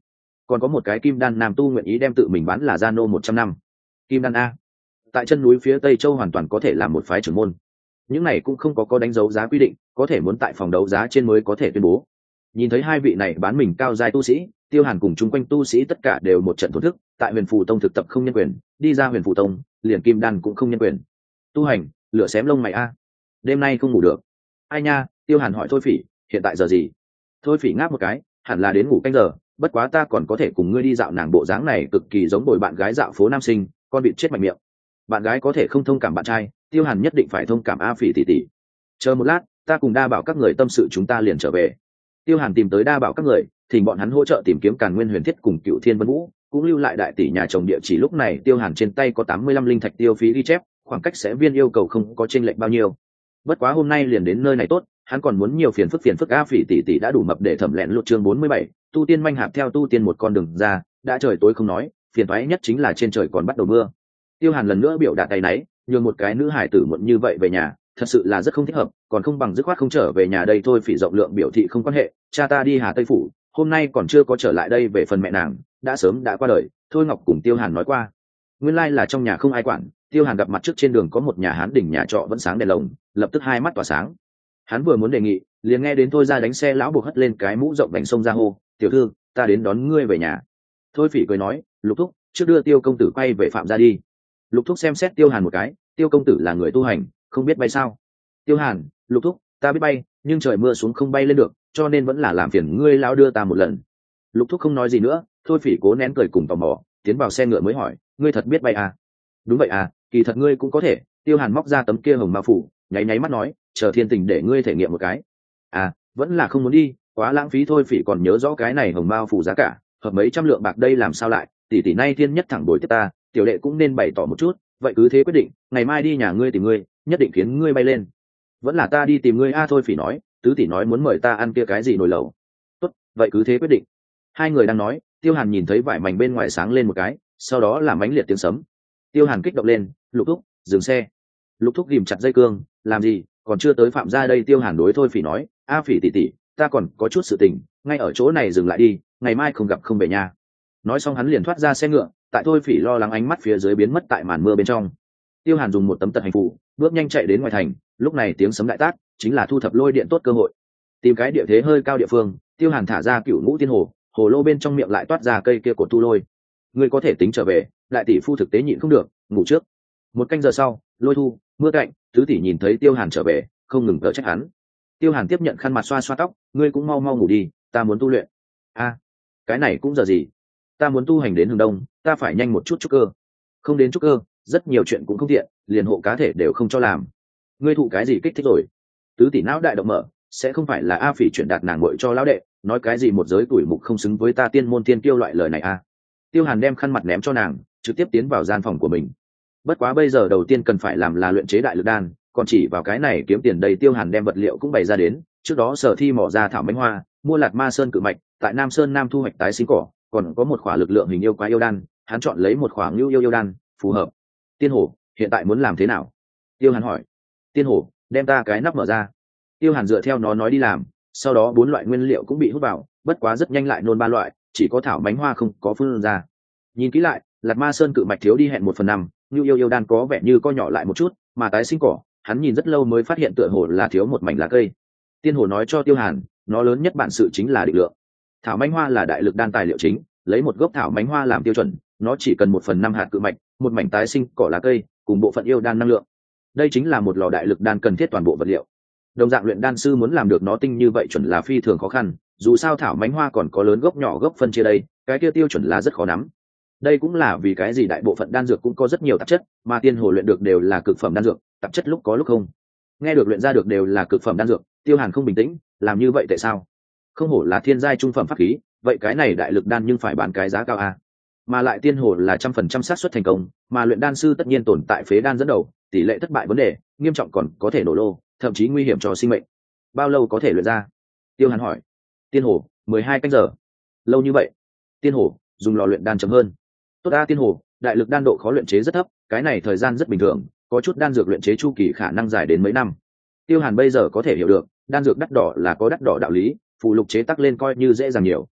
còn có một cái kim đan nam tu nguyện ý đem tự mình bán là gia nô một trăm năm. Kim đan a, tại chân núi phía tây châu hoàn toàn có thể làm một phái trưởng môn. Những này cũng không có có đánh dấu giá quy định, có thể muốn tại phòng đấu giá trên mới có thể tuyên bố. Nhìn thấy hai vị này bán mình cao giai tu sĩ, Tiêu Hàn cùng chung quanh tu sĩ tất cả đều một trận thổn thức. Tại Huyền Phù Tông thực tập không nhân quyền, đi ra Huyền Phù Tông liền kim đan cũng không nhân quyền. Tu hành lửa xém lông mày a, đêm nay không ngủ được. Ai nha? Tiêu Hàn hỏi Thôi Phỉ, hiện tại giờ gì? Thôi Phỉ ngáp một cái, hẳn là đến ngủ canh giờ, bất quá ta còn có thể cùng ngươi đi dạo. Nàng bộ dáng này cực kỳ giống bồi bạn gái dạo phố nam sinh, con vịt chết mạnh miệng. Bạn gái có thể không thông cảm bạn trai, Tiêu Hàn nhất định phải thông cảm A Phỉ tỷ tỷ. Chờ một lát, ta cùng Đa Bảo các người tâm sự, chúng ta liền trở về. Tiêu Hàn tìm tới Đa Bảo các người, thỉnh bọn hắn hỗ trợ tìm kiếm Càn Nguyên Huyền Thiết cùng Cựu Thiên Vân Vũ, cũng lưu lại đại tỷ nhà chồng địa chỉ. Lúc này Tiêu Hàn trên tay có tám mươi lăm linh thạch tiêu phí ghi chép, khoảng cách sẽ viên yêu cầu không có chênh lệch bao nhiêu. Bất quá hôm nay liền đến nơi này tốt, hắn còn muốn nhiều phiền phức phiền phức. A Phỉ tỷ tỷ đã đủ mập để thẩm lẹn lột. Chương bốn mươi bảy, tu tiên manh hạp theo tu tiên một con đường ra, đã trời tối không nói, phiền toái nhất chính là trên trời còn bắt đầu mưa. Tiêu Hàn lần nữa biểu đạt tay náy, nhường một cái nữ hải tử muộn như vậy về nhà, thật sự là rất không thích hợp, còn không bằng dứt khoát không trở về nhà đây thôi. Phỉ rộng lượng biểu thị không quan hệ, cha ta đi Hà Tây phủ, hôm nay còn chưa có trở lại đây. Về phần mẹ nàng, đã sớm đã qua đời. Thôi Ngọc cùng Tiêu Hàn nói qua, nguyên lai là trong nhà không ai quản. Tiêu Hàn gặp mặt trước trên đường có một nhà hán đỉnh nhà trọ vẫn sáng đèn lồng, lập tức hai mắt tỏa sáng. Hắn vừa muốn đề nghị, liền nghe đến Thôi ra đánh xe lão buộc hất lên cái mũ rộng đánh sông ra hô, tiểu thư, ta đến đón ngươi về nhà. Thôi Phỉ cười nói, Lục thúc, trước đưa Tiêu công tử quay về Phạm gia đi. Lục thúc xem xét Tiêu Hàn một cái, Tiêu công tử là người tu hành, không biết bay sao? Tiêu Hàn, Lục thúc, ta biết bay, nhưng trời mưa xuống không bay lên được, cho nên vẫn là làm phiền ngươi lão đưa ta một lần. Lục thúc không nói gì nữa. Thôi Phỉ cố nén cười cùng tò mò, tiến vào xe ngựa mới hỏi, ngươi thật biết bay à? Đúng vậy à, kỳ thật ngươi cũng có thể. Tiêu Hàn móc ra tấm kia hồng ma phủ, nháy nháy mắt nói, chờ thiên tình để ngươi thể nghiệm một cái. À, vẫn là không muốn đi, quá lãng phí. Thôi Phỉ còn nhớ rõ cái này hồng ma phủ giá cả, hợp mấy trăm lượng bạc đây làm sao lại, tỷ tỷ nay thiên nhất thẳng đối tiếp ta, tiểu đệ cũng nên bày tỏ một chút. Vậy cứ thế quyết định, ngày mai đi nhà ngươi tìm ngươi, nhất định khiến ngươi bay lên. Vẫn là ta đi tìm ngươi a? À, Thôi Phỉ nói, tứ tỷ nói muốn mời ta ăn kia cái gì nồi lẩu. Tốt, vậy cứ thế quyết định. Hai người đang nói, Tiêu Hàn nhìn thấy vải mảnh bên ngoài sáng lên một cái, sau đó là mãnh liệt tiếng sấm. Tiêu Hàn kích động lên, Lục thúc, dừng xe. Lục thúc ghìm chặt dây cương, làm gì, còn chưa tới Phạm gia đây. Tiêu Hàn đối Thôi Phỉ nói, a Phỉ tỷ tỷ, ta còn có chút sự tình, ngay ở chỗ này dừng lại đi, ngày mai không gặp không về nhà. Nói xong hắn liền thoát ra xe ngựa, tại Thôi Phỉ lo lắng ánh mắt phía dưới biến mất tại màn mưa bên trong. Tiêu Hàn dùng một tấm tật hành phù, bước nhanh chạy đến ngoài thành. Lúc này tiếng sấm đại tác, chính là thu thập lôi điện tốt cơ hội. Tìm cái địa thế hơi cao địa phương, Tiêu Hàn thả ra Cựu Ngũ Tiên Hồ, hồ lô bên trong miệng lại toát ra cây kia của tu lôi. Ngươi có thể tính trở về, đại tỷ phu thực tế nhịn không được, ngủ trước. Một canh giờ sau, Lôi Thu, Mưa Cạnh, tứ tỷ nhìn thấy Tiêu Hàn trở về, không ngừng cỡ trách hắn. Tiêu Hàn tiếp nhận khăn mặt xoa xoa tóc, ngươi cũng mau mau ngủ đi, ta muốn tu luyện. A, cái này cũng giờ gì? Ta muốn tu hành đến hướng đông, ta phải nhanh một chút trúc cơ. Không đến trúc cơ, rất nhiều chuyện cũng không tiện, liền hộ cá thể đều không cho làm. Ngươi thụ cái gì kích thích rồi? Tứ tỷ não đại động mở, sẽ không phải là A Phỉ chuyển đạt nàng muội cho lão đệ, nói cái gì một giới tuổi mục không xứng với ta tiên môn tiên tiêu loại lời này a? Tiêu Hàn đem khăn mặt ném cho nàng, trực tiếp tiến vào gian phòng của mình. Bất quá bây giờ đầu tiên cần phải làm là luyện chế đại lực đan, còn chỉ vào cái này kiếm tiền đầy. Tiêu Hàn đem vật liệu cũng bày ra đến, trước đó Sở Thi mỏ ra thảo mánh hoa, mua Lạt Ma Sơn cự mạch, tại Nam Sơn Nam thu hoạch tái sinh cỏ, còn có một khỏa lực lượng hình yêu quái yêu đan, hắn chọn lấy một khỏa ngưu yêu yêu đan, phù hợp. Tiên Hổ, hiện tại muốn làm thế nào? Tiêu Hàn hỏi. Tiên Hổ, đem ta cái nắp mở ra. Tiêu Hàn dựa theo nó nói đi làm, sau đó bốn loại nguyên liệu cũng bị hút vào, bất quá rất nhanh lại nôn ba loại, chỉ có thảo mánh hoa không có phun ra. Nhìn kỹ lại, Lạt Ma Sơn cự mạch thiếu đi hẹn một phần năm, như yêu yêu đan có vẻ như co nhỏ lại một chút, mà tái sinh cỏ, hắn nhìn rất lâu mới phát hiện tựa hồ là thiếu một mảnh lá cây. Tiên Hồ nói cho Tiêu Hàn, nó lớn nhất bản sự chính là định lượng. Thảo mánh hoa là đại lực đan tài liệu chính, lấy một gốc thảo mánh hoa làm tiêu chuẩn, nó chỉ cần một phần năm hạt cự mạch, một mảnh tái sinh cỏ lá cây, cùng bộ phận yêu đan năng lượng. Đây chính là một lò đại lực đan cần thiết toàn bộ vật liệu. Đồng dạng luyện đan sư muốn làm được nó tinh như vậy chuẩn là phi thường khó khăn, dù sao thảo mánh hoa còn có lớn gốc nhỏ gốc phân chia đây, cái kia tiêu chuẩn là rất khó nắm. Đây cũng là vì cái gì đại bộ phận đan dược cũng có rất nhiều tạp chất, mà Tiên Hồ luyện được đều là cực phẩm đan dược, tạp chất lúc có lúc không. Nghe được luyện ra được đều là cực phẩm đan dược, Tiêu Hàn không bình tĩnh, làm như vậy tại sao? Không hổ là thiên giai trung phẩm pháp khí, vậy cái này đại lực đan nhưng phải bán cái giá cao a. Mà lại Tiên Hồ là trăm phần trăm xác suất thành công, mà luyện đan sư tất nhiên tồn tại phế đan dẫn đầu, tỷ lệ thất bại vấn đề nghiêm trọng, còn có thể nổ lô, thậm chí nguy hiểm cho sinh mệnh. Bao lâu có thể luyện ra? Tiêu Hàn hỏi. Tiên Hồ, mười hai canh giờ. Lâu như vậy? Tiên Hồ, dùng lò luyện đan chậm hơn. Tốt a. Tiên Hồ, đại lực đan độ khó luyện chế rất thấp, cái này thời gian rất bình thường, có chút đan dược luyện chế chu kỳ khả năng dài đến mấy năm. Tiêu Hàn bây giờ có thể hiểu được, đan dược đắt đỏ là có đắt đỏ đạo lý, phụ lục chế tác lên coi như dễ dàng nhiều.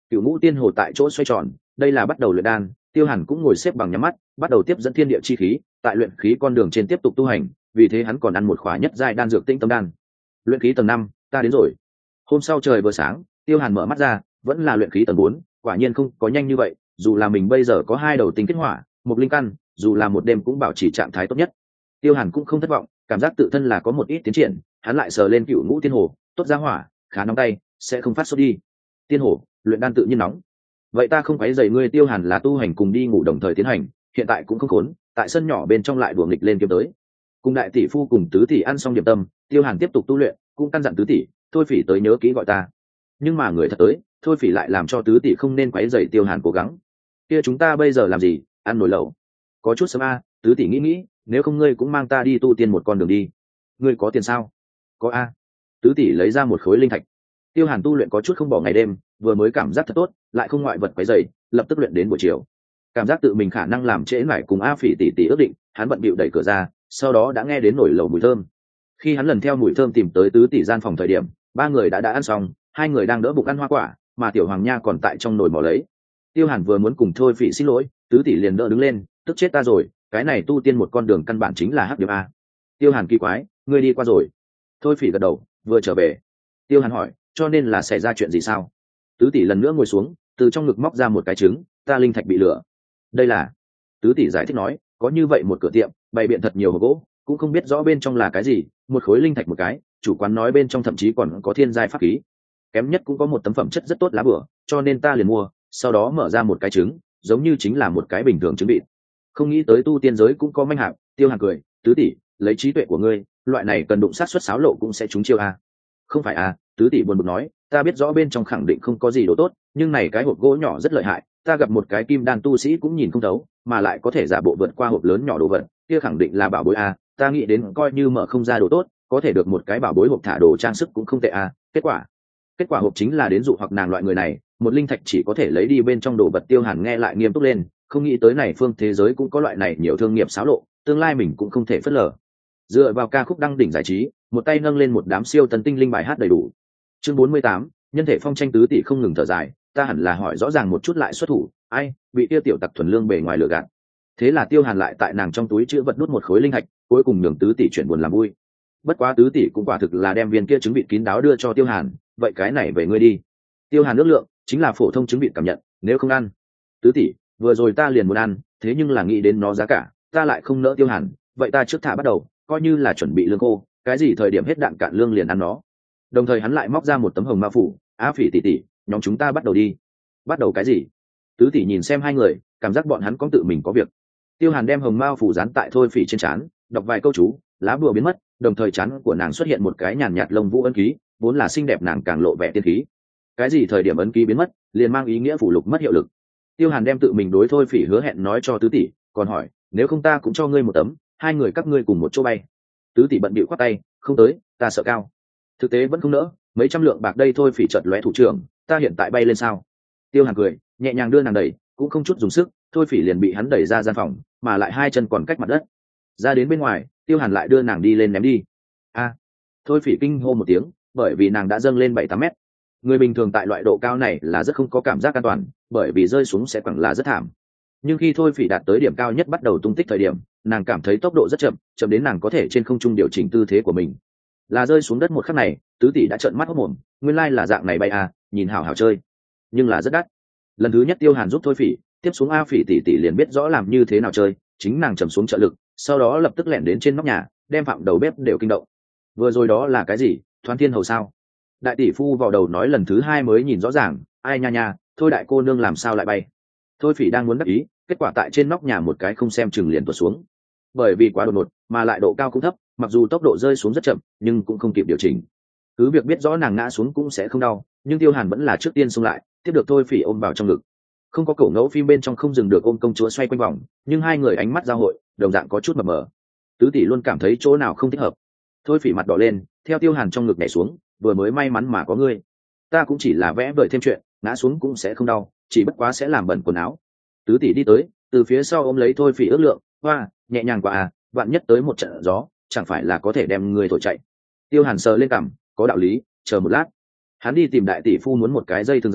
Cựu ngũ tiên hồ tại chỗ xoay tròn, đây là bắt đầu luyện đan. Tiêu Hàn cũng ngồi xếp bằng nhắm mắt, bắt đầu tiếp dẫn thiên địa chi khí, tại luyện khí con đường trên tiếp tục tu hành, vì thế hắn còn ăn một khóa nhất giai đan dược tinh tâm đan. Luyện khí tầng năm, ta đến rồi. Hôm sau trời vừa sáng, Tiêu Hàn mở mắt ra, vẫn là luyện khí tầng bốn, quả nhiên không có nhanh như vậy, dù là mình bây giờ có hai đầu tinh kết hỏa, một linh căn, dù là một đêm cũng bảo trì trạng thái tốt nhất. Tiêu Hàn cũng không thất vọng, cảm giác tự thân là có một ít tiến triển, hắn lại sờ lên cựu ngũ tiên hồ, tốt ra hỏa, khá nóng tay, sẽ không phát sốt đi. Tiên hồ, luyện đan tự nhiên nóng. Vậy ta không quấy rầy ngươi. Tiêu Hàn là tu hành cùng đi ngủ đồng thời tiến hành, hiện tại cũng không khốn, tại sân nhỏ bên trong lại đùa nghịch lên kiếm tới. Cùng đại tỷ phu cùng tứ tỷ ăn xong điểm tâm, Tiêu Hàn tiếp tục tu luyện, cũng căn dặn tứ tỷ, thôi phỉ tới nhớ kỹ gọi ta. Nhưng mà người thật tới, thôi phỉ lại làm cho tứ tỷ không nên quấy rầy Tiêu Hàn cố gắng. Kia chúng ta bây giờ làm gì? Ăn nồi lẩu. Có chút sớm a. Tứ tỷ nghĩ nghĩ, nếu không ngươi cũng mang ta đi tu tiên một con đường đi. Ngươi có tiền sao? Có a. Tứ tỷ lấy ra một khối linh thạch. Tiêu Hàn tu luyện có chút không bỏ ngày đêm, vừa mới cảm giác thật tốt, lại không ngoại vật quấy rầy, lập tức luyện đến buổi chiều. Cảm giác tự mình khả năng làm trễ nải cùng A Phỉ tỷ tỷ ước định, hắn bận bịu đẩy cửa ra, sau đó đã nghe đến nổi lẩu mùi thơm. Khi hắn lần theo mùi thơm tìm tới tứ tỷ gian phòng thời điểm, ba người đã đã ăn xong, hai người đang đỡ bụng ăn hoa quả, mà tiểu Hoàng Nha còn tại trong nồi mò lấy. Tiêu Hàn vừa muốn cùng thôi Phỉ xin lỗi, tứ tỷ liền đỡ đứng lên, tức chết ta rồi, cái này tu tiên một con đường căn bản chính là hắc điểm a. Tiêu Hàn kỳ quái, ngươi đi qua rồi. Thôi Phỉ gật đầu, vừa trở về. Tiêu Hàn hỏi, cho nên là xảy ra chuyện gì sao? Tứ tỷ lần nữa ngồi xuống, từ trong ngực móc ra một cái trứng, ta linh thạch bị lửa. Đây là, tứ tỷ giải thích nói, có như vậy một cửa tiệm, bày biện thật nhiều hộp gỗ, cũng không biết rõ bên trong là cái gì, một khối linh thạch một cái, chủ quán nói bên trong thậm chí còn có thiên giai pháp khí, kém nhất cũng có một tấm phẩm chất rất tốt lá bửa, cho nên ta liền mua, sau đó mở ra một cái trứng, giống như chính là một cái bình thường trứng vịt. Không nghĩ tới tu tiên giới cũng có manh hạng. Tiêu Hàn cười, tứ tỷ, lấy trí tuệ của ngươi, loại này cần đụng sát xuất xáo lộ cũng sẽ trúng chiêu a. Không phải a. Tứ tỷ buồn bực nói, ta biết rõ bên trong khẳng định không có gì đồ tốt, nhưng này cái hộp gỗ nhỏ rất lợi hại, ta gặp một cái kim đan tu sĩ cũng nhìn không thấu, mà lại có thể giả bộ vượt qua hộp lớn nhỏ đồ vật, kia khẳng định là bảo bối a. Ta nghĩ đến coi như mở không ra đồ tốt, có thể được một cái bảo bối hộp thả đồ trang sức cũng không tệ a. Kết quả, kết quả hộp chính là đến dụ hoặc nàng loại người này, một linh thạch chỉ có thể lấy đi bên trong đồ vật. Tiêu Hàn nghe lại nghiêm túc lên, không nghĩ tới này phương thế giới cũng có loại này nhiều thương nghiệp xáo lộ, tương lai mình cũng không thể phớt lờ. Dựa vào ca khúc đăng đỉnh giải trí, một tay nâng lên một đám siêu tần tinh linh bài hát đầy đủ. Chương bốn mươi tám, nhân thể phong tranh. Tứ tỷ không ngừng thở dài, ta hẳn là hỏi rõ ràng một chút lại xuất thủ, ai, bị tiêu tiểu tặc thuần lương bề ngoài lừa gạt. Thế là Tiêu Hàn lại tại nàng trong túi chữ vật đút một khối linh thạch, cuối cùng nhường tứ tỷ chuyển buồn làm vui. Bất quá tứ tỷ cũng quả thực là đem viên kia trứng vịt kín đáo đưa cho Tiêu Hàn, vậy cái này về ngươi đi. Tiêu Hàn ước lượng, chính là phổ thông trứng vịt cảm nhận, nếu không ăn. Tứ tỷ, vừa rồi ta liền muốn ăn, thế nhưng là nghĩ đến nó giá cả, ta lại không nỡ. Tiêu Hàn, vậy ta trước thả bắt đầu, coi như là chuẩn bị lương khô, cái gì thời điểm hết đạn cạn lương liền ăn nó. Đồng thời hắn lại móc ra một tấm hồng ma phủ, Á Phỉ tỷ tỷ, nhóm chúng ta bắt đầu đi. Bắt đầu cái gì? Tứ tỷ nhìn xem hai người, cảm giác bọn hắn có tự mình có việc. Tiêu Hàn đem hồng ma phủ dán tại thôi Phỉ trên trán, đọc vài câu chú, lá bùa biến mất, đồng thời trán của nàng xuất hiện một cái nhàn nhạt lông vũ ấn ký, vốn là xinh đẹp nàng càng lộ vẻ tiên khí. Cái gì thời điểm ấn ký biến mất, liền mang ý nghĩa phủ lục mất hiệu lực. Tiêu Hàn đem tự mình đối thôi Phỉ hứa hẹn nói cho tứ tỷ, còn hỏi, nếu không ta cũng cho ngươi một tấm, hai người các ngươi cùng một chỗ bay. Tứ tỷ bận bịu khoát tay, không tới, ta sợ cao. Thực tế vẫn không nỡ, mấy trăm lượng bạc đây thôi. Phỉ chợt lóe thủ trưởng, ta hiện tại bay lên sao? Tiêu Hàn cười, nhẹ nhàng đưa nàng đẩy, cũng không chút dùng sức, thôi Phỉ liền bị hắn đẩy ra gian phòng, mà lại hai chân còn cách mặt đất. Ra đến bên ngoài, Tiêu Hàn lại đưa nàng đi lên ném đi. A, thôi Phỉ kinh hô một tiếng, bởi vì nàng đã dâng lên bảy tám mét. Người bình thường tại loại độ cao này là rất không có cảm giác an toàn, bởi vì rơi xuống sẽ quẳng là rất thảm. Nhưng khi thôi Phỉ đạt tới điểm cao nhất bắt đầu tung tích thời điểm, nàng cảm thấy tốc độ rất chậm, chậm đến nàng có thể trên không trung điều chỉnh tư thế của mình. Là rơi xuống đất một khắc này, tứ tỷ đã trợn mắt hốt mồm, nguyên lai là dạng này bay à, nhìn hảo hảo chơi, nhưng là rất đắt. Lần thứ nhất Tiêu Hàn giúp thôi Phỉ tiếp xuống, A Phỉ tỷ tỷ liền biết rõ làm như thế nào chơi, chính nàng trầm xuống trợ lực, sau đó lập tức lẻn đến trên nóc nhà, đem phạm đầu bếp đều kinh động. Vừa rồi đó là cái gì? Thoán thiên hầu sao? Đại tỷ phu vào đầu nói lần thứ hai mới nhìn rõ ràng, ai nha nha, thôi đại cô nương làm sao lại bay? Thôi Phỉ đang muốn đắc ý, kết quả tại trên nóc nhà một cái không xem chừng liền tuột xuống. Bởi vì quá đột ngột, mà lại độ cao cũng thấp, mặc dù tốc độ rơi xuống rất chậm, nhưng cũng không kịp điều chỉnh. Cứ việc biết rõ nàng ngã xuống cũng sẽ không đau, nhưng Tiêu Hàn vẫn là trước tiên xông lại, tiếp được thôi Phỉ ôm vào trong ngực. Không có cổ ngẫu phim bên trong không dừng được ôm công chúa xoay quanh vòng, nhưng hai người ánh mắt giao hội, đồng dạng có chút mập mờ. Tứ tỷ luôn cảm thấy chỗ nào không thích hợp. Thôi Phỉ mặt đỏ lên, theo Tiêu Hàn trong ngực nhảy xuống, vừa mới may mắn mà có ngươi. Ta cũng chỉ là vẽ vời thêm chuyện, ngã xuống cũng sẽ không đau, chỉ bất quá sẽ làm bẩn quần áo. Tứ tỷ đi tới, từ phía sau ôm lấy thôi Phỉ ước lượng, hoa, nhẹ nhàng quá à, vạn nhất tới một trận gió, chẳng phải là có thể đem người thổi chạy. Tiêu Hàn sờ lên cằm, có đạo lý, chờ một lát. Hắn đi tìm đại tỷ phu muốn một cái dây thường dài,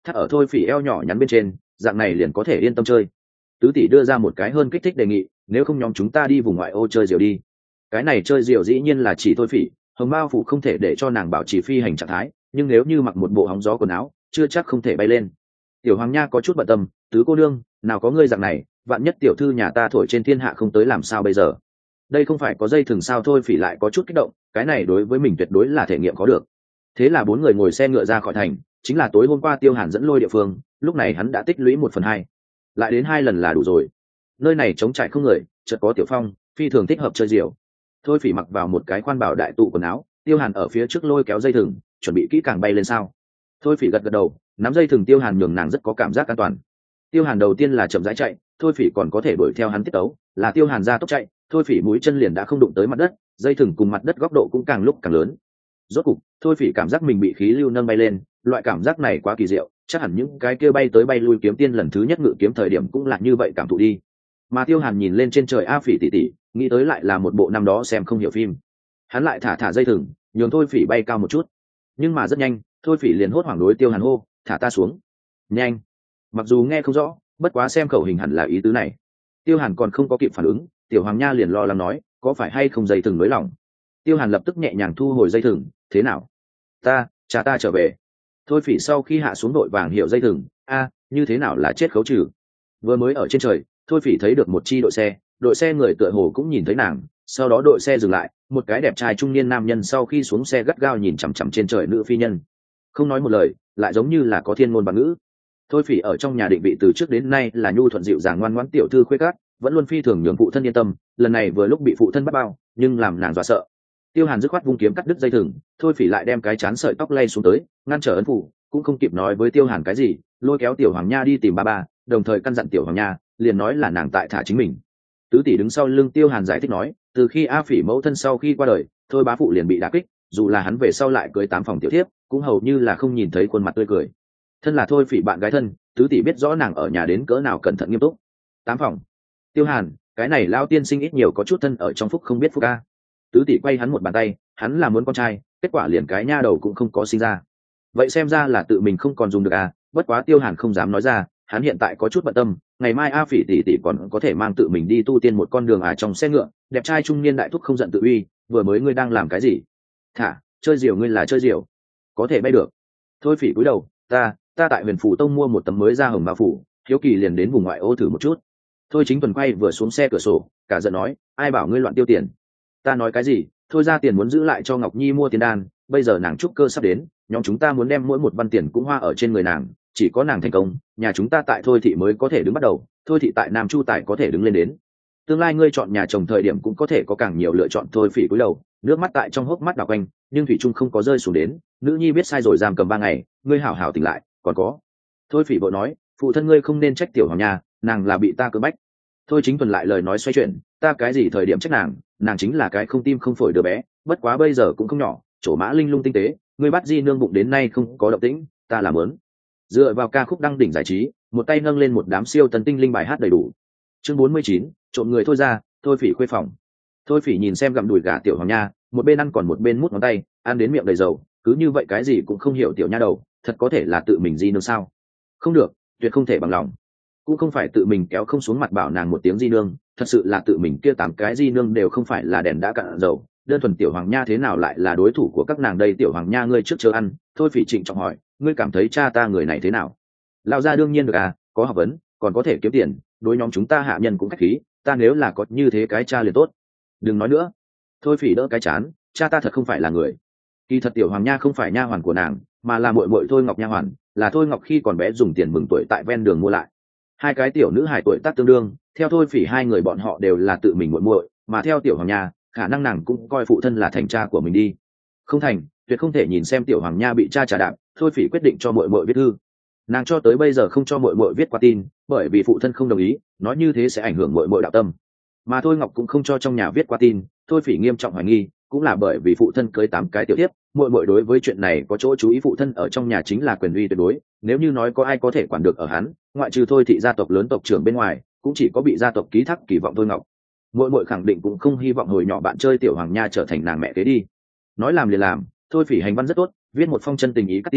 thắt ở thôi phỉ eo nhỏ nhắn bên trên, dạng này liền có thể yên tâm chơi. Tứ tỷ đưa ra một cái hơn kích thích đề nghị, nếu không nhóm chúng ta đi vùng ngoại ô chơi diều đi. Cái này chơi diều dĩ nhiên là chỉ thôi phỉ, hồng mao phụ không thể để cho nàng bảo trì phi hành trạng thái, nhưng nếu như mặc một bộ hóng gió quần áo chưa chắc không thể bay lên. Tiểu Hoàng Nha có chút bận tâm, tứ cô nương, nào có ngươi dạng này, vạn nhất tiểu thư nhà ta thổi trên thiên hạ không tới làm sao bây giờ? Đây không phải có dây thừng sao? Thôi phỉ lại có chút kích động, cái này đối với mình tuyệt đối là thể nghiệm có được. Thế là bốn người ngồi xe ngựa ra khỏi thành, chính là tối hôm qua Tiêu Hàn dẫn lôi địa phương, lúc này hắn đã tích lũy một phần hai, lại đến hai lần là đủ rồi. Nơi này trống trải không người, chợt có Tiểu Phong, phi thường thích hợp chơi diều. Thôi phỉ mặc vào một cái khoan bảo đại tụ quần áo, Tiêu Hàn ở phía trước lôi kéo dây thừng, chuẩn bị kỹ càng bay lên sao. Thôi phỉ gật gật đầu, nắm dây thừng Tiêu Hàn nhường nàng rất có cảm giác an toàn. Tiêu Hàn đầu tiên là chậm rãi chạy, thôi phỉ còn có thể đuổi theo hắn tiết tấu, là Tiêu Hàn ra tốc chạy, thôi phỉ mũi chân liền đã không đụng tới mặt đất, dây thừng cùng mặt đất góc độ cũng càng lúc càng lớn. Rốt cục thôi phỉ cảm giác mình bị khí lưu nâng bay lên, loại cảm giác này quá kỳ diệu, chắc hẳn những cái kia bay tới bay lui kiếm tiên lần thứ nhất ngự kiếm thời điểm cũng là như vậy cảm thụ đi. Mà Tiêu Hàn nhìn lên trên trời A Phỉ tỷ tỷ, nghĩ tới lại là một bộ năm đó xem không hiểu phim. Hắn lại thả thả dây thừng, nhường thôi phỉ bay cao một chút, nhưng mà rất nhanh thôi phỉ liền hốt hoảng đối Tiêu Hàn hô, thả ta xuống nhanh. Mặc dù nghe không rõ, bất quá xem khẩu hình hẳn là ý tứ này. Tiêu Hàn còn không có kịp phản ứng, Tiểu Hoàng Nha liền lo lắng nói, có phải hay không dây thừng nới lỏng? Tiêu Hàn lập tức nhẹ nhàng thu hồi dây thừng, thế nào? Ta, cha ta trở về. Thôi phỉ sau khi hạ xuống đội vàng hiệu dây thừng, a, như thế nào là chết khấu trừ? Vừa mới ở trên trời, thôi phỉ thấy được một chi đội xe, đội xe người tựa hồ cũng nhìn thấy nàng, sau đó đội xe dừng lại, một cái đẹp trai trung niên nam nhân sau khi xuống xe gắt gao nhìn chằm chằm trên trời nữ phi nhân, không nói một lời, lại giống như là có thiên ngôn bằng ngữ. Thôi phỉ ở trong nhà định vị từ trước đến nay là nhu thuận dịu dàng ngoan ngoãn tiểu thư khuê cát, vẫn luôn phi thường nhường phụ thân yên tâm, lần này vừa lúc bị phụ thân bắt bao, nhưng làm nàng dọa sợ. Tiêu Hàn dứt khoát vung kiếm cắt đứt dây thừng, thôi phỉ lại đem cái chán sợi tóc lay xuống tới, ngăn trở ấn phủ, cũng không kịp nói với Tiêu Hàn cái gì, lôi kéo Tiểu Hoàng Nha đi tìm ba ba, đồng thời căn dặn Tiểu Hoàng Nha, liền nói là nàng tại thả chính mình. Tứ tỷ đứng sau lưng Tiêu Hàn giải thích nói, từ khi A Phỉ mẫu thân sau khi qua đời, thôi bá phụ liền bị đả kích, dù là hắn về sau lại cưới tám phòng tiểu thiếp, cũng hầu như là không nhìn thấy khuôn mặt tươi cười. Thân là thôi phỉ bạn gái thân, tứ tỷ biết rõ nàng ở nhà đến cỡ nào cẩn thận nghiêm túc. Tám phòng. Tiêu Hàn, cái này lao tiên sinh ít nhiều có chút thân ở trong phúc không biết phúc a. Tứ tỷ quay hắn một bàn tay, hắn là muốn con trai, kết quả liền cái nha đầu cũng không có sinh ra. Vậy xem ra là tự mình không còn dùng được à, bất quá Tiêu Hàn không dám nói ra, hắn hiện tại có chút bận tâm, ngày mai A Phỉ tỷ tỷ còn có thể mang tự mình đi tu tiên một con đường à trong xe ngựa, đẹp trai trung niên đại thúc không giận tự uy, vừa mới ngươi đang làm cái gì? Thả, chơi diều ngươi là chơi diều, có thể bay được. Thôi phỉ cúi đầu, ta, ta tại Huyền Phủ Tông mua một tấm mới ra hồng mao phủ, hiếu kỳ liền đến vùng ngoại ô thử một chút. Thôi Chính Tuần quay vừa xuống xe cửa sổ, cả giận nói, ai bảo ngươi loạn tiêu tiền? Ta nói cái gì? Thôi ra tiền muốn giữ lại cho Ngọc Nhi mua tiền đan, bây giờ nàng trúc cơ sắp đến, nhóm chúng ta muốn đem mỗi một văn tiền cũng hoa ở trên người nàng, chỉ có nàng thành công, nhà chúng ta tại Thôi thị mới có thể đứng bắt đầu, Thôi thị tại Nam Chu Tài có thể đứng lên đến. Tương lai ngươi chọn nhà chồng thời điểm cũng có thể có càng nhiều lựa chọn. Thôi phỉ cúi đầu, nước mắt tại trong hốc mắt đảo quanh, nhưng thủy trung không có rơi xuống đến. Nữ nhi biết sai rồi, giam cầm ba ngày, ngươi hảo hảo tỉnh lại. Còn có, Thôi phỉ vội nói, phụ thân ngươi không nên trách Tiểu Hoàng Nha, nàng là bị ta cưỡng bách. Thôi Chính Tuần lại lời nói xoay chuyển, ta cái gì thời điểm trách nàng, nàng chính là cái không tim không phổi đứa bé, bất quá bây giờ cũng không nhỏ, chỗ mã linh lung tinh tế, ngươi bắt di nương bụng đến nay không có động tĩnh, ta làm lớn. Dựa vào ca khúc đăng đỉnh giải trí, một tay nâng lên một đám siêu tần tinh linh bài hát đầy đủ. Chương bốn mươi chín, trộm người thôi ra, Thôi phỉ khuê phòng. Thôi phỉ nhìn xem gặm đùi gà Tiểu Hoàng Nha, một bên ăn còn một bên mút ngón tay, ăn đến miệng đầy dầu, cứ như vậy cái gì cũng không hiểu tiểu nha đầu, thật có thể là tự mình di nương sao? Không được, tuyệt không thể bằng lòng. Cũng không phải tự mình kéo không xuống mặt bảo nàng một tiếng di nương, thật sự là tự mình kia tám cái di nương đều không phải là đèn đã cạn dầu, đơn thuần Tiểu Hoàng Nha thế nào lại là đối thủ của các nàng đây? Tiểu Hoàng Nha ngươi trước chờ ăn. Thôi phỉ trịnh trọng hỏi, ngươi cảm thấy cha ta người này thế nào? Lão gia đương nhiên được à, có học vấn, còn có thể kiếm tiền, đối nhóm chúng ta hạ nhân cũng khách khí, ta nếu là có như thế cái cha liền tốt. Đừng nói nữa. Thôi phỉ đỡ cái chán, cha ta thật không phải là người. Kỳ thật Tiểu Hoàng Nha không phải nha hoàn của nàng, mà là muội muội Thôi Ngọc nha hoàn, là Thôi Ngọc khi còn bé dùng tiền mừng tuổi tại ven đường mua lại. Hai cái tiểu nữ hài tuổi tác tương đương, theo Thôi phỉ hai người bọn họ đều là tự mình muội muội, mà theo Tiểu Hoàng Nha, khả năng nàng cũng coi phụ thân là thành cha của mình đi. Không thành, tuyệt không thể nhìn xem Tiểu Hoàng Nha bị cha trả đạp. Thôi phỉ quyết định cho muội muội viết thư. Nàng cho tới bây giờ không cho muội muội viết qua tin, bởi vì phụ thân không đồng ý, nói như thế sẽ ảnh hưởng muội muội đạo tâm. Mà Thôi Ngọc cũng không cho trong nhà viết qua tin, Thôi phỉ nghiêm trọng hoài nghi, cũng là bởi vì phụ thân cưới tám cái tiểu tiếp, muội muội đối với chuyện này có chỗ chú ý. Phụ thân ở trong nhà chính là quyền uy tuyệt đối, nếu như nói có ai có thể quản được ở hắn, ngoại trừ Thôi thị gia tộc lớn tộc trưởng bên ngoài, cũng chỉ có bị gia tộc ký thác kỳ vọng Thôi Ngọc. Muội muội khẳng định cũng không hy vọng hồi nhỏ bạn chơi Tiểu Hoàng Nha trở thành nàng mẹ kế đi. Nói làm liền làm, Thôi phỉ hành văn rất tốt, viết một phong chân tình ý cắt tin,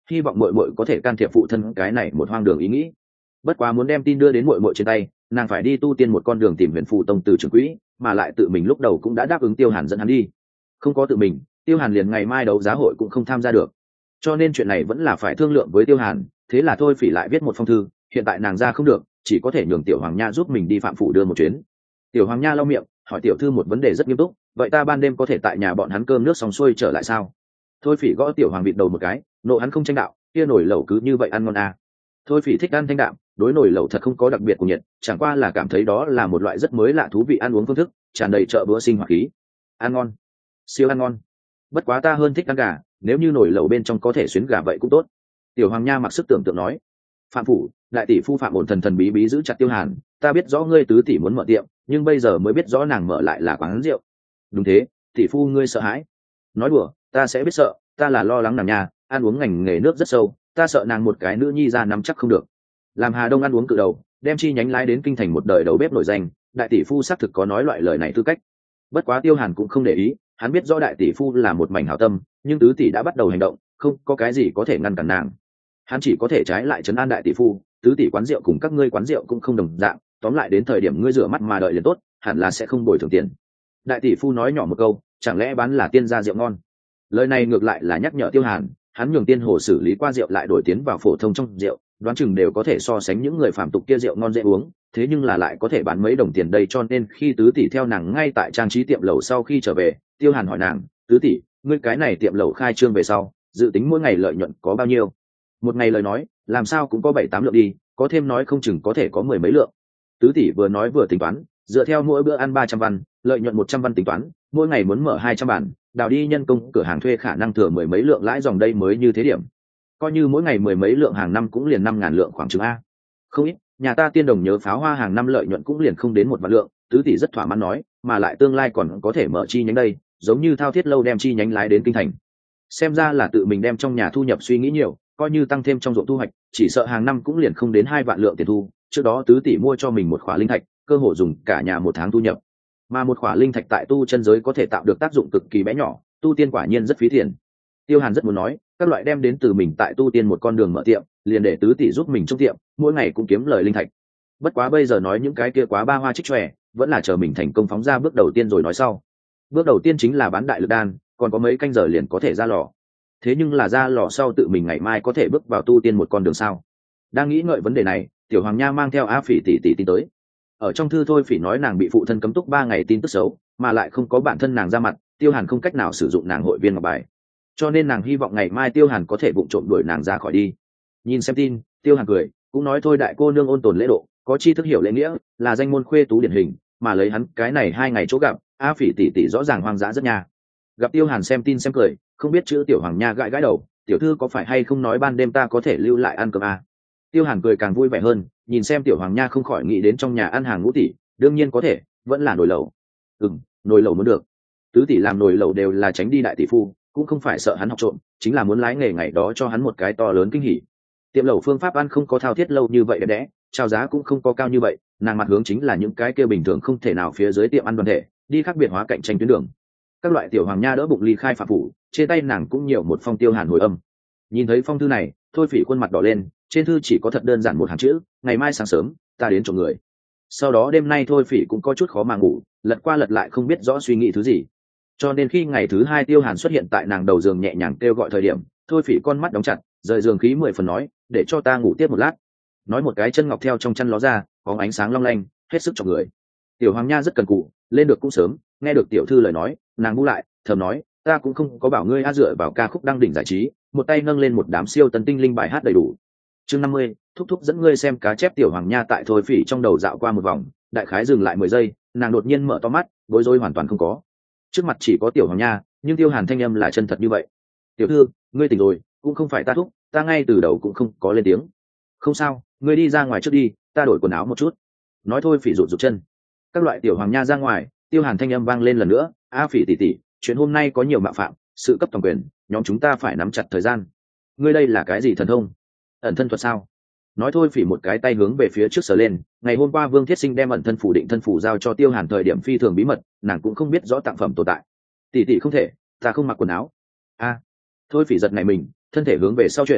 hy vọng muội muội có thể can thiệp phụ thân cái này một hoang đường ý nghĩ. Bất quá muốn đem tin đưa đến muội muội trên tay, nàng phải đi tu tiên một con đường tìm Huyền Phù Tông từ trưởng quỹ, mà lại tự mình lúc đầu cũng đã đáp ứng Tiêu Hàn dẫn hắn đi. Không có tự mình, Tiêu Hàn liền ngày mai đấu giá hội cũng không tham gia được. Cho nên chuyện này vẫn là phải thương lượng với Tiêu Hàn, thế là thôi Phỉ lại viết một phong thư, hiện tại nàng ra không được, chỉ có thể nhường Tiểu Hoàng Nha giúp mình đi Phạm phủ đưa một chuyến. Tiểu Hoàng Nha lau miệng, hỏi tiểu thư một vấn đề rất nghiêm túc, vậy ta ban đêm có thể tại nhà bọn hắn cơm nước xong xuôi trở lại sao? Thôi Phỉ gõ Tiểu Hoàng vịt đầu một cái, nộ hắn không tranh đạo, kia nổi lẩu cứ như vậy ăn ngon à. Thôi Phỉ thích ăn thanh đạm, đối nổi lẩu thật không có đặc biệt của nhiệt, chẳng qua là cảm thấy đó là một loại rất mới lạ thú vị ăn uống phương thức, tràn đầy chợ bữa sinh hoạt khí. Ăn ngon, siêu ăn ngon. Bất quá ta hơn thích ăn gà, nếu như nổi lẩu bên trong có thể xuyến gà vậy cũng tốt. Tiểu Hoàng Nha mặc sức tưởng tượng nói. Phạm phủ, đại tỷ phu Phạm ổn thần thần bí bí giữ chặt Tiêu Hàn, ta biết rõ ngươi tứ tỷ muốn mở tiệm, nhưng bây giờ mới biết rõ nàng mở lại là quán rượu. Đúng thế, tỷ phu ngươi sợ hãi. Nói đùa, ta sẽ biết sợ, ta là lo lắng nàng nhà, ăn uống ngành nghề nước rất sâu, ta sợ nàng một cái nữ nhi ra nắm chắc không được. Làm Hà Đông ăn uống cự đầu, đem chi nhánh lái đến kinh thành một đời đầu bếp nổi danh, đại tỷ phu xác thực có nói loại lời này tư cách. Bất quá Tiêu Hàn cũng không để ý, hắn biết rõ đại tỷ phu là một mảnh hảo tâm, nhưng tứ tỷ đã bắt đầu hành động, không có cái gì có thể ngăn cản nàng. Hắn chỉ có thể trái lại trấn an đại tỷ phu, tứ tỷ quán rượu cùng các ngươi quán rượu cũng không đồng dạng, tóm lại đến thời điểm ngươi rửa mắt mà đợi liền tốt, hẳn là sẽ không bồi thường tiền. Đại tỷ phu nói nhỏ một câu, chẳng lẽ bán là tiên gia rượu ngon? Lời này ngược lại là nhắc nhở Tiêu Hàn, hắn nhường tiên hồ xử lý qua rượu lại đổi tiến vào phổ thông trong rượu, đoán chừng đều có thể so sánh những người phàm tục kia rượu ngon dễ uống, thế nhưng là lại có thể bán mấy đồng tiền đây, cho nên khi tứ tỷ theo nàng ngay tại trang trí tiệm lẩu sau khi trở về, Tiêu Hàn hỏi nàng, tứ tỷ, ngươi cái này tiệm lẩu khai trương về sau, dự tính mỗi ngày lợi nhuận có bao nhiêu? Một ngày lời nói, làm sao cũng có bảy tám lượng đi, có thêm nói không chừng có thể có mười mấy lượng. Tứ tỷ vừa nói vừa tính toán, dựa theo mỗi bữa ăn ba trăm văn, lợi nhuận một trăm văn tính toán, mỗi ngày muốn mở hai trăm bản, đào đi nhân công cửa hàng thuê khả năng thừa mười mấy lượng lãi dòng đây mới như thế điểm. Coi như mỗi ngày mười mấy lượng hàng năm cũng liền năm ngàn lượng khoảng chừng a. Không ít, nhà ta tiên đồng nhớ pháo hoa hàng năm lợi nhuận cũng liền không đến một vạn lượng, tứ tỷ rất thỏa mãn nói, mà lại tương lai còn có thể mở chi nhánh đây, giống như Thao Thiết lâu đem chi nhánh lái đến kinh thành. Xem ra là tự mình đem trong nhà thu nhập suy nghĩ nhiều, coi như tăng thêm trong ruộng thu hoạch, chỉ sợ hàng năm cũng liền không đến hai vạn lượng tiền thu. Trước đó tứ tỷ mua cho mình một khỏa linh thạch, cơ hội dùng cả nhà một tháng thu nhập, mà một khỏa linh thạch tại tu chân giới có thể tạo được tác dụng cực kỳ bé nhỏ, tu tiên quả nhiên rất phí tiền. Tiêu Hàn rất muốn nói, các loại đem đến từ mình tại tu tiên một con đường mở tiệm, liền để tứ tỷ giúp mình trong tiệm, mỗi ngày cũng kiếm lời linh thạch. Bất quá bây giờ nói những cái kia quá ba hoa trích tròe, vẫn là chờ mình thành công phóng ra bước đầu tiên rồi nói sau. Bước đầu tiên chính là bán đại lực đan, còn có mấy canh giờ liền có thể ra lò. Thế nhưng là ra lò sau tự mình ngày mai có thể bước vào tu tiên một con đường sao? Đang nghĩ ngợi vấn đề này, Tiểu Hoàng Nha mang theo A Phỉ tỷ tỷ tin tới. Ở trong thư thôi Phỉ nói nàng bị phụ thân cấm túc ba ngày tin tức xấu, mà lại không có bản thân nàng ra mặt, Tiêu Hàn không cách nào sử dụng nàng hội viên ngọc bài, cho nên nàng hy vọng ngày mai Tiêu Hàn có thể vụng trộm đuổi nàng ra khỏi đi. Nhìn xem tin, Tiêu Hàn cười, cũng nói thôi đại cô nương ôn tồn lễ độ, có tri thức hiểu lễ nghĩa, là danh môn khuê tú điển hình, mà lấy hắn cái này hai ngày chỗ gặp, A Phỉ tỷ tỷ rõ ràng hoang dã rất nha. Gặp Tiêu Hàn xem tin xem cười, không biết chữ Tiểu Hoàng Nha gãi gãi đầu, tiểu thư có phải hay không nói ban đêm ta có thể lưu lại ăn cơm à? Tiêu Hàn cười càng vui vẻ hơn, nhìn xem Tiểu Hoàng Nha không khỏi nghĩ đến trong nhà ăn hàng ngũ tỷ, đương nhiên có thể, vẫn là nồi lẩu. Ừm, nồi lẩu muốn được. Tứ tỷ làm nồi lẩu đều là tránh đi đại tỷ phu, cũng không phải sợ hắn học trộm, chính là muốn lái nghề ngày đó cho hắn một cái to lớn kinh hỉ. Tiệm lẩu phương pháp ăn không có Thao Thiết lâu như vậy đẹp đẽ, chào giá cũng không có cao như vậy, nàng mặt hướng chính là những cái kia bình thường không thể nào phía dưới tiệm ăn đoàn thể, đi khác biệt hóa cạnh tranh tuyến đường. Các loại Tiểu Hoàng Nha đỡ bụng ly khai phạm phủ, trên tay nàng cũng nhiều một phong Tiêu Hàn hồi âm. Nhìn thấy phong thư này, thôi Phỉ khuôn mặt đỏ lên, trên thư chỉ có thật đơn giản một hàng chữ, ngày mai sáng sớm ta đến trộm người. Sau đó đêm nay thôi Phỉ cũng có chút khó mà ngủ, lật qua lật lại không biết rõ suy nghĩ thứ gì, cho nên khi ngày thứ hai Tiêu Hàn xuất hiện tại nàng đầu giường nhẹ nhàng kêu gọi thời điểm, thôi Phỉ con mắt đóng chặt, rời giường khí mười phần nói, để cho ta ngủ tiếp một lát. Nói một cái chân ngọc theo trong chăn ló ra, có ánh sáng long lanh, hết sức cho người. Tiểu Hoàng Nha rất cần cù, lên được cũng sớm, nghe được tiểu thư lời nói, nàng bu lại, thầm nói, ta cũng không có bảo ngươi a, dựa vào ca khúc đăng đỉnh giải trí, một tay nâng lên một đám siêu tân tinh linh bài hát đầy đủ. Chương năm mươi, thúc thúc dẫn ngươi xem cá chép. Tiểu Hoàng Nha tại thôi Phỉ trong đầu dạo qua một vòng, đại khái dừng lại mười giây, nàng đột nhiên mở to mắt, bối rối hoàn toàn không có. Trước mặt chỉ có Tiểu Hoàng Nha, nhưng Tiêu Hàn thanh âm là chân thật như vậy. Tiểu thư, ngươi tỉnh rồi, cũng không phải ta thúc, ta ngay từ đầu cũng không có lên tiếng. Không sao, ngươi đi ra ngoài trước đi, ta đổi quần áo một chút. Nói thôi Phỉ rụt rụt chân. Các loại Tiểu Hoàng Nha ra ngoài, Tiêu Hàn thanh âm vang lên lần nữa, a Phỉ tỷ tỷ, chuyện hôm nay có nhiều mạo phạm, sự cấp toàn quyền, nhóm chúng ta phải nắm chặt thời gian. Ngươi đây là cái gì thần thông? Ẩn thân thuật sao? Nói thôi Phỉ một cái tay hướng về phía trước sờ lên, ngày hôm qua Vương Thiết Sinh đem ẩn thân phủ định thân phủ giao cho Tiêu Hàn thời điểm phi thường bí mật, nàng cũng không biết rõ tặng phẩm tồn tại. Tỷ tỷ không thể, ta không mặc quần áo. A. Thôi Phỉ giật này mình, thân thể hướng về sau chuyển,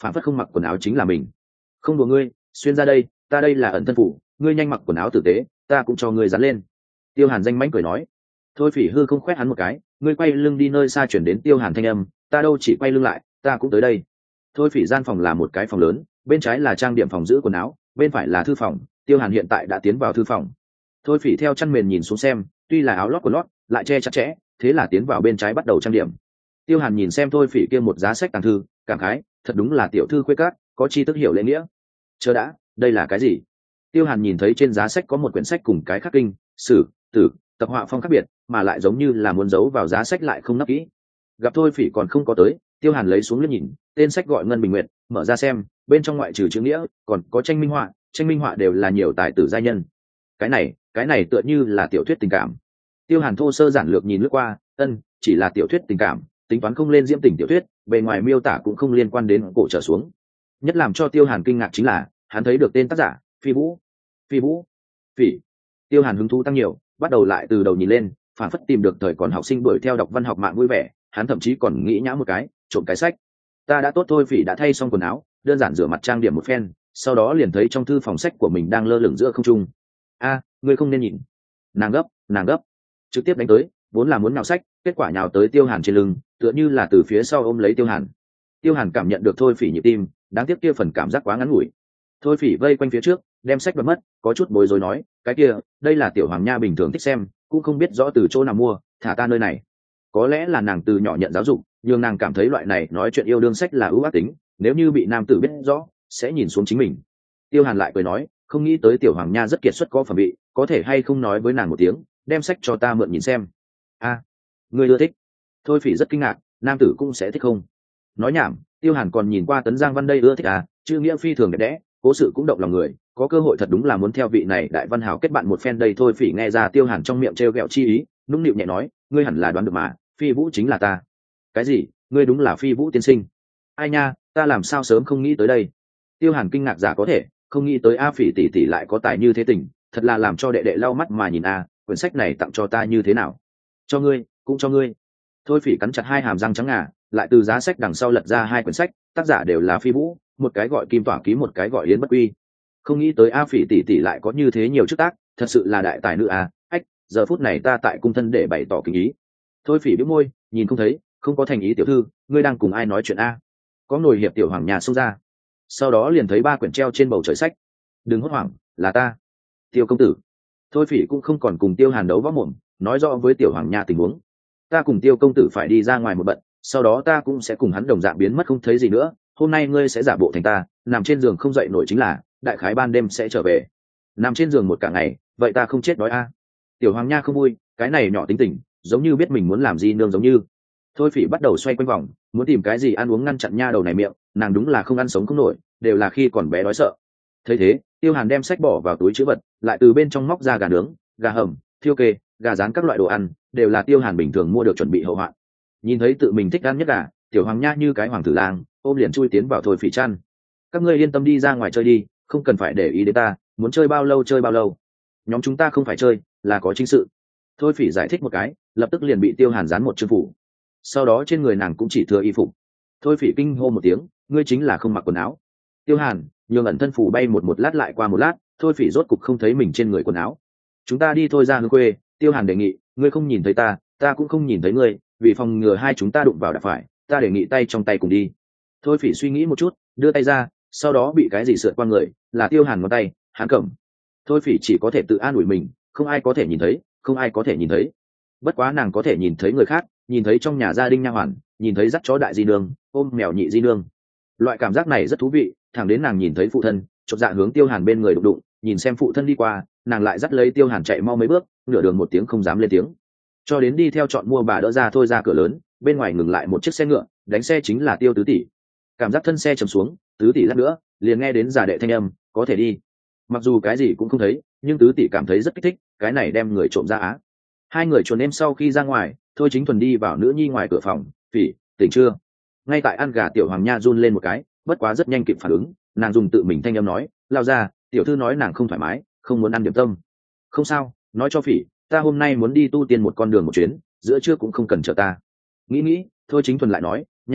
phản phất không mặc quần áo chính là mình. Không đùa ngươi, xuyên ra đây, ta đây là ẩn thân phủ, ngươi nhanh mặc quần áo tử tế, ta cũng cho ngươi dán lên. Tiêu Hàn danh mãnh cười nói. Thôi Phỉ hư không khoét hắn một cái, ngươi quay lưng đi nơi xa chuyển đến Tiêu Hàn thanh âm, ta đâu chỉ quay lưng lại, ta cũng tới đây. Thôi Phỉ gian phòng là một cái phòng lớn, bên trái là trang điểm phòng giữ quần áo, bên phải là thư phòng. Tiêu Hàn hiện tại đã tiến vào thư phòng. Thôi Phỉ theo chăn mền nhìn xuống xem, tuy là áo lót của lót, lại che chặt chẽ, thế là tiến vào bên trái bắt đầu trang điểm. Tiêu Hàn nhìn xem Thôi Phỉ kia một giá sách tàng thư, cảm khái, thật đúng là tiểu thư khuê cát, có chi thức hiểu lễ nghĩa. Chờ đã, đây là cái gì? Tiêu Hàn nhìn thấy trên giá sách có một quyển sách cùng cái khắc kinh, sử, tử, tập họa phong khác biệt, mà lại giống như là muốn giấu vào giá sách lại không nắp kỹ. Gặp Thôi Phỉ còn không có tới, Tiêu Hàn lấy xuống liếc nhìn, tên sách gọi Ngân Bình Nguyệt, mở ra xem, bên trong ngoại trừ chữ nghĩa, còn có tranh minh họa, tranh minh họa đều là nhiều tài tử giai nhân. Cái này, cái này tựa như là tiểu thuyết tình cảm. Tiêu Hàn thô sơ giản lược nhìn lướt qua, ân, chỉ là tiểu thuyết tình cảm, tính toán không lên diễm tình tiểu thuyết, bề ngoài miêu tả cũng không liên quan đến cổ trở xuống. Nhất làm cho Tiêu Hàn kinh ngạc chính là, hắn thấy được tên tác giả, Phi Vũ. Phi Vũ, Phỉ. Tiêu Hàn hứng thú tăng nhiều, bắt đầu lại từ đầu nhìn lên, phản phất tìm được thời còn học sinh đuổi theo đọc văn học mạng vui vẻ, hắn thậm chí còn nghĩ nhã một cái, trộm cái sách. Ta đã tốt thôi. Phỉ đã thay xong quần áo, đơn giản rửa mặt trang điểm một phen, sau đó liền thấy trong thư phòng sách của mình đang lơ lửng giữa không trung. A, ngươi không nên nhìn. Nàng gấp, nàng gấp, trực tiếp đánh tới, vốn là muốn nhào sách, kết quả nhào tới Tiêu Hàn trên lưng, tựa như là từ phía sau ôm lấy Tiêu Hàn. Tiêu Hàn cảm nhận được Thôi Phỉ nhịp tim, đáng tiếc kia phần cảm giác quá ngắn ngủi. Thôi Phỉ vây quanh phía trước, đem sách bật mất, có chút bối rối nói, cái kia, đây là tiểu hoàng nha bình thường thích xem, cũng không biết rõ từ chỗ nào mua, thả ta nơi này. Có lẽ là nàng từ nhỏ nhận giáo dục, nhưng nàng cảm thấy loại này nói chuyện yêu đương sách là ưu ác tính, nếu như bị nam tử biết rõ, sẽ nhìn xuống chính mình. Tiêu Hàn lại cười nói, không nghĩ tới tiểu hoàng nha rất kiệt xuất có phẩm vị, có thể hay không nói với nàng một tiếng, đem sách cho ta mượn nhìn xem. A, à, ngươi ưa thích? Thôi Phỉ rất kinh ngạc, nam tử cũng sẽ thích không? Nói nhảm, Tiêu Hàn còn nhìn qua Tấn Giang Văn đây ưa thích à, chữ nghĩa phi thường đẹp đẽ, cố sự cũng động lòng người, có cơ hội thật đúng là muốn theo vị này đại văn hào kết bạn một phen đây. Thôi Phỉ nghe ra Tiêu Hàn trong miệng trêu ghẹo chi ý, nũng nịu nhẹ nói, ngươi hẳn là đoán được mà, Phi Vũ chính là ta. Cái gì? Ngươi đúng là Phi Vũ tiên sinh? Ai nha, ta làm sao sớm không nghĩ tới đây. Tiêu Hàn kinh ngạc giả có thể, không nghĩ tới A Phỉ tỷ tỷ lại có tài như thế tình, thật là làm cho đệ đệ lau mắt mà nhìn a, quyển sách này tặng cho ta như thế nào? Cho ngươi, cũng cho ngươi. Thôi Phỉ cắn chặt hai hàm răng trắng ngà, lại từ giá sách đằng sau lật ra hai quyển sách, tác giả đều là Phi Vũ, một cái gọi Kim Tỏa Ký, một cái gọi Yến Bất Quy. Không nghĩ tới A Phỉ tỷ tỷ lại có như thế nhiều chức tác, thật sự là đại tài nữ à, ách, giờ phút này ta tại cung thân để bày tỏ kính ý. Thôi Phỉ bĩu môi, nhìn không thấy, không có thành ý tiểu thư, ngươi đang cùng ai nói chuyện a? Có nồi hiệp tiểu hoàng nhà xông ra. Sau đó liền thấy ba quyển treo trên bầu trời sách. Đừng hốt hoảng, là ta, Tiêu công tử. Thôi Phỉ cũng không còn cùng Tiêu Hàn đấu võ mồm, nói rõ với tiểu hoàng nha tình huống. Ta cùng Tiêu công tử phải đi ra ngoài một bận, sau đó ta cũng sẽ cùng hắn đồng dạng biến mất không thấy gì nữa. Hôm nay ngươi sẽ giả bộ thành ta, nằm trên giường không dậy nổi chính là, đại khái ban đêm sẽ trở về. Nằm trên giường một cả ngày, vậy ta không chết đói a? Tiểu hoàng nha không vui, cái này nhỏ tính tình, giống như biết mình muốn làm gì nương giống như. Thôi Phỉ bắt đầu xoay quanh vòng, muốn tìm cái gì ăn uống ngăn chặn nha đầu này miệng, nàng đúng là không ăn sống không nổi, đều là khi còn bé đói sợ. Thấy thế, Tiêu Hàn đem sách bỏ vào túi trữ vật, lại từ bên trong móc ra gà nướng, gà hầm, thiêu kê, gà rán các loại đồ ăn, đều là Tiêu Hàn bình thường mua được chuẩn bị hậu hoạn. Nhìn thấy tự mình thích ăn nhất gà, tiểu hoàng nha như cái hoàng tử lang, ôm liền chui tiến vào Thôi Phỉ chăn. Các ngươi yên tâm đi ra ngoài chơi đi, không cần phải để ý đến ta, muốn chơi bao lâu chơi bao lâu. Nhóm chúng ta không phải chơi, là có chính sự. Thôi Phỉ giải thích một cái, lập tức liền bị Tiêu Hàn dán một chương phủ. Sau đó trên người nàng cũng chỉ thừa y phục. Thôi Phỉ kinh hô một tiếng, ngươi chính là không mặc quần áo. Tiêu Hàn nhường ẩn thân phủ bay một một lát lại qua một lát, Thôi Phỉ rốt cục không thấy mình trên người quần áo. Chúng ta đi thôi ra hương quê. Tiêu Hàn đề nghị, ngươi không nhìn thấy ta, ta cũng không nhìn thấy ngươi, vì phòng ngừa hai chúng ta đụng vào đạp phải, ta đề nghị tay trong tay cùng đi. Thôi Phỉ suy nghĩ một chút, đưa tay ra, sau đó bị cái gì sượt qua người, là Tiêu Hàn ngón tay, hắn cầm. Thôi Phỉ chỉ có thể tự an ủi mình, không ai có thể nhìn thấy, không ai có thể nhìn thấy. Bất quá nàng có thể nhìn thấy người khác, nhìn thấy trong nhà gia đình nha hoàn, nhìn thấy dắt chó đại di nương, ôm mèo nhị di nương. Loại cảm giác này rất thú vị, thẳng đến nàng nhìn thấy phụ thân, chột dạ hướng Tiêu Hàn bên người đụng đụng, nhìn xem phụ thân đi qua, nàng lại dắt lấy Tiêu Hàn chạy mau mấy bước, nửa đường một tiếng không dám lên tiếng. Cho đến đi theo chọn mua bà đỡ ra thôi ra cửa lớn, bên ngoài ngừng lại một chiếc xe ngựa, đánh xe chính là Tiêu tứ tỷ. Cảm giác thân xe trầm xuống, tứ tỷ lát nữa, liền nghe đến già đệ thanh âm, có thể đi. Mặc dù cái gì cũng không thấy, nhưng tứ tỷ cảm thấy rất kích thích, cái này đem người trộm ra á. Hai người chuồn em sau khi ra ngoài, Thôi Chính Thuần đi vào nữ nhi ngoài cửa phòng, Phỉ, tỉnh chưa? Ngay tại ăn gà tiểu hoàng nha run lên một cái, bất quá rất nhanh kịp phản ứng, nàng dùng tự mình thanh âm nói, lao ra, tiểu thư nói nàng không thoải mái, không muốn ăn điểm tâm. Không sao, nói cho Phỉ, ta hôm nay muốn đi tu tiên một con đường một chuyến, giữa trưa cũng không cần chờ ta. Nghĩ nghĩ, Thôi Chính Thuần lại nói, nha nha,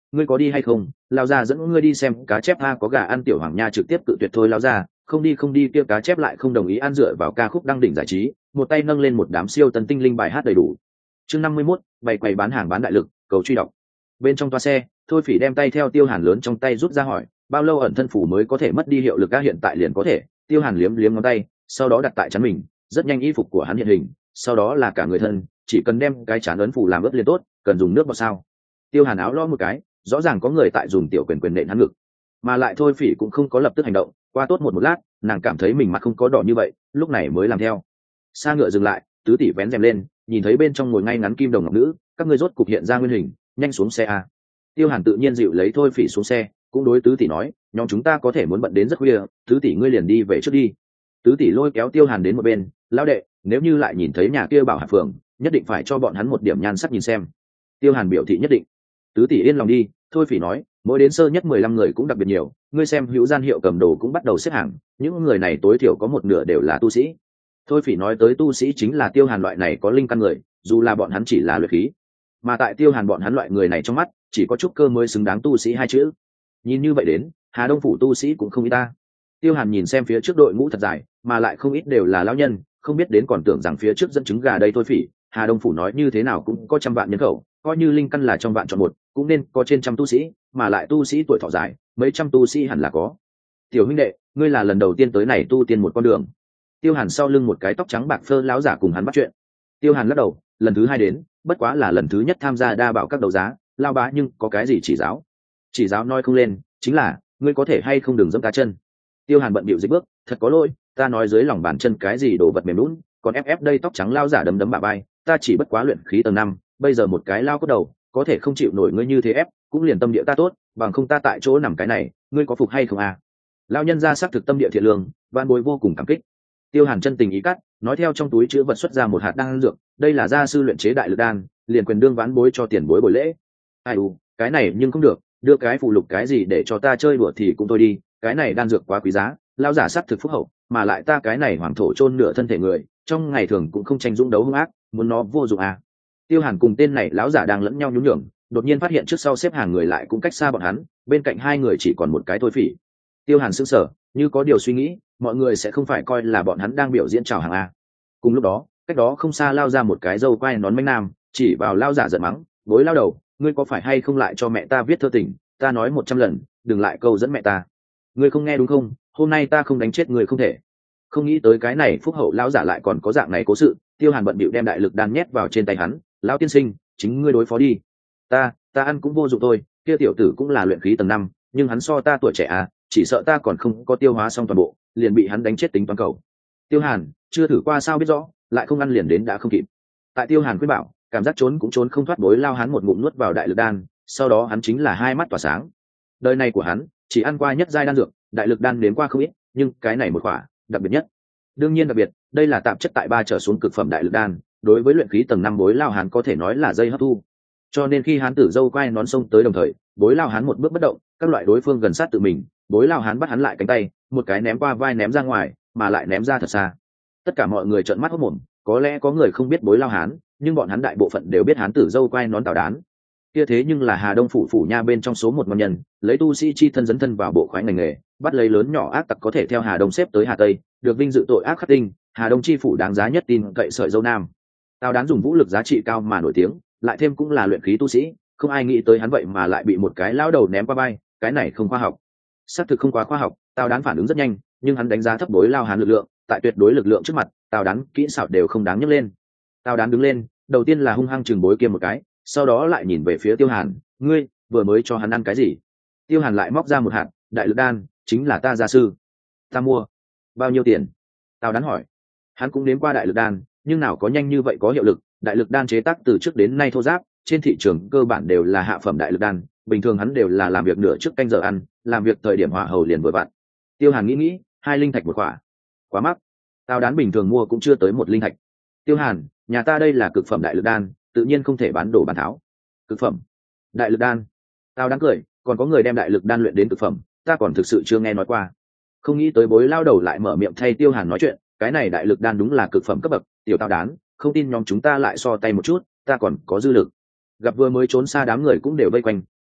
ngươi có đi hay không, lao ra dẫn ngươi đi xem cá chép a. Có gà ăn. Tiểu Hoàng Nha trực tiếp cự tuyệt. Thôi lao ra, không đi không đi. Kia cá chép lại không đồng ý ăn. Dựa vào ca khúc đăng đỉnh giải trí, một tay nâng lên một đám siêu tân tinh linh bài hát đầy đủ. Chương năm mươi mốt, bày quầy bán hàng bán đại lực, cầu truy đọc. Bên trong toa xe, Thôi Phỉ đem tay theo Tiêu Hàn lớn trong tay rút ra hỏi, bao lâu ẩn thân phủ mới có thể mất đi hiệu lực? A, hiện tại liền có thể. Tiêu Hàn liếm liếm ngón tay, sau đó đặt tại chắn mình, rất nhanh y phục của hắn hiện hình, sau đó là cả người thân, chỉ cần đem cái chán ấn phủ làm ướt liền tốt. Cần dùng nước vào sao? Tiêu Hàn áo lo một cái, rõ ràng có người tại dùng tiểu quyền quyền nện hắn ngực, mà lại Thôi Phỉ cũng không có lập tức hành động. Qua tốt một một lát, nàng cảm thấy mình mặt không có đỏ như vậy, lúc này mới làm theo. Xa ngựa dừng lại, tứ tỷ vén rèm lên, nhìn thấy bên trong ngồi ngay ngắn kim đồng ngọc nữ, các ngươi rốt cục hiện ra nguyên hình, nhanh xuống xe a. Tiêu Hàn tự nhiên dịu lấy Thôi Phỉ xuống xe, cũng đối tứ tỷ nói, nhóm chúng ta có thể muốn bận đến rất khuya, tứ tỷ ngươi liền đi về trước đi. Tứ tỷ lôi kéo Tiêu Hàn đến một bên, lão đệ, nếu như lại nhìn thấy nhà kia Bảo Hạ phường, nhất định phải cho bọn hắn một điểm nhan sắc nhìn xem. Tiêu Hàn biểu thị nhất định. Tứ tỷ yên lòng đi. Thôi Phỉ nói, mỗi đến sơ nhất mười lăm người cũng đặc biệt nhiều, ngươi xem hữu gian hiệu cầm đồ cũng bắt đầu xếp hàng, những người này tối thiểu có một nửa đều là tu sĩ. Thôi Phỉ nói tới tu sĩ chính là Tiêu Hàn loại này có linh căn người, dù là bọn hắn chỉ là luyện khí, mà tại Tiêu Hàn bọn hắn loại người này trong mắt chỉ có trúc cơ mới xứng đáng tu sĩ hai chữ. Nhìn như vậy đến, Hà Đông phủ tu sĩ cũng không ít ta. Tiêu Hàn nhìn xem phía trước đội ngũ thật dài, mà lại không ít đều là lão nhân, không biết đến còn tưởng rằng phía trước dẫn trứng gà đây. Thôi Phỉ, Hà Đông phủ nói như thế nào cũng có trăm vạn nhân khẩu, coi như linh căn là trong vạn chọn một, cũng nên có trên trăm tu sĩ, mà lại tu sĩ tuổi thọ dài, mấy trăm tu sĩ hẳn là có. Tiểu huynh đệ, ngươi là lần đầu tiên tới này tu tiên một con đường. Tiêu Hàn sau lưng một cái tóc trắng bạc phơ lão giả cùng hắn bắt chuyện. Tiêu Hàn lắc đầu, lần thứ hai đến, bất quá là lần thứ nhất tham gia đa bảo các đấu giá, lao bá nhưng có cái gì chỉ giáo? Chỉ giáo nói không lên, chính là ngươi có thể hay không đừng dẫm cá chân. Tiêu Hàn bận bịu dịch bước, thật có lỗi, ta nói dưới lòng bàn chân cái gì đồ vật mềm lún, còn ép ép đây. Tóc trắng lao giả đấm đấm bả vai, ta chỉ bất quá luyện khí tầng năm, bây giờ một cái lao cốt đầu, có thể không chịu nổi ngươi như thế ép, cũng liền tâm địa ta tốt, bằng không ta tại chỗ nằm cái này, ngươi có phục hay không à? Lao nhân ra xác thực tâm địa thiện lương, van bối vô cùng cảm kích. Tiêu Hàn chân tình ý cắt, nói theo trong túi chứa vật xuất ra một hạt đan dược, đây là gia sư luyện chế đại lực đan, liền quyền đương ván bối cho tiền bối bồi lễ. Ai u, cái này nhưng không được, đưa cái phụ lục cái gì để cho ta chơi đùa thì cũng thôi đi, cái này đan dược quá quý giá, lao giả sát thực phúc hậu, mà lại ta cái này hoàng thổ chôn nửa thân thể người, trong ngày thường cũng không tranh dũng đấu hung ác, muốn nó vô dụng à? Tiêu Hàn cùng tên này lão giả đang lẫn nhau nhún nhường, đột nhiên phát hiện trước sau xếp hàng người lại cũng cách xa bọn hắn, bên cạnh hai người chỉ còn một cái Thôi Phỉ. Tiêu Hàn sững sờ, như có điều suy nghĩ, mọi người sẽ không phải coi là bọn hắn đang biểu diễn chào hàng à? Cùng lúc đó, cách đó không xa lao ra một cái râu quai nón manh nam, chỉ vào lao giả giận mắng, bối lao đầu, ngươi có phải hay không lại cho mẹ ta viết thơ tình? Ta nói một trăm lần, đừng lại câu dẫn mẹ ta. Ngươi không nghe đúng không? Hôm nay ta không đánh chết người không thể. Không nghĩ tới cái này phúc hậu lão giả lại còn có dạng này cố sự. Tiêu Hàn bận bịu đem đại lực đan nhét vào trên tay hắn, lão tiên sinh, chính ngươi đối phó đi. Ta, ta ăn cũng vô dụng thôi. Kia tiểu tử cũng là luyện khí tầng năm, nhưng hắn so ta tuổi trẻ à, chỉ sợ ta còn không có tiêu hóa xong toàn bộ, liền bị hắn đánh chết tính toán cầu. Tiêu Hàn chưa thử qua sao biết rõ, lại không ăn liền đến đã không kịp. Tại Tiêu Hàn khuyên bảo, cảm giác trốn cũng trốn không thoát, bối lao hắn một ngụm nuốt vào đại lực đan, sau đó hắn chính là hai mắt tỏa sáng. Đời này của hắn chỉ ăn qua nhất giai đan dược, đại lực đan đến qua không ít, nhưng cái này một quả đặc biệt nhất. Đương nhiên đặc biệt, đây là tạp chất tại ba trở xuống cực phẩm đại lực đan, đối với luyện khí tầng năm bối lao hắn có thể nói là dây hấp thu. Cho nên khi hắn tử dâu quay nón sông tới đồng thời, bối lao hắn một bước bất động, các loại đối phương gần sát tự mình, bối lao hắn bắt hắn lại cánh tay, một cái ném qua vai ném ra ngoài, mà lại ném ra thật xa. Tất cả mọi người trợn mắt hốt mồm, có lẽ có người không biết bối lao hán, nhưng bọn hắn đại bộ phận đều biết hán tử dâu quay nón tào đán. Kia thế nhưng là Hà Đông phủ phủ nha bên trong số một ngon nhân, lấy tu sĩ chi thân dấn thân vào bộ khoái ngành nghề, bắt lấy lớn nhỏ ác tặc có thể theo Hà Đông xếp tới Hà Tây, được vinh dự tội ác khắc tinh, Hà Đông chi phủ đáng giá nhất tin cậy sợi dâu nam. Tào đán dùng vũ lực giá trị cao mà nổi tiếng, lại thêm cũng là luyện khí tu sĩ, không ai nghĩ tới hắn vậy mà lại bị một cái lão đầu ném qua bay, cái này không khoa học. Xác thực không quá khoa học, Tào đán phản ứng rất nhanh, nhưng hắn đánh giá thấp bối lao hán lực lượng, tại tuyệt đối lực lượng trước mặt, Tào đán kỹ xảo đều không đáng nhắc lên. Tào đán đứng lên, đầu tiên là hung hăng chừng bối kia một cái, sau đó lại nhìn về phía Tiêu Hàn, ngươi vừa mới cho hắn ăn cái gì? Tiêu Hàn lại móc ra một hạt đại lực đan, chính là ta gia sư, ta mua. Bao nhiêu tiền? Tào đán hỏi. Hắn cũng đến qua đại lực đan, nhưng nào có nhanh như vậy có hiệu lực. Đại lực đan chế tác từ trước đến nay thô giáp, trên thị trường cơ bản đều là hạ phẩm đại lực đan, bình thường hắn đều là làm việc nửa trước canh giờ ăn, làm việc thời điểm hỏa hầu liền vừa vặn. Tiêu Hàn nghĩ nghĩ, hai linh thạch một quả, quá mắc. Tào đán bình thường mua cũng chưa tới một linh thạch. Tiêu Hàn, nhà ta đây là cực phẩm đại lực đan, tự nhiên không thể bán đồ bán tháo. Cực phẩm đại lực đan? Tào đán cười, còn có người đem đại lực đan luyện đến cực phẩm, ta còn thực sự chưa nghe nói qua. Không nghĩ tới bối lao đầu lại mở miệng thay Tiêu Hàn nói chuyện, cái này đại lực đan đúng là cực phẩm cấp bậc. Tiểu Tào đán, không tin nhóm chúng ta lại so tay một chút, ta còn có dư lực. Gặp vừa mới trốn xa đám người cũng đều vây quanh,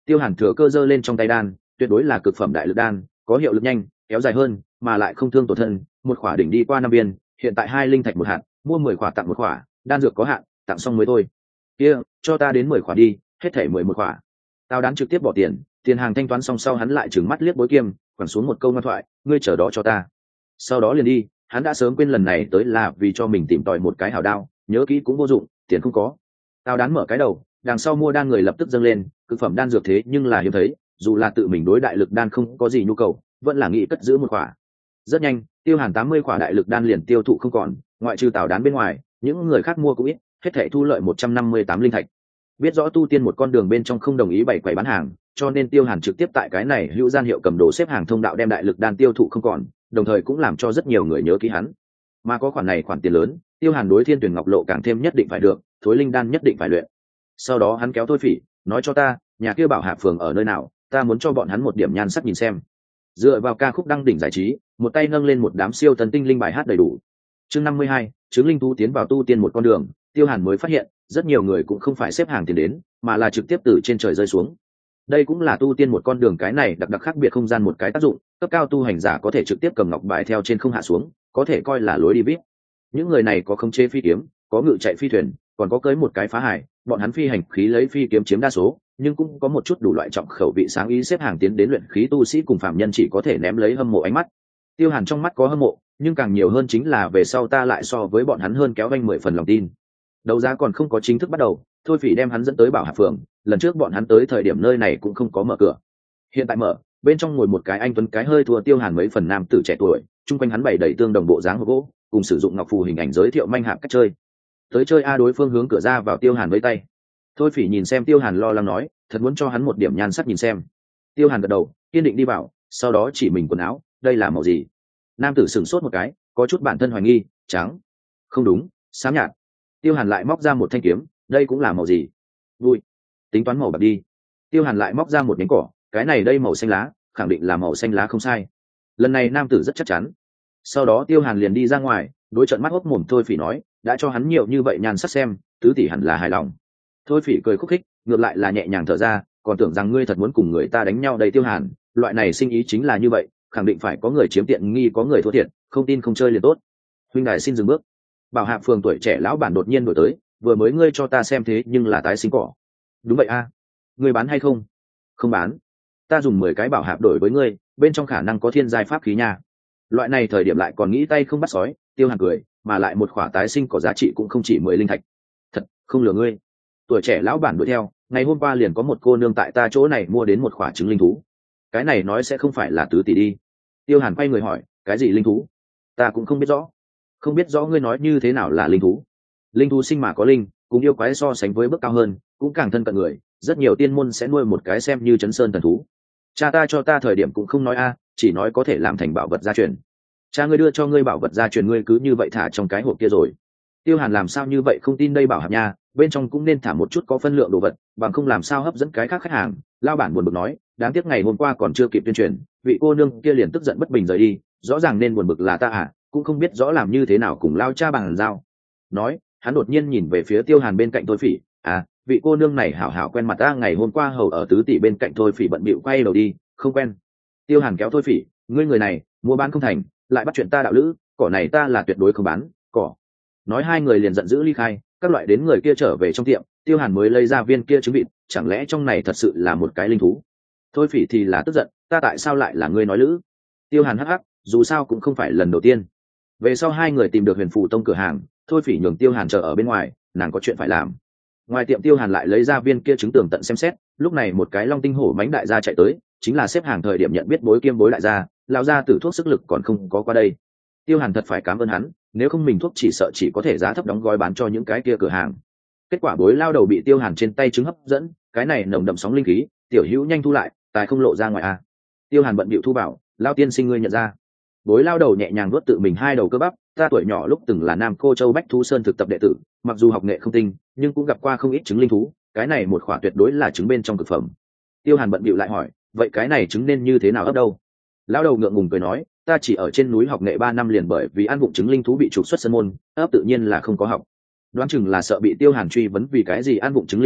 Tiêu Hàn thừa cơ giơ lên trong tay đan, tuyệt đối là cực phẩm đại lực đan, có hiệu lực nhanh, kéo dài hơn, mà lại không thương tổn thân, một khỏa đỉnh đi qua năm viên, hiện tại hai linh thạch một hạt, mua mười khỏa tặng một khỏa, đan dược có hạn, tặng xong mới thôi. Kia, cho ta đến mười khỏa đi, hết thảy mười một khỏa. Tao Đán trực tiếp bỏ tiền, tiền hàng thanh toán xong sau hắn lại trừng mắt liếc Bối Kiêm, quẳng xuống một câu ngoan thoại, ngươi chờ đó cho ta. Sau đó liền đi, hắn đã sớm quên lần này tới là vì cho mình tìm tòi một cái hảo đao, nhớ kỹ cũng vô dụng, tiền không có. Tao Đán mở cái đầu, đằng sau mua đan người lập tức dâng lên, cực phẩm đan dược thế nhưng là hiếm thấy, dù là tự mình đối đại lực đan không có gì nhu cầu, vẫn là nghĩ cất giữ một khỏa. Rất nhanh, Tiêu Hàn tám mươi khỏa đại lực đan liền tiêu thụ không còn, ngoại trừ Tào Đán bên ngoài, những người khác mua cũng ít, hết thảy thu lợi một trăm năm mươi tám linh thạch. Biết rõ tu tiên một con đường bên trong không đồng ý bày quầy bán hàng, cho nên Tiêu Hàn trực tiếp tại cái này hữu gian hiệu cầm đồ xếp hàng thông đạo đem đại lực đan tiêu thụ không còn, đồng thời cũng làm cho rất nhiều người nhớ kỹ hắn. Mà có khoản này khoản tiền lớn, Tiêu Hàn đối Thiên Tuyển Ngọc Lộ càng thêm nhất định phải được, thối linh đan nhất định phải luyện. Sau đó hắn kéo Thôi Phỉ, nói cho ta, nhà kia Bảo Hạ phường ở nơi nào, ta muốn cho bọn hắn một điểm nhan sắc nhìn xem. Dựa vào ca khúc đăng đỉnh giải trí, một tay nâng lên một đám siêu thần tinh linh bài hát đầy đủ. Chương năm mươi hai, chứng linh thú tiến vào tu tiên một con đường, Tiêu Hàn mới phát hiện, rất nhiều người cũng không phải xếp hàng tiền đến, mà là trực tiếp từ trên trời rơi xuống. Đây cũng là tu tiên một con đường cái này đặc đặc khác biệt không gian một cái tác dụng, cấp cao tu hành giả có thể trực tiếp cầm ngọc bài theo trên không hạ xuống, có thể coi là lối đi vip. Những người này có khống chế phi kiếm, có ngự chạy phi thuyền, còn có cưới một cái phá hải, bọn hắn phi hành khí lấy phi kiếm chiếm đa số, nhưng cũng có một chút đủ loại trọng khẩu vị sáng ý xếp hàng tiến đến luyện khí tu sĩ cùng phạm nhân chỉ có thể ném lấy hâm mộ ánh mắt. Tiêu Hàn trong mắt có hâm mộ, nhưng càng nhiều hơn chính là về sau ta lại so với bọn hắn hơn kéo vanh mười phần lòng tin. Đấu giá còn không có chính thức bắt đầu, Thôi Phỉ đem hắn dẫn tới Bảo Hạ phường, lần trước bọn hắn tới thời điểm nơi này cũng không có mở cửa. Hiện tại mở, bên trong ngồi một cái anh tuấn cái hơi thua Tiêu Hàn mấy phần nam tử trẻ tuổi, chung quanh hắn bày đầy tương đồng bộ dáng gỗ, cùng sử dụng ngọc phù hình ảnh giới thiệu manh hạng cách chơi. Tới chơi a đối phương hướng cửa ra vào Tiêu Hàn với tay. Thôi Phỉ nhìn xem Tiêu Hàn lo lắng nói, thật muốn cho hắn một điểm nhan sắc nhìn xem. Tiêu Hàn gật đầu, kiên định đi vào, sau đó chỉ mình quần áo, đây là màu gì? Nam tử sửng sốt một cái, có chút bản thân hoài nghi, trắng. Không đúng, xám nhạt. Tiêu Hàn lại móc ra một thanh kiếm, đây cũng là màu gì? Vui. Tính toán màu bạc đi. Tiêu Hàn lại móc ra một nhánh cỏ, cái này đây màu xanh lá, khẳng định là màu xanh lá không sai. Lần này nam tử rất chắc chắn. Sau đó Tiêu Hàn liền đi ra ngoài, đối trận mắt hốc mồm Thôi Phỉ nói, đã cho hắn nhiều như vậy nhàn sắc xem, tứ tỷ hẳn là hài lòng. Thôi Phỉ cười khúc khích, ngược lại là nhẹ nhàng thở ra, còn tưởng rằng ngươi thật muốn cùng người ta đánh nhau đây. Tiêu Hàn, loại này sinh ý chính là như vậy, khẳng định phải có người chiếm tiện nghi có người thua thiệt, không tin không chơi liền tốt. Huynh đài xin dừng bước. Bảo Hạ phường tuổi trẻ lão bản đột nhiên đổi tới, vừa mới ngươi cho ta xem thế nhưng là tái sinh cỏ. Đúng vậy a, à. Ngươi bán hay không? Không bán. Ta dùng mười cái bảo hạp đổi với ngươi, bên trong khả năng có thiên giai pháp khí nha. Loại này thời điểm lại còn nghĩ tay không bắt sói. Tiêu Hàn cười, mà lại một khỏa tái sinh có giá trị cũng không chỉ mười linh thạch. Thật, không lừa ngươi. Tuổi trẻ lão bản đuổi theo, ngày hôm qua liền có một cô nương tại ta chỗ này mua đến một khỏa trứng linh thú. Cái này nói sẽ không phải là tứ tỷ đi. Tiêu Hàn quay người hỏi, cái gì linh thú? Ta cũng không biết rõ. Không biết rõ ngươi nói như thế nào là linh thú? Linh thú sinh mà có linh, cùng yêu quái so sánh với bước cao hơn, cũng càng thân cận người, rất nhiều tiên môn sẽ nuôi một cái xem như chấn sơn thần thú. Cha ta cho ta thời điểm cũng không nói a, chỉ nói có thể làm thành bảo vật gia truyền. Cha ngươi đưa cho ngươi bảo vật gia truyền ngươi cứ như vậy thả trong cái hộp kia rồi. Tiêu Hàn làm sao như vậy không tin đây bảo hạp nha, bên trong cũng nên thả một chút có phân lượng đồ vật, bằng không làm sao hấp dẫn cái khác khách hàng. Lao bản buồn bực nói, đáng tiếc ngày hôm qua còn chưa kịp tuyên truyền, vị cô nương kia liền tức giận bất bình rời đi, rõ ràng nên buồn bực là ta à, cũng không biết rõ làm như thế nào cùng Lao cha bằng giao. Nói, hắn đột nhiên nhìn về phía Tiêu Hàn bên cạnh Thôi Phỉ, à, vị cô nương này hảo hảo quen mặt ta, ngày hôm qua hầu ở tứ tỷ bên cạnh Thôi Phỉ bận bịu quay đầu đi, không quen. Tiêu Hàn kéo Thôi Phỉ, ngươi người này, mua bán không thành, lại bắt chuyện ta đạo lữ, cỏ này ta là tuyệt đối không bán, cỏ. Nói hai người liền giận dữ ly khai, các loại đến người kia trở về trong tiệm, Tiêu Hàn mới lấy ra viên kia trứng vịt, chẳng lẽ trong này thật sự là một cái linh thú? Thôi Phỉ thì là tức giận, ta tại sao lại là ngươi nói lữ? Tiêu Hàn hắc hắc, dù sao cũng không phải lần đầu tiên. Về sau hai người tìm được Huyền Phù Tông cửa hàng, Thôi Phỉ nhường Tiêu Hàn chờ ở bên ngoài, nàng có chuyện phải làm. Ngoài tiệm Tiêu Hàn lại lấy ra viên kia trứng tường tận xem xét, lúc này một cái long tinh hổ mãnh đại gia chạy tới, chính là xếp hàng thời điểm nhận biết Bối Kiêm Bối đại gia, lão gia tử thuốc sức lực còn không có qua đây. Tiêu Hàn thật phải cảm ơn hắn, nếu không mình thuốc chỉ sợ chỉ có thể giá thấp đóng gói bán cho những cái kia cửa hàng. Kết quả Bối lao đầu bị Tiêu Hàn trên tay trứng hấp dẫn, cái này nồng đậm sóng linh khí, tiểu hữu nhanh thu lại, tài không lộ ra ngoài a. À. Tiêu Hàn bận bịu thu bảo, lao tiên sinh ngươi nhận ra. Bối lao đầu nhẹ nhàng vuốt tự mình hai đầu cơ bắp, ta tuổi nhỏ lúc từng là Nam Cô Châu Bách Thú Sơn thực tập đệ tử, mặc dù học nghệ không tinh, nhưng cũng gặp qua không ít trứng linh thú, cái này một khỏa tuyệt đối là trứng bên trong cực phẩm. Tiêu Hàn bận bịu lại hỏi, vậy cái này trứng nên như thế nào ấp đâu? Lão đầu ngượng ngùng cười nói, ta chỉ ở trên núi học nghệ ba năm liền bởi vì ăn vụng trứng linh thú bị trục xuất sân môn, ấp tự nhiên là không có học. Đoán chừng là sợ bị Tiêu Hàn truy vấn vì cái gì ăn vụng trứng linh thú,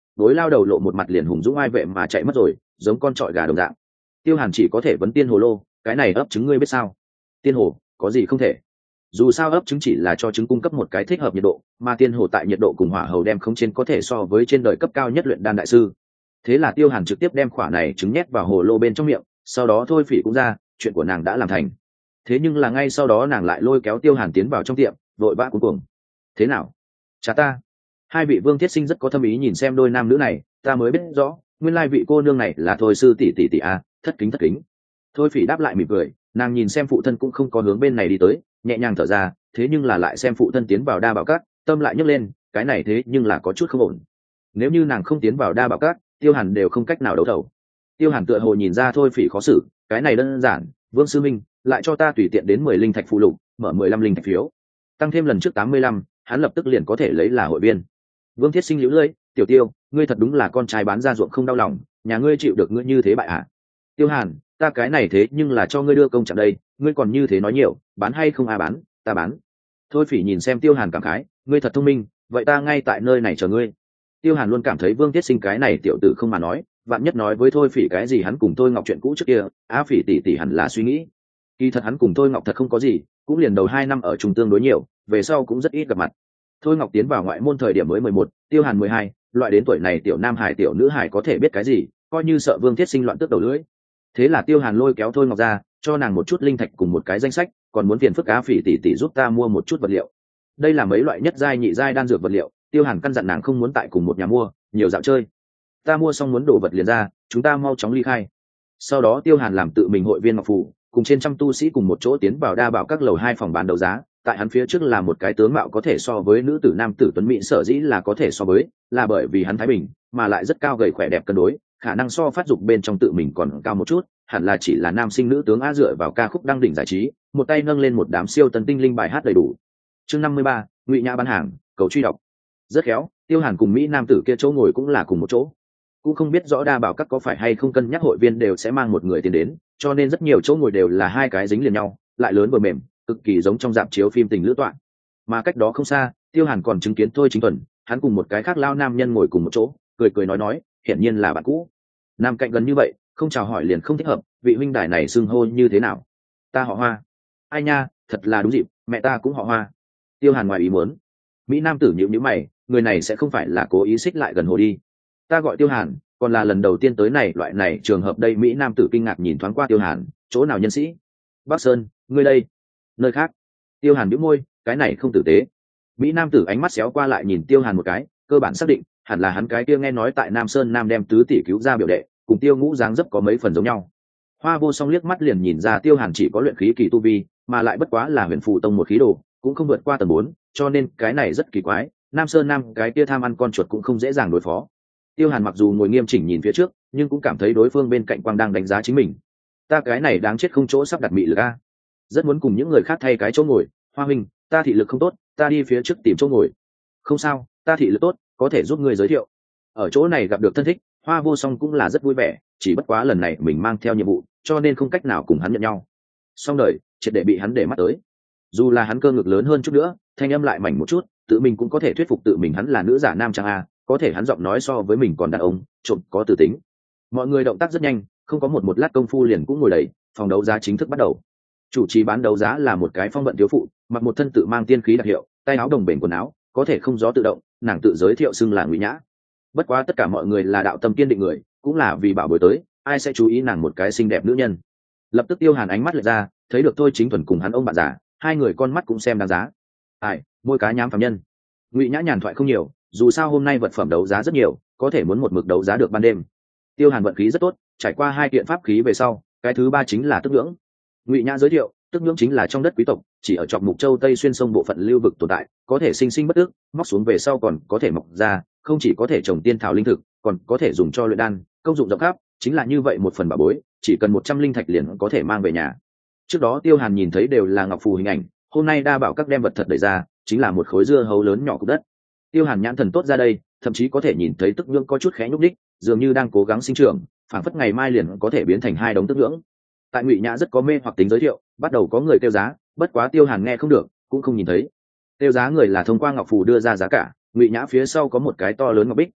đối lao đầu lộ một mặt liền hùng dũng ai vệ mà chạy mất rồi, giống con trọi gà đồng dạng. Tiêu Hàn chỉ có thể vấn tiên hồ lô, cái này ấp trứng ngươi biết sao? Tiên hồ có gì không thể, dù sao ấp trứng chỉ là cho trứng cung cấp một cái thích hợp nhiệt độ, mà tiên hồ tại nhiệt độ cùng hỏa hầu đem không trên có thể so với trên đời cấp cao nhất luyện đan đại sư. Thế là Tiêu Hàn trực tiếp đem khỏa này trứng nhét vào hồ lô bên trong miệng, sau đó thôi phỉ cũng ra, chuyện của nàng đã làm thành. Thế nhưng là ngay sau đó nàng lại lôi kéo Tiêu Hàn tiến vào trong tiệm, vội vã cuống cuồng. Thế nào, cha ta? Hai vị Vương Thiết Sinh rất có thâm ý nhìn xem đôi nam nữ này, ta mới biết rõ, nguyên lai vị cô nương này là Thôi sư tỷ tỷ tỷ a, thất kính thất kính. Thôi phỉ đáp lại mỉm cười, nàng nhìn xem phụ thân cũng không có hướng bên này đi tới, nhẹ nhàng thở ra, thế nhưng là lại xem phụ thân tiến vào đa bảo cát, tâm lại nhấc lên, cái này thế nhưng là có chút không ổn. Nếu như nàng không tiến vào đa bảo cát, Tiêu Hàn đều không cách nào đấu thầu. Tiêu Hàn tựa hồ nhìn ra Thôi phỉ khó xử, cái này đơn giản, Vương sư minh lại cho ta tùy tiện đến mười linh thạch phụ lục, mở mười lăm linh thạch phiếu, tăng thêm lần trước tám mươi lăm, hắn lập tức liền có thể lấy là hội viên. Vương Thiết Sinh liễu lưỡi, tiểu Tiêu, ngươi thật đúng là con trai bán ra ruộng không đau lòng, nhà ngươi chịu được ngươi như thế bại hả? Tiêu Hàn, ta cái này thế nhưng là cho ngươi đưa công trạng đây, ngươi còn như thế nói nhiều, bán hay không à bán, ta bán. Thôi phỉ nhìn xem Tiêu Hàn cảm khái, ngươi thật thông minh, vậy ta ngay tại nơi này chờ ngươi. Tiêu Hàn luôn cảm thấy Vương Thiết Sinh cái này tiểu tử không mà nói, vạn nhất nói với Thôi phỉ cái gì hắn cùng Thôi Ngọc chuyện cũ trước kia, á phỉ tỷ tỷ hẳn là suy nghĩ. Kỳ thật hắn cùng Thôi Ngọc thật không có gì, cũng liền đầu hai năm ở chung tương đối nhiều, về sau cũng rất ít gặp mặt. Thôi Ngọc tiến vào ngoại môn thời điểm mới mười một, Tiêu Hàn mười hai, loại đến tuổi này tiểu nam hải tiểu nữ hải có thể biết cái gì, coi như sợ Vương Thiết Sinh loạn tước đầu lưỡi. Thế là Tiêu Hàn lôi kéo Thôi Ngọc ra, cho nàng một chút linh thạch cùng một cái danh sách, còn muốn tiền phức á phỉ tỷ tỷ giúp ta mua một chút vật liệu. Đây là mấy loại nhất giai nhị giai đan dược vật liệu, Tiêu Hàn căn dặn nàng không muốn tại cùng một nhà mua, nhiều dạo chơi. Ta mua xong muốn đổ vật liền ra, chúng ta mau chóng ly khai. Sau đó Tiêu Hàn làm tự mình hội viên ngọc phù, cùng trên trăm tu sĩ cùng một chỗ tiến vào đa bảo các lầu hai phòng bán đấu giá. Tại hắn phía trước là một cái tướng mạo có thể so với nữ tử nam tử tuấn mỹ, sở dĩ là có thể so với, là bởi vì hắn thái bình, mà lại rất cao gầy khỏe đẹp cân đối, khả năng so phát dục bên trong tự mình còn cao một chút, hẳn là chỉ là nam sinh nữ tướng a, dựa vào ca khúc đăng đỉnh giải trí, một tay nâng lên một đám siêu tân tinh linh bài hát đầy đủ. Chương năm mươi ba, Ngụy Nhã bán hàng, cầu truy đọc. Rất khéo, Tiêu Hàn cùng mỹ nam tử kia chỗ ngồi cũng là cùng một chỗ. Cũng không biết rõ đa bảo các có phải hay không cân nhắc hội viên đều sẽ mang một người tiền đến, cho nên rất nhiều chỗ ngồi đều là hai cái dính liền nhau, lại lớn vừa mềm, cực kỳ giống trong dạp chiếu phim tình lữ tọa. Mà cách đó không xa, Tiêu Hàn còn chứng kiến Thôi Chính Tuần, hắn cùng một cái khác lao nam nhân ngồi cùng một chỗ, cười cười nói nói, hiển nhiên là bạn cũ. Nam cạnh gần như vậy, không chào hỏi liền không thích hợp, vị huynh đài này xưng hô như thế nào? Ta họ Hoa. Ai nha, thật là đúng dịp, mẹ ta cũng họ Hoa. Tiêu Hàn ngoài ý muốn. Mỹ nam tử nhíu nhíu mày, người này sẽ không phải là cố ý xích lại gần hồ đi. Ta gọi Tiêu Hàn, còn là lần đầu tiên tới này loại này trường hợp đây. Mỹ nam tử kinh ngạc nhìn thoáng qua Tiêu Hàn, chỗ nào nhân sĩ? Bắc Sơn, ngươi đây. Nơi khác. Tiêu Hàn bĩu môi, cái này không tử tế. Mỹ nam tử ánh mắt xéo qua lại nhìn Tiêu Hàn một cái, cơ bản xác định hẳn là hắn cái kia nghe nói tại Nam Sơn Nam đem tứ tỷ cứu ra biểu đệ, cùng Tiêu Ngũ dáng dấp có mấy phần giống nhau. Hoa Vô Song liếc mắt liền nhìn ra Tiêu Hàn chỉ có luyện khí kỳ tu vi, mà lại bất quá là huyền phù tông một khí đồ, cũng không vượt qua tầng bốn, cho nên cái này rất kỳ quái. Nam Sơn Nam cái kia tham ăn con chuột cũng không dễ dàng đối phó. Tiêu Hàn mặc dù ngồi nghiêm chỉnh nhìn phía trước, nhưng cũng cảm thấy đối phương bên cạnh quang đang đánh giá chính mình. Ta cái này đáng chết không chỗ sắp đặt mị lực a. Rất muốn cùng những người khác thay cái chỗ ngồi. Hoa huynh, ta thị lực không tốt, ta đi phía trước tìm chỗ ngồi. Không sao, ta thị lực tốt, có thể giúp ngươi giới thiệu. Ở chỗ này gặp được thân thích, Hoa Vô Song cũng là rất vui vẻ, chỉ bất quá lần này mình mang theo nhiệm vụ, cho nên không cách nào cùng hắn nhận nhau. Xong đời, triệt để bị hắn để mắt tới. Dù là hắn cơ ngực lớn hơn chút nữa, thanh âm lại mảnh một chút, tự mình cũng có thể thuyết phục tự mình hắn là nữ giả nam trang a, có thể hắn giọng nói so với mình còn đàn ông, trộm có từ tính. Mọi người động tác rất nhanh, không có một một lát công phu liền cũng ngồi đầy, phòng đấu giá chính thức bắt đầu. Chủ trì bán đấu giá là một cái phong vận thiếu phụ, mặc một thân tự mang tiên khí đặc hiệu, tay áo đồng bền quần áo, có thể không gió tự động, nàng tự giới thiệu xưng là Ngụy Nhã. Bất quá tất cả mọi người là đạo tâm kiên định người, cũng là vì bảo bối tới, ai sẽ chú ý nàng một cái xinh đẹp nữ nhân. Lập tức Tiêu Hàn ánh mắt lệch ra, thấy được Thôi Chính Thuần cùng hắn ông bạn già, hai người con mắt cũng xem đáng giá. Ai, môi cá nhám phàm nhân. Ngụy Nhã nhàn thoại không nhiều, dù sao hôm nay vật phẩm đấu giá rất nhiều, có thể muốn một mực đấu giá được ban đêm. Tiêu Hàn vận khí rất tốt, trải qua hai kiện pháp khí về sau, cái thứ ba chính là tức nhưỡng. Ngụy Nhã giới thiệu, tức nhưỡng chính là trong đất quý tộc, chỉ ở trọc Mục Châu Tây xuyên sông bộ phận lưu vực tồn tại, có thể sinh sinh bất tức, móc xuống về sau còn có thể mọc ra, không chỉ có thể trồng tiên thảo linh thực, còn có thể dùng cho luyện đan, công dụng rộng khắp, chính là như vậy một phần bảo bối, chỉ cần một trăm linh thạch liền có thể mang về nhà. Trước đó Tiêu Hàn nhìn thấy đều là ngọc phù hình ảnh, hôm nay đa bảo các đem vật thật đẩy ra, chính là một khối dưa hấu lớn nhỏ cục đất. Tiêu Hàn nhãn thần tốt ra đây, thậm chí có thể nhìn thấy tức nhưỡng có chút khẽ nhúc đích, dường như đang cố gắng sinh trưởng, phảng phất ngày mai liền có thể biến thành hai đống tức nhưỡng. Tại Ngụy Nhã rất có mê hoặc tính giới thiệu, bắt đầu có người kêu giá, bất quá Tiêu Hàn nghe không được, cũng không nhìn thấy. Kêu giá người là thông qua ngọc phù đưa ra giá cả, Ngụy Nhã phía sau có một cái to lớn ngọc bích,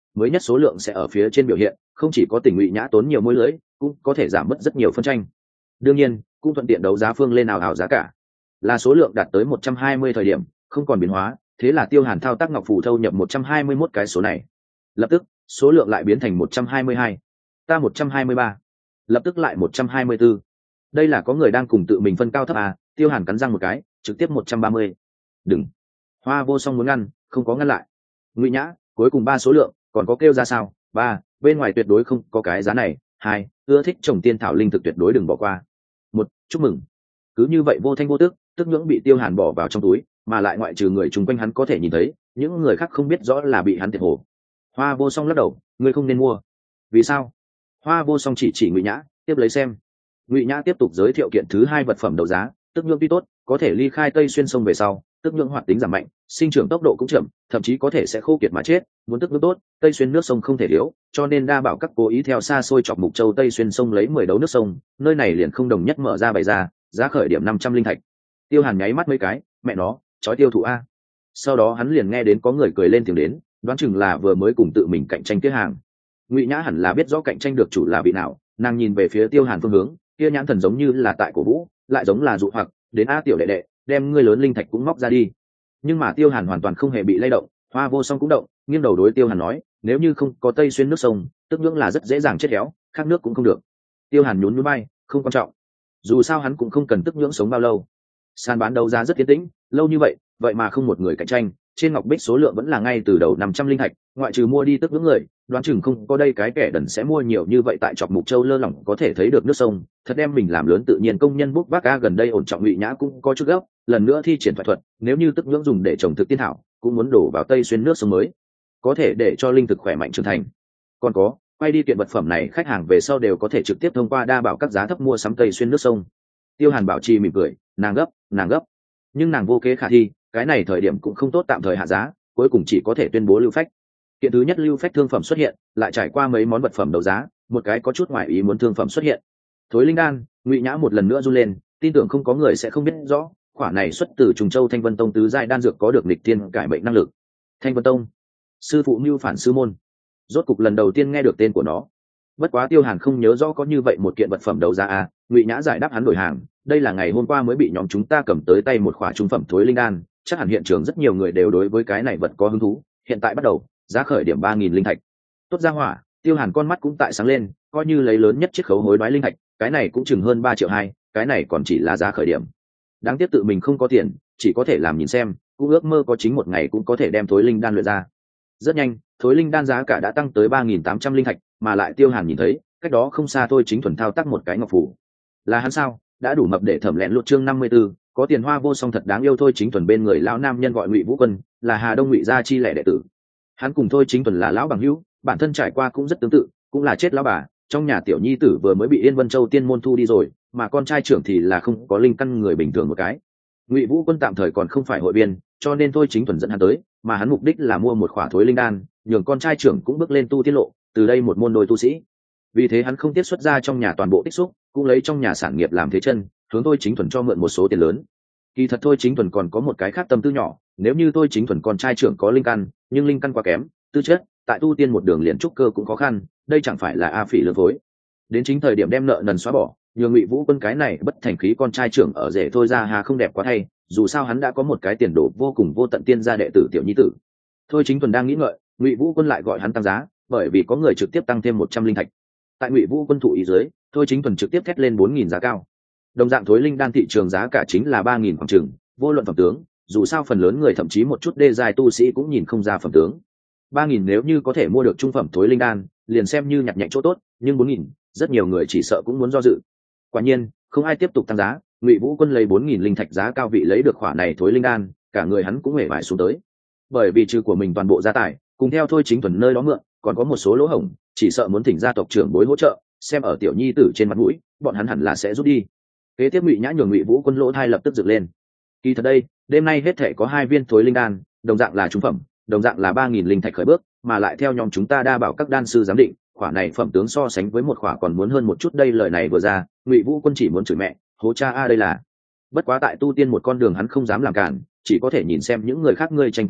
mới nhất số lượng sẽ ở phía trên biểu hiện, không chỉ có tình Ngụy Nhã tốn nhiều môi lưới, cũng có thể giảm bớt rất nhiều phân tranh. Đương nhiên cũng thuận tiện đấu giá phương lên nào ảo giá cả. Là số lượng đạt tới một trăm hai mươi thời điểm không còn biến hóa, thế là Tiêu Hàn thao tác ngọc phù thâu nhập một trăm hai mươi mốt cái số này. Lập tức số lượng lại biến thành một trăm hai mươi hai, ta một trăm hai mươi ba, lập tức lại một trăm hai mươi bốn. Đây là có người đang cùng tự mình phân cao thấp à? Tiêu Hàn cắn răng một cái, trực tiếp một trăm ba mươi. Đừng. Hoa Vô Song muốn ngăn, không có ngăn lại. Ngụy Nhã, cuối cùng ba số lượng, còn có kêu ra sao? Ba, bên ngoài tuyệt đối không có cái giá này. Hai, ưa thích trồng tiên thảo linh thực tuyệt đối đừng bỏ qua. Một, chúc mừng. Cứ như vậy vô thanh vô tức, tức nhưỡng bị Tiêu Hàn bỏ vào trong túi, mà lại ngoại trừ người chung quanh hắn có thể nhìn thấy, những người khác không biết rõ là bị hắn thiệt hồ. Hoa Vô Song lắc đầu, ngươi không nên mua. Vì sao? Hoa Vô Song chỉ chỉ Ngụy Nhã, tiếp lấy xem. Ngụy Nhã tiếp tục giới thiệu kiện thứ hai vật phẩm đấu giá, tức nhưỡng tuy tốt, có thể ly khai Tây Xuyên sông về sau, tức nhưỡng hoạt tính giảm mạnh, sinh trưởng tốc độ cũng chậm, thậm chí có thể sẽ khô kiệt mà chết. Muốn tức nhưỡng tốt, Tây Xuyên nước sông không thể thiếu, cho nên đa bảo các cố ý theo xa xôi chọc Mục Châu Tây Xuyên sông lấy mười đấu nước sông, nơi này liền không đồng nhất mở ra bày ra, giá khởi điểm năm trăm linh thạch. Tiêu Hàn nháy mắt mấy cái, mẹ nó, chói tiêu thụ a. Sau đó hắn liền nghe đến có người cười lên tiếng đến, đoán chừng là vừa mới cùng tự mình cạnh tranh kia hàng. Ngụy Nhã hẳn là biết rõ cạnh tranh được chủ là vị nào, nàng nhìn về phía Tiêu Hàn phương hướng, kia nhãn thần giống như là tại cổ vũ, lại giống là dụ hoặc, đến a tiểu đệ đệ, đem ngươi lớn linh thạch cũng móc ra đi. Nhưng mà Tiêu Hàn hoàn toàn không hề bị lay động, Hoa Vô Song cũng động, nghiêng đầu đối Tiêu Hàn nói, nếu như không có Tây Xuyên nước sông, tức nhưỡng là rất dễ dàng chết héo, khác nước cũng không được. Tiêu Hàn nhún nhún bay, không quan trọng, dù sao hắn cũng không cần tức nhưỡng sống bao lâu. Sàn bán đấu giá rất yên tĩnh, lâu như vậy, vậy mà không một người cạnh tranh, trên ngọc bích số lượng vẫn là ngay từ đầu năm trăm linh thạch, ngoại trừ mua đi tức nhưỡng người, đoán chừng không có đây cái kẻ đần sẽ mua nhiều như vậy tại chọc Mục Châu lơ lỏng có thể thấy được nước sông, thật đem mình làm lớn tự nhiên công nhân bút vác a gần đây ổn trọng Ngụy Nhã cũng có chút gấp, lần nữa thi triển thoại thuật, nếu như tức nhưỡng dùng để trồng thực tiên thảo, cũng muốn đổ vào Tây Xuyên nước sông mới, có thể để cho linh thực khỏe mạnh trưởng thành. Còn có, quay đi kiện vật phẩm này khách hàng về sau đều có thể trực tiếp thông qua đa bảo các giá thấp mua sắm Tây Xuyên nước sông. Tiêu Hàn bảo trì mỉm cười, nàng gấp, nàng gấp, nhưng nàng vô kế khả thi, cái này thời điểm cũng không tốt tạm thời hạ giá, cuối cùng chỉ có thể tuyên bố lưu phách. Kiện thứ nhất lưu phách thương phẩm xuất hiện, lại trải qua mấy món vật phẩm đấu giá, một cái có chút ngoài ý muốn thương phẩm xuất hiện. Thối linh đan. Ngụy Nhã một lần nữa run lên, tin tưởng không có người sẽ không biết rõ, quả này xuất từ Trùng Châu Thanh Vân Tông tứ giai đan dược có được nghịch thiên cải mệnh năng lực. Thanh Vân Tông, sư phụ mưu phản sư môn, rốt cục lần đầu tiên nghe được tên của nó. Bất quá Tiêu Hàn không nhớ rõ có như vậy một kiện vật phẩm đấu giá à, Ngụy Nhã giải đáp hắn đổi hàng, đây là ngày hôm qua mới bị nhóm chúng ta cầm tới tay một khỏa trung phẩm thối linh đan, chắc hẳn hiện trường rất nhiều người đều đối với cái này vật có hứng thú, hiện tại bắt đầu, giá khởi điểm ba nghìn linh thạch. Tốt ra hỏa, Tiêu Hàn con mắt cũng tại sáng lên, coi như lấy lớn nhất chiết khấu hối đoái linh thạch, cái này cũng chừng hơn ba triệu hai, cái này còn chỉ là giá khởi điểm. Đáng tiếc tự mình không có tiền, chỉ có thể làm nhìn xem, cũng ước mơ có chính một ngày cũng có thể đem thối linh đan luyện ra. Rất nhanh, thối linh đan giá cả đã tăng tới ba nghìn tám trăm linh thạch, mà lại Tiêu Hàn nhìn thấy, cách đó không xa thôi chính thuần thao tác một cái ngọc phủ. Là hắn sao? Đã đủ mập để thẩm lẹn lụt chương năm mươi 54, có tiền Hoa Vô Song thật đáng yêu. Thôi chính thuần bên người lão nam nhân gọi Ngụy Vũ Quân, là Hà Đông Ngụy gia chi lẻ đệ tử. Hắn cùng Thôi chính thuần là lão bằng hữu, bản thân trải qua cũng rất tương tự, cũng là chết lão bà, trong nhà tiểu nhi tử vừa mới bị Yên Vân Châu tiên môn thu đi rồi, mà con trai trưởng thì là không có linh căn người bình thường một cái. Ngụy Vũ Quân tạm thời còn không phải hội viên, cho nên Thôi chính thuần dẫn hắn tới, mà hắn mục đích là mua một khỏa thối linh đan, nhường con trai trưởng cũng bước lên tu tiên lộ, từ đây một môn đôi tu sĩ. Vì thế hắn không tiết xuất ra trong nhà toàn bộ tích xúc, cũng lấy trong nhà sản nghiệp làm thế chân, hướng Thôi chính thuần cho mượn một số tiền lớn. Kỳ thật Thôi chính thuần còn có một cái khác tâm tư nhỏ, nếu như Thôi chính thuần con trai trưởng có linh căn, nhưng linh căn quá kém, tư chất tại tu tiên một đường liền trúc cơ cũng khó khăn, đây chẳng phải là a phỉ lương phối. Đến chính thời điểm đem nợ nần xóa bỏ, nhường Ngụy Vũ Quân cái này bất thành khí con trai trưởng ở rể Thôi ra hà không đẹp quá thay, dù sao hắn đã có một cái tiền đồ vô cùng vô tận tiên gia đệ tử tiểu nhi tử. Thôi chính thuần đang nghĩ ngợi, Ngụy Vũ Quân lại gọi hắn tăng giá, bởi vì có người trực tiếp tăng thêm một trăm linh thạch. Tại Ngụy Vũ Quân thụ ý dưới, Thôi chính thuần trực tiếp thét lên bốn nghìn giá cao. Đồng dạng thối linh đan thị trường giá cả chính là ba nghìn khoảng chừng, vô luận phẩm tướng, dù sao phần lớn người thậm chí một chút đê giai tu sĩ cũng nhìn không ra phẩm tướng. ba nghìn nếu như có thể mua được trung phẩm thối linh đan, liền xem như nhặt nhạnh chỗ tốt, nhưng bốn nghìn, rất nhiều người chỉ sợ cũng muốn do dự. Quả nhiên, không ai tiếp tục tăng giá, Ngụy Vũ Quân lấy bốn nghìn linh thạch giá cao vị lấy được khỏa này thối linh đan, cả người hắn cũng hề vải xuống tới. Bởi vì trừ của mình toàn bộ gia tài, cùng theo Thôi chính thuần nơi đó mượn, còn có một số lỗ hổng, chỉ sợ muốn thỉnh gia tộc trưởng bối hỗ trợ, xem ở tiểu nhi tử trên mặt mũi, bọn hắn hẳn là sẽ rút đi. Kế tiếp Ngụy Nhã nhường Ngụy Vũ Quân lỗ thai lập tức dựng lên. Kỳ thật đây, đêm nay hết thể có hai viên thối linh đan, đồng dạng là trung phẩm, đồng dạng là ba nghìn linh thạch khởi bước, mà lại theo nhóm chúng ta đa bảo các đan sư giám định, khỏa này phẩm tướng so sánh với một khỏa còn muốn hơn một chút. Đây lời này vừa ra, Ngụy Vũ Quân chỉ muốn chửi mẹ, hố cha a đây là. Bất quá tại tu tiên một con đường hắn không dám làm cản, chỉ có thể nhìn xem những người khác ngươi tranh ta đoạn,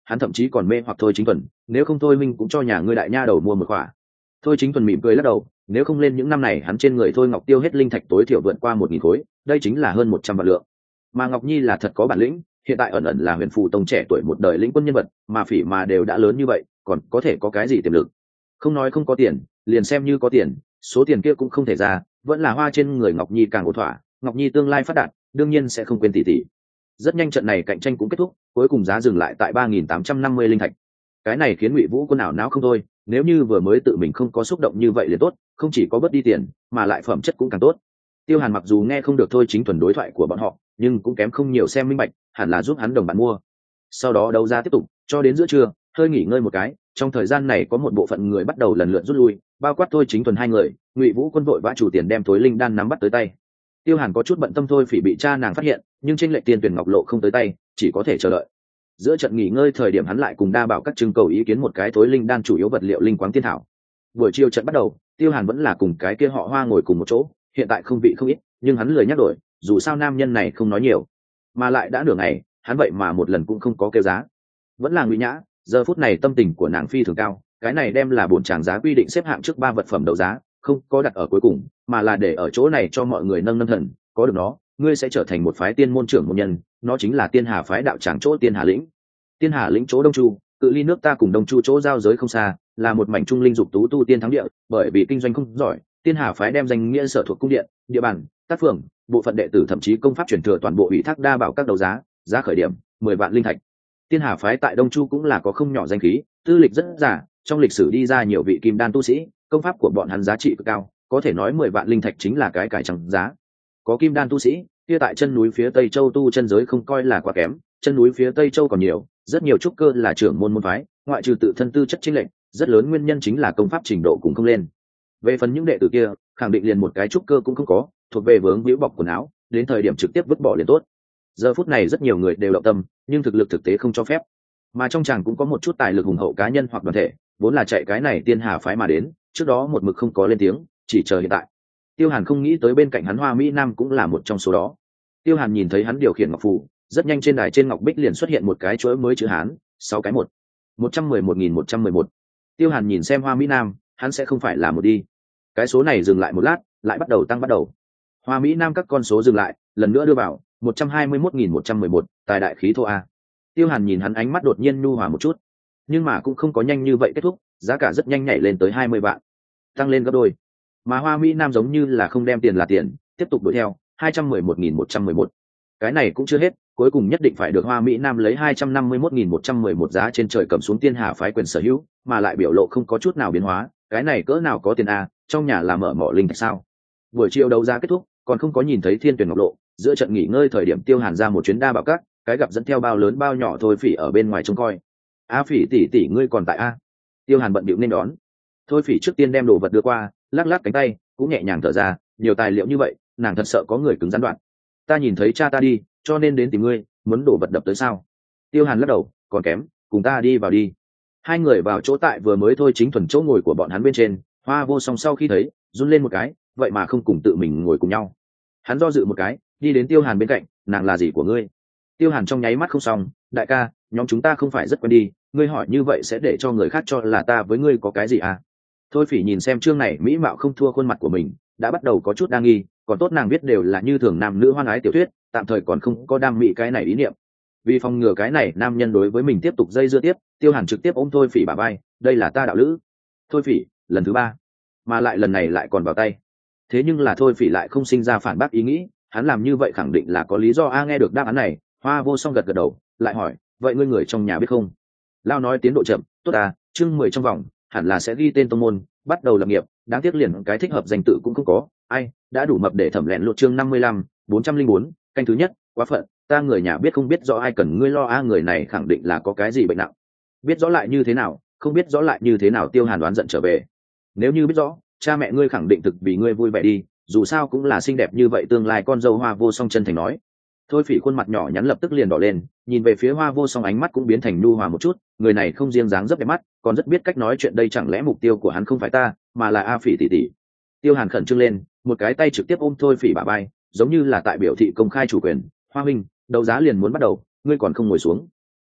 hắn thậm chí còn mê hoặc Thôi Chính Thuần, nếu không thôi minh cũng cho nhà ngươi đại nha đầu mua một khỏa. Thôi Chính Thuần mỉm cười lắc đầu, nếu không lên những năm này hắn trên người Thôi Ngọc tiêu hết linh thạch tối thiểu vượt qua một nghìn khối, đây chính là hơn một trăm vạn lượng. Mà Ngọc Nhi là thật có bản lĩnh, hiện tại ẩn ẩn là Huyền Phù Tông trẻ tuổi một đời lĩnh quân nhân vật, mà Phỉ mà đều đã lớn như vậy, còn có thể có cái gì tiềm lực? Không nói không có tiền, liền xem như có tiền, số tiền kia cũng không thể ra, vẫn là hoa trên người Ngọc Nhi càng ổn thỏa. Ngọc Nhi tương lai phát đạt, đương nhiên sẽ không quên tỷ tỷ. Rất nhanh trận này cạnh tranh cũng kết thúc, cuối cùng giá dừng lại tại ba nghìn tám trăm năm mươi linh thạch. Cái này khiến Ngụy Vũ Quân ảo não không thôi, nếu như vừa mới tự mình không có xúc động như vậy liền tốt, không chỉ có bớt đi tiền, mà lại phẩm chất cũng càng tốt. Tiêu Hàn mặc dù nghe không được Thôi Chính Thuần đối thoại của bọn họ, nhưng cũng kém không nhiều xem minh bạch, hẳn là giúp hắn đồng bạn mua. Sau đó đấu giá tiếp tục, cho đến giữa trưa, hơi nghỉ ngơi một cái, trong thời gian này có một bộ phận người bắt đầu lần lượt rút lui, bao quát Thôi Chính Thuần hai người, Ngụy Vũ Quân vội vã chủ tiền đem tối linh đan nắm bắt tới tay. Tiêu Hàn có chút bận tâm Thôi Phỉ bị cha nàng phát hiện, nhưng trên lệnh tiền tuyển ngọc lộ không tới tay, chỉ có thể chờ đợi. Giữa trận nghỉ ngơi thời điểm hắn lại cùng đa bảo các trưng cầu ý kiến một cái tối linh đan chủ yếu vật liệu linh quáng tiên thảo. Buổi chiều trận bắt đầu, Tiêu Hàn vẫn là cùng cái kia họ Hoa ngồi cùng một chỗ, hiện tại không vị không ít, nhưng hắn lười nhắc đổi, dù sao nam nhân này không nói nhiều, mà lại đã nửa ngày, hắn vậy mà một lần cũng không có kêu giá. Vẫn là Ngụy Nhã, giờ phút này tâm tình của nàng phi thường cao, cái này đem là bổn tràng giá quy định xếp hạng trước ba vật phẩm đấu giá, không có đặt ở cuối cùng, mà là để ở chỗ này cho mọi người nâng nâng thần, có được nó, ngươi sẽ trở thành một phái tiên môn trưởng môn nhân, nó chính là Tiên Hà phái đạo tràng chỗ Tiên Hà lĩnh. Tiên Hà lĩnh chỗ Đông Chu, cự ly nước ta cùng Đông Chu chỗ giao giới không xa, là một mảnh trung linh dục tú tu tiên thắng địa, bởi vì kinh doanh không giỏi, Tiên Hà phái đem danh nghĩa sở thuộc cung điện, địa bàn, tác phường, bộ phận đệ tử thậm chí công pháp truyền thừa toàn bộ ủy thác đa bảo các đấu giá, giá khởi điểm mười vạn linh thạch. Tiên Hà phái tại Đông Chu cũng là có không nhỏ danh khí, tư lịch rất giả, trong lịch sử đi ra nhiều vị kim đan tu sĩ, công pháp của bọn hắn giá trị cực cao, có thể nói mười vạn linh thạch chính là cái cải trắng giá. Có kim đan tu sĩ, kia tại chân núi phía Tây Châu tu chân giới không coi là quá kém, chân núi phía Tây Châu còn nhiều, rất nhiều trúc cơ là trưởng môn môn phái, ngoại trừ tự thân tư chất chính lệnh, rất lớn nguyên nhân chính là công pháp trình độ cũng không lên. Về phần những đệ tử kia, khẳng định liền một cái trúc cơ cũng không có, thuộc về vướng víu bọc quần áo, đến thời điểm trực tiếp vứt bỏ liền tốt. Giờ phút này rất nhiều người đều động tâm, nhưng thực lực thực tế không cho phép. Mà trong chàng cũng có một chút tài lực hùng hậu cá nhân hoặc đoàn thể, vốn là chạy cái này Tiên Hà phái mà đến, trước đó một mực không có lên tiếng, chỉ chờ hiện tại. Tiêu Hàn không nghĩ tới bên cạnh hắn Hoa Mỹ Nam cũng là một trong số đó. Tiêu Hàn nhìn thấy hắn điều khiển ngọc phù, rất nhanh trên đài trên ngọc bích liền xuất hiện một cái chuỗi mới chữ Hán, sáu cái một, một trăm mười một nghìn một trăm mười một. Tiêu Hàn nhìn xem Hoa Mỹ Nam, hắn sẽ không phải là một đi. Cái số này dừng lại một lát, lại bắt đầu tăng bắt đầu. Hoa Mỹ Nam các con số dừng lại, lần nữa đưa vào một trăm hai mươi mốt nghìn một trăm mười một, tài đại khí thô a. Tiêu Hàn nhìn hắn ánh mắt đột nhiên nhu hòa một chút, nhưng mà cũng không có nhanh như vậy kết thúc, giá cả rất nhanh nhảy lên tới hai mươi vạn, tăng lên gấp đôi. Mà Hoa Mỹ Nam giống như là không đem tiền là tiền, tiếp tục đuổi theo hai trăm mười một nghìn một trăm mười một. Cái này cũng chưa hết, cuối cùng nhất định phải được Hoa Mỹ Nam lấy hai trăm năm mươi mốt nghìn một trăm mười một giá trên trời cầm xuống Tiên Hà phái quyền sở hữu, mà lại biểu lộ không có chút nào biến hóa, cái này cỡ nào có tiền a, trong nhà là mở mỏ linh thạch sao? Buổi chiều đấu giá kết thúc, còn không có nhìn thấy Thiên Tuyển Ngọc Lộ, giữa trận nghỉ ngơi thời điểm Tiêu Hàn ra một chuyến đa bảo các, cái gặp dẫn theo bao lớn bao nhỏ Thôi Phỉ ở bên ngoài trông coi. A Phỉ tỷ tỷ ngươi còn tại a? Tiêu Hàn bận bịu nên đón. Thôi Phỉ trước tiên đem đồ vật đưa qua, lắc lắc cánh tay, cũng nhẹ nhàng thở ra, nhiều tài liệu như vậy, nàng thật sợ có người cứng rắn đoạn. Ta nhìn thấy cha ta đi, cho nên đến tìm ngươi, muốn đổ vật đập tới sao? Tiêu Hàn lắc đầu, còn kém, cùng ta đi vào đi. Hai người vào chỗ tại vừa mới Thôi Chính Thuần chỗ ngồi của bọn hắn bên trên, Hoa Vô Song sau khi thấy, run lên một cái, vậy mà không cùng tự mình ngồi cùng nhau. Hắn do dự một cái, đi đến Tiêu Hàn bên cạnh, nàng là gì của ngươi? Tiêu Hàn trong nháy mắt không xong, đại ca, nhóm chúng ta không phải rất quen đi, ngươi hỏi như vậy sẽ để cho người khác cho là ta với ngươi có cái gì à? Thôi Phỉ nhìn xem chương này mỹ mạo không thua khuôn mặt của mình, đã bắt đầu có chút đa nghi, còn tốt nàng biết đều là như thường nam nữ hoan ái tiểu thuyết, tạm thời còn không có đam mỹ cái này ý niệm. Vì phòng ngừa cái này nam nhân đối với mình tiếp tục dây dưa tiếp, Tiêu Hàn trực tiếp ôm Thôi Phỉ bả vai, đây là ta đạo lữ. Thôi Phỉ, lần thứ ba, mà lại lần này lại còn vào tay. Thế nhưng là Thôi Phỉ lại không sinh ra phản bác ý nghĩ, hắn làm như vậy khẳng định là có lý do. A nghe được đáp án này, Hoa Vô Song gật gật đầu, lại hỏi, vậy ngươi người trong nhà biết không? Lao nói tiến độ chậm, tốt à, chương mười trong vòng, hẳn là sẽ ghi tên tông môn, bắt đầu lập nghiệp, đáng tiếc liền cái thích hợp danh tự cũng không có, ai, đã đủ mập để thẩm lẹn lộ chương năm mươi lăm, bốn trăm linh bốn, canh thứ nhất, quá phận, ta người nhà biết không biết rõ ai cần ngươi lo a, người này khẳng định là có cái gì bệnh nặng. Biết rõ lại như thế nào, không biết rõ lại như thế nào, Tiêu Hàn đoán giận trở về. Nếu như biết rõ, cha mẹ ngươi khẳng định thực vì ngươi vui vẻ đi, dù sao cũng là xinh đẹp như vậy tương lai con dâu. Hoa Vô Song chân thành nói. Thôi Phỉ khuôn mặt nhỏ nhắn lập tức liền đỏ lên, nhìn về phía Hoa Vô Song ánh mắt cũng biến thành nhu hòa một chút, người này không riêng dáng rất đẹp mắt, còn rất biết cách nói chuyện, đây chẳng lẽ mục tiêu của hắn không phải ta, mà là A Phỉ tỷ tỷ. Tiêu Hàn khẩn trương lên, một cái tay trực tiếp ôm Thôi Phỉ bả vai, giống như là tại biểu thị công khai chủ quyền. Hoa huynh, đấu giá liền muốn bắt đầu, ngươi còn không ngồi xuống?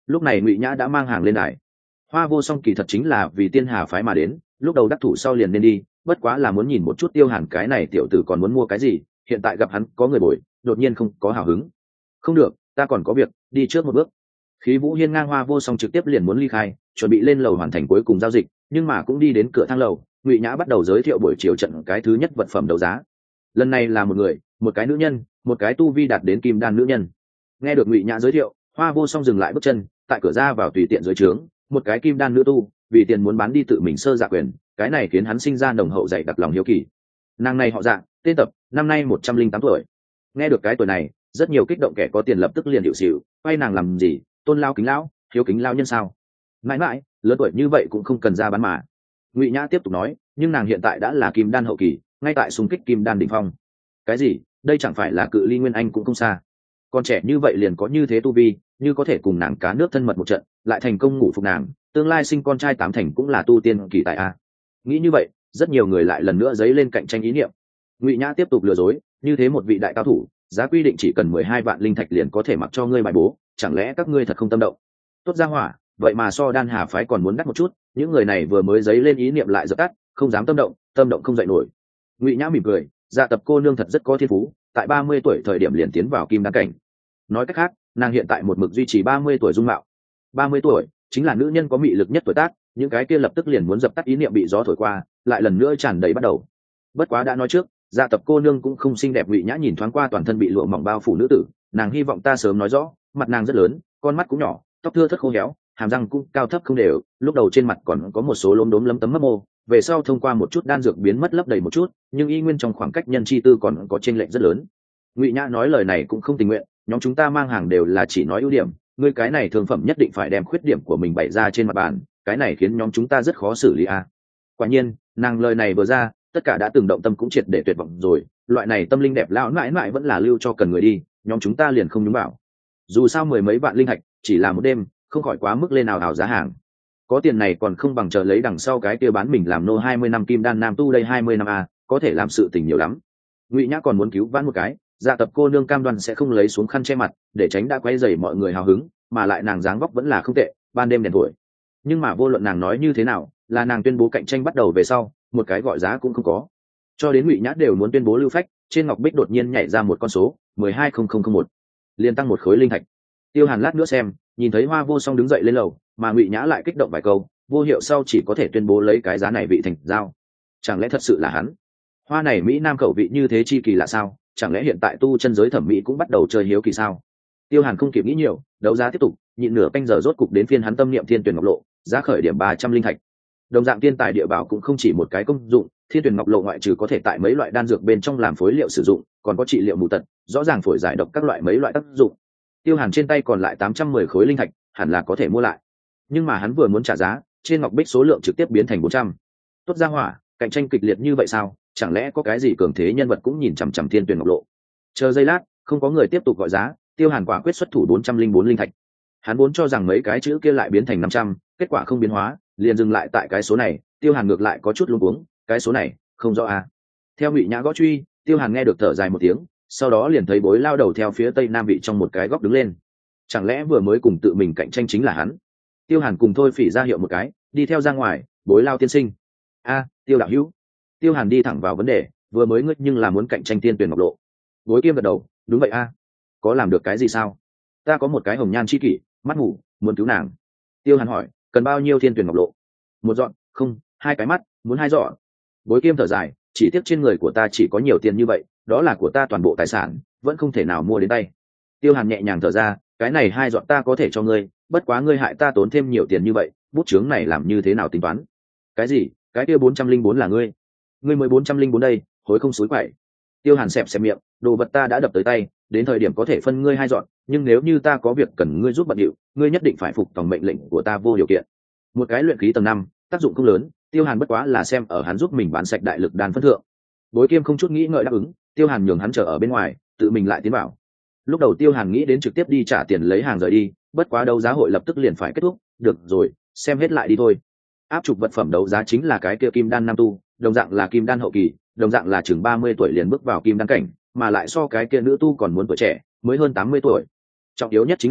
lúc này ngụy nhã đã mang hàng lên đài. Hoa Vô Song kỳ thật chính là vì Tiên Hà phái mà đến, lúc đầu đắc thủ sau liền nên đi, bất quá là muốn nhìn một chút Tiêu Hàn cái này tiểu tử còn muốn mua cái gì, hiện tại gặp hắn có người bồi, đột nhiên không có hào hứng. Không được, ta còn có việc, đi trước một bước. Khí Vũ Hiên ngang Hoa Vô Song trực tiếp liền muốn ly khai, chuẩn bị lên lầu hoàn thành cuối cùng giao dịch, nhưng mà cũng đi đến cửa thang lầu, ngụy nhã bắt đầu giới thiệu buổi chiều trận cái thứ nhất vật phẩm đấu giá. Lần này là một người, một cái nữ nhân, một cái tu vi đạt đến kim đan nữ nhân. Nghe được ngụy nhã giới thiệu, Hoa Vô Song dừng lại bước chân, tại cửa ra vào tùy tiện dưới trướng, một cái kim đan nữ tu, vì tiền muốn bán đi tự mình sơ dạ quyền, cái này khiến hắn sinh ra nồng hậu dày đặc lòng hiếu kỳ. Nàng này họ Dạ, tên Tập, năm nay một trăm linh tám tuổi. Nghe được cái tuổi này, rất nhiều kích động kẻ có tiền lập tức liền hiệu xỉu, quay nàng làm gì, tôn lao kính lão, hiếu kính lao nhân sao? Mãi mãi, lớn tuổi như vậy cũng không cần ra bán mà. Ngụy Nhã tiếp tục nói, nhưng nàng hiện tại đã là kim đan hậu kỳ, ngay tại xung kích kim đan đỉnh phong. Cái gì? Đây chẳng phải là cự ly nguyên anh cũng không xa. Còn trẻ như vậy liền có như thế tu vi, như có thể cùng nàng cá nước thân mật một trận, lại thành công ngủ phục nàng, tương lai sinh con trai tám thành cũng là tu tiên kỳ tài a. Nghĩ như vậy, rất nhiều người lại lần nữa dấy lên cạnh tranh ý niệm. Ngụy Nhã tiếp tục lừa dối, như thế một vị đại cao thủ, giá quy định chỉ cần mười hai vạn linh thạch liền có thể mặc cho ngươi bài bố, chẳng lẽ các ngươi thật không tâm động? Tốt ra hỏa, vậy mà so Đan Hà phái còn muốn đắt một chút, những người này vừa mới dấy lên ý niệm lại dập tắt, không dám tâm động, tâm động không dậy nổi. Ngụy Nhã mỉm cười, Dạ Tập cô nương thật rất có thiên phú, tại ba mươi tuổi thời điểm liền tiến vào kim đan cảnh. Nói cách khác, nàng hiện tại một mực duy trì ba mươi tuổi dung mạo. ba mươi tuổi chính là nữ nhân có mị lực nhất tuổi tác, những cái kia lập tức liền muốn dập tắt ý niệm bị gió thổi qua, lại lần nữa tràn đầy bắt đầu. Bất quá đã nói trước, Dạ Tập cô nương cũng không xinh đẹp. Ngụy Nhã nhìn thoáng qua toàn thân bị lụa mỏng bao phủ nữ tử, nàng hy vọng ta sớm nói rõ, mặt nàng rất lớn, con mắt cũng nhỏ, tóc thưa thớt khô héo, hàm răng cũng cao thấp không đều, lúc đầu trên mặt còn có một số lốm đốm lấm tấm mấp mô, về sau thông qua một chút đan dược biến mất lấp đầy một chút, nhưng y nguyên trong khoảng cách nhân chi tư còn có chênh lệch rất lớn. Ngụy Nhã nói lời này cũng không tình nguyện, nhóm chúng ta mang hàng đều là chỉ nói ưu điểm, ngươi cái này thương phẩm nhất định phải đem khuyết điểm của mình bày ra trên mặt bàn, cái này khiến nhóm chúng ta rất khó xử lý a. Quả nhiên, nàng lời này vừa ra, tất cả đã từng động tâm cũng triệt để tuyệt vọng rồi, loại này tâm linh đẹp lão mãi mãi vẫn là lưu cho cần người đi, nhóm chúng ta liền không nhúng bảo. Dù sao mười mấy vạn linh thạch, chỉ là một đêm, không khỏi quá mức lên nào ảo giá hàng. Có tiền này còn không bằng chờ lấy đằng sau cái kia bán mình làm nô hai mươi năm kim đan nam tu đây hai mươi năm a, có thể làm sự tình nhiều lắm. Ngụy Nhã còn muốn cứu vãn một cái, Dạ Tập cô nương cam đoan sẽ không lấy xuống khăn che mặt, để tránh đã quấy rầy mọi người hào hứng, mà lại nàng dáng vóc vẫn là không tệ, ban đêm đèn tuổi. Nhưng mà vô luận nàng nói như thế nào, là nàng tuyên bố cạnh tranh bắt đầu về sau, một cái gọi giá cũng không có. Cho đến Ngụy Nhã đều muốn tuyên bố lưu phách, trên ngọc bích đột nhiên nhảy ra một con số, mười hai không không không một, liền tăng một khối linh thạch. Tiêu Hàn lát nữa xem, nhìn thấy Hoa Vô Song đứng dậy lên lầu, mà Ngụy Nhã lại kích động vài câu, vô hiệu sau chỉ có thể tuyên bố lấy cái giá này vị thành giao. Chẳng lẽ thật sự là hắn? Hoa này mỹ nam khẩu vị như thế chi kỳ lạ sao? Chẳng lẽ hiện tại tu chân giới thẩm mỹ cũng bắt đầu chơi hiếu kỳ sao? Tiêu Hàn không kịp nghĩ nhiều, đấu giá tiếp tục, nhịn nửa canh giờ rốt cục đến phiên hắn tâm niệm Thiên Tuyển Ngọc Lộ, giá khởi điểm ba trăm linh thạch. Đồng dạng tiên tài địa bảo cũng không chỉ một cái công dụng, Thiên Tuyển Ngọc Lộ ngoại trừ có thể tại mấy loại đan dược bên trong làm phối liệu sử dụng, còn có trị liệu mù tật, rõ ràng phổi giải độc các loại mấy loại tác dụng. Tiêu Hàn trên tay còn lại tám trăm mười khối linh thạch, hẳn là có thể mua lại. Nhưng mà hắn vừa muốn trả giá, trên ngọc bích số lượng trực tiếp biến thành bốn trăm. Tốt ra hỏa, cạnh tranh kịch liệt như vậy sao? Chẳng lẽ có cái gì cường thế nhân vật cũng nhìn chằm chằm Thiên Tuyển Ngọc Lộ? Chờ giây lát, không có người tiếp tục gọi giá, Tiêu Hàn quả quyết xuất thủ bốn trăm linh bốn linh thạch. Hắn vốn cho rằng mấy cái chữ kia lại biến thành năm trăm, kết quả không biến hóa, liền dừng lại tại cái số này. Tiêu Hàn ngược lại có chút luống cuống, cái số này không rõ à? Theo Ngụy Nhã gõ truy, Tiêu Hàn nghe được thở dài một tiếng, sau đó liền thấy Bối lao đầu theo phía tây nam vị trong một cái góc đứng lên. Chẳng lẽ vừa mới cùng tự mình cạnh tranh chính là hắn? Tiêu Hàn cùng Thôi Phỉ ra hiệu một cái, đi theo ra ngoài. Bối lao tiên sinh. A, Tiêu đạo hữu. Tiêu Hàn đi thẳng vào vấn đề, vừa mới ngất nhưng là muốn cạnh tranh Tiên Tuyển Ngọc Lộ. Bối Kiêm gật đầu, đúng vậy a. Có làm được cái gì sao? Ta có một cái hồng nhan chi kỷ, mắt ngủ, muốn cứu nàng. Tiêu Hàn hỏi, cần bao nhiêu Thiên Tuyển Ngọc Lộ? Một dọn, không, hai cái mắt, muốn hai dọn. Bối Kiêm thở dài, chỉ tiếc trên người của ta chỉ có nhiều tiền như vậy, đó là của ta toàn bộ tài sản, vẫn không thể nào mua đến tay. Tiêu Hàn nhẹ nhàng thở ra, cái này hai dọn ta có thể cho ngươi, bất quá ngươi hại ta tốn thêm nhiều tiền như vậy, bút chướng này làm như thế nào tính toán? Cái gì? Cái kia bốn trăm linh bốn là ngươi? Ngươi mới bốn trăm linh bốn đây, hối không xúi quậy. Tiêu Hàn xẹp xẹp miệng, đồ vật ta đã đập tới tay, đến thời điểm có thể phân ngươi hai dọn, nhưng nếu như ta có việc cần ngươi giúp bận điệu, ngươi nhất định phải phục tòng mệnh lệnh của ta vô điều kiện. Một cái luyện khí tầng năm, tác dụng không lớn, Tiêu Hàn bất quá là xem ở hắn giúp mình bán sạch đại lực đan phân thượng. Bối Kiêm không chút nghĩ ngợi đáp ứng, Tiêu Hàn nhường hắn chờ ở bên ngoài, tự mình lại tiến vào. Lúc đầu Tiêu Hàn nghĩ đến trực tiếp đi trả tiền lấy hàng rời đi, bất quá đấu giá hội lập tức liền phải kết thúc, được rồi, xem hết lại đi thôi. Áp trục vật phẩm đấu giá chính là cái kia kim đan nam tu, đồng dạng là kim đan hậu kỳ, đồng dạng là chừng ba mươi tuổi liền bước vào kim đan cảnh, mà lại so cái kia nữ tu còn muốn tuổi trẻ, mới hơn tám mươi tuổi. Trọng yếu nhất chính là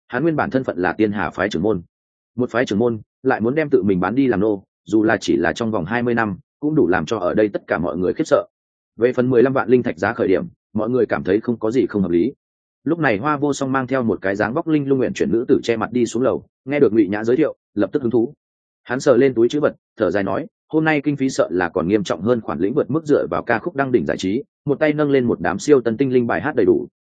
hắn nguyên bản thân phận là tiên hà phái trưởng môn, một phái trưởng môn lại muốn đem tự mình bán đi làm nô, dù là chỉ là trong vòng hai mươi năm cũng đủ làm cho ở đây tất cả mọi người khiếp sợ. Về phần mười lăm vạn linh thạch giá khởi điểm, mọi người cảm thấy không có gì không hợp lý. Lúc này Hoa Vô Song mang theo một cái dáng vóc linh lung nguyện chuyển nữ tử che mặt đi xuống lầu, nghe được Ngụy Nhã giới thiệu, lập tức hứng thú. Hắn sờ lên túi trữ vật, thở dài nói, hôm nay kinh phí sợ là còn nghiêm trọng hơn khoản lĩnh vượt mức dựa vào ca khúc đăng đỉnh giải trí, một tay nâng lên một đám siêu tân tinh linh bài hát đầy đủ,